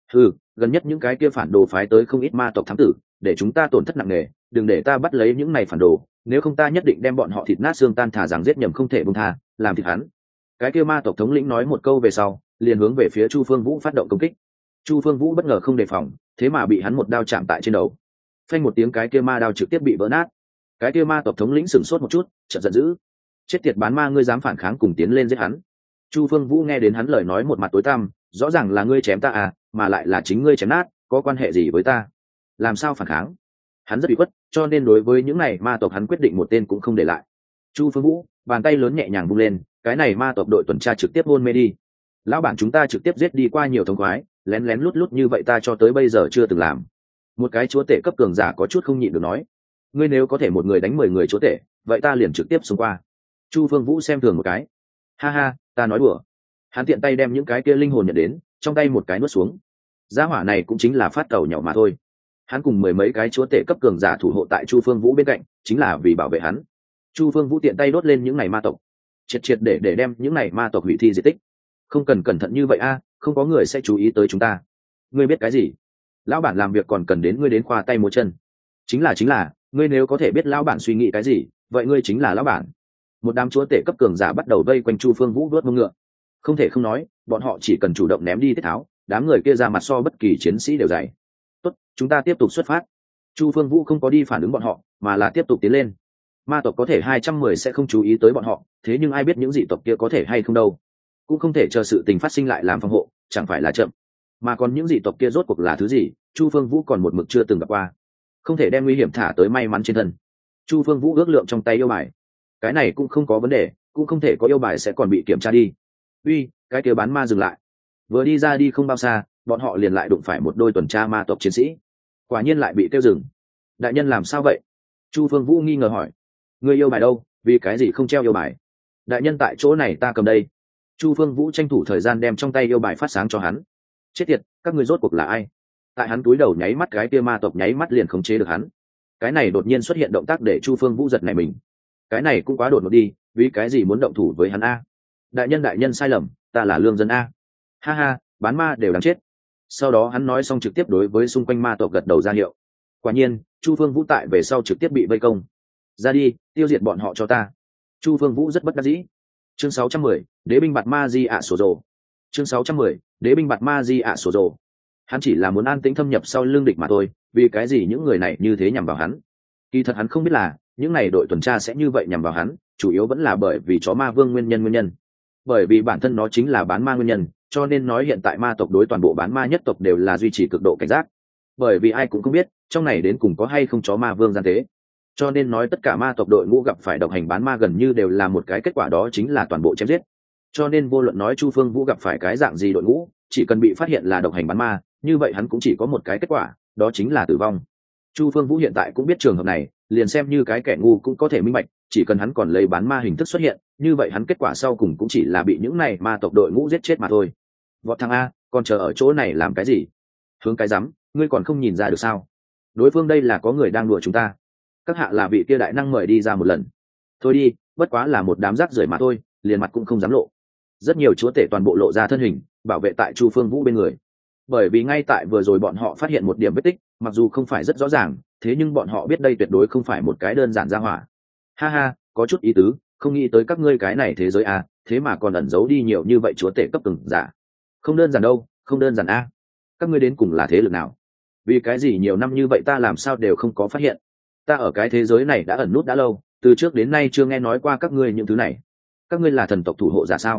S1: Gần nhất những cái kia phản đồ phái tới không ít ma tộc thám tử, để chúng ta tổn thất nặng nề, đừng để ta bắt lấy những này phản đồ, nếu không ta nhất định đem bọn họ thịt nát xương tan, thả rằng giết nhầm không thể buông tha, làm thịt hắn. Cái kia ma tộc thống lĩnh nói một câu về sau, liền hướng về phía Chu Phương Vũ phát động công kích. Chu Phương Vũ bất ngờ không đề phòng, thế mà bị hắn một đao chạm tại trên đầu. Phanh một tiếng, cái kia ma đao trực tiếp bị vỡ nát. Cái kia ma tộc thống lĩnh sửng sốt một chút, chợt giận dữ. Chết tiệt bán ma, ngươi dám phản kháng, cùng tiến lên giết hắn. Chu Phương Vũ nghe đến hắn lời nói một mặt tối tăm, rõ ràng là ngươi chém ta à, mà lại là chính ngươi chém nát, có quan hệ gì với ta? Làm sao phản kháng? Hắn rất bị khuất, cho nên đối với những này ma tộc hắn quyết định một tên cũng không để lại. Chu Phương Vũ bàn tay lớn nhẹ nhàng vung lên, cái này ma tộc đội tuần tra trực tiếp hôn mê đi. Lão bản chúng ta trực tiếp giết đi qua nhiều thống khoái, lén lén lút lút như vậy ta cho tới bây giờ chưa từng làm. Một cái chúa tể cấp cường giả có chút không nhịn được nói, ngươi nếu có thể một người đánh 10 người chúa tể, vậy ta liền trực tiếp xông qua. Chu Phương Vũ xem thường một cái, ha ha, ta nói đùa. Hắn tiện tay đem những cái kia linh hồn nhận đến, trong tay một cái nuốt xuống. Gia hỏa này cũng chính là phát tàu nhỏ mà thôi. Hắn cùng 10 mấy cái chúa tể cấp cường giả thủ hộ tại Chu Phương Vũ bên cạnh, chính là vì bảo vệ hắn. Chu Phương Vũ tiện tay đốt lên những này ma tộc, triệt để đem những này ma tộc hủy thi diệt tích. Không cần cẩn thận như vậy a, không có người sẽ chú ý tới chúng ta. Ngươi biết cái gì? Lão bản làm việc còn cần đến ngươi đến khoa tay múa chân. Chính là, ngươi nếu có thể biết lão bản suy nghĩ cái gì, vậy ngươi chính là lão bản. Một đám chúa tể cấp cường giả bắt đầu vây quanh Chu Phương Vũ đuốt mông ngựa. Không thể không nói, bọn họ chỉ cần chủ động ném đi tiết tháo, đám người kia ra mặt so bất kỳ chiến sĩ đều dày. Tốt, chúng ta tiếp tục xuất phát. Chu Phương Vũ không có đi phản ứng bọn họ, mà là tiếp tục tiến lên. Ma tộc có thể 210 sẽ không chú ý tới bọn họ, thế nhưng ai biết những dị tộc kia có thể hay không đâu. Cũng không thể chờ sự tình phát sinh lại làm phòng hộ, chẳng phải là chậm. Mà còn những dị tộc kia rốt cuộc là thứ gì, Chu Phương Vũ còn một mực chưa từng gặp qua. Không thể đem nguy hiểm thả tới may mắn trên thân. Chu Phương Vũ ước lượng trong tay yêu bài. Cái này cũng không có vấn đề, cũng không thể có yêu bài sẽ còn bị kiểm tra đi. Uy, cái kia bán ma dừng lại. Vừa đi ra đi không bao xa, bọn họ liền lại đụng phải một đôi tuần tra ma tộc chiến sĩ. Quả nhiên lại bị kêu dừng. Đại nhân làm sao vậy? Chu Phương Vũ nghi ngờ hỏi. Người yêu bài đâu, vì cái gì không treo yêu bài? Đại nhân tại chỗ này ta cầm đây. Chu Phương Vũ tranh thủ thời gian đem trong tay yêu bài phát sáng cho hắn. Chết tiệt, các ngươi rốt cuộc là ai? Tại hắn túi đầu nháy mắt, cái kia ma tộc nháy mắt liền khống chế được hắn. Cái này đột nhiên xuất hiện động tác để Chu Phương Vũ giật nảy mình. Cái này cũng quá đột ngột đi, vì cái gì muốn động thủ với hắn a? Đại nhân sai lầm, ta là lương dân a. Ha ha, bán ma đều đáng chết. Sau đó hắn nói xong trực tiếp đối với xung quanh ma tộc gật đầu ra hiệu. Quả nhiên, Chu Phương Vũ tại về sau trực tiếp bị vây công. Ra đi, tiêu diệt bọn họ cho ta. Chu Phương Vũ rất bất đắc dĩ. Chương 610, Đế binh bạt ma di ạ sổ rồ. Chương 610, Đế binh bạt ma di ạ sổ rồ. Hắn chỉ là muốn an tĩnh thâm nhập sau lưng địch mà thôi, vì cái gì những người này như thế nhằm vào hắn? Kỳ thật hắn không biết là, những này đội tuần tra sẽ như vậy nhằm vào hắn, chủ yếu vẫn là bởi vì chó ma vương nguyên nhân. Bởi vì bản thân nó chính là bán ma nguyên nhân, cho nên nói hiện tại ma tộc đối toàn bộ bán ma nhất tộc đều là duy trì cực độ cảnh giác. Bởi vì ai cũng không biết, trong này đến cùng có hay không chó ma vương gian tế. Cho nên nói tất cả ma tộc đội ngũ gặp phải độc hành bán ma gần như đều là một cái kết quả, đó chính là toàn bộ chém giết. Cho nên vô luận nói Chu Phương Vũ gặp phải cái dạng gì đội ngũ, chỉ cần bị phát hiện là độc hành bán ma, như vậy hắn cũng chỉ có một cái kết quả, đó chính là tử vong. Chu Phương Vũ hiện tại cũng biết trường hợp này, liền xem như cái kẻ ngu cũng có thể minh bạch, chỉ cần hắn còn lấy bán ma hình thức xuất hiện, như vậy hắn kết quả sau cùng cũng chỉ là bị những này ma tộc đội ngũ giết chết mà thôi. Vọt thằng a, còn chờ ở chỗ này làm cái gì? Hướng cái rắm, ngươi còn không nhìn ra được sao? Đối phương đây là có người đang đùa chúng ta. Các hạ là vị kia đại năng mời đi ra một lần. Thôi đi, bất quá là một đám rác rưởi mà thôi, liền mặt cũng không dám lộ. Rất nhiều chúa tể toàn bộ lộ ra thân hình, bảo vệ tại Chu Phương Vũ bên người. Bởi vì ngay tại vừa rồi bọn họ phát hiện một điểm vết tích, mặc dù không phải rất rõ ràng, thế nhưng bọn họ biết đây tuyệt đối không phải một cái đơn giản ra hỏa. Ha ha, có chút ý tứ, không nghĩ tới các ngươi cái này thế giới à, thế mà còn ẩn giấu đi nhiều như vậy chúa tể cấp từng giả. Không đơn giản đâu, không đơn giản a. Các ngươi đến cùng là thế lực nào? Vì cái gì nhiều năm như vậy ta làm sao đều không có phát hiện? Ta ở cái thế giới này đã ẩn nút đã lâu, từ trước đến nay chưa nghe nói qua các ngươi những thứ này. Các ngươi là thần tộc thủ hộ giả sao?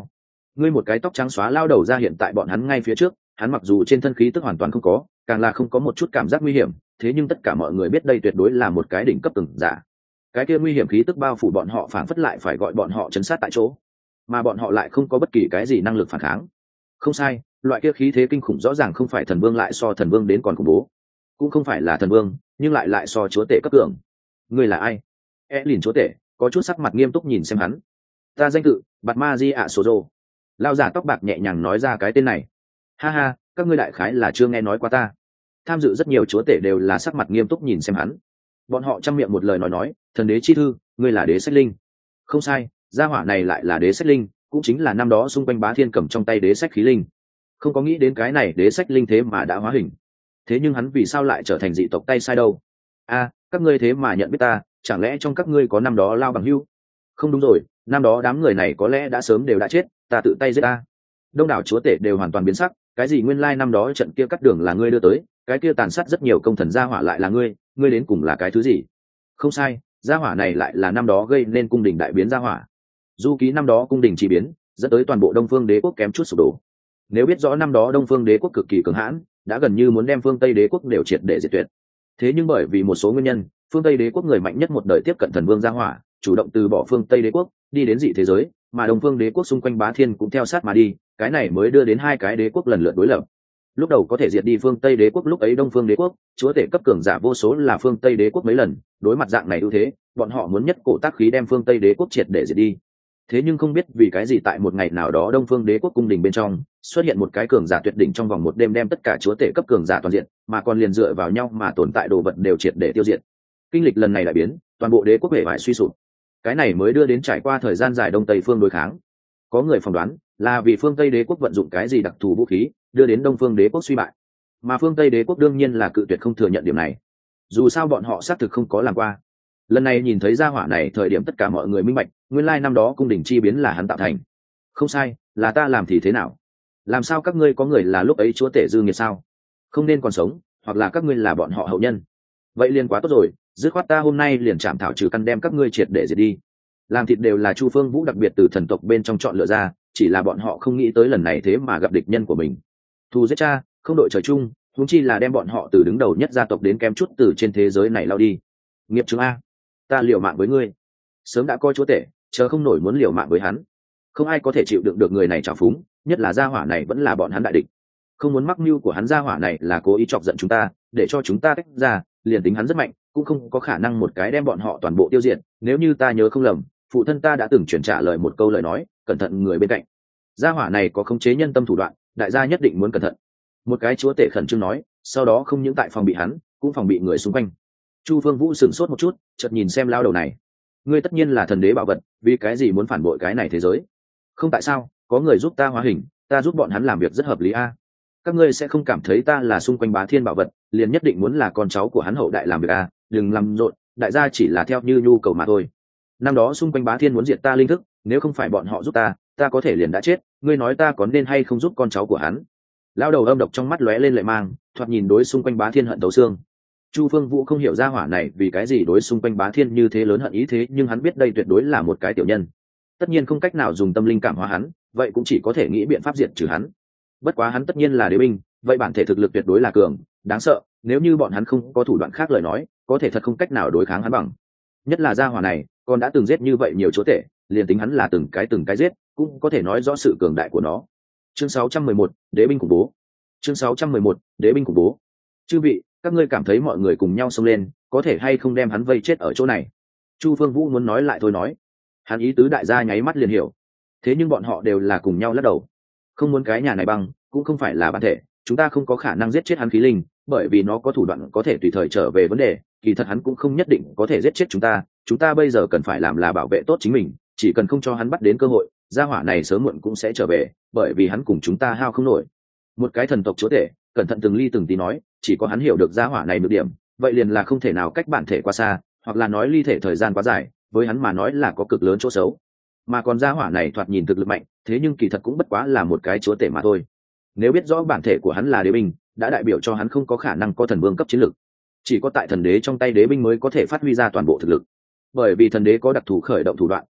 S1: Ngươi một cái tóc trắng xóa lao đầu ra hiện tại bọn hắn ngay phía trước, hắn mặc dù trên thân khí tức hoàn toàn không có, càng là không có một chút cảm giác nguy hiểm, thế nhưng tất cả mọi người biết đây tuyệt đối là một cái đỉnh cấp từng giả. Cái kia nguy hiểm khí tức bao phủ bọn họ, phản phất lại phải gọi bọn họ chấn sát tại chỗ, mà bọn họ lại không có bất kỳ cái gì năng lực phản kháng. Không sai, loại kia khí thế kinh khủng rõ ràng không phải thần vương lại so thần vương đến còn khủng bố, cũng không phải là thần vương nhưng lại so chúa tể cấp cường. Ngươi là ai? Lìn chúa tể có chút sắc mặt nghiêm túc nhìn xem hắn. Ta danh tự Bạt Ma Di ạ Sô Dô. Lao giả tóc bạc nhẹ nhàng nói ra cái tên này. Ha ha, các ngươi đại khái là chưa nghe nói qua ta. Tham dự rất nhiều chúa tể đều là sắc mặt nghiêm túc nhìn xem hắn. Bọn họ chăm miệng một lời nói thần đế chi thư, ngươi là đế sách linh. Không sai, gia hỏa này lại là đế sách linh, cũng chính là năm đó xung quanh Bá Thiên cầm trong tay đế sách khí linh. Không có nghĩ đến cái này đế sách linh thế mà đã hóa hình. Thế nhưng hắn vì sao lại trở thành dị tộc tay sai đâu? A, các ngươi thế mà nhận biết ta, chẳng lẽ trong các ngươi có năm đó Lao Bằng Hưu? Không đúng rồi, năm đó đám người này có lẽ đã sớm đều đã chết, ta tự tay giết ta. Đông đảo chúa tể đều hoàn toàn biến sắc, cái gì nguyên lai năm đó trận kia cắt đường là ngươi đưa tới, cái kia tàn sát rất nhiều công thần gia hỏa lại là ngươi đến cùng là cái thứ gì? Không sai, gia hỏa này lại là năm đó gây nên cung đình đại biến gia hỏa. Du ký năm đó cung đình chi biến, dẫn tới toàn bộ Đông Phương Đế quốc kém chút sụp đổ. Nếu biết rõ năm đó Đông Phương Đế quốc cực kỳ cường hãn, đã gần như muốn đem Phương Tây Đế quốc đều triệt để diệt tuyệt. Thế nhưng bởi vì một số nguyên nhân, Phương Tây Đế quốc người mạnh nhất một đời tiếp cận thần vương gia hỏa, chủ động từ bỏ Phương Tây Đế quốc, đi đến dị thế giới, mà Đông Phương Đế quốc xung quanh Bá Thiên cũng theo sát mà đi, cái này mới đưa đến hai cái đế quốc lần lượt đối lập. Lúc đầu có thể diệt đi Phương Tây Đế quốc, lúc ấy Đông Phương Đế quốc, chúa tể cấp cường giả vô số là Phương Tây Đế quốc mấy lần, đối mặt dạng này ưu thế, bọn họ muốn nhất cổ tác khí đem Phương Tây Đế quốc triệt để diệt đi. Thế nhưng không biết vì cái gì tại một ngày nào đó Đông Phương Đế quốc cung đình bên trong xuất hiện một cái cường giả tuyệt đỉnh, trong vòng một đêm đem tất cả chúa tể cấp cường giả toàn diện, mà còn liền dựa vào nhau mà tồn tại đồ vật đều triệt để tiêu diệt. Kinh lịch lần này lại biến, toàn bộ đế quốc bề bại suy sụp. Cái này mới đưa đến trải qua thời gian dài Đông Tây phương đối kháng. Có người phỏng đoán là vì Phương Tây Đế quốc vận dụng cái gì đặc thù vũ khí, đưa đến Đông Phương Đế quốc suy bại. Mà Phương Tây Đế quốc đương nhiên là cự tuyệt không thừa nhận điểm này. Dù sao bọn họ xác thực không có làm qua. Lần này nhìn thấy gia hỏa này thời điểm tất cả mọi người minh bạch, nguyên lai năm đó cung đình chi biến là hắn tạo thành. Không sai, là ta làm thì thế nào? Làm sao các ngươi có người là lúc ấy chúa tể dư nghiệt sao? Không nên còn sống, hoặc là các ngươi là bọn họ hậu nhân. Vậy liền quá tốt rồi, dứt khoát ta hôm nay liền chạm thảo trừ căn đem các ngươi triệt để diệt đi. Làm thịt đều là Chu Phương Vũ đặc biệt từ thần tộc bên trong chọn lựa ra, chỉ là bọn họ không nghĩ tới lần này thế mà gặp địch nhân của mình. Thù giết cha, không đội trời chung, huống chi là đem bọn họ từ đứng đầu nhất gia tộc đến kém chút từ trên thế giới này lao đi. Nghiệp chứng a, ta liều mạng với ngươi. Sớm đã coi chúa tể, chờ không nổi muốn liều mạng với hắn. Không ai có thể chịu đựng được người này trào phúng, nhất là gia hỏa này vẫn là bọn hắn đại địch. Không muốn mắc mưu của hắn, gia hỏa này là cố ý chọc giận chúng ta, để cho chúng ta tách ra, liền tính hắn rất mạnh, cũng không có khả năng một cái đem bọn họ toàn bộ tiêu diệt. Nếu như ta nhớ không lầm, phụ thân ta đã từng chuyển trả lời một câu lời nói, cẩn thận người bên cạnh. Gia hỏa này có khống chế nhân tâm thủ đoạn, đại gia nhất định muốn cẩn thận. Một cái chúa tể khẩn trương nói, sau đó không những tại phòng bị hắn, cũng phòng bị người xung quanh. Chu Phương Vũ sửng sốt một chút, chợt nhìn xem lao đầu này. Ngươi tất nhiên là thần đế bảo vật, vì cái gì muốn phản bội cái này thế giới? Không, tại sao? Có người giúp ta hóa hình, ta giúp bọn hắn làm việc rất hợp lý a. Các ngươi sẽ không cảm thấy ta là xung quanh Bá Thiên bảo vật, liền nhất định muốn là con cháu của hắn hậu đại làm việc a? Đừng làm rộn, đại gia chỉ là theo như nhu cầu mà thôi. Năm đó xung quanh Bá Thiên muốn diệt ta linh thức, nếu không phải bọn họ giúp ta có thể liền đã chết. Ngươi nói ta có nên hay không giúp con cháu của hắn? Lao đầu âm độc trong mắt lóe lên lệ mang, thoạt nhìn đối xung quanh Bá Thiên hận thấu xương. Chu Phương Vũ không hiểu ra hỏa này vì cái gì đối xung quanh Bá Thiên như thế lớn hận ý, thế nhưng hắn biết đây tuyệt đối là một cái tiểu nhân, tất nhiên không cách nào dùng tâm linh cảm hóa hắn, vậy cũng chỉ có thể nghĩ biện pháp diệt trừ hắn. Bất quá hắn tất nhiên là đế binh, vậy bản thể thực lực tuyệt đối là cường, đáng sợ, nếu như bọn hắn không có thủ đoạn khác lời nói, có thể thật không cách nào đối kháng hắn bằng. Nhất là gia hỏa này còn đã từng giết như vậy nhiều chúa tể, liền tính hắn là từng cái giết, cũng có thể nói rõ sự cường đại của nó. Chương 611, đế binh khủng bố. Chương 611, đế binh khủng bố. Chư vị, các ngươi cảm thấy mọi người cùng nhau xông lên, có thể hay không đem hắn vây chết ở chỗ này? Chu Phương Vũ muốn nói lại thôi nói. Hắn ý tứ đại gia nháy mắt liền hiểu. Thế nhưng bọn họ đều là cùng nhau lắc đầu. Không muốn cái nhà này băng, cũng không phải là bản thể, chúng ta không có khả năng giết chết hắn khí linh, bởi vì nó có thủ đoạn có thể tùy thời trở về vấn đề, kỳ thật hắn cũng không nhất định có thể giết chết chúng ta bây giờ cần phải làm là bảo vệ tốt chính mình, chỉ cần không cho hắn bắt đến cơ hội, gia hỏa này sớm muộn cũng sẽ trở về, bởi vì hắn cùng chúng ta hao không nổi. Một cái thần tộc chúa tể, cẩn thận từng ly từng tí nói, chỉ có hắn hiểu được gia hỏa này được điểm, vậy liền là không thể nào cách bản thể quá xa, hoặc là nói ly thể thời gian quá dài, với hắn mà nói là có cực lớn chỗ xấu. Mà còn gia hỏa này thoạt nhìn thực lực mạnh, thế nhưng kỳ thật cũng bất quá là một cái chúa tể mà thôi. Nếu biết rõ bản thể của hắn là đế binh, đã đại biểu cho hắn không có khả năng có thần vương cấp chiến lực, chỉ có tại thần đế trong tay đế binh mới có thể phát huy ra toàn bộ thực lực. Bởi vì thần đế có đặc thù khởi động thủ đoạn,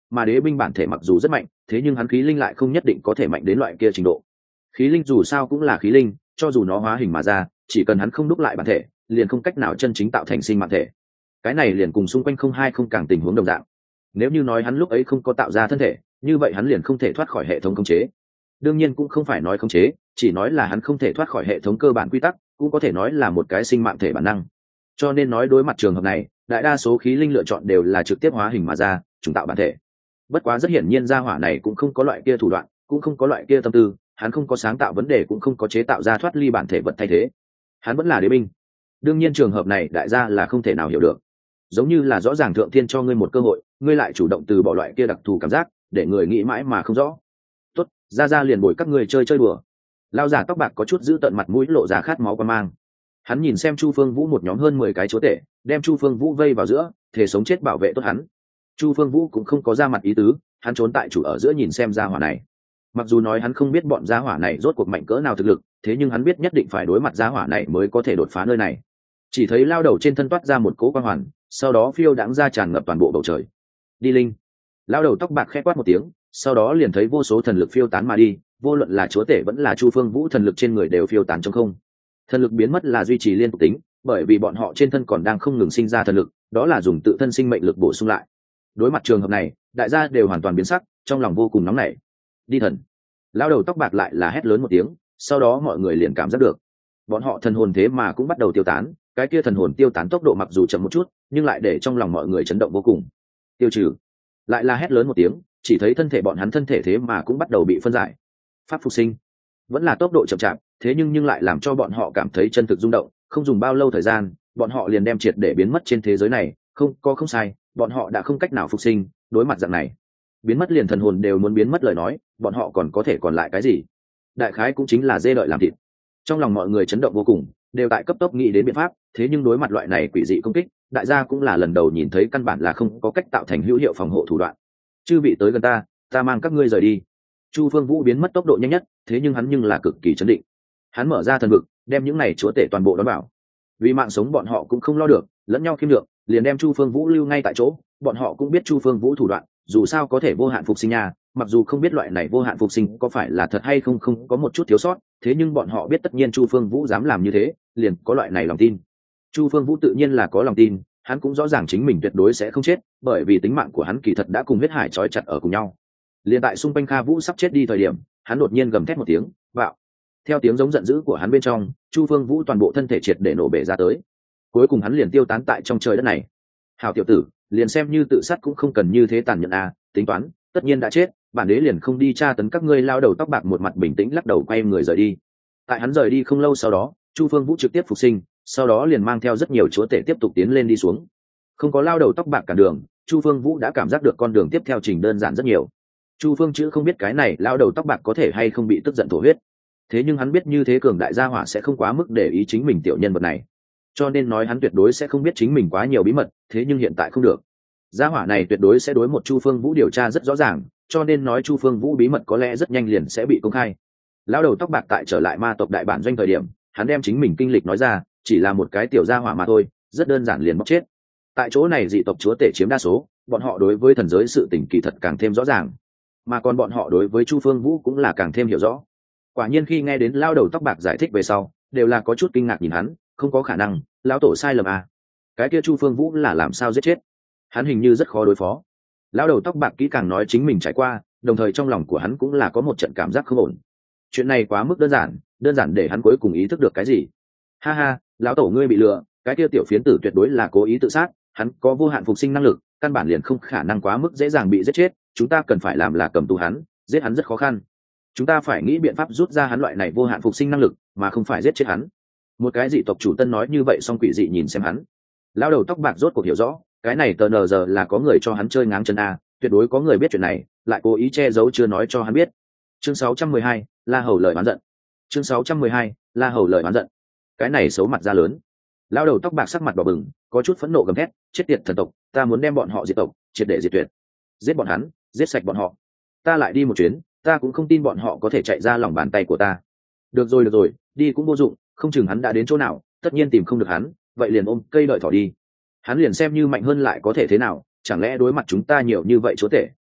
S1: mà đế binh bản thể mặc dù rất mạnh, thế nhưng hắn khí linh lại không nhất định có thể mạnh đến loại kia trình độ. Khí linh dù sao cũng là khí linh, cho dù nó hóa hình mà ra, chỉ cần hắn không đúc lại bản thể, liền không cách nào chân chính tạo thành sinh mạng thể. Cái này liền cùng xung quanh không hai không càng tình huống đồng dạng. Nếu như nói hắn lúc ấy không có tạo ra thân thể, như vậy hắn liền không thể thoát khỏi hệ thống khống chế. Đương nhiên cũng không phải nói khống chế, chỉ nói là hắn không thể thoát khỏi hệ thống cơ bản quy tắc, cũng có thể nói là một cái sinh mạng thể bản năng. Cho nên nói đối mặt trường hợp này, đại đa số khí linh lựa chọn đều là trực tiếp hóa hình mà ra, trùng tạo bản thể. Bất quá rất hiển nhiên gia hỏa này cũng không có loại kia thủ đoạn, cũng không có loại kia tâm tư, hắn không có sáng tạo vấn đề, cũng không có chế tạo ra thoát ly bản thể vật thay thế. Hắn vẫn là đế binh. Đương nhiên trường hợp này đại gia là không thể nào hiểu được. Giống như là rõ ràng thượng thiên cho ngươi một cơ hội, ngươi lại chủ động từ bỏ loại kia đặc thù cảm giác, để người nghĩ mãi mà không rõ. Tốt, ra liền bồi các ngươi chơi đùa. Lao giả tóc bạc có chút giữ tận mặt mũi, lộ ra khát máu quan mang. Hắn nhìn xem Chu Phương Vũ một nhóm hơn 10 cái chúa tể, đem Chu Phương Vũ vây vào giữa, thể sống chết bảo vệ tốt hắn. Chu Phương Vũ cũng không có ra mặt ý tứ, hắn trốn tại chủ ở giữa nhìn xem gia hỏa này. Mặc dù nói hắn không biết bọn gia hỏa này rốt cuộc mạnh cỡ nào thực lực, thế nhưng hắn biết nhất định phải đối mặt gia hỏa này mới có thể đột phá nơi này. Chỉ thấy lao đầu trên thân toát ra một cỗ quang hoàn, sau đó phiêu đãng ra tràn ngập toàn bộ bầu trời. Đi linh. Lao đầu tóc bạc khẽ quát một tiếng, sau đó liền thấy vô số thần lực phiêu tán mà đi, vô luận là chúa tể vẫn là Chu Phương Vũ, thần lực trên người đều phiêu tán trong không. Thần lực biến mất là duy trì liên tục tính, bởi vì bọn họ trên thân còn đang không ngừng sinh ra thần lực, đó là dùng tự thân sinh mệnh lực bổ sung lại. Đối mặt trường hợp này, đại gia đều hoàn toàn biến sắc, trong lòng vô cùng nóng nảy. Đi thần. Lao đầu tóc bạc lại là hét lớn một tiếng, sau đó mọi người liền cảm giác được bọn họ thần hồn thế mà cũng bắt đầu tiêu tán. Cái kia thần hồn tiêu tán tốc độ mặc dù chậm một chút, nhưng lại để trong lòng mọi người chấn động vô cùng. Tiêu trừ. Lại là hét lớn một tiếng, chỉ thấy thân thể bọn hắn thân thể thế mà cũng bắt đầu bị phân giải. Pháp phục sinh. Vẫn là tốc độ chậm chạp, thế nhưng lại làm cho bọn họ cảm thấy chân thực rung động. Không dùng bao lâu thời gian, bọn họ liền đem triệt để biến mất trên thế giới này. Không sai, bọn họ đã không cách nào phục sinh. Đối mặt dạng này, biến mất liền thần hồn đều muốn biến mất lời nói, bọn họ còn có thể còn lại cái gì? Đại khái cũng chính là dê đợi làm thịt. Trong lòng mọi người chấn động vô cùng, đều tại cấp tốc nghĩ đến biện pháp. Thế nhưng đối mặt loại này quỷ dị công kích, đại gia cũng là lần đầu nhìn thấy căn bản là không có cách tạo thành hữu hiệu phòng hộ thủ đoạn. Chư vị tới gần ta mang các ngươi rời đi. Chu Phương Vũ biến mất tốc độ nhanh nhất, thế nhưng hắn là cực kỳ chấn định. Hắn mở ra thần vực, đem những này chúa tể toàn bộ đón bảo. Vì mạng sống bọn họ cũng không lo được, lẫn nhau khiêm lượng, liền đem Chu Phương Vũ lưu ngay tại chỗ. Bọn họ cũng biết Chu Phương Vũ thủ đoạn, dù sao có thể vô hạn phục sinh nha, mặc dù không biết loại này vô hạn phục sinh có phải là thật hay không, không có một chút thiếu sót, thế nhưng bọn họ biết tất nhiên Chu Phương Vũ dám làm như thế, liền có loại này lòng tin. Chu Phương Vũ tự nhiên là có lòng tin, hắn cũng rõ ràng chính mình tuyệt đối sẽ không chết, bởi vì tính mạng của hắn kỳ thật đã cùng huyết hải trói chặt ở cùng nhau. Liền tại xung quanh Kha Vũ sắp chết đi thời điểm, hắn đột nhiên gầm thét một tiếng, "Vạo!" Theo tiếng giống giận dữ của hắn bên trong, Chu Phương Vũ toàn bộ thân thể triệt để nổ bể ra tới. Cuối cùng hắn liền tiêu tán tại trong trời đất này. Hảo tiểu tử, liền xem như tự sát cũng không cần như thế tàn nhẫn à, tính toán, tất nhiên đã chết, bản đế liền không đi tra tấn các ngươi. Lao đầu tóc bạc một mặt bình tĩnh lắc đầu quay người rời đi. Tại hắn rời đi không lâu sau đó, Chu Phương Vũ trực tiếp phục sinh, sau đó liền mang theo rất nhiều chúa tể tiếp tục tiến lên đi xuống. Không có lao đầu tóc bạc cản đường, Chu Phương Vũ đã cảm giác được con đường tiếp theo trình đơn giản rất nhiều. Chu Phương chữ không biết cái này lao đầu tóc bạc có thể hay không bị tức giận thổ huyết, thế nhưng hắn biết như thế cường đại gia hỏa sẽ không quá mức để ý chính mình tiểu nhân vật này, cho nên nói hắn tuyệt đối sẽ không biết chính mình quá nhiều bí mật. Thế nhưng hiện tại không được, gia hỏa này tuyệt đối sẽ đối một Chu Phương Vũ điều tra rất rõ ràng, cho nên nói Chu Phương Vũ bí mật có lẽ rất nhanh liền sẽ bị công khai. Lão đầu tóc bạc tại trở lại ma tộc đại bản doanh thời điểm, hắn đem chính mình kinh lịch nói ra, chỉ là một cái tiểu gia hỏa mà thôi, rất đơn giản liền bóc chết. Tại chỗ này dị tộc chúa tể chiếm đa số, bọn họ đối với thần giới sự tình kỳ thật càng thêm rõ ràng, mà còn bọn họ đối với Chu Phương Vũ cũng là càng thêm hiểu rõ. Quả nhiên khi nghe đến lao đầu tóc bạc giải thích về sau, đều là có chút kinh ngạc nhìn hắn. Không có khả năng, lão tổ sai lầm à? Cái kia Chu Phương Vũ là làm sao giết chết? Hắn hình như rất khó đối phó. Lão đầu tóc bạc kỹ càng nói chính mình trải qua, đồng thời trong lòng của hắn cũng là có một trận cảm giác không ổn. Chuyện này quá mức đơn giản để hắn cuối cùng ý thức được cái gì. Ha ha, lão tổ ngươi bị lừa, cái kia tiểu phiến tử tuyệt đối là cố ý tự sát, hắn có vô hạn phục sinh năng lực, căn bản liền không khả năng quá mức dễ dàng bị giết chết. Chúng ta cần phải làm là cầm tù hắn, giết hắn rất khó khăn. Chúng ta phải nghĩ biện pháp rút ra hắn loại này vô hạn phục sinh năng lực, mà không phải giết chết hắn. Một cái dị tộc chủ tân nói như vậy, xong quỷ dị nhìn xem hắn. Lão đầu tóc bạc rốt cuộc hiểu rõ, cái này tờ nờ giờ là có người cho hắn chơi ngáng chân a, tuyệt đối có người biết chuyện này, lại cố ý che giấu chưa nói cho hắn biết. Chương 612, La Hầu lời oán giận. Chương 612, La Hầu lời oán giận. Cái này xấu mặt ra lớn. Lão đầu tóc bạc sắc mặt đỏ bừng, có chút phẫn nộ gầm thét, chết tiệt thần tộc, ta muốn đem bọn họ diệt tộc, triệt để diệt tuyệt. Giết bọn hắn, giết sạch bọn họ. Ta lại đi một chuyến, ta cũng không tin bọn họ có thể chạy ra lòng bàn tay của ta. Được rồi, đi cũng vô dụng, không chừng hắn đã đến chỗ nào, tất nhiên tìm không được hắn, vậy liền ôm cây đợi thỏ đi. Hắn liền xem như mạnh hơn lại có thể thế nào, chẳng lẽ đối mặt chúng ta nhiều như vậy chúa tể,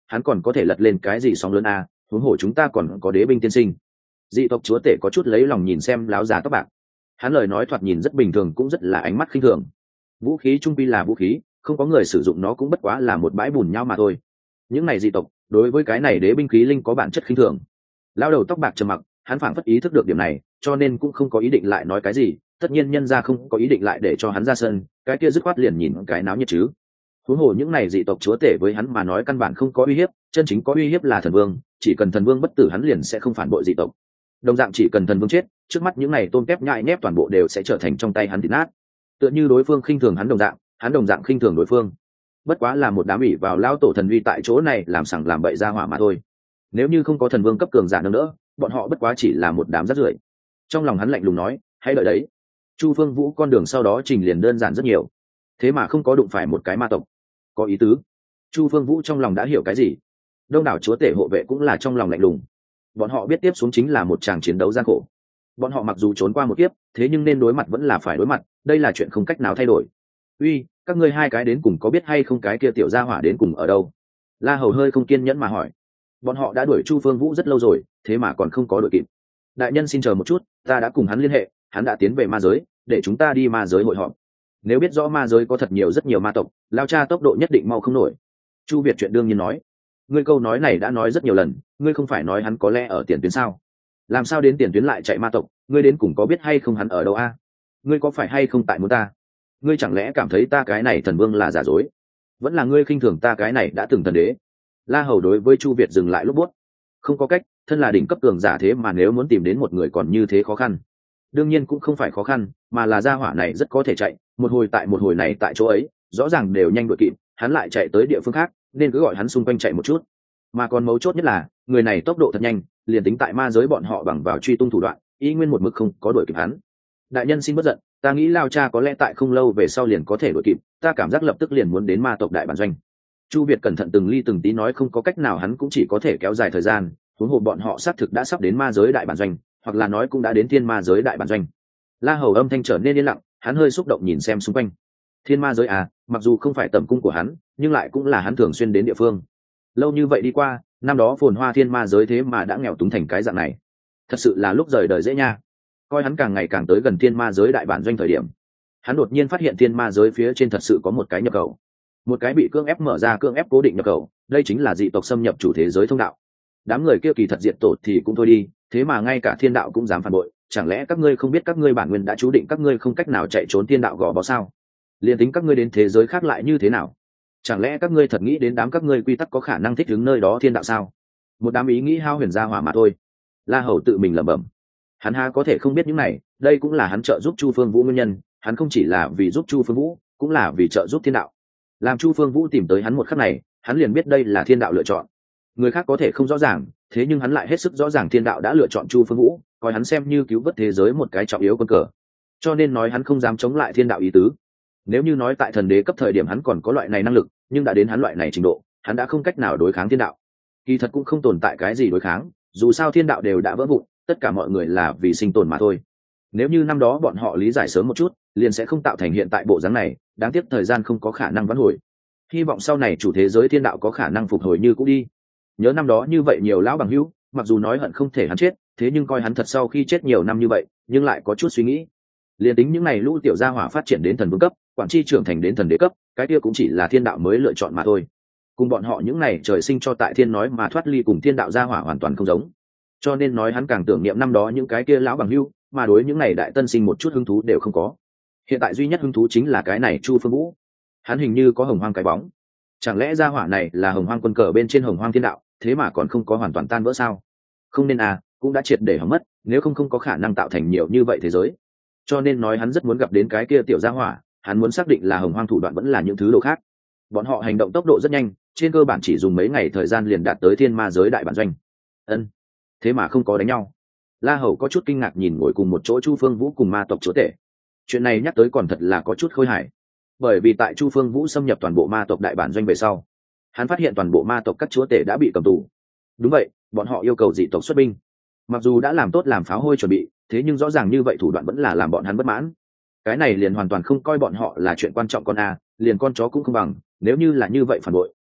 S1: hắn còn có thể lật lên cái gì sóng lớn a, huống hồ chúng ta còn có đế binh tiên sinh. Dị tộc chúa tể có chút lấy lòng nhìn xem láo già tóc bạc, hắn lời nói thoạt nhìn rất bình thường, cũng rất là ánh mắt khinh thường. Vũ khí trung pi là vũ khí, không có người sử dụng nó cũng bất quá là một bãi bùn nhau mà thôi. Những này dị tộc đối với cái này đế binh khí linh có bản chất khinh thường. Lao đầu tóc bạc trầm mặc, hắn phảng phất ý thức được điểm này, cho nên cũng không có ý định lại nói cái gì. Tất nhiên nhân gia không có ý định lại để cho hắn ra sân, cái kia dứt khoát liền nhìn cái náo nhiệt chứ. Huống hồ những này dị tộc chúa tể với hắn mà nói căn bản không có uy hiếp, chân chính có uy hiếp là thần vương, chỉ cần thần vương bất tử hắn liền sẽ không phản bội dị tộc. Đồng dạng chỉ cần thần vương chết, trước mắt những này tôm tép nhại nhép toàn bộ đều sẽ trở thành trong tay hắn thịt nát. Tựa như đối phương khinh thường hắn đồng dạng khinh thường đối phương. Bất quá là một đám ỷ vào lao tổ thần uy tại chỗ này làm sằng làm bậy ra hỏa mà thôi. Nếu như không có thần vương cấp cường giả nâng đỡ, bọn họ bất quá chỉ là một đám rác rưởi. Trong lòng hắn lạnh lùng nói, hãy đợi đấy. Chu Phương Vũ con đường sau đó trình liền đơn giản rất nhiều, thế mà không có đụng phải một cái ma tộc. Có ý tứ. Chu Phương Vũ trong lòng đã hiểu cái gì. Đông đảo chúa tể hộ vệ cũng là trong lòng lạnh lùng. Bọn họ biết tiếp xuống chính là một tràng chiến đấu gian khổ. Bọn họ mặc dù trốn qua một kiếp, thế nhưng nên đối mặt vẫn là phải đối mặt, đây là chuyện không cách nào thay đổi. Uy, các ngươi hai cái đến cùng có biết hay không cái kia tiểu gia hỏa đến cùng ở đâu? La Hầu hơi không kiên nhẫn mà hỏi. Bọn họ đã đuổi Chu Phương Vũ rất lâu rồi, thế mà còn không có đuổi kịp. Đại nhân xin chờ một chút, ta đã cùng hắn liên hệ, hắn đã tiến về ma giới, để chúng ta đi ma giới hội họp. Nếu biết rõ ma giới có thật nhiều rất nhiều ma tộc, lao cha tốc độ nhất định mau không nổi. Chu Việt chuyện đương nhiên nói. Ngươi câu nói này đã nói rất nhiều lần, ngươi không phải nói hắn có lẽ ở tiền tuyến sao? Làm sao đến tiền tuyến lại chạy ma tộc? Ngươi đến cùng có biết hay không hắn ở đâu a? Ngươi có phải hay không tại muốn ta? Ngươi chẳng lẽ cảm thấy ta cái này thần vương là giả dối? Vẫn là ngươi khinh thường ta cái này đã từng thần đế? La Hầu đối với Chu Việt dừng lại lúc buốt. Không có cách, thân là đỉnh cấp cường giả thế mà nếu muốn tìm đến một người còn như thế khó khăn. Đương nhiên cũng không phải khó khăn, mà là gia hỏa này rất có thể chạy, một hồi tại một hồi này tại chỗ ấy, rõ ràng đều nhanh đuổi kịp, hắn lại chạy tới địa phương khác, nên cứ gọi hắn xung quanh chạy một chút. Mà còn mấu chốt nhất là, người này tốc độ thật nhanh, liền tính tại ma giới bọn họ bằng vào truy tung thủ đoạn, y nguyên một mực không có đuổi kịp hắn. Đại nhân xin bất giận, ta nghĩ lao cha có lẽ tại không lâu về sau liền có thể đuổi kịp, ta cảm giác lập tức liền muốn đến ma tộc đại bản doanh. Chu Việt cẩn thận từng ly từng tí nói, không có cách nào, hắn cũng chỉ có thể kéo dài thời gian, huống hồ bọn họ xác thực đã sắp đến ma giới đại bản doanh, hoặc là nói cũng đã đến thiên ma giới đại bản doanh. La Hầu âm thanh trở nên yên lặng, hắn hơi xúc động nhìn xem xung quanh. Thiên ma giới à, mặc dù không phải tầm cung của hắn, nhưng lại cũng là hắn thường xuyên đến địa phương. Lâu như vậy đi qua, năm đó phồn hoa thiên ma giới thế mà đã nghèo túng thành cái dạng này, thật sự là lúc rời đời dễ nha. Coi hắn càng ngày càng tới gần thiên ma giới đại bản doanh thời điểm, hắn đột nhiên phát hiện thiên ma giới phía trên thật sự có một cái nhập khẩu, một cái bị cưỡng ép mở ra, cưỡng ép cố định nhập khẩu. Đây chính là dị tộc xâm nhập chủ thế giới thông đạo. Đám người kia kỳ thật diệt tổ thì cũng thôi đi, thế mà ngay cả thiên đạo cũng dám phản bội. Chẳng lẽ các ngươi không biết các ngươi bản nguyên đã chú định các ngươi không cách nào chạy trốn thiên đạo gò bó sao? Liên tính các ngươi đến thế giới khác lại như thế nào? Chẳng lẽ các ngươi thật nghĩ đến đám các ngươi quy tắc có khả năng thích ứng nơi đó thiên đạo sao? Một đám ý nghĩ hao huyền gia hỏa mà thôi. La Hầu tự mình lẩm bẩm. Hắn há có thể không biết những này, đây cũng là hắn trợ giúp Chu Phương Vũ nguyên nhân. Hắn không chỉ là vì giúp Chu Phương Vũ, cũng là vì trợ giúp thiên đạo. Làm Chu Phương Vũ tìm tới hắn một khắc này, hắn liền biết đây là thiên đạo lựa chọn. Người khác có thể không rõ ràng, thế nhưng hắn lại hết sức rõ ràng thiên đạo đã lựa chọn Chu Phương Vũ, coi hắn xem như cứu vớt thế giới một cái trọng yếu quân cờ. Cho nên nói hắn không dám chống lại thiên đạo ý tứ. Nếu như nói tại thần đế cấp thời điểm hắn còn có loại này năng lực, nhưng đã đến hắn loại này trình độ, hắn đã không cách nào đối kháng thiên đạo. Kỳ thật cũng không tồn tại cái gì đối kháng, dù sao thiên đạo đều đã vỡ vụn, tất cả mọi người là vì sinh tồn mà thôi. Nếu như năm đó bọn họ lý giải sớm một chút, liền sẽ không tạo thành hiện tại bộ dáng này, đáng tiếc thời gian không có khả năng vãn hồi. Hy vọng sau này chủ thế giới thiên đạo có khả năng phục hồi như cũ đi. Nhớ năm đó như vậy nhiều lão bằng hữu, mặc dù nói hận không thể hắn chết, thế nhưng coi hắn thật sau khi chết nhiều năm như vậy, nhưng lại có chút suy nghĩ. Liên tính những này lũ tiểu gia hỏa phát triển đến thần vương cấp, quản tri trưởng thành đến thần đế cấp, cái kia cũng chỉ là thiên đạo mới lựa chọn mà thôi. Cùng bọn họ những này trời sinh cho tại thiên nói mà thoát ly cùng thiên đạo gia hỏa hoàn toàn không giống. Cho nên nói hắn càng tưởng niệm năm đó những cái kia lão bằng hữu, mà đối những này đại tân sinh một chút hứng thú đều không có. Hiện tại duy nhất hứng thú chính là cái này Chu Phương Vũ. Hắn hình như có hồng hoang cái bóng. Chẳng lẽ gia hỏa này là hồng hoang quân cờ bên trên hồng hoang thiên đạo, thế mà còn không có hoàn toàn tan vỡ sao? Không nên à, cũng đã triệt để hỏng mất, nếu không có khả năng tạo thành nhiều như vậy thế giới. Cho nên nói hắn rất muốn gặp đến cái kia tiểu gia hỏa, hắn muốn xác định là hồng hoang thủ đoạn vẫn là những thứ đồ khác. Bọn họ hành động tốc độ rất nhanh, trên cơ bản chỉ dùng mấy ngày thời gian liền đạt tới thiên ma giới đại bản doanh. Ân, thế mà không có đánh nhau. La Hầu có chút kinh ngạc nhìn ngồi cùng một chỗ Chu Phương Vũ cùng ma tộc chúa tể. Chuyện này nhắc tới còn thật là có chút khôi hài, bởi vì tại Chu Phương Vũ xâm nhập toàn bộ ma tộc đại bản doanh về sau, hắn phát hiện toàn bộ ma tộc các chúa tể đã bị cầm tù. Đúng vậy, bọn họ yêu cầu dị tộc xuất binh. Mặc dù đã làm tốt làm pháo hôi chuẩn bị, thế nhưng rõ ràng như vậy thủ đoạn vẫn là làm bọn hắn bất mãn. Cái này liền hoàn toàn không coi bọn họ là chuyện quan trọng. Con a, liền con chó cũng không bằng, nếu như là như vậy phản bội,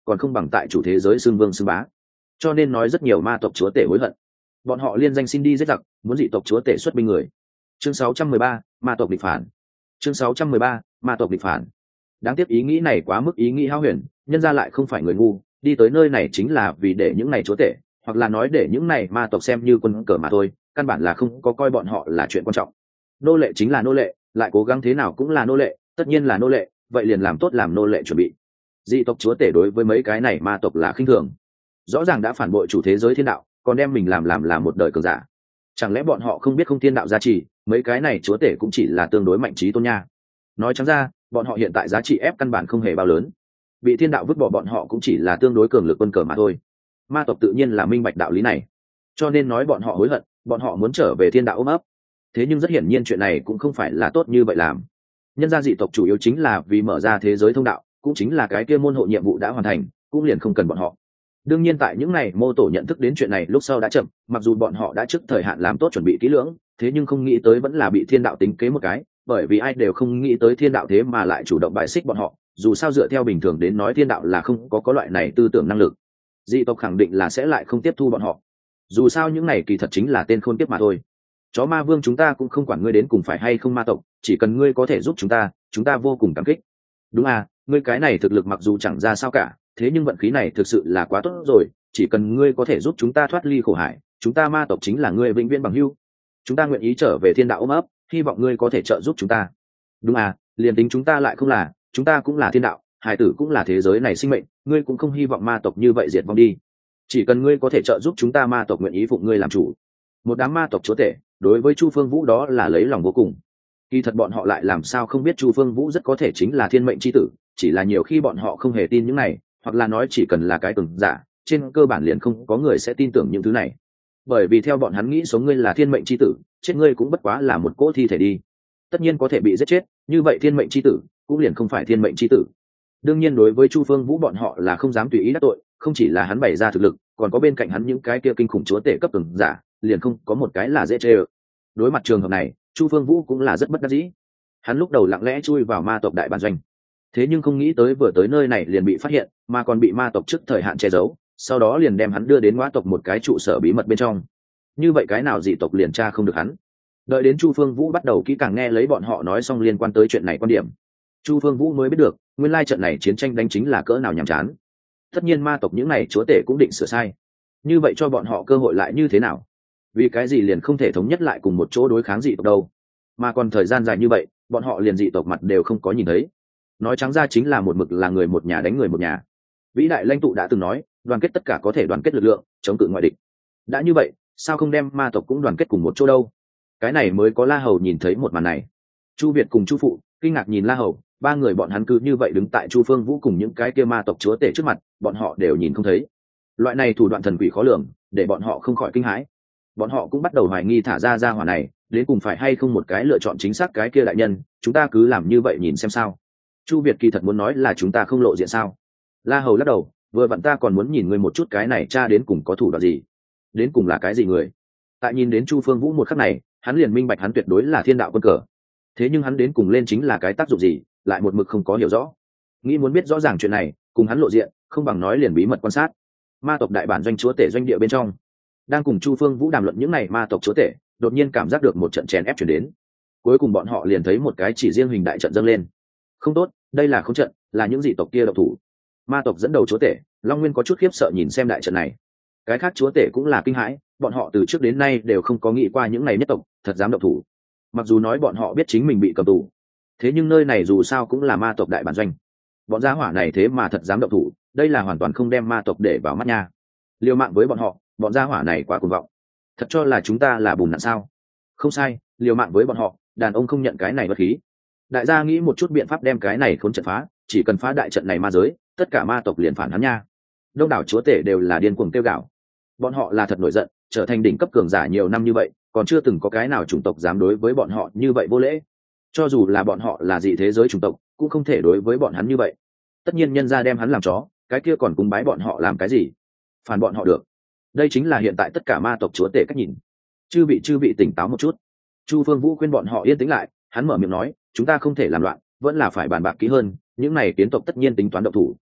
S1: còn không bằng tại chủ thế giới xưng vương xưng bá. Cho nên nói rất nhiều ma tộc chúa tể hối hận, bọn họ liên danh xin đi giết giặc, muốn dị tộc chúa tể xuất binh người. Chương 613, ma tộc địch phản. Chương 613, ma tộc địch phản. Đáng tiếc ý nghĩ này quá mức ý nghĩ hão huyền, nhân ra lại không phải người ngu, đi tới nơi này chính là vì để những này chúa tể, hoặc là nói để những này ma tộc xem như quân cờ mà thôi, căn bản là không có coi bọn họ là chuyện quan trọng. Nô lệ chính là nô lệ, lại cố gắng thế nào cũng là nô lệ, tất nhiên là nô lệ, vậy liền làm tốt làm nô lệ chuẩn bị. Dị tộc chúa tể đối với mấy cái này ma tộc là khinh thường, rõ ràng đã phản bội chủ thế giới thiên đạo, còn đem mình làm là một đời cường giả. Chẳng lẽ bọn họ không biết không thiên đạo giá trị, mấy cái này chúa tể cũng chỉ là tương đối mạnh trí tôn nha. Nói trắng ra, bọn họ hiện tại giá trị ép căn bản không hề bao lớn, bị thiên đạo vứt bỏ bọn họ cũng chỉ là tương đối cường lực quân cờ mà thôi. Ma tộc tự nhiên là minh bạch đạo lý này, cho nên nói bọn họ hối hận, bọn họ muốn trở về thiên đạo ôm ấp. Thế nhưng rất hiển nhiên chuyện này cũng không phải là tốt như vậy làm. Nhân gia dị tộc chủ yếu chính là vì mở ra thế giới thông đạo, cũng chính là cái kia môn hộ nhiệm vụ đã hoàn thành, cũng liền không cần bọn họ. Đương nhiên tại những này mô tổ nhận thức đến chuyện này lúc sau đã chậm, mặc dù bọn họ đã trước thời hạn làm tốt chuẩn bị kỹ lưỡng, thế nhưng không nghĩ tới vẫn là bị thiên đạo tính kế một cái, bởi vì ai đều không nghĩ tới thiên đạo thế mà lại chủ động bài xích bọn họ. Dù sao dựa theo bình thường đến nói thiên đạo là không có loại này tư tưởng năng lực, dị tộc khẳng định là sẽ lại không tiếp thu bọn họ. Dù sao những này kỳ thật chính là tên khôn kiếp mà thôi. Chó ma vương chúng ta cũng không quản ngươi đến cùng phải hay không ma tộc, chỉ cần ngươi có thể giúp chúng ta vô cùng cảm kích. Đúng à, ngươi cái này thực lực mặc dù chẳng ra sao cả, thế nhưng vận khí này thực sự là quá tốt rồi, chỉ cần ngươi có thể giúp chúng ta thoát ly khổ hải, chúng ta ma tộc chính là ngươi vĩnh viễn bằng hữu. Chúng ta nguyện ý trở về thiên đạo ôm ấp, hy vọng ngươi có thể trợ giúp chúng ta. Đúng à, liền tính chúng ta lại không là, chúng ta cũng là thiên đạo, hải tử cũng là thế giới này sinh mệnh, ngươi cũng không hy vọng ma tộc như vậy diệt vong đi. Chỉ cần ngươi có thể trợ giúp chúng ta ma tộc nguyện ý phụng ngươi làm chủ. Một đám ma tộc chúa tể đối với Chu Phương Vũ đó là lấy lòng vô cùng. Kỳ thật bọn họ lại làm sao không biết Chu Phương Vũ rất có thể chính là thiên mệnh chi tử, chỉ là nhiều khi bọn họ không hề tin những này, hoặc là nói chỉ cần là cái cường giả, trên cơ bản liền không có người sẽ tin tưởng những thứ này. Bởi vì theo bọn hắn nghĩ sống ngươi là thiên mệnh chi tử, chết ngươi cũng bất quá là một cỗ thi thể đi. Tất nhiên có thể bị giết chết, như vậy thiên mệnh chi tử cũng liền không phải thiên mệnh chi tử. Đương nhiên đối với Chu Phương Vũ bọn họ là không dám tùy ý đắc tội, không chỉ là hắn bày ra thực lực, còn có bên cạnh hắn những cái kia kinh khủng chúa tể cấp cường giả, liền không có một cái là dễ chê ơ. Đối mặt trường hợp này, Chu Phương Vũ cũng là rất bất đắc dĩ. Hắn lúc đầu lặng lẽ chui vào ma tộc đại bản doanh, thế nhưng không nghĩ tới vừa tới nơi này liền bị phát hiện, mà còn bị ma tộc trước thời hạn che giấu, sau đó liền đem hắn đưa đến ngõa tộc một cái trụ sở bí mật bên trong. Như vậy cái nào dị tộc liền tra không được hắn. Đợi đến Chu Phương Vũ bắt đầu kỹ càng nghe lấy bọn họ nói xong liên quan tới chuyện này quan điểm, Chu Phương Vũ mới biết được nguyên lai trận này chiến tranh đánh chính là cỡ nào nhàm chán. Tất nhiên ma tộc những này chúa tể cũng định sửa sai, như vậy cho bọn họ cơ hội lại như thế nào? Vì cái gì liền không thể thống nhất lại cùng một chỗ đối kháng dị tộc đâu? Mà còn thời gian dài như vậy, bọn họ liền dị tộc mặt đều không có nhìn thấy. Nói trắng ra chính là một mực là người một nhà đánh người một nhà. Vĩ đại lãnh tụ đã từng nói, đoàn kết tất cả có thể đoàn kết lực lượng, chống cự ngoại địch. Đã như vậy, sao không đem ma tộc cũng đoàn kết cùng một chỗ đâu? Cái này mới có La Hầu nhìn thấy một màn này. Chu Việt cùng Chu Phụ kinh ngạc nhìn La Hầu, ba người bọn hắn cứ như vậy đứng tại Chu Phương Vũ cùng những cái kia ma tộc chúa tể trước mặt, bọn họ đều nhìn không thấy. Loại này thủ đoạn thần quỷ khó lường, để bọn họ không khỏi kinh hãi. Bọn họ cũng bắt đầu hoài nghi thả ra hỏa này, đến cùng phải hay không một cái lựa chọn chính xác cái kia đại nhân, chúng ta cứ làm như vậy nhìn xem sao. Chu Việt kỳ thật muốn nói là chúng ta không lộ diện sao? La Hầu lắc đầu, vừa vặn ta còn muốn nhìn ngươi một chút cái này cha đến cùng có thủ đoạn gì, đến cùng là cái gì người. Tại nhìn đến Chu Phương Vũ một khắc này, hắn liền minh bạch hắn tuyệt đối là thiên đạo quân cờ. Thế nhưng hắn đến cùng lên chính là cái tác dụng gì, lại một mực không có hiểu rõ. Nghĩ muốn biết rõ ràng chuyện này, cùng hắn lộ diện, không bằng nói liền bí mật quan sát. Ma tộc đại bản doanh chúa tể doanh địa bên trong, đang cùng Chu Phương Vũ đàm luận những này ma tộc chúa tể, đột nhiên cảm giác được một trận chèn ép chuyển đến. Cuối cùng bọn họ liền thấy một cái chỉ riêng hình đại trận dâng lên. Không tốt, đây là không trận, là những dị tộc kia độc thủ. Ma tộc dẫn đầu chúa tể Long Nguyên có chút khiếp sợ nhìn xem đại trận này. Cái khác chúa tể cũng là kinh hãi, bọn họ từ trước đến nay đều không có nghĩ qua những này nhất tộc thật dám độc thủ. Mặc dù nói bọn họ biết chính mình bị cầm tù, thế nhưng nơi này dù sao cũng là ma tộc đại bản doanh, bọn gia hỏa này thế mà thật dám độc thủ, đây là hoàn toàn không đem ma tộc để vào mắt nha. Liều mạng với bọn họ, bọn gia hỏa này quá cuồng vọng, thật cho là chúng ta là bùn nạn sao? Không sai, liều mạng với bọn họ, đàn ông không nhận cái này bất khí. Đại gia nghĩ một chút biện pháp đem cái này khốn trận phá, chỉ cần phá đại trận này ma giới, tất cả ma tộc liền phản hắn nha. Đông đảo chúa tể đều là điên cuồng kêu gào, bọn họ là thật nổi giận, trở thành đỉnh cấp cường giả nhiều năm như vậy, còn chưa từng có cái nào chủng tộc dám đối với bọn họ như vậy vô lễ. Cho dù là bọn họ là dị thế giới chủng tộc, cũng không thể đối với bọn hắn như vậy. Tất nhiên nhân gia đem hắn làm chó, cái kia còn cúng bái bọn họ làm cái gì? Phản bọn họ được. Đây chính là hiện tại tất cả ma tộc chúa tể cách nhìn. Chư vị tỉnh táo một chút. Chu Phương Vũ khuyên bọn họ yên tĩnh lại, hắn mở miệng nói, chúng ta không thể làm loạn, vẫn là phải bàn bạc kỹ hơn, những này tiến tộc tất nhiên tính toán độc thủ,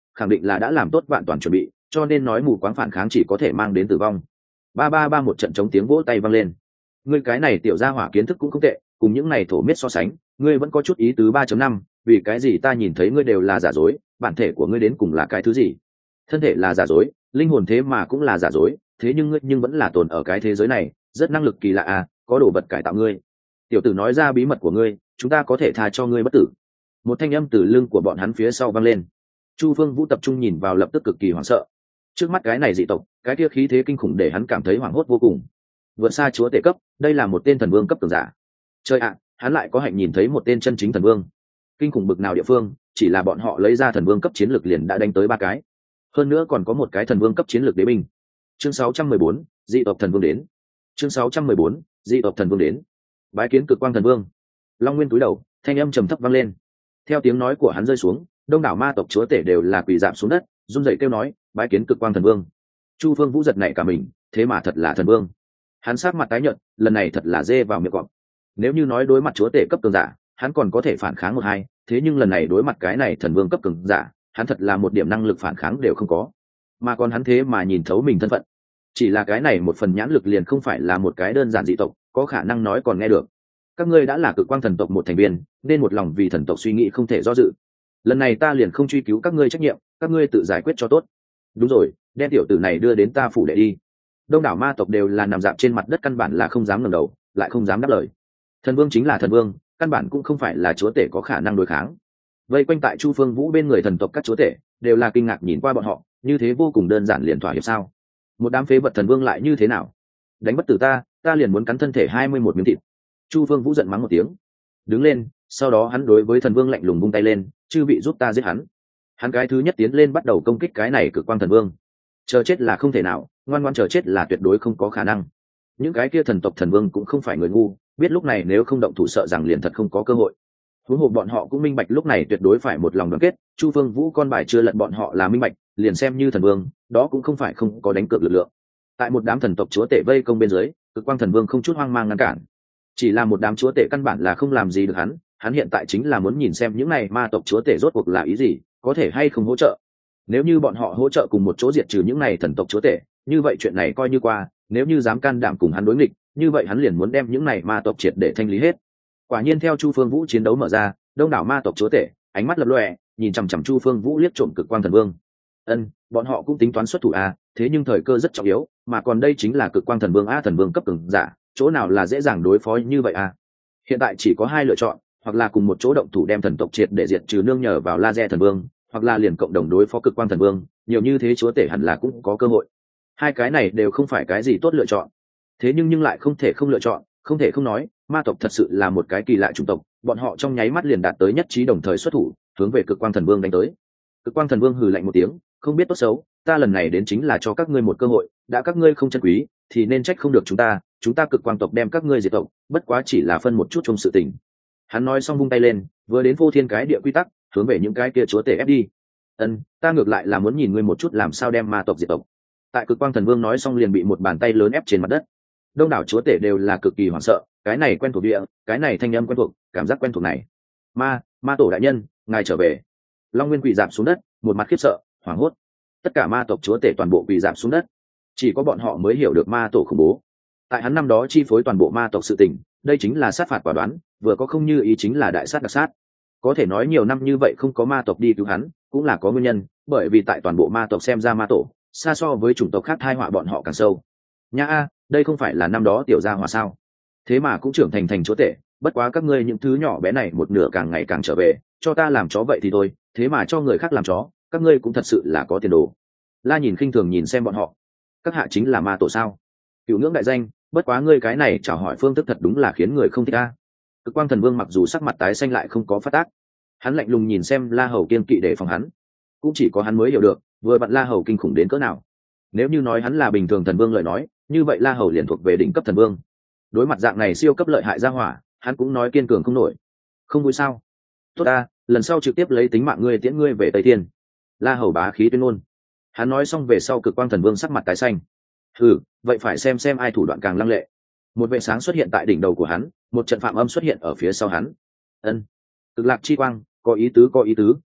S1: khẳng định là đã làm tốt vạn toàn chuẩn bị, cho nên nói mù quáng phản kháng chỉ có thể mang đến tử vong. Ba ba ba, một trận chống tiếng vỗ tay vang lên. Ngươi cái này tiểu gia hỏa kiến thức cũng không tệ, cùng những này thổ miết so sánh, ngươi vẫn có chút ý tứ. 3.5, vì cái gì ta nhìn thấy ngươi đều là giả dối, bản thể của ngươi đến cùng là cái thứ gì? Thân thể là giả dối, linh hồn thế mà cũng là giả dối, thế nhưng ngươi vẫn là tồn ở cái thế giới này, rất năng lực kỳ lạ à, có đồ vật cải tạo ngươi. Tiểu tử nói ra bí mật của ngươi, chúng ta có thể tha cho ngươi bất tử. Một thanh âm từ lưng của bọn hắn phía sau vang lên. Chu Phương Vũ tập trung nhìn vào, lập tức cực kỳ hoảng sợ. Trước mắt cái này dị tộc, cái kia khí thế kinh khủng để hắn cảm thấy hoảng hốt vô cùng. Vượt xa chúa tể cấp, đây là một tên thần vương cấp cường giả. Chơi ạ, hắn lại có hạnh nhìn thấy một tên chân chính thần vương. Kinh khủng bực nào địa phương, chỉ là bọn họ lấy ra thần vương cấp chiến lược liền đã đánh tới 3 cái. Hơn nữa còn có một cái thần vương cấp chiến lược đế binh. Chương 614, dị tộc thần vương đến. Chương 614, dị tộc thần vương đến. Bái kiến Cực Quang thần vương. Long Nguyên cúi đầu, thanh âm trầm thấp vang lên. Theo tiếng nói của hắn rơi xuống, đông đảo ma tộc chúa tể đều là quỳ rạp xuống đất, run rẩy kêu nói, bái kiến Cực Quang thần vương. Chu Phương Vũ giật nảy cả mình, thế mà thật là thần vương. Hắn sát mặt tái nhợt, lần này thật là dê vào miệng cọp. Nếu như nói đối mặt chúa tể cấp cường giả, hắn còn có thể phản kháng 1-2, thế nhưng lần này đối mặt cái này thần vương cấp cường giả, hắn thật là một điểm năng lực phản kháng đều không có. Mà còn hắn thế mà nhìn thấu mình thân phận. Chỉ là cái này một phần nhãn lực liền không phải là một cái đơn giản dị tộc, có khả năng nói còn nghe được. Các ngươi đã là Cực Quang thần tộc một thành viên, nên một lòng vì thần tộc suy nghĩ, không thể do dự. Lần này ta liền không truy cứu các ngươi trách nhiệm, các ngươi tự giải quyết cho tốt. Đúng rồi, đem tiểu tử này đưa đến ta phủ đệ đi. Đông đảo ma tộc đều là nằm dạp trên mặt đất, căn bản là không dám ngẩng đầu, lại không dám đáp lời. Thần vương chính là thần vương, căn bản cũng không phải là chúa tể có khả năng đối kháng. Vây quanh tại Chu Phương Vũ bên người thần tộc các chúa tể đều là kinh ngạc nhìn qua bọn họ, như thế vô cùng đơn giản liền thỏa hiệp sao? Một đám phế vật thần vương lại như thế nào? Đánh bất tử ta liền muốn cắn thân thể 21 miếng thịt. Chu Phương Vũ giận mắng một tiếng, đứng lên, sau đó hắn đối với thần vương lạnh lùng vung tay lên, chư vị giúp ta giết hắn. Hắn cái thứ nhất tiến lên bắt đầu công kích cái này Cực Quang thần vương. Chờ chết là không thể nào, ngoan ngoãn chờ chết là tuyệt đối không có khả năng. Những cái kia thần tộc thần vương cũng không phải người ngu, biết lúc này nếu không động thủ sợ rằng liền thật không có cơ hội. Huống hồ bọn họ cũng minh bạch lúc này tuyệt đối phải một lòng đoàn kết. Chu Phương Vũ con bài chưa lật, bọn họ là minh bạch, liền xem như thần vương, đó cũng không phải không có đánh cược lực lượng. Tại một đám thần tộc chúa tể vây công bên dưới, Cực Quang thần vương không chút hoang mang ngăn cản. Chỉ là một đám chúa tể căn bản là không làm gì được hắn hiện tại chính là muốn nhìn xem những này ma tộc chúa tể rốt cuộc là ý gì, có thể hay không hỗ trợ. Nếu như bọn họ hỗ trợ cùng một chỗ diệt trừ những này thần tộc chúa tể, như vậy chuyện này coi như qua. Nếu như dám can đảm cùng hắn đối nghịch, như vậy hắn liền muốn đem những này ma tộc triệt để thanh lý hết. Quả nhiên theo Chu Phương Vũ chiến đấu mở ra, đông đảo ma tộc chúa tể ánh mắt lập lòe, nhìn chằm chằm Chu Phương Vũ liếc trộm Cực Quang thần vương. Bọn họ cũng tính toán xuất thủ à, thế nhưng thời cơ rất trọng yếu, mà còn đây chính là Cực Quang thần vương a, thần vương cấp cường giả, chỗ nào là dễ dàng đối phó như vậy à? Hiện tại chỉ có 2 lựa chọn, hoặc là cùng một chỗ động thủ đem thần tộc triệt để diệt trừ nương nhờ vào laser thần vương, hoặc là liền cộng đồng đối phó Cực Quang thần vương, nhiều như thế chúa tể hẳn là cũng có cơ hội. Hai cái này đều không phải cái gì tốt lựa chọn, thế nhưng lại không thể không lựa chọn. Không thể không nói, ma tộc thật sự là một cái kỳ lạ chủng tộc, bọn họ trong nháy mắt liền đạt tới nhất trí, đồng thời xuất thủ hướng về Cực Quang thần vương đánh tới. Cực Quang thần vương hừ lạnh một tiếng, không biết tốt xấu, ta lần này đến chính là cho các ngươi một cơ hội, đã các ngươi không trân quý thì nên trách không được chúng ta Cực Quang tộc đem các ngươi diệt tộc, bất quá chỉ là phân một chút trong sự tình. Hắn nói xong vung tay lên, vừa đến vô thiên cái địa quy tắc, hướng về những cái kia chúa tể ép đi. Ta ngược lại là muốn nhìn ngươi một chút làm sao đem ma tộc diệt tộc. Tại Cực Quang thần vương nói xong liền bị một bàn tay lớn ép trên mặt đất. Đông đảo chúa tể đều là cực kỳ hoảng sợ, cái này quen thuộc địa, cái này thanh âm quen thuộc, cảm giác quen thuộc này. Ma tổ đại nhân, ngài trở về. Long Nguyên quỳ rạp xuống đất, một mặt khiếp sợ, hoảng hốt. Tất cả ma tộc chúa tể toàn bộ quỳ rạp xuống đất, chỉ có bọn họ mới hiểu được ma tổ khủng bố. Tại hắn năm đó chi phối toàn bộ ma tộc sự tình, đây chính là sát phạt quả đoán, vừa có không như ý chính là đại sát đặc sát. Có thể nói nhiều năm như vậy không có ma tộc đi cứu hắn, cũng là có nguyên nhân, bởi vì tại toàn bộ ma tộc xem ra ma tổ xa so với chủng tộc khác tai họa bọn họ càng sâu. Đây không phải là năm đó tiểu gia hỏa sao? Thế mà cũng trưởng thành chúa tể, bất quá các ngươi những thứ nhỏ bé này một nửa càng ngày càng trở về, cho ta làm chó vậy thì thôi, thế mà cho người khác làm chó, các ngươi cũng thật sự là có tiền đồ. La nhìn khinh thường nhìn xem bọn họ, các hạ chính là ma tổ sao? Cửu ngưỡng đại danh, bất quá ngươi cái này chào hỏi phương thức thật đúng là khiến người không thích a. Cực Quang thần vương mặc dù sắc mặt tái xanh lại không có phát tác, hắn lạnh lùng nhìn xem La Hầu kiên kỵ để phòng hắn, cũng chỉ có hắn mới hiểu được vừa vặn La Hầu kinh khủng đến cỡ nào. Nếu như nói hắn là bình thường thần vương lời nói, như vậy La Hầu liền thuộc về đỉnh cấp thần vương. Đối mặt dạng này siêu cấp lợi hại ra hỏa, hắn cũng nói kiên cường không nổi. Không vui sao? Tốt ta, lần sau trực tiếp lấy tính mạng ngươi tiễn ngươi về Tây Thiên. La Hầu bá khí tuyên ngôn. Hắn nói xong về sau, Cực Quang thần vương sắc mặt tái xanh. Vậy phải xem ai thủ đoạn càng lăng lệ. Một vệ sáng xuất hiện tại đỉnh đầu của hắn, một trận phạm âm xuất hiện ở phía sau hắn. Cực lạc chi quang, có ý tứ,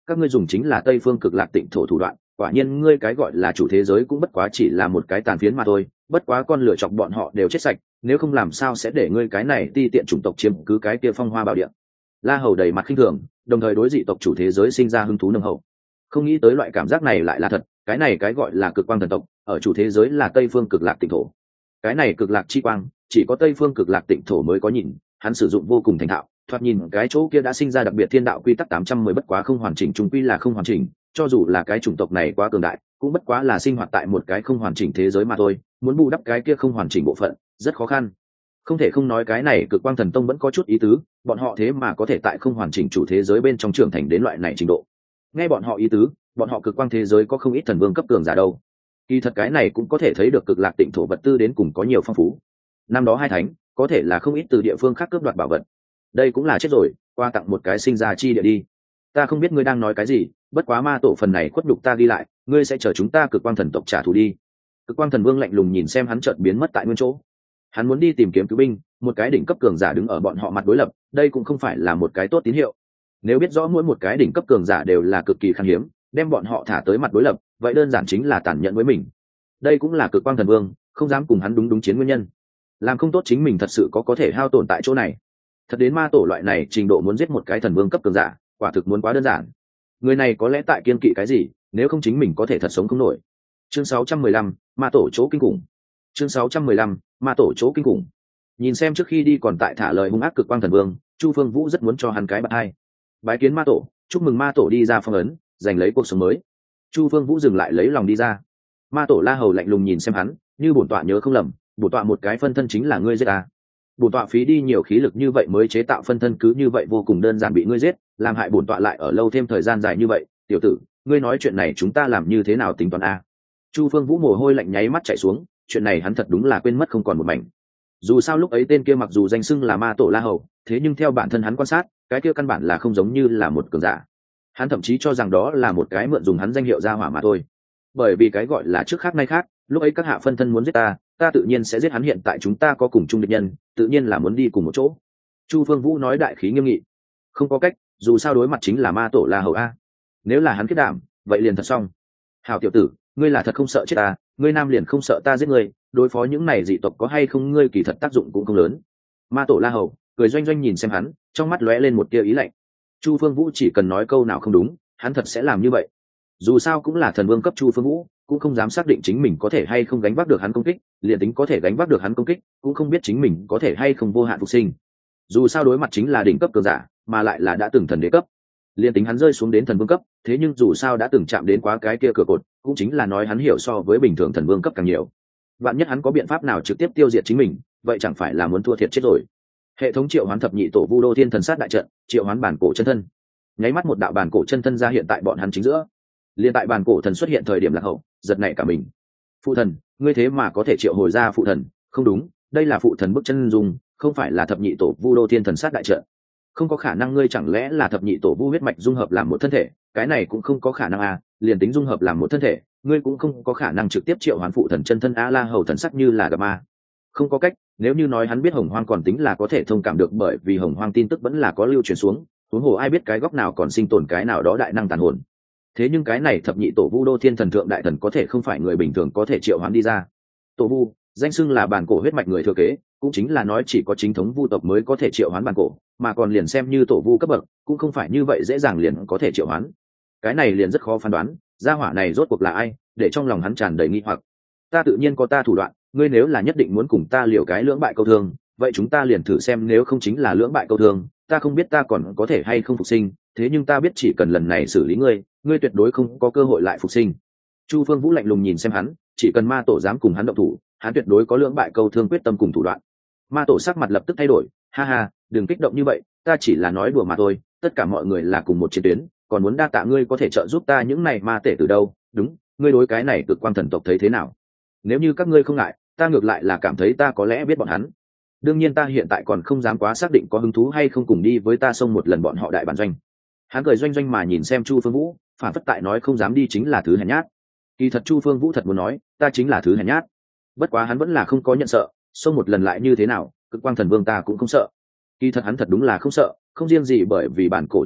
S1: các ngươi dùng chính là Tây Phương Cực Lạc Tịnh thổ thủ đoạn, quả nhiên ngươi cái gọi là chủ thế giới cũng bất quá chỉ là một cái tàn phiến mà thôi, bất quá con lựa chọc bọn họ đều chết sạch, nếu không làm sao sẽ để ngươi cái này ti tiện chủng tộc chiếm cứ cái kia phong hoa bảo địa. La Hầu đầy mặt khinh thường, đồng thời đối dị tộc chủ thế giới sinh ra hứng thú nồng hậu. Không nghĩ tới loại cảm giác này lại là thật, cái này cái gọi là cực quang thần tộc, ở chủ thế giới là Tây Phương Cực Lạc Tịnh thổ. Cái này cực lạc chi quang, chỉ có Tây Phương Cực Lạc Tịnh thổ mới có nhìn, hắn sử dụng vô cùng thành thạo, thoạt nhìn cái chỗ kia đã sinh ra đặc biệt thiên đạo quy tắc 810 bất quá không hoàn chỉnh, trùng quy là không hoàn chỉnh, cho dù là cái chủng tộc này quá cường đại, cũng bất quá là sinh hoạt tại một cái không hoàn chỉnh thế giới mà thôi, muốn bù đắp cái kia không hoàn chỉnh bộ phận, rất khó khăn. Không thể không nói cái này cực quang thần tông vẫn có chút ý tứ, bọn họ thế mà có thể tại không hoàn chỉnh chủ thế giới bên trong trưởng thành đến loại này trình độ. Nghe bọn họ ý tứ, bọn họ cực quang thế giới có không ít thần vương cấp cường giả đâu. Kỳ thật cái này cũng có thể thấy được cực lạc tịnh thổ vật tư đến cùng có nhiều phong phú. Năm đó hai thánh có thể là không ít từ địa phương khác cướp đoạt bảo vật. Đây cũng là chết rồi, qua tặng một cái sinh ra chi địa đi. Ta không biết ngươi đang nói cái gì, bất quá ma tổ phần này khuất nhục ta ghi lại, ngươi sẽ chờ chúng ta cực quang thần tộc trả thù đi. Cực quang thần vương lạnh lùng nhìn xem hắn chợt biến mất tại nguyên chỗ. Hắn muốn đi tìm kiếm cứu binh, một cái đỉnh cấp cường giả đứng ở bọn họ mặt đối lập, đây cũng không phải là một cái tốt tín hiệu. Nếu biết rõ mỗi một cái đỉnh cấp cường giả đều là cực kỳ khan hiếm, đem bọn họ thả tới mặt đối lập, vậy đơn giản chính là tàn nhẫn với mình. Đây cũng là cực quang thần vương không dám cùng hắn đúng chiến nguyên nhân. Làm không tốt chính mình thật sự có thể hao tổn tại chỗ này. Thật đến ma tổ loại này trình độ muốn giết một cái thần vương cấp cường giả, quả thực muốn quá đơn giản. Người này có lẽ tại kiên kỵ cái gì, nếu không chính mình có thể thật sống không nổi. Chương 615, ma tổ chỗ kinh khủng. Chương 615, ma tổ chỗ kinh khủng. Nhìn xem trước khi đi còn tại thả lời hung ác cực quang thần vương, Chu Phương Vũ rất muốn cho hắn cái bạt hai. Bái kiến ma tổ, chúc mừng ma tổ đi ra phong ấn, giành lấy cuộc sống mới. Chu Phương Vũ dừng lại lấy lòng đi ra. Ma tổ La Hầu lạnh lùng nhìn xem hắn, như bổn tọa nhớ không lầm, bổn tọa một cái phân thân chính là ngươi giết ta. Bổn tọa phí đi nhiều khí lực như vậy mới chế tạo phân thân, cứ như vậy vô cùng đơn giản bị ngươi giết, làm hại bổn tọa lại ở lâu thêm thời gian dài như vậy. Tiểu tử, ngươi nói chuyện này chúng ta làm như thế nào tính toán a? Chu Phương Vũ mồ hôi lạnh nháy mắt chảy xuống, chuyện này hắn thật đúng là quên mất không còn một mảnh. Dù sao lúc ấy tên kia mặc dù danh xưng là ma tổ La Hầu, thế nhưng theo bản thân hắn quan sát, cái kia căn bản là không giống như là một cường giả. Hắn thậm chí cho rằng đó là một cái mượn dùng hắn danh hiệu ra hỏa mà thôi. Bởi vì cái gọi là trước khác nay khác, lúc ấy các hạ phân thân muốn giết ta, ta tự nhiên sẽ giết hắn, hiện tại chúng ta có cùng chung địch nhân, tự nhiên là muốn đi cùng một chỗ. Chu Phương Vũ nói đại khí nghiêm nghị. Không có cách, dù sao đối mặt chính là ma tổ La Hầu a. Nếu là hắn kết đảm, vậy liền thật xong. Hảo tiểu tử, ngươi là thật không sợ chết ta, ngươi nam liền không sợ ta giết ngươi, đối phó những này dị tộc có hay không ngươi kỳ thật tác dụng cũng không lớn. Ma tổ La Hầu cười doanh doanh nhìn xem hắn, trong mắt lóe lên một tia ý lạnh. Chu Phương Vũ chỉ cần nói câu nào không đúng, hắn thật sẽ làm như vậy. Dù sao cũng là thần vương cấp Chu Phương Vũ, cũng không dám xác định chính mình có thể hay không gánh vác được hắn công kích, liền tính có thể gánh vác được hắn công kích, cũng không biết chính mình có thể hay không vô hạn phục sinh. Dù sao đối mặt chính là đỉnh cấp cường giả, mà lại là đã từng thần đế cấp. Liền tính hắn rơi xuống đến thần vương cấp, thế nhưng dù sao đã từng chạm đến quá cái kia cửa cột, cũng chính là nói hắn hiểu so với bình thường thần vương cấp càng nhiều. Vạn nhất hắn có biện pháp nào trực tiếp tiêu diệt chính mình, vậy chẳng phải là muốn thua thiệt chết rồi. Hệ thống triệu hoán thập nhị tổ Vu Đô Thiên Thần Sát đại trận, triệu hoán bản cổ chân thân. Nháy mắt một đạo bản cổ chân thân ra hiện tại bọn hắn chính giữa. Liên tại bản cổ thần xuất hiện thời điểm lạc hậu, giật nảy cả mình. Phụ thần, ngươi thế mà có thể triệu hồi ra phụ thần? Không đúng, đây là phụ thần bức chân dùng, không phải là thập nhị tổ Vu Đô Thiên Thần Sát đại trận. Không có khả năng, ngươi chẳng lẽ là thập nhị tổ Vu huyết mạch dung hợp làm một thân thể? Cái này cũng không có khả năng à, liền tính dung hợp làm một thân thể, ngươi cũng không có khả năng trực tiếp triệu hoán phụ thần chân thân a. La Hầu thần sắc như là gặp ma. Không có cách, nếu như nói hắn biết Hồng Hoang còn tính là có thể thông cảm được, bởi vì Hồng Hoang tin tức vẫn là có lưu truyền xuống, huống hồ ai biết cái góc nào còn sinh tồn cái nào đó đại năng tàn hồn. Thế nhưng cái này thập nhị tổ Vu Đô Thiên Thần thượng đại thần có thể không phải người bình thường có thể triệu hoán đi ra. Tổ Vu, danh xưng là bản cổ huyết mạch người thừa kế, cũng chính là nói chỉ có chính thống Vu tộc mới có thể triệu hoán bản cổ, mà còn liền xem như tổ Vu cấp bậc, cũng không phải như vậy dễ dàng liền có thể triệu hoán. Cái này liền rất khó phán đoán, gia hỏa này rốt cuộc là ai, để trong lòng hắn tràn đầy nghi hoặc. Ta tự nhiên có ta thủ đoạn, ngươi nếu là nhất định muốn cùng ta liều cái lưỡng bại câu thương, vậy chúng ta liền thử xem, nếu không chính là lưỡng bại câu thương, ta không biết ta còn có thể hay không phục sinh, thế nhưng ta biết chỉ cần lần này xử lý ngươi, ngươi tuyệt đối không có cơ hội lại phục sinh. Chu Phương Vũ lạnh lùng nhìn xem hắn, chỉ cần ma tổ dám cùng hắn động thủ, hắn tuyệt đối có lưỡng bại câu thương quyết tâm cùng thủ đoạn. Ma tổ sắc mặt lập tức thay đổi, ha ha, đừng kích động như vậy, ta chỉ là nói đùa mà thôi, tất cả mọi người là cùng một chiến tuyến, còn muốn đa tạ ngươi có thể trợ giúp ta những này ma tể từ đâu. Đúng, ngươi đối cái này cực quang thần tộc thấy thế nào? Nếu như các ngươi không ngại, ta ngược lại là cảm thấy ta có lẽ biết bọn hắn. Đương nhiên ta hiện tại còn không dám quá xác định có hứng thú hay không cùng đi với ta xông một lần bọn họ đại bản doanh. Hắn cười doanh doanh mà nhìn xem Chu Phương Vũ, phản phất tại nói không dám đi chính là thứ hèn nhát. Kỳ thật Chu Phương Vũ thật muốn nói, ta chính là thứ hèn nhát. Bất quá hắn vẫn là không có nhận sợ, xông một lần lại như thế nào, cực quang thần vương ta cũng không sợ. Kỳ thật hắn thật đúng là không sợ, không riêng gì bởi vì bản cổ chân thân,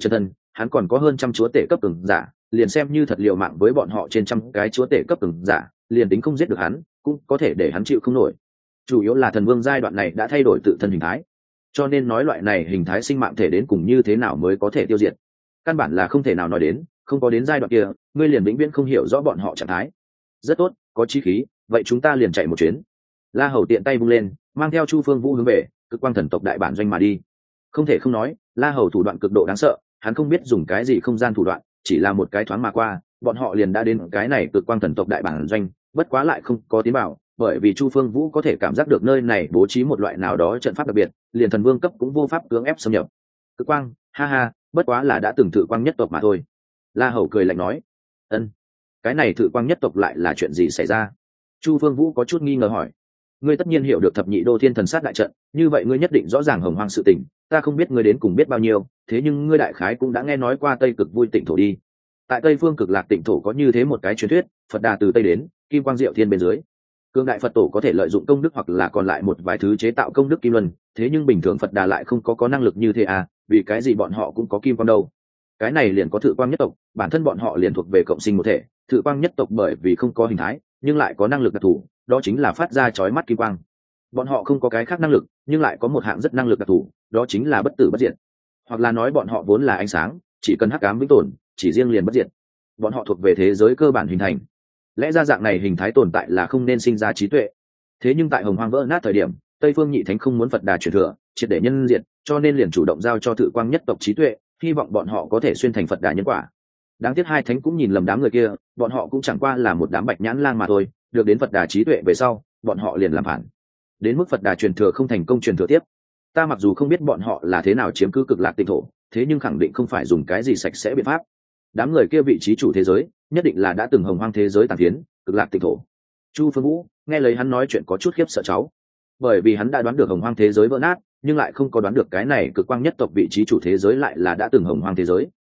S1: hắn còn có hơn trăm chúa tể cấp cường giả, liền xem như thật liều mạng với bọn họ trên trăm cái chúa tể cấp cường giả, liền tính không giết được hắn cũng có thể để hắn chịu không nổi. Chủ yếu là thần vương giai đoạn này đã thay đổi tự thân hình thái, cho nên nói loại này hình thái sinh mạng thể đến cùng như thế nào mới có thể tiêu diệt, căn bản là không thể nào nói đến. Không có đến giai đoạn kia, ngươi liền vĩnh viễn không hiểu rõ bọn họ trạng thái. Rất tốt, có chí khí, vậy chúng ta liền chạy một chuyến. La Hầu tiện tay vung lên, mang theo Chu Phương Vũ hướng về Cực Quang thần tộc đại bản doanh mà đi. Không thể không nói, La Hầu thủ đoạn cực độ đáng sợ, hắn không biết dùng cái gì không gian thủ đoạn, chỉ là một cái thoáng mà qua, bọn họ liền đã đến cái này Cực Quang thần tộc đại bản doanh, bất quá lại không có tiến vào, bởi vì Chu Phương Vũ có thể cảm giác được nơi này bố trí một loại nào đó trận pháp đặc biệt, liền thần vương cấp cũng vô pháp cưỡng ép xâm nhập. Cực Quang, ha ha, bất quá là đã từng Thử Quang nhất tộc mà thôi. La Hầu cười lạnh nói. Ân, cái này Thử Quang nhất tộc lại là chuyện gì xảy ra? Chu Phương Vũ có chút nghi ngờ hỏi. Ngươi tất nhiên hiểu được thập nhị đô thiên thần sát đại trận, như vậy ngươi nhất định rõ ràng hồng hoang sự tình. Ta không biết ngươi đến cùng biết bao nhiêu, thế nhưng ngươi đại khái cũng đã nghe nói qua Tây Cực Vui Tịnh thổ đi. Tại Tây Phương Cực Lạc Tịnh thổ có như thế một cái truyền thuyết, Phật Đà từ Tây đến, Kim Quang Diệu Thiên bên dưới. Cương đại Phật tổ có thể lợi dụng công đức hoặc là còn lại một vài thứ chế tạo công đức kim luân, thế nhưng bình thường Phật Đà lại không có năng lực như thế à? Vì cái gì bọn họ cũng có kim quang đâu? Cái này liền có Thử Quang nhất tộc, bản thân bọn họ liền thuộc về cộng sinh một thể. Thử Quang nhất tộc bởi vì không có hình thái, nhưng lại có năng lực đặc thù, đó chính là phát ra chói mắt kim quang. Bọn họ không có cái khác năng lực, nhưng lại có một hạng rất năng lực đặc thù, đó chính là bất tử bất diệt. Hoặc là nói bọn họ vốn là ánh sáng, chỉ cần hắc ám vĩnh tồn, chỉ riêng liền bất diệt. Bọn họ thuộc về thế giới cơ bản hình thành. Lẽ ra dạng này hình thái tồn tại là không nên sinh ra trí tuệ. Thế nhưng tại Hồng Hoang vỡ nát thời điểm, Tây Phương Nhị Thánh không muốn Phật Đà truyền thừa, triệt để nhân diệt, cho nên liền chủ động giao cho Thử Quang nhất tộc trí tuệ, hy vọng bọn họ có thể xuyên thành Phật Đà nhân quả. Đáng tiếc hai thánh cũng nhìn lầm đám người kia, bọn họ cũng chẳng qua là một đám bạch nhãn lang mà thôi, được đến Phật Đà trí tuệ về sau, bọn họ liền làm phản. Đến mức Phật Đà truyền thừa không thành công truyền thừa tiếp. Ta mặc dù không biết bọn họ là thế nào chiếm cứ Cực Lạc Tịnh thổ, thế nhưng khẳng định không phải dùng cái gì sạch sẽ biện pháp. Đám người kia vị trí chủ thế giới, nhất định là đã từng Hồng Hoang thế giới tàn phiến, Cực Lạc Tịnh thổ. Chu Phương Vũ nghe lấy hắn nói chuyện có chút khiếp sợ cháu, bởi vì hắn đã đoán được Hồng Hoang thế giới vỡ nát, nhưng lại không có đoán được cái này Cực Quang nhất tộc vị trí chủ thế giới lại là đã từng Hồng Hoang thế giới.